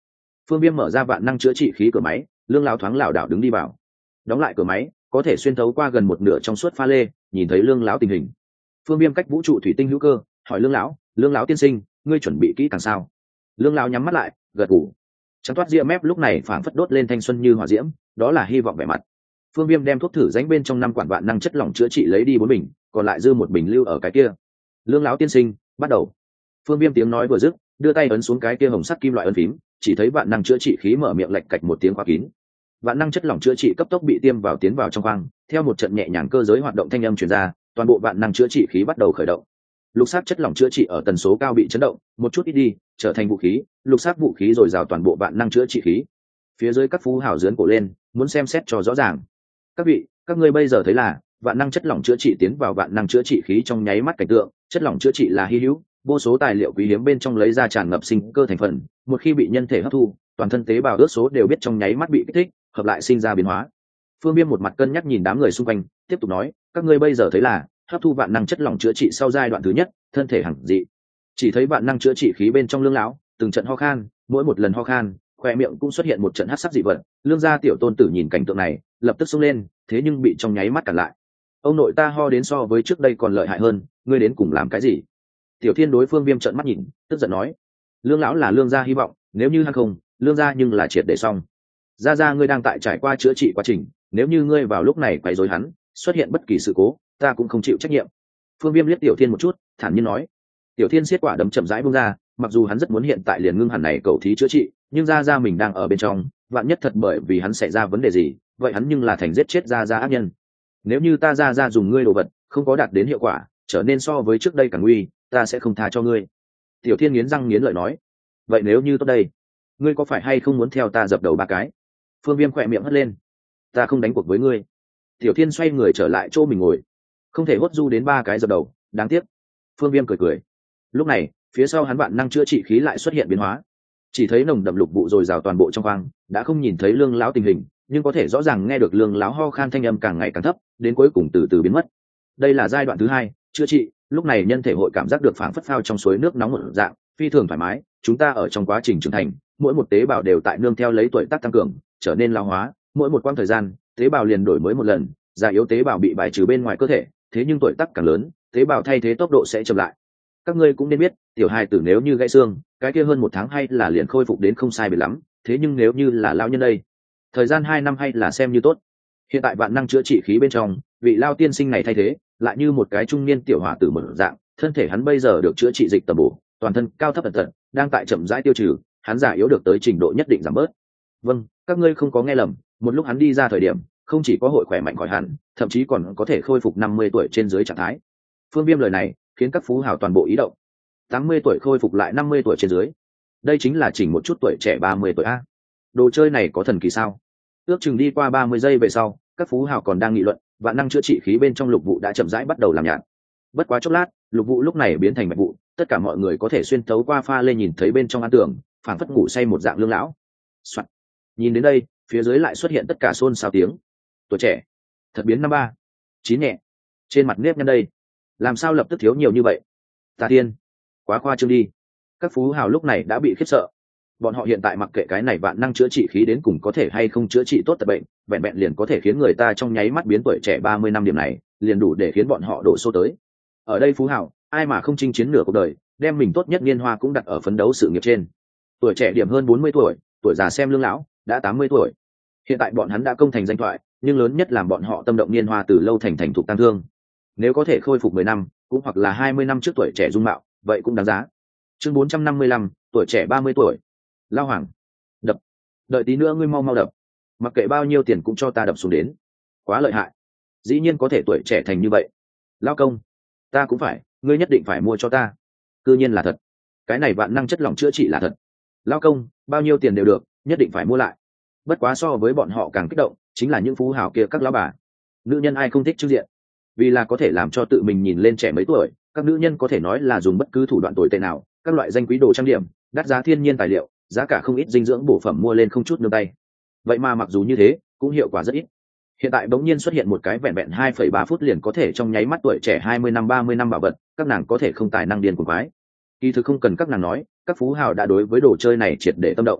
Phương Viêm mở ra vạn năng chữa trị khí cửa máy, lương lão thoáng lảo đảo đứng đi vào, đóng lại cửa máy, có thể xuyên thấu qua gần một nửa trong suốt pha lê, nhìn thấy lương lão tình hình. Phương Viêm cách vũ trụ thủy tinh hữu cơ, hỏi lương lão tiên sinh, ngươi chuẩn bị kỹ càng sao? Lương lão nhắm mắt lại, gật gù. Trắng toát ria mép lúc này phảng phất đốt lên thanh xuân như hỏa diễm, đó là hy vọng vẻ mặt. Phương Viêm đem thuốc thử rãnh bên trong 5 quản vạn năng chất lỏng chữa trị lấy đi 4 bình, còn lại dư một bình lưu ở cái kia. Lương lão tiên sinh, bắt đầu. Phương Viêm tiếng nói vừa dứt, đưa tay ấn xuống cái kia hồng sắt kim loại ấn phím, chỉ thấy vạn năng chữa trị khí mở miệng lạch cạch một tiếng khóa kín. Vạn năng chất lỏng chữa trị cấp tốc bị tiêm vào tiến vào trong khoang, theo một trận nhẹ nhàng cơ giới hoạt động thanh âm truyền ra, toàn bộ vạn năng chữa trị khí bắt đầu khởi động. Lục sắc chất lỏng chữa trị ở tần số cao bị chấn động, một chút ít đi, trở thành vũ khí, lục sắc vũ khí rồi rào toàn bộ vạn năng chữa trị khí. Phía dưới các phú hào giớn cổ lên, muốn xem xét cho rõ ràng. Các vị, các ngươi bây giờ thấy là vạn năng chất lỏng chữa trị tiến vào vạn năng chữa trị khí trong nháy mắt cảnh tượng, chất lỏng chữa trị là hy hữu, vô số tài liệu quý hiếm bên trong lấy ra tràn ngập sinh cơ thành phần, một khi bị nhân thể hấp thu, toàn thân tế bào ước số đều biết trong nháy mắt bị kích thích, hợp lại sinh ra biến hóa. Phương Viêm một mặt cân nhắc nhìn đám người xung quanh, tiếp tục nói, các ngươi bây giờ thấy là hấp thu vạn năng chất lỏng chữa trị sau giai đoạn thứ nhất, thân thể hằng dị. Chỉ thấy vạn năng chữa trị khí bên trong lương lão, từng trận ho khan, mỗi một lần ho khan, khoe miệng cũng xuất hiện một trận hắc sắc dị vật. Lương gia tiểu tôn tử nhìn cảnh tượng này, lập tức xông lên, thế nhưng bị trong nháy mắt cản lại. Ông nội ta ho đến so với trước đây còn lợi hại hơn, ngươi đến cùng làm cái gì? Tiểu Thiên đối Phương Viêm trợn mắt nhìn, tức giận nói, lương lão là lương gia hy vọng, nếu như hắn không, lương gia nhưng là triệt để xong. Gia ngươi đang tại trải qua chữa trị quá trình, nếu như ngươi vào lúc này quấy rối hắn, xuất hiện bất kỳ sự cố, ta cũng không chịu trách nhiệm. Phương Viêm liếc Tiểu Thiên một chút, thản nhiên nói. Tiểu Thiên siết quả đấm chậm rãi buông ra, mặc dù hắn rất muốn hiện tại liền ngưng hẳn này cầu thí chữa trị, nhưng Gia mình đang ở bên trong, vạn nhất thật bởi vì hắn xảy ra vấn đề gì, vậy hắn nhưng là thành giết chết Gia ác nhân. Nếu như ta Gia dùng ngươi đồ vật, không có đạt đến hiệu quả, trở nên so với trước đây càng nguy, ta sẽ không tha cho ngươi. Tiểu Thiên nghiến răng nghiến lợi nói. Vậy nếu như tốt đây, ngươi có phải hay không muốn theo ta dập đầu 3 cái? Phương Viêm khỏe miệng hất lên. Ta không đánh cuộc với ngươi. Tiểu Thiên xoay người trở lại chỗ mình ngồi. Không thể hốt du đến 3 cái dập đầu, đáng tiếc. Phương Viêm cười cười. Lúc này, phía sau hắn vạn năng chữa trị khí lại xuất hiện biến hóa. Chỉ thấy nồng đậm lục vụ rồi rào toàn bộ trong khoang, đã không nhìn thấy lương lão tình hình, nhưng có thể rõ ràng nghe được lương lão ho khan thanh âm càng ngày càng thấp, đến cuối cùng từ từ biến mất. Đây là giai đoạn thứ 2, chữa trị. Lúc này nhân thể hội cảm giác được phảng phất phao trong suối nước nóng một dạng, phi thường thoải mái. Chúng ta ở trong quá trình trưởng thành, mỗi một tế bào đều tại nương theo lấy tuổi tác tăng cường, trở nên lão hóa. Mỗi một quãng thời gian, tế bào liền đổi mới một lần, già yếu tế bào bị bài trừ bên ngoài cơ thể, thế nhưng tuổi tác càng lớn, tế bào thay thế tốc độ sẽ chậm lại. Các ngươi cũng nên biết, tiểu hài tử nếu như gãy xương, cái kia hơn 1 tháng hay là liền khôi phục đến không sai biệt lắm, thế nhưng nếu như là lão nhân đây, thời gian 2 năm hay là xem như tốt. Hiện tại vạn năng chữa trị khí bên trong, vị lao tiên sinh này thay thế, lại như một cái trung niên tiểu hỏa tử mở dạng, thân thể hắn bây giờ được chữa trị dịch tầm bổ, toàn thân cao thấp tận tận, đang tại chậm rãi tiêu trừ, hắn già yếu được tới trình độ nhất định giảm bớt. Vâng, các ngươi không có nghe lầm, một lúc hắn đi ra thời điểm, không chỉ có hội khỏe mạnh khỏi hẳn, thậm chí còn có thể khôi phục 50 tuổi trên dưới trạng thái. Phương Viêm lời này khiến các phú hào toàn bộ ý động. 80 tuổi khôi phục lại 50 tuổi trên dưới, đây chính là chỉnh một chút tuổi trẻ 30 tuổi a. Đồ chơi này có thần kỳ sao? Ước chừng đi qua 30 giây về sau, các phú hào còn đang nghị luận, vạn năng chữa trị khí bên trong lục vụ đã chậm rãi bắt đầu làm nhạt. Bất quá chốc lát, lục vụ lúc này biến thành bạch vụ, tất cả mọi người có thể xuyên thấu qua pha lê nhìn thấy bên trong an tường, phảng phất ngủ say một dạng lương lão. Soạn. Nhìn đến đây, phía dưới lại xuất hiện tất cả xôn xao tiếng. Tuổi trẻ, thật biến năm 3. Chín nhẹ. Trên mặt nếp nhăn đây, làm sao lập tức thiếu nhiều như vậy? Tà tiên, quá khoa trương đi. Các phú hào lúc này đã bị khiếp sợ. Bọn họ hiện tại mặc kệ cái này vạn năng chữa trị khí đến cùng có thể hay không chữa trị tốt tật bệnh, vẹn vẹn liền có thể khiến người ta trong nháy mắt biến tuổi trẻ 30 năm, điểm này liền đủ để khiến bọn họ đổ xô tới. Ở đây phú hào, ai mà không chinh chiến nửa cuộc đời, đem mình tốt nhất niên hoa cũng đặt ở phấn đấu sự nghiệp trên. Tuổi trẻ điểm hơn 40 tuổi, tuổi già xem lương lão, đã 80 tuổi. Hiện tại bọn hắn đã công thành danh thoại, nhưng lớn nhất làm bọn họ tâm động niên hoa từ lâu thành thục tăng thương. Nếu có thể khôi phục 10 năm, cũng hoặc là 20 năm trước tuổi trẻ dung mạo, vậy cũng đáng giá. Chương 455, tuổi trẻ 30 tuổi. Lao Hoàng, đập, đợi tí nữa ngươi mau đập, mặc kệ bao nhiêu tiền cũng cho ta đập xuống đến. Quá lợi hại, dĩ nhiên có thể tuổi trẻ thành như vậy. Lao công, ta cũng phải, ngươi nhất định phải mua cho ta. Cư nhiên là thật, cái này vạn năng chất lỏng chữa trị là thật. Lao công, bao nhiêu tiền đều được, nhất định phải mua lại. Bất quá so với bọn họ càng kích động chính là những phú hào kia các lão bà. Nữ nhân ai không thích trước diện, vì là có thể làm cho tự mình nhìn lên trẻ mấy tuổi, các nữ nhân có thể nói là dùng bất cứ thủ đoạn tồi tệ nào, các loại danh quý đồ trang điểm, đắt giá thiên nhiên tài liệu, giá cả không ít dinh dưỡng bổ phẩm mua lên không chút nương tay. Vậy mà mặc dù như thế, cũng hiệu quả rất ít. Hiện tại bỗng nhiên xuất hiện một cái vẹn vẹn 2,3 phút liền có thể trong nháy mắt tuổi trẻ 20 năm 30 năm bảo vật, các nàng có thể không tài năng điên cuồng quái. Kỳ thực không cần các nàng nói, các phú hào đã đối với đồ chơi này triệt để tâm động.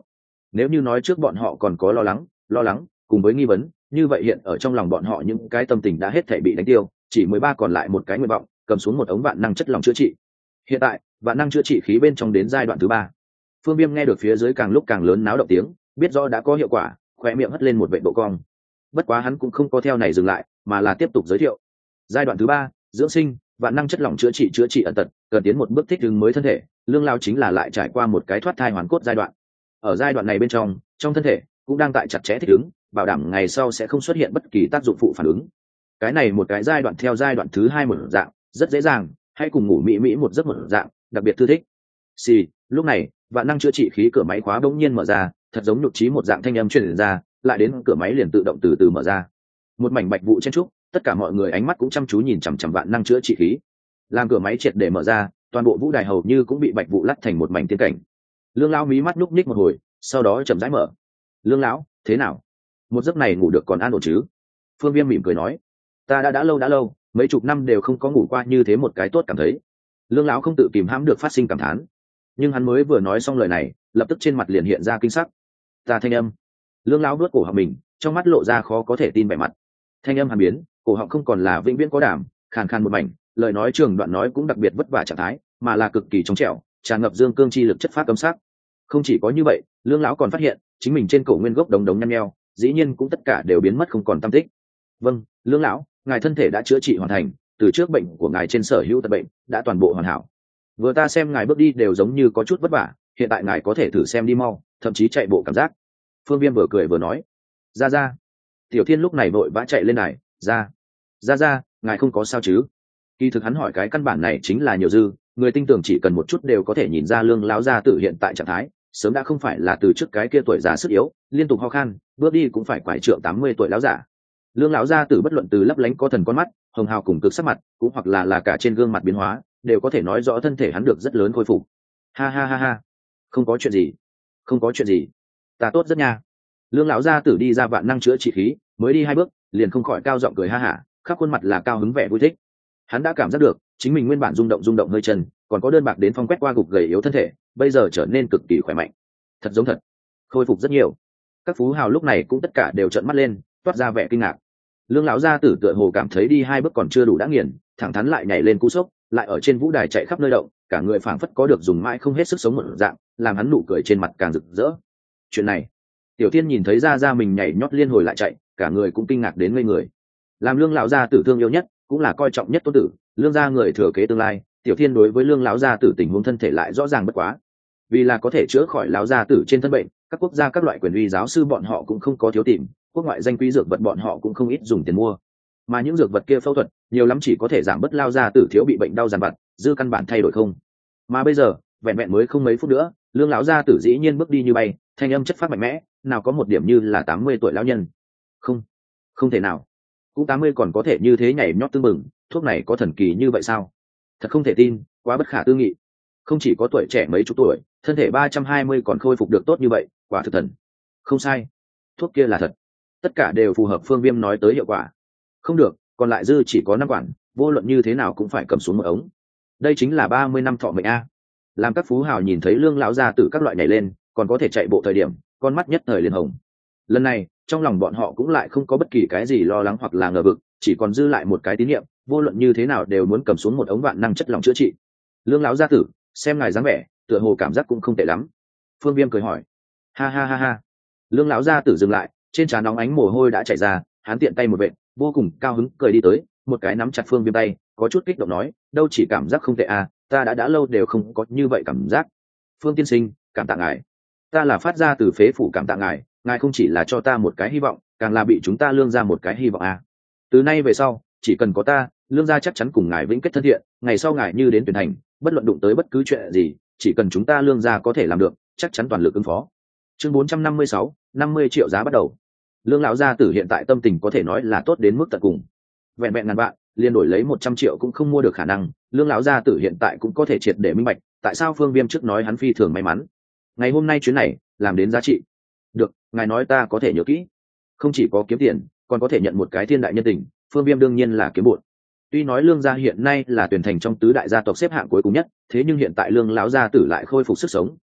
Nếu như nói trước bọn họ còn có lo lắng cùng với nghi vấn, như vậy hiện ở trong lòng bọn họ những cái tâm tình đã hết thể bị đánh tiêu, chỉ 13 còn lại một cái nguyện vọng, cầm xuống một ống vạn năng chất lỏng chữa trị. Hiện tại vạn năng chữa trị khí bên trong đến giai đoạn thứ 3. Phương Viêm nghe được phía dưới càng lúc càng lớn náo động tiếng, biết rõ đã có hiệu quả, khóe miệng hất lên một vệt độ cong. Bất quá hắn cũng không có theo này dừng lại, mà là tiếp tục giới thiệu. Giai đoạn thứ 3, dưỡng sinh, vạn năng chất lỏng chữa trị ẩn tật, cần tiến một bước thích ứng mới thân thể, Lương lão chính là lại trải qua một cái thoát thai hoàn cốt giai đoạn. Ở giai đoạn này bên trong thân thể cũng đang tại chặt chẽ thích ứng, bảo đảm ngày sau sẽ không xuất hiện bất kỳ tác dụng phụ phản ứng. Cái này một cái giai đoạn theo giai đoạn thứ 2 một dạng, rất dễ dàng, hãy cùng ngủ mỹ một giấc một dạng, đặc biệt thư thích. Lúc này, vạn năng chữa trị khí cửa máy khóa bỗng nhiên mở ra, thật giống nhục trí một dạng thanh âm truyền ra, lại đến cửa máy liền tự động từ từ mở ra. Một mảnh bạch vụ chen trúc, tất cả mọi người ánh mắt cũng chăm chú nhìn chằm chằm vạn năng chữa trị khí. Làm cửa máy triệt để mở ra, toàn bộ vũ đài hầu như cũng bị bạch vụ lắt thành một mảnh tiên cảnh. Lương lão mí mắt nhúc nhích một hồi, sau đó chậm rãi mở. Lương lão, thế nào? Một giấc này ngủ được còn an ổn chứ? Phương Viêm mỉm cười nói, ta đã lâu, mấy chục năm đều không có ngủ qua như thế một cái tốt cảm thấy. Lương lão không tự kìm hãm được phát sinh cảm thán, nhưng hắn mới vừa nói xong lời này, lập tức trên mặt liền hiện ra kinh sắc. Ta thanh âm. Lương lão nuốt cổ họng mình, trong mắt lộ ra khó có thể tin vẻ mặt. Thanh âm hàn biến, cổ họng không còn là vĩnh viễn có đảm, khàn khàn một mảnh, lời nói trường đoạn nói cũng đặc biệt vất vả trạng thái, mà là cực kỳ trong trẻo, tràn ngập dương cương chi lực chất phát cấm sắc. Không chỉ có như vậy, Lương lão còn phát hiện chính mình trên cổ nguyên gốc đống nhăn nheo, dĩ nhiên cũng tất cả đều biến mất không còn tăm tích. Vâng, Lương lão, ngài thân thể đã chữa trị hoàn thành, từ trước bệnh của ngài trên sở hữu tật bệnh đã toàn bộ hoàn hảo. Vừa ta xem ngài bước đi đều giống như có chút vất vả, hiện tại ngài có thể thử xem đi mau, thậm chí chạy bộ cảm giác. Phương Viêm vừa cười vừa nói. Ra. Tiểu Thiên lúc này vội vã chạy lên này. Ra, ngài không có sao chứ? Kỳ thực hắn hỏi cái căn bản này chính là nhiều dư, người tinh tường chỉ cần một chút đều có thể nhìn ra Lương lão gia tử hiện tại trạng thái sớm đã không phải là từ trước cái kia tuổi già sức yếu, liên tục ho khan, bước đi cũng phải quải trượng 80 tuổi lão giả. Lương lão gia tử bất luận từ lấp lánh có thần con mắt, hồng hào cùng cực sắc mặt, cũng hoặc là cả trên gương mặt biến hóa, đều có thể nói rõ thân thể hắn được rất lớn khôi phục. Ha, không có chuyện gì, ta tốt rất nha. Lương lão gia tử đi ra vạn năng chữa trị khí, mới đi 2 bước liền không khỏi cao giọng cười ha hả, khắp khuôn mặt là cao hứng vẻ vui thích. Hắn đã cảm giác được chính mình nguyên bản rung động hơi chân, còn có đơn bạc đến phong quét qua gục gầy yếu thân thể, bây giờ trở nên cực kỳ khỏe mạnh, thật giống thật, khôi phục rất nhiều. Các phú hào lúc này cũng tất cả đều trợn mắt lên, toát ra vẻ kinh ngạc. Lương lão gia tử tựa hồ cảm thấy đi 2 bước còn chưa đủ đã nghiền, thẳng thắn lại nhảy lên cú sốc, lại ở trên vũ đài chạy khắp nơi động, cả người phảng phất có được dùng mãi không hết sức sống một dạng, làm hắn nụ cười trên mặt càng rực rỡ. Chuyện này, Tiểu Thiên nhìn thấy ra mình nhảy nhót liên hồi lại chạy, cả người cũng kinh ngạc đến ngây người. Làm Lương lão gia tử thương yêu nhất, cũng là coi trọng nhất tôn tử, Lương gia người thừa kế tương lai, Tiểu Thiên đối với Lương lão gia tử tình huống thân thể lại rõ ràng bất quá. Vì là có thể chữa khỏi lão gia tử trên thân bệnh, các quốc gia các loại quyền uy giáo sư bọn họ cũng không có thiếu tìm, quốc ngoại danh quý dược vật bọn họ cũng không ít dùng tiền mua. Mà những dược vật kia phẫu thuật, nhiều lắm chỉ có thể giảm bớt lao gia tử thiếu bị bệnh đau dằn vặt, dư căn bản thay đổi không. Mà bây giờ, vẹn vẹn mới không mấy phút nữa, Lương lão gia tử dĩ nhiên bước đi như bay, thanh âm chất phát mạnh mẽ, nào có một điểm như là 80 tuổi lão nhân. Không thể nào. Cũng 80 còn có thể như thế nhảy nhót tưng bừng, thuốc này có thần kỳ như vậy sao? Thật không thể tin, quá bất khả tư nghị. Không chỉ có tuổi trẻ mấy chục tuổi, thân thể 320 còn khôi phục được tốt như vậy, quả thực thần. Không sai, thuốc kia là thật. Tất cả đều phù hợp Phương Viêm nói tới hiệu quả. Không được, còn lại dư chỉ có 5 quản, vô luận như thế nào cũng phải cầm xuống một ống. Đây chính là 30 năm thọ mệnh a. Làm các phú hào nhìn thấy Lương lão gia tử các loại nhảy lên, còn có thể chạy bộ thời điểm, con mắt nhất thời liền hồng. Lần này, trong lòng bọn họ cũng lại không có bất kỳ cái gì lo lắng hoặc là ngờ vực, chỉ còn dư lại một cái tín niệm, vô luận như thế nào đều muốn cầm xuống một ống vạn năng chất lỏng chữa trị. Lương lão gia tử, xem ngài dáng vẻ, tựa hồ cảm giác cũng không tệ lắm. Phương Viêm cười hỏi. Ha. Lương lão gia tử dừng lại, trên trán nóng ánh mồ hôi đã chảy ra, hắn tiện tay một vệt, vô cùng cao hứng cười đi tới, một cái nắm chặt Phương Viêm tay, có chút kích động nói, đâu chỉ cảm giác không tệ à, ta đã lâu đều không có như vậy cảm giác. Phương tiên sinh, cảm tạ ngài. Ta là phát ra từ phế phủ cảm tạ ngài, ngài không chỉ là cho ta một cái hy vọng, càng là bị chúng ta Lương gia một cái hy vọng à. Từ nay về sau, chỉ cần có ta, Lương gia chắc chắn cùng ngài vĩnh kết thân thiện, ngày sau ngài như đến tuyển thành, bất luận đụng tới bất cứ chuyện gì, chỉ cần chúng ta Lương gia có thể làm được, chắc chắn toàn lực ứng phó. Chương 456, 50 triệu giá bắt đầu. Lương lão gia tử hiện tại tâm tình có thể nói là tốt đến mức tận cùng. Vẹn vẹn ngàn vạn, liền đổi lấy 100 triệu cũng không mua được khả năng, Lương lão gia tử hiện tại cũng có thể triệt để minh bạch, tại sao Phương Viêm trước nói hắn phi thường may mắn. Ngày hôm nay chuyến này, làm đến giá trị. Được, ngài nói ta có thể nhớ kỹ. Không chỉ có kiếm tiền, còn có thể nhận một cái thiên đại nhân tình, Phương Viêm đương nhiên là kiếm bộn. Tuy nói Lương gia hiện nay là tuyển thành trong tứ đại gia tộc xếp hạng cuối cùng nhất, thế nhưng hiện tại Lương lão gia tử lại khôi phục sức sống,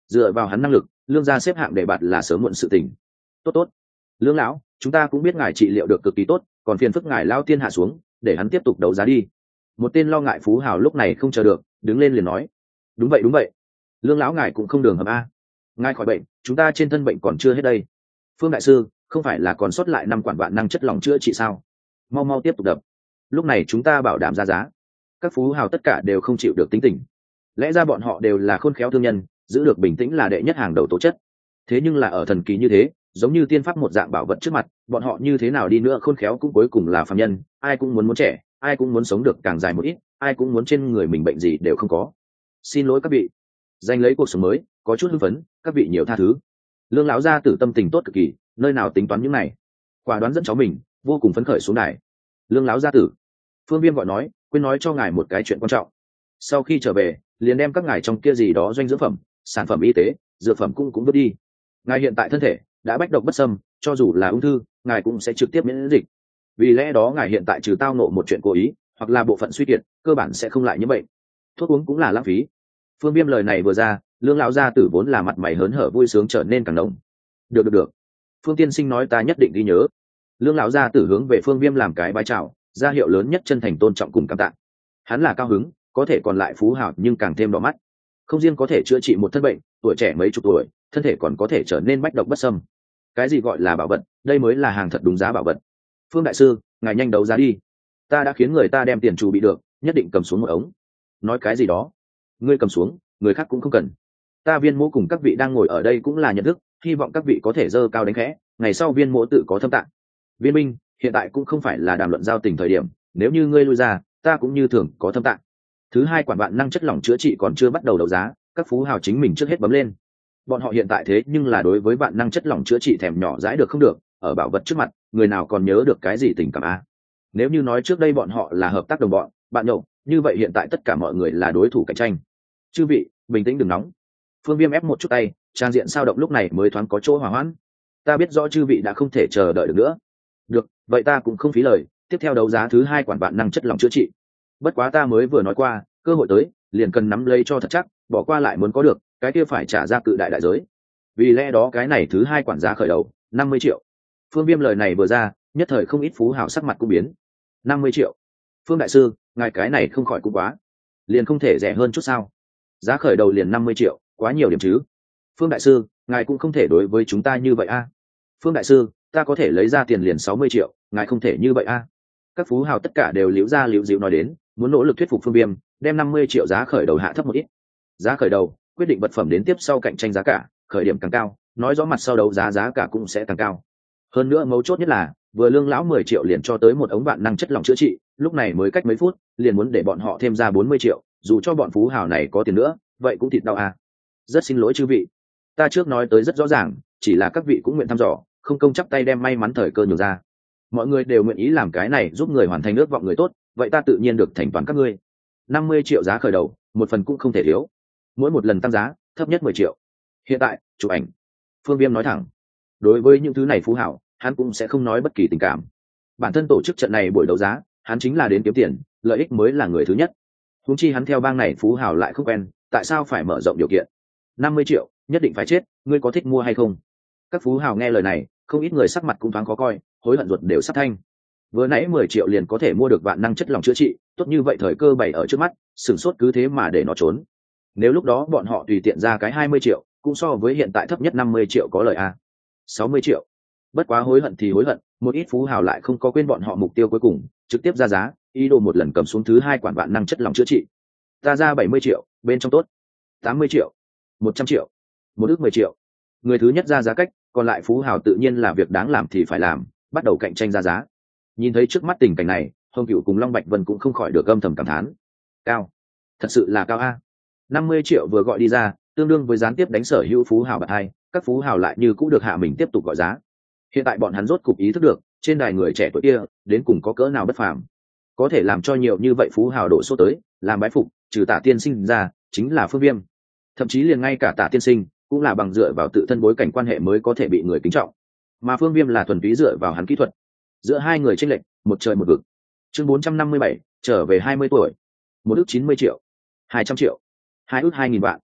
dựa vào hắn năng lực, lương gia xếp hạng đề bạt là sớm muộn sự tình. Tốt tốt, lương lão, chúng ta cũng biết ngài trị liệu được cực kỳ tốt, còn phiền phức ngài lao tiên hạ xuống, để hắn tiếp tục đấu giá đi. Một tên lo ngại phú hào lúc này không chờ được, đứng lên liền nói. Đúng vậy đúng vậy, lương lão ngài cũng không đường hầm a. Ngài khỏi bệnh, chúng ta trên thân bệnh còn chưa hết đây. Phương đại sư, không phải là còn sót lại 5 quản vạn năng chất lỏng chữa trị sao? Mau mau tiếp tục đập. Lúc này chúng ta bảo đảm ra giá. Các phú hào tất cả đều không chịu được tính tình. Lẽ ra bọn họ đều là khôn khéo thương nhân, giữ được bình tĩnh là đệ nhất hàng đầu tố chất. Thế nhưng là ở thần kỳ như thế, giống như tiên pháp một dạng bảo vật trước mặt, bọn họ như thế nào đi nữa khôn khéo cũng cuối cùng là phàm nhân, ai cũng muốn trẻ, ai cũng muốn sống được càng dài một ít, ai cũng muốn trên người mình bệnh gì đều không có. Xin lỗi các vị, giành lấy cuộc sống mới, có chút hưng phấn, các vị nhiều tha thứ. Lương lão gia tử tâm tình tốt cực kỳ, nơi nào tính toán những này, quả đoán dẫn cháu mình vô cùng phấn khởi xuống đài. Lương lão gia tử, Phương Viêm gọi nói, quên nói cho ngài một cái chuyện quan trọng. Sau khi trở về, liền đem các ngài trong kia gì đó doanh dưỡng phẩm, sản phẩm y tế, dược phẩm cũng vứt đi. Ngài hiện tại thân thể đã bách độc bất xâm, cho dù là ung thư, ngài cũng sẽ trực tiếp miễn dịch. Vì lẽ đó ngài hiện tại trừ tao nộ một chuyện cố ý, hoặc là bộ phận suy kiệt, cơ bản sẽ không lại nhiễm bệnh. Thuốc uống cũng là lãng phí. Phương Viêm lời này vừa ra, Lương lão gia tử vốn là mặt mày hớn hở vui sướng trở nên càng nồng. Được. Phương tiên sinh nói ta nhất định ghi nhớ. Lương lão gia tử hướng về Phương Viêm làm cái bái chào, ra hiệu lớn nhất chân thành tôn trọng cùng cảm tạ. Hắn là cao hứng, có thể còn lại phú hào nhưng càng thêm đỏ mắt. Không riêng có thể chữa trị một thân bệnh, tuổi trẻ mấy chục tuổi, thân thể còn có thể trở nên bách độc bất xâm. Cái gì gọi là bảo vật, đây mới là hàng thật đúng giá bảo vật. Phương đại sư, ngài nhanh đấu giá đi. Ta đã khiến người ta đem tiền chủ bị được, nhất định cầm xuống một ống. Nói cái gì đó? Ngươi cầm xuống, người khác cũng không cần. Ta Viên Mỗ cùng các vị đang ngồi ở đây cũng là nhận thức, hy vọng các vị có thể dơ cao đánh khẽ, ngày sau Viên Mỗ tự có thâm tạng. Viên Minh, hiện tại cũng không phải là đàm luận giao tình thời điểm, nếu như ngươi lui ra, ta cũng như thường có thâm tạng. Thứ hai quản vạn năng chất lỏng chữa trị còn chưa bắt đầu đấu giá, các phú hào chính mình trước hết bấm lên. Bọn họ hiện tại thế nhưng là đối với vạn năng chất lỏng chữa trị thèm nhỏ dãi được không được, ở bảo vật trước mặt, người nào còn nhớ được cái gì tình cảm a? Nếu như nói trước đây bọn họ là hợp tác đồng bọn, bạn nhậu, như vậy hiện tại tất cả mọi người là đối thủ cạnh tranh. Chư vị, bình tĩnh đừng nóng. Phương Viêm ép một chút tay, trang diện sao động lúc này mới thoáng có chỗ hòa hoãn. Ta biết rõ chư vị đã không thể chờ đợi được nữa. Được, vậy ta cũng không phí lời, tiếp theo đấu giá thứ hai quản vạn năng chất lỏng chữa trị. Bất quá ta mới vừa nói qua, cơ hội tới, liền cần nắm lấy cho thật chắc, bỏ qua lại muốn có được, cái kia phải trả ra cự đại đại giới. Vì lẽ đó cái này thứ hai quản giá khởi đầu, 50 triệu. Phương Viêm lời này vừa ra, nhất thời không ít phú hào sắc mặt cũng biến. 50 triệu. Phương đại sư, ngài cái này không khỏi cũng quá. Liền không thể rẻ hơn chút sao? Giá khởi đầu liền 50 triệu, quá nhiều điểm chứ. Phương đại sư, ngài cũng không thể đối với chúng ta như vậy a. Phương đại sư, ta có thể lấy ra tiền liền 60 triệu, ngài không thể như vậy a. Các phú hào tất cả đều liễu ra liễu dịu nói đến, muốn nỗ lực thuyết phục Phương Viêm, đem 50 triệu giá khởi đầu hạ thấp một ít. Giá khởi đầu quyết định vật phẩm đến tiếp sau cạnh tranh giá cả, khởi điểm càng cao, nói rõ mặt sau đấu giá cả cũng sẽ càng cao. Hơn nữa mấu chốt nhất là, vừa Lương lão 10 triệu liền cho tới một ống vạn năng chất lỏng chữa trị, lúc này mới cách mấy phút, liền muốn để bọn họ thêm ra 40 triệu, dù cho bọn phú hào này có tiền nữa, vậy cũng thịt đau à. Rất xin lỗi chư vị, ta trước nói tới rất rõ ràng, chỉ là các vị cũng nguyện thăm dò, không công chắp tay đem may mắn thời cơ nhường ra. Mọi người đều nguyện ý làm cái này giúp người hoàn thành ước vọng người tốt, vậy ta tự nhiên được thành toàn các ngươi. 50 triệu giá khởi đầu, một phần cũng không thể thiếu. Mỗi một lần tăng giá, thấp nhất 10 triệu. Hiện tại, chụp ảnh. Phương Viêm nói thẳng. Đối với những thứ này phú hảo, hắn cũng sẽ không nói bất kỳ tình cảm. Bản thân tổ chức trận này buổi đấu giá, hắn chính là đến kiếm tiền, lợi ích mới là người thứ nhất. Huống chi hắn theo bang này phú hảo lại không quen, tại sao phải mở rộng điều kiện? 50 triệu, nhất định phải chết, ngươi có thích mua hay không? Các phú hảo nghe lời này, không ít người sắc mặt cũng thoáng khó coi, hối hận ruột đều sắp thanh. Vừa nãy 10 triệu liền có thể mua được vạn năng chất lỏng chữa trị, tốt như vậy thời cơ bày ở trước mắt, sửng sốt cứ thế mà để nó trốn. Nếu lúc đó bọn họ tùy tiện ra cái 20 triệu, cũng so với hiện tại thấp nhất 50 triệu có lợi a. 60 triệu. Bất quá hối hận thì hối hận, một ít phú hào lại không có quên bọn họ mục tiêu cuối cùng, trực tiếp ra giá, ý đồ một lần cầm xuống thứ hai quản vạn năng chất lỏng chữa trị. Ta ra 70 triệu, bên trong tốt. 80 triệu, 100 triệu, 1 ức 10 triệu. Người thứ nhất ra giá cách, còn lại phú hào tự nhiên là việc đáng làm thì phải làm, bắt đầu cạnh tranh ra giá. Nhìn thấy trước mắt tình cảnh này, Hồng Cửu cùng Long Bạch Vân cũng không khỏi được âm thầm cảm thán. Cao, thật sự là cao a. 50 triệu vừa gọi đi ra, tương đương với gián tiếp đánh sở hữu phú hào bạc hai, các phú hào lại như cũng được hạ mình tiếp tục gọi giá. Hiện tại bọn hắn rốt cục ý thức được, trên đài người trẻ tuổi kia, đến cùng có cỡ nào bất phàm. Có thể làm cho nhiều như vậy phú hào đổ số tới, làm bái phục, trừ Tả tiên sinh ra, chính là Phương Viêm. Thậm chí liền ngay cả Tả tiên sinh, cũng là bằng dựa vào tự thân bối cảnh quan hệ mới có thể bị người kính trọng. Mà Phương Viêm là thuần túy dựa vào hắn kỹ thuật. Giữa hai người chênh lệch, một trời một vực. Chương 457, trở về 20 tuổi. 1 ức 90 triệu, 200 triệu, 2 ức 2000 vạn.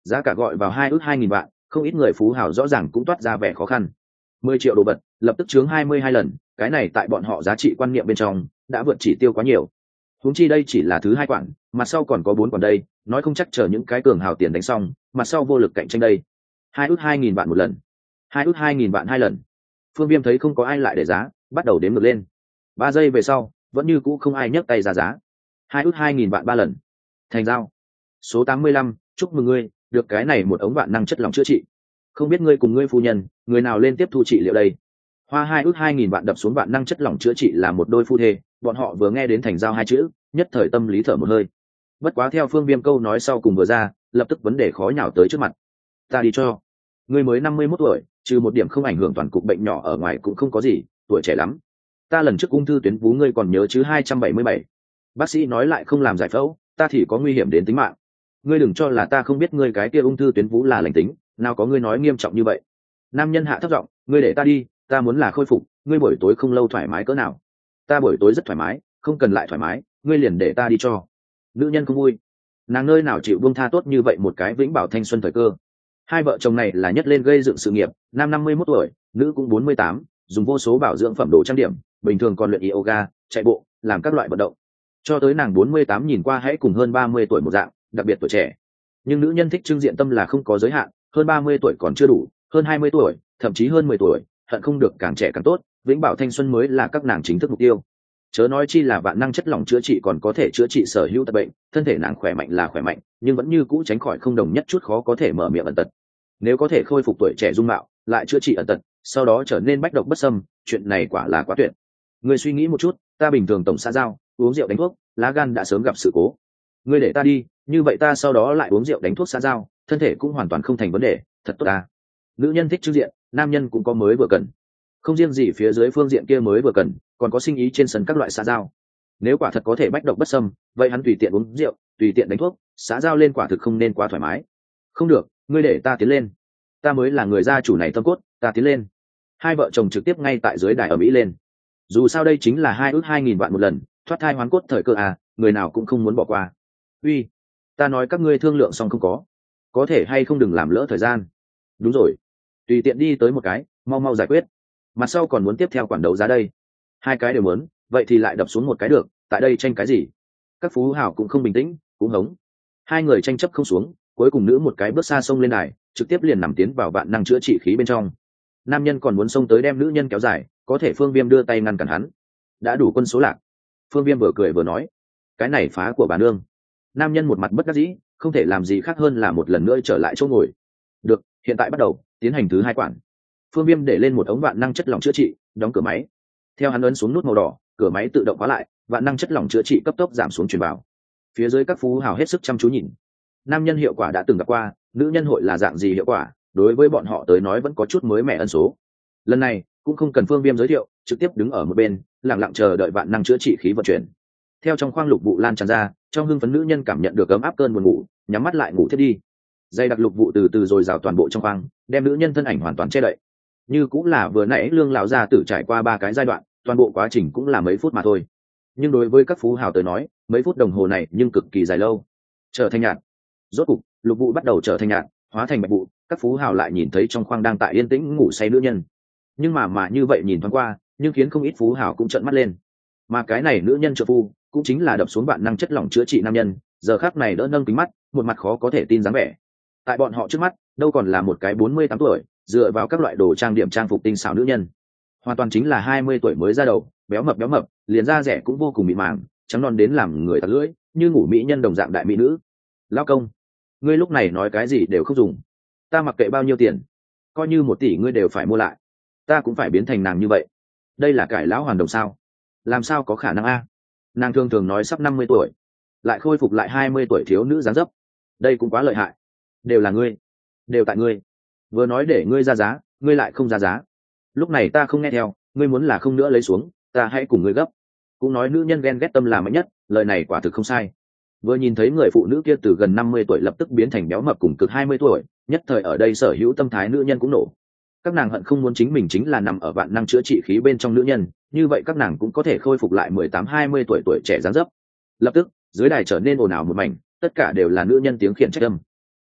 Giá cả gọi vào 2 ức 2 nghìn vạn, không ít người phú hào rõ ràng cũng toát ra vẻ khó khăn. 10 triệu đồ vật lập tức chướng 22 lần, cái này tại bọn họ giá trị quan niệm bên trong đã vượt chỉ tiêu quá nhiều. Huống chi đây chỉ là thứ hai quản, mặt sau còn có 4 quản đây, nói không chắc chờ những cái cường hào tiền đánh xong, mặt sau vô lực cạnh tranh đây. 2 ức 2 nghìn vạn một lần, 2 ức 2 nghìn vạn 2 lần. Phương Viêm thấy không có ai lại để giá, bắt đầu đếm ngược lên. 3 giây về sau, vẫn như cũ không ai nhấc tay ra giá. 2 ức 2 nghìn vạn 3 lần. Thành giao. Số 85, chúc mừng ngươi, được cái này một ống vạn năng chất lỏng chữa trị. Không biết ngươi cùng ngươi phu nhân, người nào lên tiếp thu trị liệu đây? Hoa 2 ức 2 nghìn vạn đập xuống vạn năng chất lỏng chữa trị là một đôi phu thê, bọn họ vừa nghe đến thành giao hai chữ, nhất thời tâm lý thở một hơi. Bất quá theo Phương Viêm câu nói sau cùng vừa ra, lập tức vấn đề khó nhào tới trước mặt. Ta đi cho. Ngươi mới 51 tuổi, trừ một điểm không ảnh hưởng toàn cục bệnh nhỏ ở ngoài cũng không có gì, tuổi trẻ lắm. Ta lần trước ung thư tuyến vú ngươi còn nhớ chứ? 277. Bác sĩ nói lại không làm giải phẫu, ta thì có nguy hiểm đến tính mạng. Ngươi đừng cho là ta không biết ngươi cái kia ung thư tuyến vú là lành tính, nào có ngươi nói nghiêm trọng như vậy. Nam nhân hạ thấp giọng, ngươi để ta đi, ta muốn là khôi phục, ngươi buổi tối không lâu thoải mái cỡ nào? Ta buổi tối rất thoải mái, không cần lại thoải mái, ngươi liền để ta đi cho. Nữ nhân không vui, nàng nơi nào chịu buông tha tốt như vậy một cái vĩnh bảo thanh xuân thời cơ. Hai vợ chồng này là nhất lên gây dựng sự nghiệp, nam 51 tuổi, nữ cũng 48, dùng vô số bảo dưỡng phẩm đồ trang điểm, bình thường còn luyện yoga, chạy bộ, làm các loại vận động. Cho tới nàng 48 nhìn qua hãy cùng hơn 30 tuổi một dạng, đặc biệt tuổi trẻ. Nhưng nữ nhân thích trưng diện tâm là không có giới hạn, hơn 30 tuổi còn chưa đủ, hơn 20 tuổi, thậm chí hơn 10 tuổi, hận không được càng trẻ càng tốt, vĩnh bảo thanh xuân mới là các nàng chính thức mục tiêu. Chớ nói chi là vạn năng chất lỏng chữa trị còn có thể chữa trị sở hữu tật bệnh, thân thể nàng khỏe mạnh là khỏe mạnh, nhưng vẫn như cũ tránh khỏi không đồng nhất chút khó có thể mở miệng ẩn tật. Nếu có thể khôi phục tuổi trẻ dung mạo, lại chữa trị ẩn tật, sau đó trở nên bách độc bất xâm, chuyện này quả là quá tuyệt. Ngươi suy nghĩ một chút, ta bình thường tổng xã giao, uống rượu đánh thuốc, lá gan đã sớm gặp sự cố. Ngươi để ta đi, như vậy ta sau đó lại uống rượu đánh thuốc xã giao, thân thể cũng hoàn toàn không thành vấn đề, thật tốt ta. Nữ nhân thích trưng diện, nam nhân cũng có mới vừa cần. Không riêng gì phía dưới phương diện kia mới vừa cần, còn có sinh ý trên sân các loại xã giao. Nếu quả thật có thể bách độc bất xâm, vậy hắn tùy tiện uống rượu, tùy tiện đánh thuốc, xã giao lên quả thực không nên quá thoải mái. Không được, ngươi để ta tiến lên, ta mới là người gia chủ này tâm cốt, ta tiến lên. Hai vợ chồng trực tiếp ngay tại dưới đài ở Mỹ lên. Dù sao đây chính là 2 ức 2 nghìn vạn một lần, thoát thai hoán cốt thời cơ à, người nào cũng không muốn bỏ qua. Uy, ta nói các ngươi thương lượng xong không có thể hay không đừng làm lỡ thời gian. Đúng rồi, tùy tiện đi tới một cái, mau mau giải quyết. Mặt sau còn muốn tiếp theo quản đấu giá đây. Hai cái đều muốn, vậy thì lại đập xuống một cái được, tại đây tranh cái gì? Các phú hào cũng không bình tĩnh, cũng hống. Hai người tranh chấp không xuống, cuối cùng nữ một cái bước xa sông lên đài, trực tiếp liền nằm tiến vào vạn năng chữa trị khí bên trong. Nam nhân còn muốn xông tới đem nữ nhân kéo dài, có thể Phương Viêm đưa tay ngăn cản hắn. Đã đủ quân số lạc. Phương Viêm vừa cười vừa nói, cái này phá của bà nương. Nam nhân một mặt bất đắc dĩ, không thể làm gì khác hơn là một lần nữa trở lại chỗ ngồi. Được, hiện tại bắt đầu tiến hành thứ hai quản. Phương Viêm để lên một ống vạn năng chất lỏng chữa trị, đóng cửa máy. Theo hắn ấn xuống nút màu đỏ, cửa máy tự động khóa lại, vạn năng chất lỏng chữa trị cấp tốc giảm xuống truyền vào. Phía dưới các phú hào hết sức chăm chú nhìn. Nam nhân hiệu quả đã từng gặp qua, nữ nhân hội là dạng gì hiệu quả, đối với bọn họ tới nói vẫn có chút mới mẻ ẩn số. Lần này cũng không cần Phương Viêm giới thiệu, trực tiếp đứng ở một bên, lặng lặng chờ đợi vạn năng chữa trị khí vận chuyển. Theo trong khoang lục vụ lan tràn ra, trong hưng phấn nữ nhân cảm nhận được ấm áp cơn buồn ngủ, nhắm mắt lại ngủ thiết đi. Dây đặc lục vụ từ từ rồi rào toàn bộ trong khoang, đem nữ nhân thân ảnh hoàn toàn che đậy. Như cũng là vừa nãy Lương lão gia tử trải qua 3 cái giai đoạn, toàn bộ quá trình cũng là mấy phút mà thôi. Nhưng đối với các phú hào tới nói, mấy phút đồng hồ này nhưng cực kỳ dài lâu. Trở thành nhạt. Rốt cục, lục vụ bắt đầu trở thành nhạt, hóa thành bạch vụ, các phú hào lại nhìn thấy trong khoang đang tại yên tĩnh ngủ say nữ nhân. Nhưng mà như vậy nhìn thoáng qua, nhưng khiến không ít phú hào cũng trợn mắt lên. Mà cái này nữ nhân trợ phu, cũng chính là đập xuống vạn năng chất lỏng chữa trị nam nhân, giờ khắc này đỡ nâng kính mắt, một mặt khó có thể tin dáng vẻ. Tại bọn họ trước mắt, đâu còn là một cái 48 tuổi, dựa vào các loại đồ trang điểm trang phục tinh xảo nữ nhân. Hoàn toàn chính là 20 tuổi mới ra đầu, béo mập, liền da rẻ cũng vô cùng mịn màng, trắng non đến làm người tặc lưỡi, như ngủ mỹ nhân đồng dạng đại mỹ nữ. Lão công, ngươi lúc này nói cái gì đều không dùng, ta mặc kệ bao nhiêu tiền, coi như 1 tỷ ngươi đều phải mua lại, ta cũng phải biến thành nàng như vậy. Đây là cải lão hoàn đồng sao? Làm sao có khả năng a? Nàng thường thường nói sắp 50 tuổi, lại khôi phục lại 20 tuổi thiếu nữ dáng dấp, đây cũng quá lợi hại. Đều là ngươi, đều tại ngươi. Vừa nói để ngươi ra giá, ngươi lại không ra giá. Lúc này ta không nghe theo, ngươi muốn là không nữa lấy xuống, ta hãy cùng ngươi gấp. Cũng nói nữ nhân ghen ghét tâm là mạnh nhất, lời này quả thực không sai. Vừa nhìn thấy người phụ nữ kia từ gần 50 tuổi lập tức biến thành béo mập cùng cực 20 tuổi, nhất thời ở đây sở hữu tâm thái nữ nhân cũng nổ. Các nàng hận không muốn chính mình chính là nằm ở vạn năng chữa trị khí bên trong nữ nhân, như vậy các nàng cũng có thể khôi phục lại 18-20 tuổi tuổi trẻ dáng dấp. Lập tức, dưới đài trở nên ồn ào một mảnh, tất cả đều là nữ nhân tiếng khiển trách âm.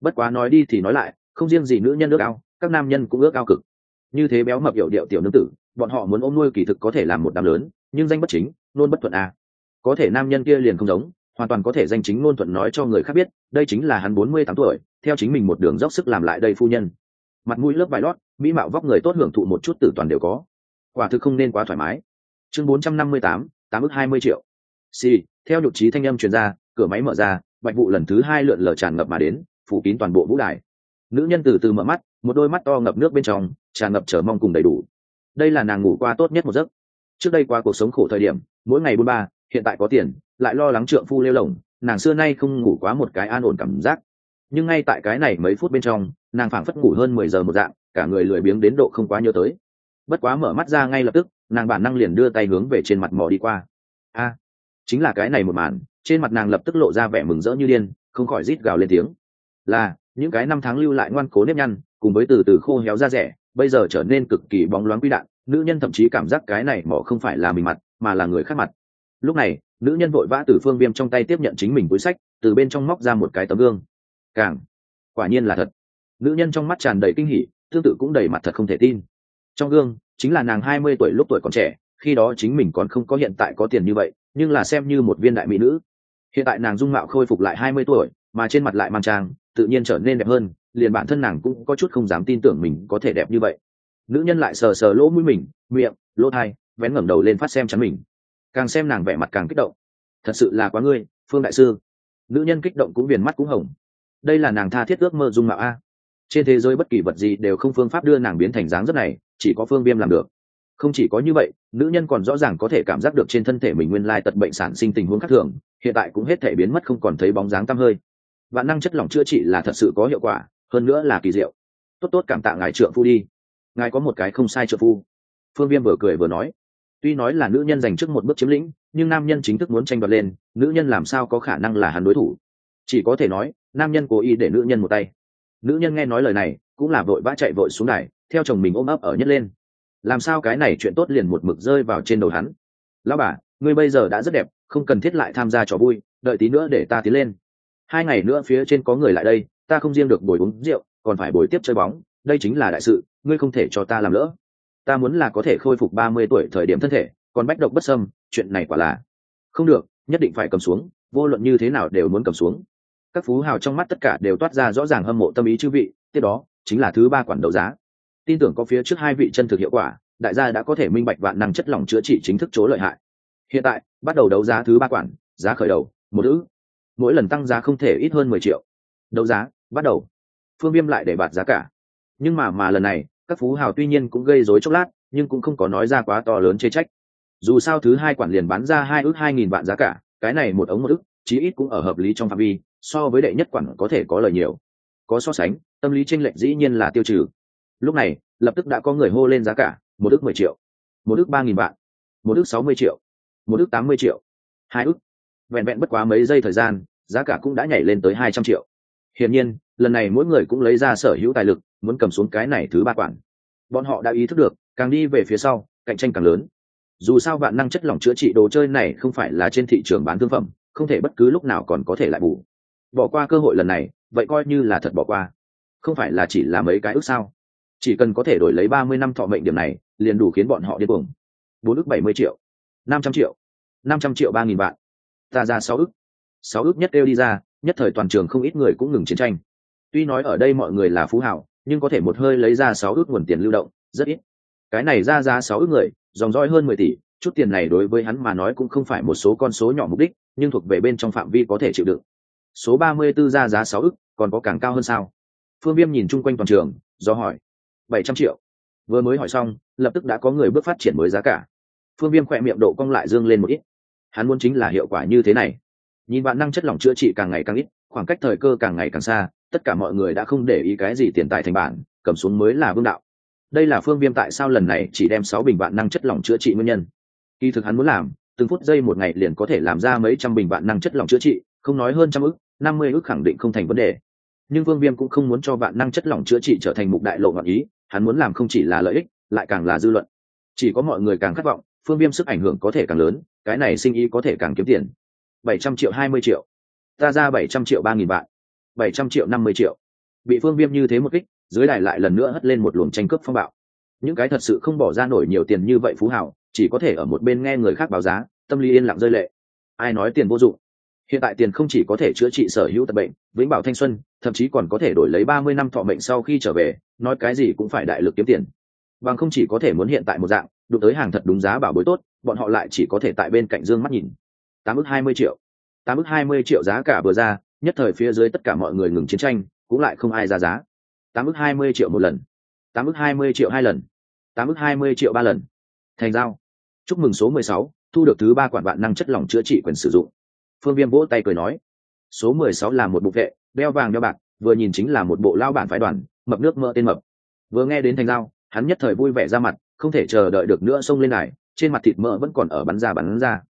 Bất quá nói đi thì nói lại, không riêng gì nữ nhân ước ao, các nam nhân cũng ước ao cực. Như thế béo mập yểu điệu tiểu nương tử, bọn họ muốn ôm nuôi kỳ thực có thể làm một đám lớn, nhưng danh bất chính nôn bất thuận à. Có thể nam nhân kia liền không giống, hoàn toàn có thể danh chính ngôn thuận nói cho người khác biết đây chính là hắn 48 tuổi, theo chính mình một đường dốc sức làm lại đây phu nhân. Mặt mũi lớp vải lót, mỹ mạo vóc người tốt, hưởng thụ một chút tử toàn đều có, quả thực không nên quá thoải mái. Chương 458, 8 ức 20 triệu. Xì, theo nhục trí thanh âm truyền ra, cửa máy mở ra, bạch vụ lần thứ hai lượn lờ tràn ngập mà đến, phủ kín toàn bộ vũ đài. Nữ nhân từ từ mở mắt, một đôi mắt to ngập nước bên trong tràn ngập chờ mong cùng đầy đủ. Đây là nàng ngủ qua tốt nhất một giấc. Trước đây qua cuộc sống khổ thời điểm, mỗi ngày buôn ba, hiện tại có tiền lại lo lắng trượng phu lêu lỏng, nàng xưa nay không ngủ quá một cái an ổn cảm giác. Nhưng ngay tại cái này mấy phút bên trong, nàng phảng phất ngủ hơn 10 giờ một dạng, cả người lười biếng đến độ không quá nhớ tới. Bất quá mở mắt ra ngay lập tức, nàng bản năng liền đưa tay hướng về trên mặt mò đi qua. Chính là cái này một màn, trên mặt nàng lập tức lộ ra vẻ mừng rỡ như điên, không khỏi rít gào lên tiếng. Là những cái năm tháng lưu lại ngoan cố nếp nhăn, cùng với từ từ khô héo da rẻ, bây giờ trở nên cực kỳ bóng loáng quy đạn. Nữ nhân thậm chí cảm giác cái này mỏ không phải là mình mặt, mà là người khác mặt. Lúc này, nữ nhân vội vã từ Phương Viêm trong tay tiếp nhận chính mình túi sách, từ bên trong móc ra một cái tấm gương. Quả nhiên là thật. Nữ nhân trong mắt tràn đầy kinh hỉ, tương tự cũng đầy mặt thật không thể tin. Trong gương chính là nàng 20 tuổi lúc tuổi còn trẻ, khi đó chính mình còn không có hiện tại có tiền như vậy, nhưng là xem như một viên đại mỹ nữ. Hiện tại nàng dung mạo khôi phục lại 20 tuổi, mà trên mặt lại mang trang, tự nhiên trở nên đẹp hơn, liền bản thân nàng cũng có chút không dám tin tưởng mình có thể đẹp như vậy. Nữ nhân lại sờ sờ lỗ mũi mình, miệng, lỗ tai, vén ngẩng đầu lên phát xem chắn mình. Càng xem nàng vẻ mặt càng kích động. Thật sự là quá ngươi, Phương đại sư. Nữ nhân kích động cũng viền mắt cũng hồng. Đây là nàng tha thiết ước mơ dung mạo a. Trên thế giới bất kỳ vật gì đều không phương pháp đưa nàng biến thành dáng dấp này, chỉ có Phương Viêm làm được. Không chỉ có như vậy, nữ nhân còn rõ ràng có thể cảm giác được trên thân thể mình nguyên lai tật bệnh sản sinh tình huống khác thường, hiện tại cũng hết thể biến mất, không còn thấy bóng dáng tăm hơi. Vạn năng chất lỏng chữa trị là thật sự có hiệu quả, hơn nữa là kỳ diệu. Tốt cảm tạ ngài trượng phu đi, ngài có một cái không sai trượng phu. Phương Viêm vừa cười vừa nói. Tuy nói là nữ nhân giành trước một bước chiếm lĩnh, nhưng nam nhân chính thức muốn tranh đoạt lên, nữ nhân làm sao có khả năng là hắn đối thủ. Chỉ có thể nói nam nhân cố ý để nữ nhân một tay. Nữ nhân nghe nói lời này cũng là vội vã chạy vội xuống đài, theo chồng mình ôm ấp ở nhất lên. Làm sao cái này chuyện tốt liền một mực rơi vào trên đầu hắn. Lão bà, ngươi bây giờ đã rất đẹp, không cần thiết lại tham gia trò vui, đợi tí nữa để ta tiến lên. 2 ngày nữa phía trên có người lại đây, ta không riêng được bồi uống rượu, còn phải bồi tiếp chơi bóng, đây chính là đại sự, ngươi không thể cho ta làm lỡ. Ta muốn là có thể khôi phục 30 tuổi thời điểm thân thể, còn bách độc bất xâm, chuyện này quả là không được, nhất định phải cầm xuống, vô luận như thế nào đều muốn cầm xuống. Các phú hào trong mắt tất cả đều toát ra rõ ràng hâm mộ tâm ý chư vị, tiếp đó chính là thứ 3 quản đấu giá. Tin tưởng có phía trước 2 vị chân thực hiệu quả, đại gia đã có thể minh bạch vạn năng chất lỏng chữa trị chính thức chỗ lợi hại. Hiện tại bắt đầu đấu giá thứ 3 quản, giá khởi đầu 1 ức, mỗi lần tăng giá không thể ít hơn 10 triệu. Đấu giá bắt đầu. Phương Viêm lại để bạt giá cả, nhưng mà lần này các phú hào tuy nhiên cũng gây rối chốc lát, nhưng cũng không có nói ra quá to lớn chê trách. Dù sao thứ 2 quản liền bán ra 2 ức 2.000 vạn giá cả, cái này một ống 1 ức, chí ít cũng ở hợp lý trong phạm vi, so với đệ nhất quản có thể có lời nhiều. Có so sánh, tâm lý chênh lệch dĩ nhiên là tiêu trừ. Lúc này lập tức đã có người hô lên giá cả, 1 ức 10 triệu, 1 ức 3.000 vạn, 1 ức 60 triệu, 1 ức 80 triệu, 2 ức. Vẹn bất quá mấy giây thời gian, giá cả cũng đã nhảy lên tới 200 triệu. Hiển nhiên lần này mỗi người cũng lấy ra sở hữu tài lực, muốn cầm xuống cái này thứ 3 quản. Bọn họ đã ý thức được, càng đi về phía sau cạnh tranh càng lớn. Dù sao vạn năng chất lỏng chữa trị đồ chơi này không phải là trên thị trường bán thương phẩm, không thể bất cứ lúc nào còn có thể lại bù. Bỏ qua cơ hội lần này vậy coi như là thật bỏ qua. Không phải là chỉ là mấy cái ước sao? Chỉ cần có thể đổi lấy 30 năm thọ mệnh điểm này liền đủ khiến bọn họ điên cuồng. 4 ức 70 triệu, 500 triệu, 500 triệu 3.000 vạn, ta ra 6 ức. 6 ức nhất đều đi ra, nhất thời toàn trường không ít người cũng ngừng chiến tranh. Tuy nói ở đây mọi người là phú hào, nhưng có thể một hơi lấy ra 6 ức nguồn tiền lưu động rất ít. Cái này ra 6 ức người, dòng dõi hơn 10 tỷ, chút tiền này đối với hắn mà nói cũng không phải một số con số nhỏ mục đích, nhưng thuộc về bên trong phạm vi có thể chịu đựng. Số 34 ra giá 6 ức, còn có càng cao hơn sao? Phương Viêm nhìn chung quanh toàn trường, do hỏi. 700 triệu. Vừa mới hỏi xong, lập tức đã có người bước phát triển mới giá cả. Phương Viêm khỏe miệng độ cong lại dương lên một ít. Hắn muốn chính là hiệu quả như thế này. Nhìn vạn năng chất lỏng chữa trị càng ngày càng ít, khoảng cách thời cơ càng ngày càng xa, tất cả mọi người đã không để ý cái gì tiền tài thành bản, cầm xuống mới là vương đạo. Đây là Phương Viêm tại sao lần này chỉ đem 6 bình vạn năng chất lỏng chữa trị nguyên nhân. Kỳ thực hắn muốn làm, từng phút giây một ngày liền có thể làm ra mấy trăm bình vạn năng chất lỏng chữa trị, không nói hơn trăm ức, 50 ức khẳng định không thành vấn đề. Nhưng Phương Viêm cũng không muốn cho vạn năng chất lỏng chữa trị trở thành mục đại lộ ngọn ý, hắn muốn làm không chỉ là lợi ích, lại càng là dư luận. Chỉ có mọi người càng khát vọng, Phương Viêm sức ảnh hưởng có thể càng lớn, cái này sinh ý có thể càng kiếm tiền. 700 triệu 20 triệu, ta ra 700 triệu 3.000 vạn, 700 triệu 50 triệu, bị Phương Viêm như thế một kích, dưới đài lại lần nữa hất lên một luồng tranh cướp phong bạo. Những cái thật sự không bỏ ra nổi nhiều tiền như vậy phú hào, chỉ có thể ở một bên nghe người khác báo giá, tâm lý yên lặng rơi lệ. Ai nói tiền vô dụng? Hiện tại tiền không chỉ có thể chữa trị sở hữu tật bệnh, vĩnh bảo thanh xuân, thậm chí còn có thể đổi lấy 30 năm thọ mệnh sau khi trở về, nói cái gì cũng phải đại lực kiếm tiền. Bằng không chỉ có thể muốn hiện tại một dạng, đụng tới hàng thật đúng giá bảo bối tốt, bọn họ lại chỉ có thể tại bên cạnh dương mắt nhìn. 8 ức 20 triệu. 8 ức 20 triệu giá cả vừa ra, nhất thời phía dưới tất cả mọi người ngừng chiến tranh, cũng lại không ai ra giá. 8 ức 20 triệu một lần, 8 ức 20 triệu hai lần, 8 ức 20 triệu ba lần. Thành giao. Chúc mừng số 16, thu được thứ 3 quản vạn năng chất lỏng chữa trị quyền sử dụng. Phương Viêm vỗ tay cười nói, số 16 là một bộ vệ, đeo vàng đeo bạc, vừa nhìn chính là một bộ lao bản phái đoàn, mập nước mỡ tên mập. Vừa nghe đến thành giao, hắn nhất thời vui vẻ ra mặt, không thể chờ đợi được nữa xông lên này, trên mặt thịt mỡ vẫn còn ở bắn ra.